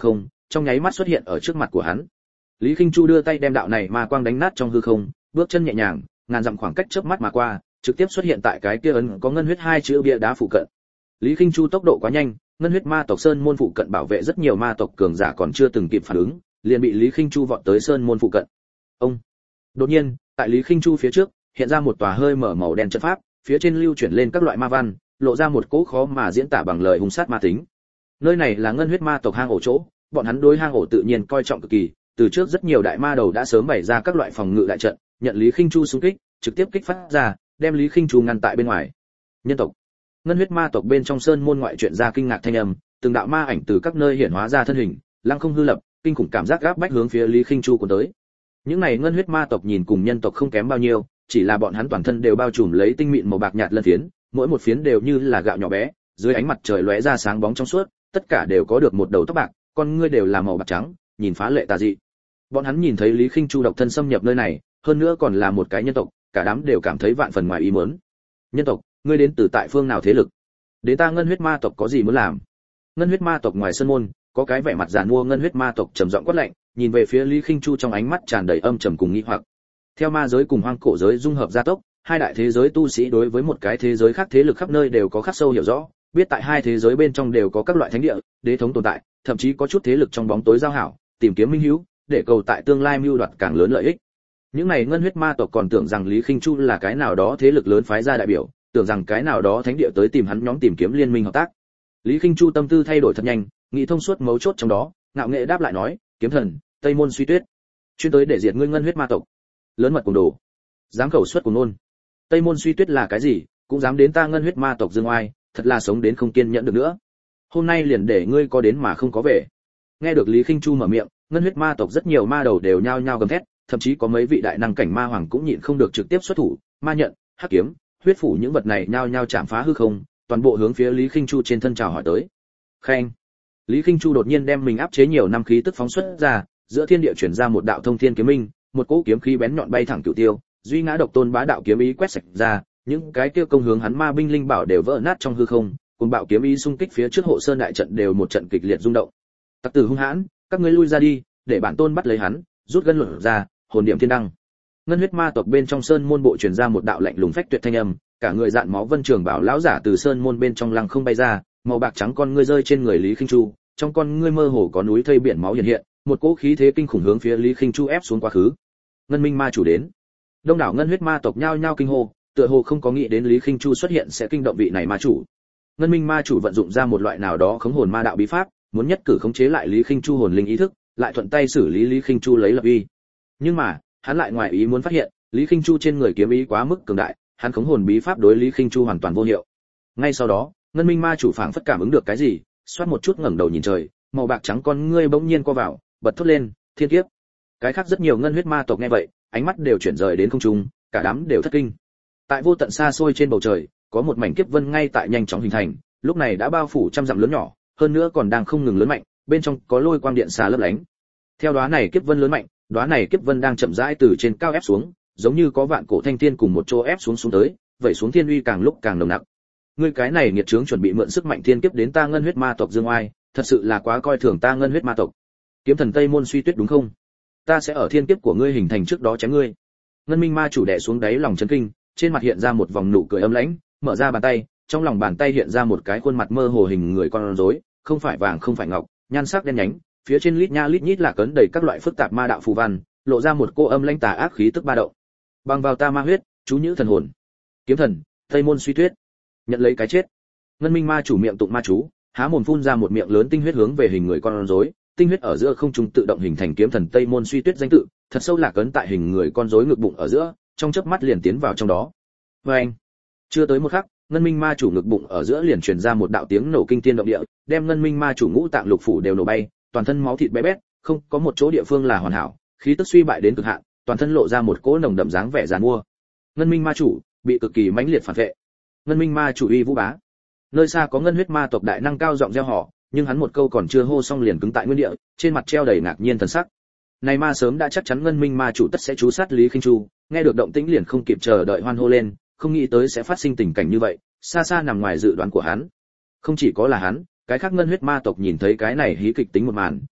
A: trong nháy mắt xuất hiện ở trước mặt của hắn. Lý Khinh Chu đưa tay đem đạo này ma quang đánh nát trong hư không, bước chân nhẹ nhàng, ngàn dặm khoảng cách chớp mắt mà qua, trực tiếp xuất hiện tại cái kia ấn có ngân huyết hai chữ bia đá phụ cận. Lý Khinh Chu tốc độ quá nhanh, ngân huyết ma tộc sơn môn phụ cận bảo vệ rất nhiều ma tộc cường giả còn chưa từng kịp phản ứng, liền bị Lý Khinh Chu vọt tới sơn môn phụ cận. Ông. Đột nhiên, tại Lý Khinh Chu phía trước, hiện ra một tòa hơi mở màu đen trận pháp, phía trên lưu chuyển lên các loại ma văn, lộ ra một cỗ khó mà diễn tả bằng lời hung sát ma tính. Nơi này là ngân huyết ma tộc hang ổ chỗ, bọn hắn đối hang ổ tự nhiên coi trọng cực kỳ, từ trước rất nhiều đại ma đầu đã sớm bày ra các loại phòng ngự đại trận, nhận Lý Khinh Chu xung kích, trực tiếp kích phát ra, đem Lý Khinh Chu ngăn tại bên ngoài. Nhân tộc, ngân huyết ma tộc bên trong sơn môn ngoại chuyện ra kinh ngạc thanh âm, từng đạo ma ảnh từ các nơi hiện hóa ra thân hình, lăng không hư lập, kinh khủng cảm giác gáp bách hướng phía Lý Khinh Chu cuốn tới. Những này ngân huyết ma tộc nhìn cùng nhân tộc không kém bao nhiêu, chỉ là bọn hắn toàn thân đều bao trùm lấy tinh mịn màu bạc nhạt lân phiến, mỗi một phiến đều như là gạo nhỏ bé, dưới ánh mặt trời lóe ra sáng bóng trong suốt, tất cả đều có được một đầu tóc bạc, con ngươi đều là màu bạc trắng, nhìn phá lệ tà dị. Bọn hắn nhìn thấy Lý Khinh Chu độc thân xâm nhập nơi này, hơn nữa còn là một cái nhân tộc, cả đám đều cảm thấy vạn phần ngoài ý muốn. Nhân tộc, ngươi đến từ tại phương nào thế lực? Đến ta ngân huyết ma tộc có gì muốn làm? Ngân huyết ma tộc ngoài sân môn, có cái vẻ mặt giàn mua ngân huyết ma tộc trầm giọng quát lạnh, nhìn về phía Lý Khinh Chu trong ánh mắt tràn đầy âm trầm cùng nghi hoặc. Theo ma giới cùng hoang cổ giới dung hợp gia tốc, hai đại thế giới tu sĩ đối với một cái thế giới khác thế lực khắp nơi đều có khắc sâu hiểu rõ, biết tại hai thế giới bên trong đều có các loại thánh địa, đế thống tồn tại, thậm chí có chút thế lực trong bóng tối giao hảo, tìm kiếm minh hữu, để cầu tại tương lai mưu đoạt càng lớn lợi ích. Những này ngân huyết ma tộc còn tưởng rằng Lý Khinh Chu là cái nào đó thế lực lớn phái ra đại biểu, tưởng rằng cái nào đó thánh địa tới tìm hắn nhóm tìm kiếm liên minh hợp tác. Lý Khinh Chu tâm tư thay đổi thật nhanh, nghĩ thông suốt mấu chốt trong đó, ngạo nghệ đáp lại nói, kiếm thần, Tây Môn Suy Tuyết, chuyên tới để diệt ngươi ngân huyết ma tộc. Lớn mật cùng đồ, dám khẩu xuất cùng nôn. Tây Môn Suy Tuyết là cái gì, cũng dám đến ta ngân huyết ma tộc dương oai, thật là sống đến không kiên nhẫn được nữa. Hôm nay liền để ngươi có đến mà không có về. Nghe được Lý Khinh Chu mở miệng, ngân huyết ma tộc rất nhiều ma đầu đều nhao nhao gầm thét, thậm chí có mấy vị đại năng cảnh ma hoàng cũng nhịn không được trực tiếp xuất thủ, ma nhận, hắc kiếm, huyết phủ những vật này nhao nhao chạm phá hư không, toàn bộ hướng phía Lý Khinh Chu trên thân chào hỏi tới. Khen. Lý Khinh Chu đột nhiên đem mình áp chế nhiều năm khí tức phóng xuất ra, giữa thiên địa chuyển ra một đạo thông thiên kiếm minh, một cỗ kiếm khí bén nhọn bay thẳng cửu tiêu, duy ngã độc tôn bá đạo kiếm ý quét sạch ra, những cái kia công hướng hắn ma binh linh bảo đều vỡ nát trong hư không, cùng bạo kiếm ý xung kích phía trước hộ sơn đại trận đều một trận kịch liệt rung động. Tặc tử hung hãn, các ngươi lui ra đi, để bản tôn bắt lấy hắn, rút gân luận ra, hồn điểm thiên đăng. Ngân huyết ma tộc bên trong sơn môn bộ truyền ra một đạo lạnh lùng phách tuyệt thanh âm, cả người dạn máu vân trường bảo lão giả từ sơn môn bên trong lăng không bay ra, màu bạc trắng con ngươi rơi trên người Lý Khinh Chu, trong con ngươi mơ hồ có núi thây biển máu hiện hiện, một cỗ khí thế kinh khủng hướng phía Lý Khinh Chu ép xuống quá khứ. Ngân minh ma chủ đến. Đông đảo ngân huyết ma tộc nhao nhao kinh hô, tựa hồ không có nghĩ đến Lý Khinh Chu xuất hiện sẽ kinh động vị này ma chủ. Ngân minh ma chủ vận dụng ra một loại nào đó khống hồn ma đạo bí pháp, muốn nhất cử khống chế lại Lý Khinh Chu hồn linh ý thức, lại thuận tay xử lý Lý Khinh Chu lấy lập uy. Nhưng mà, hắn lại ngoài ý muốn phát hiện, Lý Khinh Chu trên người kiếm ý quá mức cường đại, hắn khống hồn bí pháp đối Lý Khinh Chu hoàn toàn vô hiệu. Ngay sau đó, ngân minh ma chủ phảng phất cảm ứng được cái gì, xoát một chút ngẩng đầu nhìn trời, màu bạc trắng con ngươi bỗng nhiên co vào, bật thốt lên, thiên kiếp. Cái khác rất nhiều ngân huyết ma tộc nghe vậy, ánh mắt đều chuyển rời đến không trung, cả đám đều thất kinh. Tại vô tận xa xôi trên bầu trời, có một mảnh kiếp vân ngay tại nhanh chóng hình thành, lúc này đã bao phủ trăm dặm lớn nhỏ, hơn nữa còn đang không ngừng lớn mạnh, bên trong có lôi quang điện xà lấp lánh. Theo đóa này kiếp vân lớn mạnh, đóa này kiếp vân đang chậm rãi từ trên cao ép xuống, giống như có vạn cổ thanh thiên cùng một chỗ ép xuống xuống tới, vẩy xuống thiên uy càng lúc càng nồng nặc. Ngươi cái này nghiệt chướng chuẩn bị mượn sức mạnh thiên kiếp đến ta ngân huyết ma tộc dương oai, thật sự là quá coi thường ta ngân huyết ma tộc. Kiếm thần Tây Môn Suy Tuyết đúng không? Ta sẽ ở thiên kiếp của ngươi hình thành trước đó chém ngươi. Ngân minh ma chủ đè xuống đáy lòng chấn kinh, trên mặt hiện ra một vòng nụ cười ấm lãnh, mở ra bàn tay, trong lòng bàn tay hiện ra một cái khuôn mặt mơ hồ hình người con rối, không phải vàng không phải ngọc, nhan sắc đen nhánh, phía trên lít nha lít nhít là cấn đầy các loại phức tạp ma đạo phù văn, lộ ra một cô âm lãnh tà ác khí tức ba động. Bằng vào ta ma huyết, chú nhữ thần hồn. Kiếm thần, Tây Môn Suy Tuyết, nhận lấy cái chết. Ngân minh ma chủ miệng tụng ma chú, há mồm phun ra một miệng lớn tinh huyết hướng về hình người con rối, tinh huyết ở giữa không trung tự động hình thành kiếm thần Tây Môn Suy Tuyết danh tự, thật sâu lạc ấn tại hình người con rối ngực bụng ở giữa, trong chớp mắt liền tiến vào trong đó. Oeng! Chưa tới một khắc, ngân minh ma chủ ngực bụng ở giữa liền truyền ra một đạo tiếng nổ kinh thiên động địa, đem ngân minh ma chủ ngũ tạng lục phủ đều nổ bay, toàn thân máu thịt bé bét, không có một chỗ địa phương là hoàn hảo, khí tức suy bại đến cực hạn, toàn thân lộ ra một cỗ nồng đậm dáng vẻ giàn mua. Ngân minh ma chủ bị cực kỳ mãnh liệt phản vệ. Ngân minh ma chủ uy vũ bá. Nơi xa có ngân huyết ma tộc đại năng cao giọng reo hò, nhưng hắn một câu còn chưa hô xong liền cứng tại nguyên địa, trên mặt treo đầy ngạc nhiên thần sắc. Này ma sớm đã chắc chắn ngân minh ma chủ tất sẽ chú sát Lý Khinh Chu, nghe được động tĩnh liền không kịp chờ đợi hoan hô lên, không nghĩ tới sẽ phát sinh tình cảnh như vậy, xa xa nằm ngoài dự đoán của hắn. Không chỉ có là hắn, cái khác ngân huyết ma tộc nhìn thấy cái này hí kịch tính một màn,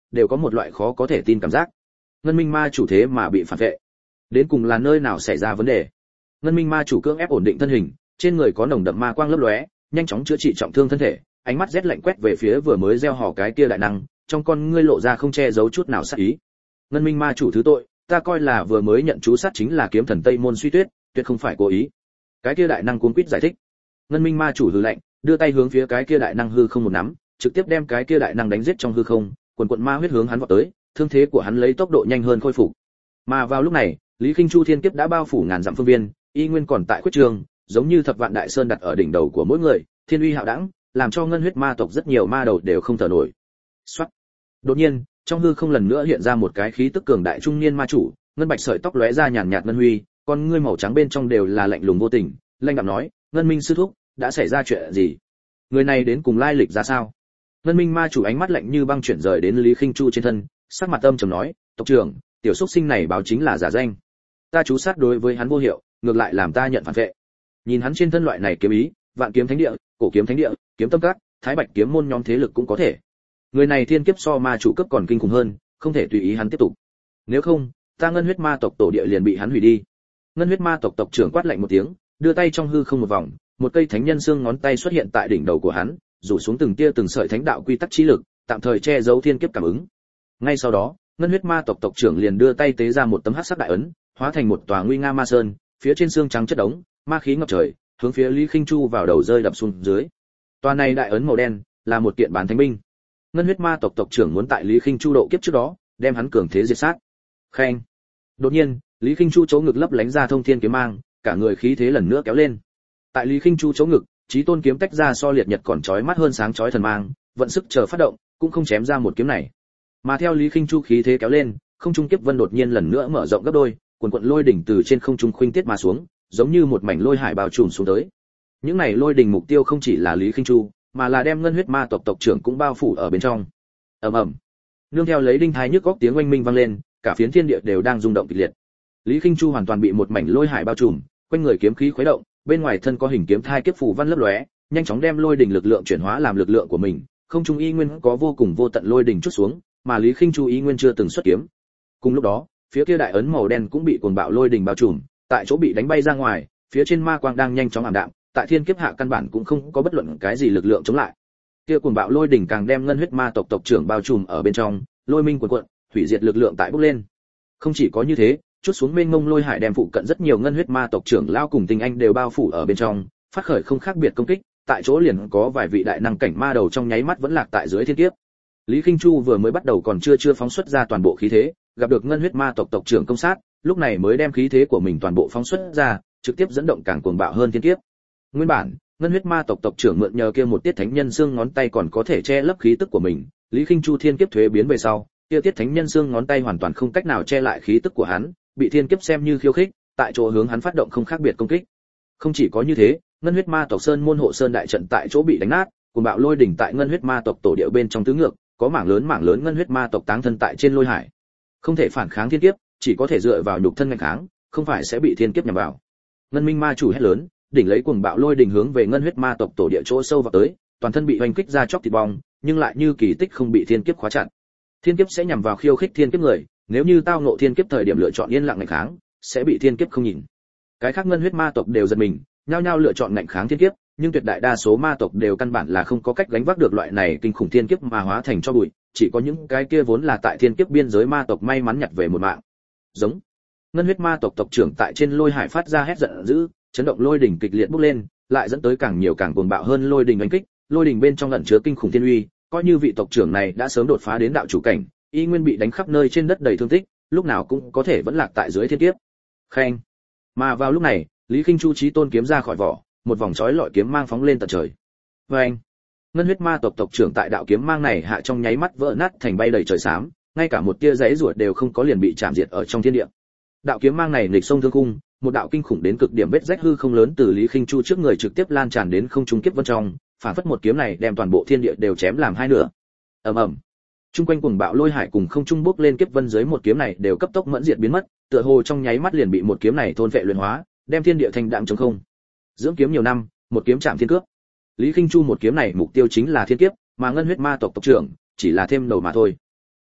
A: đều có một loại khó có thể tin cảm giác. Ngân Minh Ma chủ thế mà bị phản vệ, đến cùng là nơi nào xảy ra vấn đề? Ngân Minh Ma chủ cưỡng ép ổn định thân hình, trên người có nồng đậm ma quang lấp lóe, nhanh chóng chữa trị trọng thương thân thể, ánh mắt rét lạnh quét về phía vừa mới gieo hò cái kia đại năng, trong con ngươi lộ ra không che giấu chút nào sát ý. Ngân Minh Ma chủ thứ tội, ta coi là vừa mới nhận chú sát chính là kiếm thần Tây Môn Suy Tuyết, tuyệt không phải cố ý. Cái kia đại năng cuống quýt giải thích. Ngân Minh Ma chủ hừ lạnh, đưa tay hướng phía cái kia đại năng hư không một nắm, trực tiếp đem cái kia đại năng đánh giết trong hư không, quần quần ma huyết hướng hắn vọt tới, thương thế của hắn lấy tốc độ nhanh hơn khôi phục. Mà vào lúc này, Lý Khinh Chu thiên kiếp đã bao phủ ngàn dặm phương viên, y nguyên còn tại quyết trường, giống như thập vạn đại sơn đặt ở đỉnh đầu của mỗi người, thiên uy hạo đẳng, làm cho ngân huyết ma tộc rất nhiều ma đầu đều không thở nổi. Soát. Đột nhiên, trong hư không lần nữa hiện ra một cái khí tức cường đại trung niên ma chủ, ngân bạch sợi tóc lóe ra nhàn nhạt ngân huy, con ngươi màu trắng bên trong đều là lạnh lùng vô tình, lanh đạm nói, "Ngân Minh sư thúc, đã xảy ra chuyện gì? Người này đến cùng lai lịch ra sao?" Ngân Minh ma chủ ánh mắt lạnh như băng chuyển rời đến Lý Khinh Chu trên thân, sắc mặt âm trầm nói, "Tộc trưởng, tiểu xuất sinh này báo chính là giả danh. Ta chú sát đối với hắn vô hiệu, ngược lại làm ta nhận phản vệ." Nhìn hắn trên thân loại này kiếm ý, Vạn Kiếm Thánh Địa, Cổ Kiếm Thánh Địa, Kiếm Tâm Các, Thái Bạch kiếm môn nhóm thế lực cũng có thể. Người này thiên kiếp so ma chủ cấp còn kinh khủng hơn, không thể tùy ý hắn tiếp tục. Nếu không, ta Ngân Huyết Ma tộc tổ địa liền bị hắn hủy đi. Ngân Huyết Ma tộc tộc trưởng quát lạnh một tiếng, đưa tay trong hư không một vòng, một cây thánh nhân xương ngón tay xuất hiện tại đỉnh đầu của hắn, rủ xuống từng tia từng sợi thánh đạo quy tắc trí lực, tạm thời che giấu thiên kiếp cảm ứng. Ngay sau đó, Ngân Huyết Ma tộc tộc trưởng liền đưa tay tế ra một tấm hắc sắc đại ấn, hóa thành một tòa nguy nga ma sơn, phía trên xương trắng chất đống, ma khí ngập trời, hướng phía Lý Khinh Chu vào đầu rơi đập xuống dưới. Tòa này đại ấn màu đen là một kiện bán thánh binh. Ngân Huyết Ma tộc tộc trưởng muốn tại Lý Khinh Chu độ kiếp trước đó, đem hắn cường thế diệt sát. Khen. Đột nhiên, Lý Khinh Chu chỗ ngực lấp lánh ra thông thiên kiếm mang, cả người khí thế lần nữa kéo lên. Tại Lý Khinh Chu chỗ ngực, Chí Tôn kiếm tách ra so liệt nhật còn chói mắt hơn sáng chói thần mang, vận sức chờ phát động, cũng không chém ra một kiếm này. Mà theo Lý Khinh Chu khí thế kéo lên, không trung kiếp vân đột nhiên lần nữa mở rộng gấp đôi, quần quần lôi đỉnh từ trên không trung khuynh tiết mà xuống, giống như một mảnh lôi hải bao trùm xuống tới. Những này lôi đỉnh mục tiêu không chỉ là Lý Khinh Chu, mà là đem Ngân Huyết Ma tộc tộc trưởng cũng bao phủ ở bên trong. Ầm ầm. Nương theo lấy đinh thái nhức góc tiếng oanh minh vang lên, cả phiến thiên địa đều đang rung động kịch liệt. Lý Khinh Chu hoàn toàn bị một mảnh lôi hải bao trùm, quanh người kiếm khí khuấy động, bên ngoài thân có hình kiếm thai kiếp phù văn lấp lóe, nhanh chóng đem lôi đỉnh lực lượng chuyển hóa làm lực lượng của mình, không trung y nguyên có vô cùng vô tận lôi đỉnh chút xuống, mà Lý Khinh Chu y nguyên chưa từng xuất kiếm. Cùng lúc đó, phía kia đại ấn màu đen cũng bị cuồng bạo lôi đỉnh bao trùm, tại chỗ bị đánh bay ra ngoài, phía trên ma quang đang nhanh chóng ảm đạm, tại thiên kiếp hạ căn bản cũng không có bất luận cái gì lực lượng chống lại. Kia cuồng bạo lôi đỉnh càng đem Ngân Huyết Ma tộc tộc trưởng bao trùm ở bên trong, lôi minh cuồn cuộn, hủy diệt lực lượng tại bốc lên. Không chỉ có như thế, chút xuống mênh mông lôi hải đem phụ cận rất nhiều Ngân Huyết Ma tộc trưởng lao cùng tinh anh đều bao phủ ở bên trong, phát khởi không khác biệt công kích, tại chỗ liền có vài vị đại năng cảnh ma đầu trong nháy mắt vẫn lạc tại dưới thiên kiếp. Lý Khinh Chu vừa mới bắt đầu còn chưa phóng xuất ra toàn bộ khí thế, gặp được Ngân Huyết Ma tộc tộc trưởng công sát, lúc này mới đem khí thế của mình toàn bộ phóng xuất ra, trực tiếp dẫn động càng cuồng bạo hơn thiên kiếp. Nguyên bản, Ngân Huyết Ma tộc tộc trưởng mượn nhờ kia một tiết thánh nhân xương ngón tay còn có thể che lấp khí tức của mình, Lý Khinh Chu thiên kiếp thuế biến về sau, kia tiết thánh nhân xương ngón tay hoàn toàn không cách nào che lại khí tức của hắn, bị thiên kiếp xem như khiêu khích, tại chỗ hướng hắn phát động không khác biệt công kích. Không chỉ có như thế, Ngân Huyết Ma tộc sơn môn hộ sơn đại trận tại chỗ bị đánh nát, cuồng bạo lôi đỉnh tại Ngân Huyết Ma tộc tổ địa bên trong tứ ngược, có mảng lớn Ngân Huyết Ma tộc táng thân tại trên lôi hải. Không thể phản kháng thiên kiếp, chỉ có thể dựa vào nhục thân nghênh kháng, không phải sẽ bị thiên kiếp nhằm vào. Ngân Minh Ma chủ hét lớn, đỉnh lấy cuồng bạo lôi đỉnh hướng về Ngân Huyết Ma tộc tổ địa chỗ sâu vào tới, toàn thân bị hoành kích ra chóc thịt bong, nhưng lại như kỳ tích không bị thiên kiếp khóa chặt. Thiên kiếp sẽ nhằm vào khiêu khích thiên kiếp người, nếu như tao ngộ thiên kiếp thời điểm lựa chọn yên lặng nghênh kháng, sẽ bị thiên kiếp không nhìn. Cái khác Ngân Huyết Ma tộc đều giật mình, nhao nhao lựa chọn nghênh kháng thiên kiếp, nhưng tuyệt đại đa số ma tộc đều căn bản là không có cách gánh vác được loại này kinh khủng thiên kiếp mà hóa thành cho bụi, chỉ có những cái kia vốn là tại thiên kiếp biên giới ma tộc may mắn nhặt về một mạng. Giống. Ngân Huyết Ma tộc tộc trưởng tại trên lôi hải phát ra hét giận dữ, chấn động lôi đỉnh kịch liệt bốc lên, lại dẫn tới càng nhiều càng cuồng bạo hơn lôi đỉnh đánh kích, lôi đỉnh bên trong ẩn chứa kinh khủng thiên uy, coi như vị tộc trưởng này đã sớm đột phá đến đạo chủ cảnh, y nguyên bị đánh khắp nơi trên đất đầy thương tích, lúc nào cũng có thể vẫn lạc tại dưới thiên kiếp. Khen. Mà vào lúc này, Lý Khinh Chu Chí Tôn kiếm ra khỏi vỏ, một vòng chói lọi kiếm mang phóng lên tận trời. Oeng! Ngân Huyết Ma tộc tộc trưởng tại đạo kiếm mang này hạ trong nháy mắt vỡ nát thành bay đầy trời xám, ngay cả một tia giấy rủa đều không có liền bị chạm diệt ở trong thiên địa. Đạo kiếm mang này nghịch sông thương cung, một đạo kinh khủng đến cực điểm vết rách hư không lớn từ Lý Khinh Chu trước người trực tiếp lan tràn đến không trung kiếp vân trong, phản phất một kiếm này đem toàn bộ thiên địa đều chém làm hai nửa. Ầm ầm. Trung quanh cuồng bạo lôi hải cùng không trung bốc lên kiếp vân dưới một kiếm này đều cấp tốc mẫn diệt biến mất, tựa hồ trong nháy mắt liền bị một kiếm này thôn phệ luyện hóa, đem thiên địa thành đạm trống không. Dưỡng kiếm nhiều năm, một kiếm chạm thiên cước. Lý Khinh Chu một kiếm này mục tiêu chính là thiên kiếp, mà Ngân Huyết Ma tộc tộc trưởng chỉ là thêm đầu mà thôi.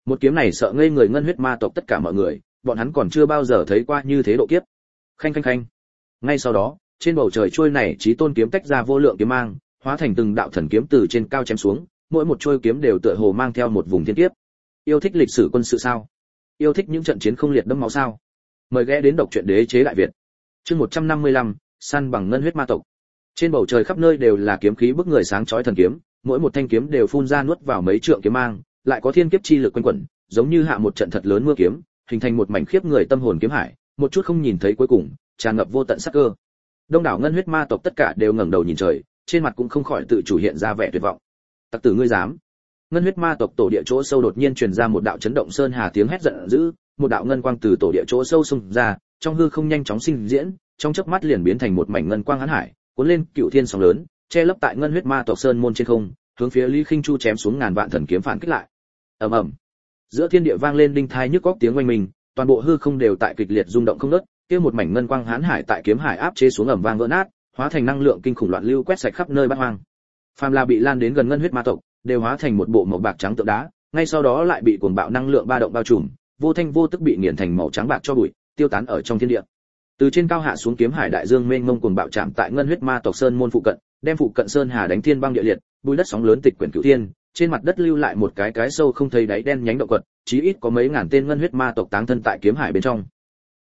A: Một kiếm này sợ ngây người ngân huyết ma tộc tất cả mọi người, bọn hắn còn chưa bao giờ thấy qua như thế độ kiếp. Khanh khanh khanh. Ngay sau đó, trên bầu trời trôi này chí tôn kiếm tách ra vô lượng kiếm mang, hóa thành từng đạo thần kiếm từ trên cao chém xuống, mỗi một trôi kiếm đều tựa hồ mang theo một vùng thiên kiếp. Yêu thích lịch sử quân sự sao? Yêu thích những trận chiến không liệt đẫm máu sao? Mời ghé đến đọc truyện đế chế đại Việt. Chương 155, săn bằng ngân huyết ma tộc. Trên bầu trời khắp nơi đều là kiếm khí bức người sáng chói thần kiếm, mỗi một thanh kiếm đều phun ra nuốt vào mấy trượng kiếm mang, lại có thiên kiếp chi lực quanh quẩn, giống như hạ một trận thật lớn mưa kiếm, hình thành một mảnh khiếp người tâm hồn kiếm hải, một chút không nhìn thấy cuối cùng, tràn ngập vô tận sát cơ. Đông đảo ngân huyết ma tộc tất cả đều ngẩng đầu nhìn trời, trên mặt cũng không khỏi tự chủ hiện ra vẻ tuyệt vọng. Tặc tử ngươi dám? Ngân huyết ma tộc tổ địa chỗ sâu đột nhiên truyền ra một đạo chấn động sơn hà tiếng hét giận dữ, một đạo ngân quang từ tổ địa chỗ sâu xung ra, trong hư không nhanh chóng sinh diễn, trong chớp mắt liền biến thành một mảnh ngân quang hãn hải, cuốn lên cựu thiên sóng lớn, che lấp tại ngân huyết ma tộc sơn môn trên không, hướng phía Lý Khinh Chu chém xuống ngàn vạn thần kiếm phản kích lại. Ầm ầm. Giữa thiên địa vang lên đinh thai nhức óc tiếng oanh minh, toàn bộ hư không đều tại kịch liệt rung động không ngớt, kia một mảnh ngân quang hãn hải tại kiếm hải áp chế xuống ầm vang vỡ nát, hóa thành năng lượng kinh khủng loạn lưu quét sạch khắp nơi bát hoang. Phàm là bị lan đến gần ngân huyết ma tộc, đều hóa thành một bộ màu bạc trắng tượng đá, ngay sau đó lại bị cuồng bạo năng lượng ba động bao trùm, vô thanh vô tức bị nghiền thành màu trắng bạc cho bụi, tiêu tán ở trong thiên địa. Từ trên cao hạ xuống kiếm hải đại dương mênh mông cuồng bạo chạm tại ngân huyết ma tộc sơn môn phụ cận, đem phụ cận sơn hà đánh thiên băng địa liệt, bùi đất sóng lớn tịch quyển cửu thiên, trên mặt đất lưu lại một cái sâu không thấy đáy đen nhánh động quật, chí ít có mấy ngàn tên ngân huyết ma tộc táng thân tại kiếm hải bên trong.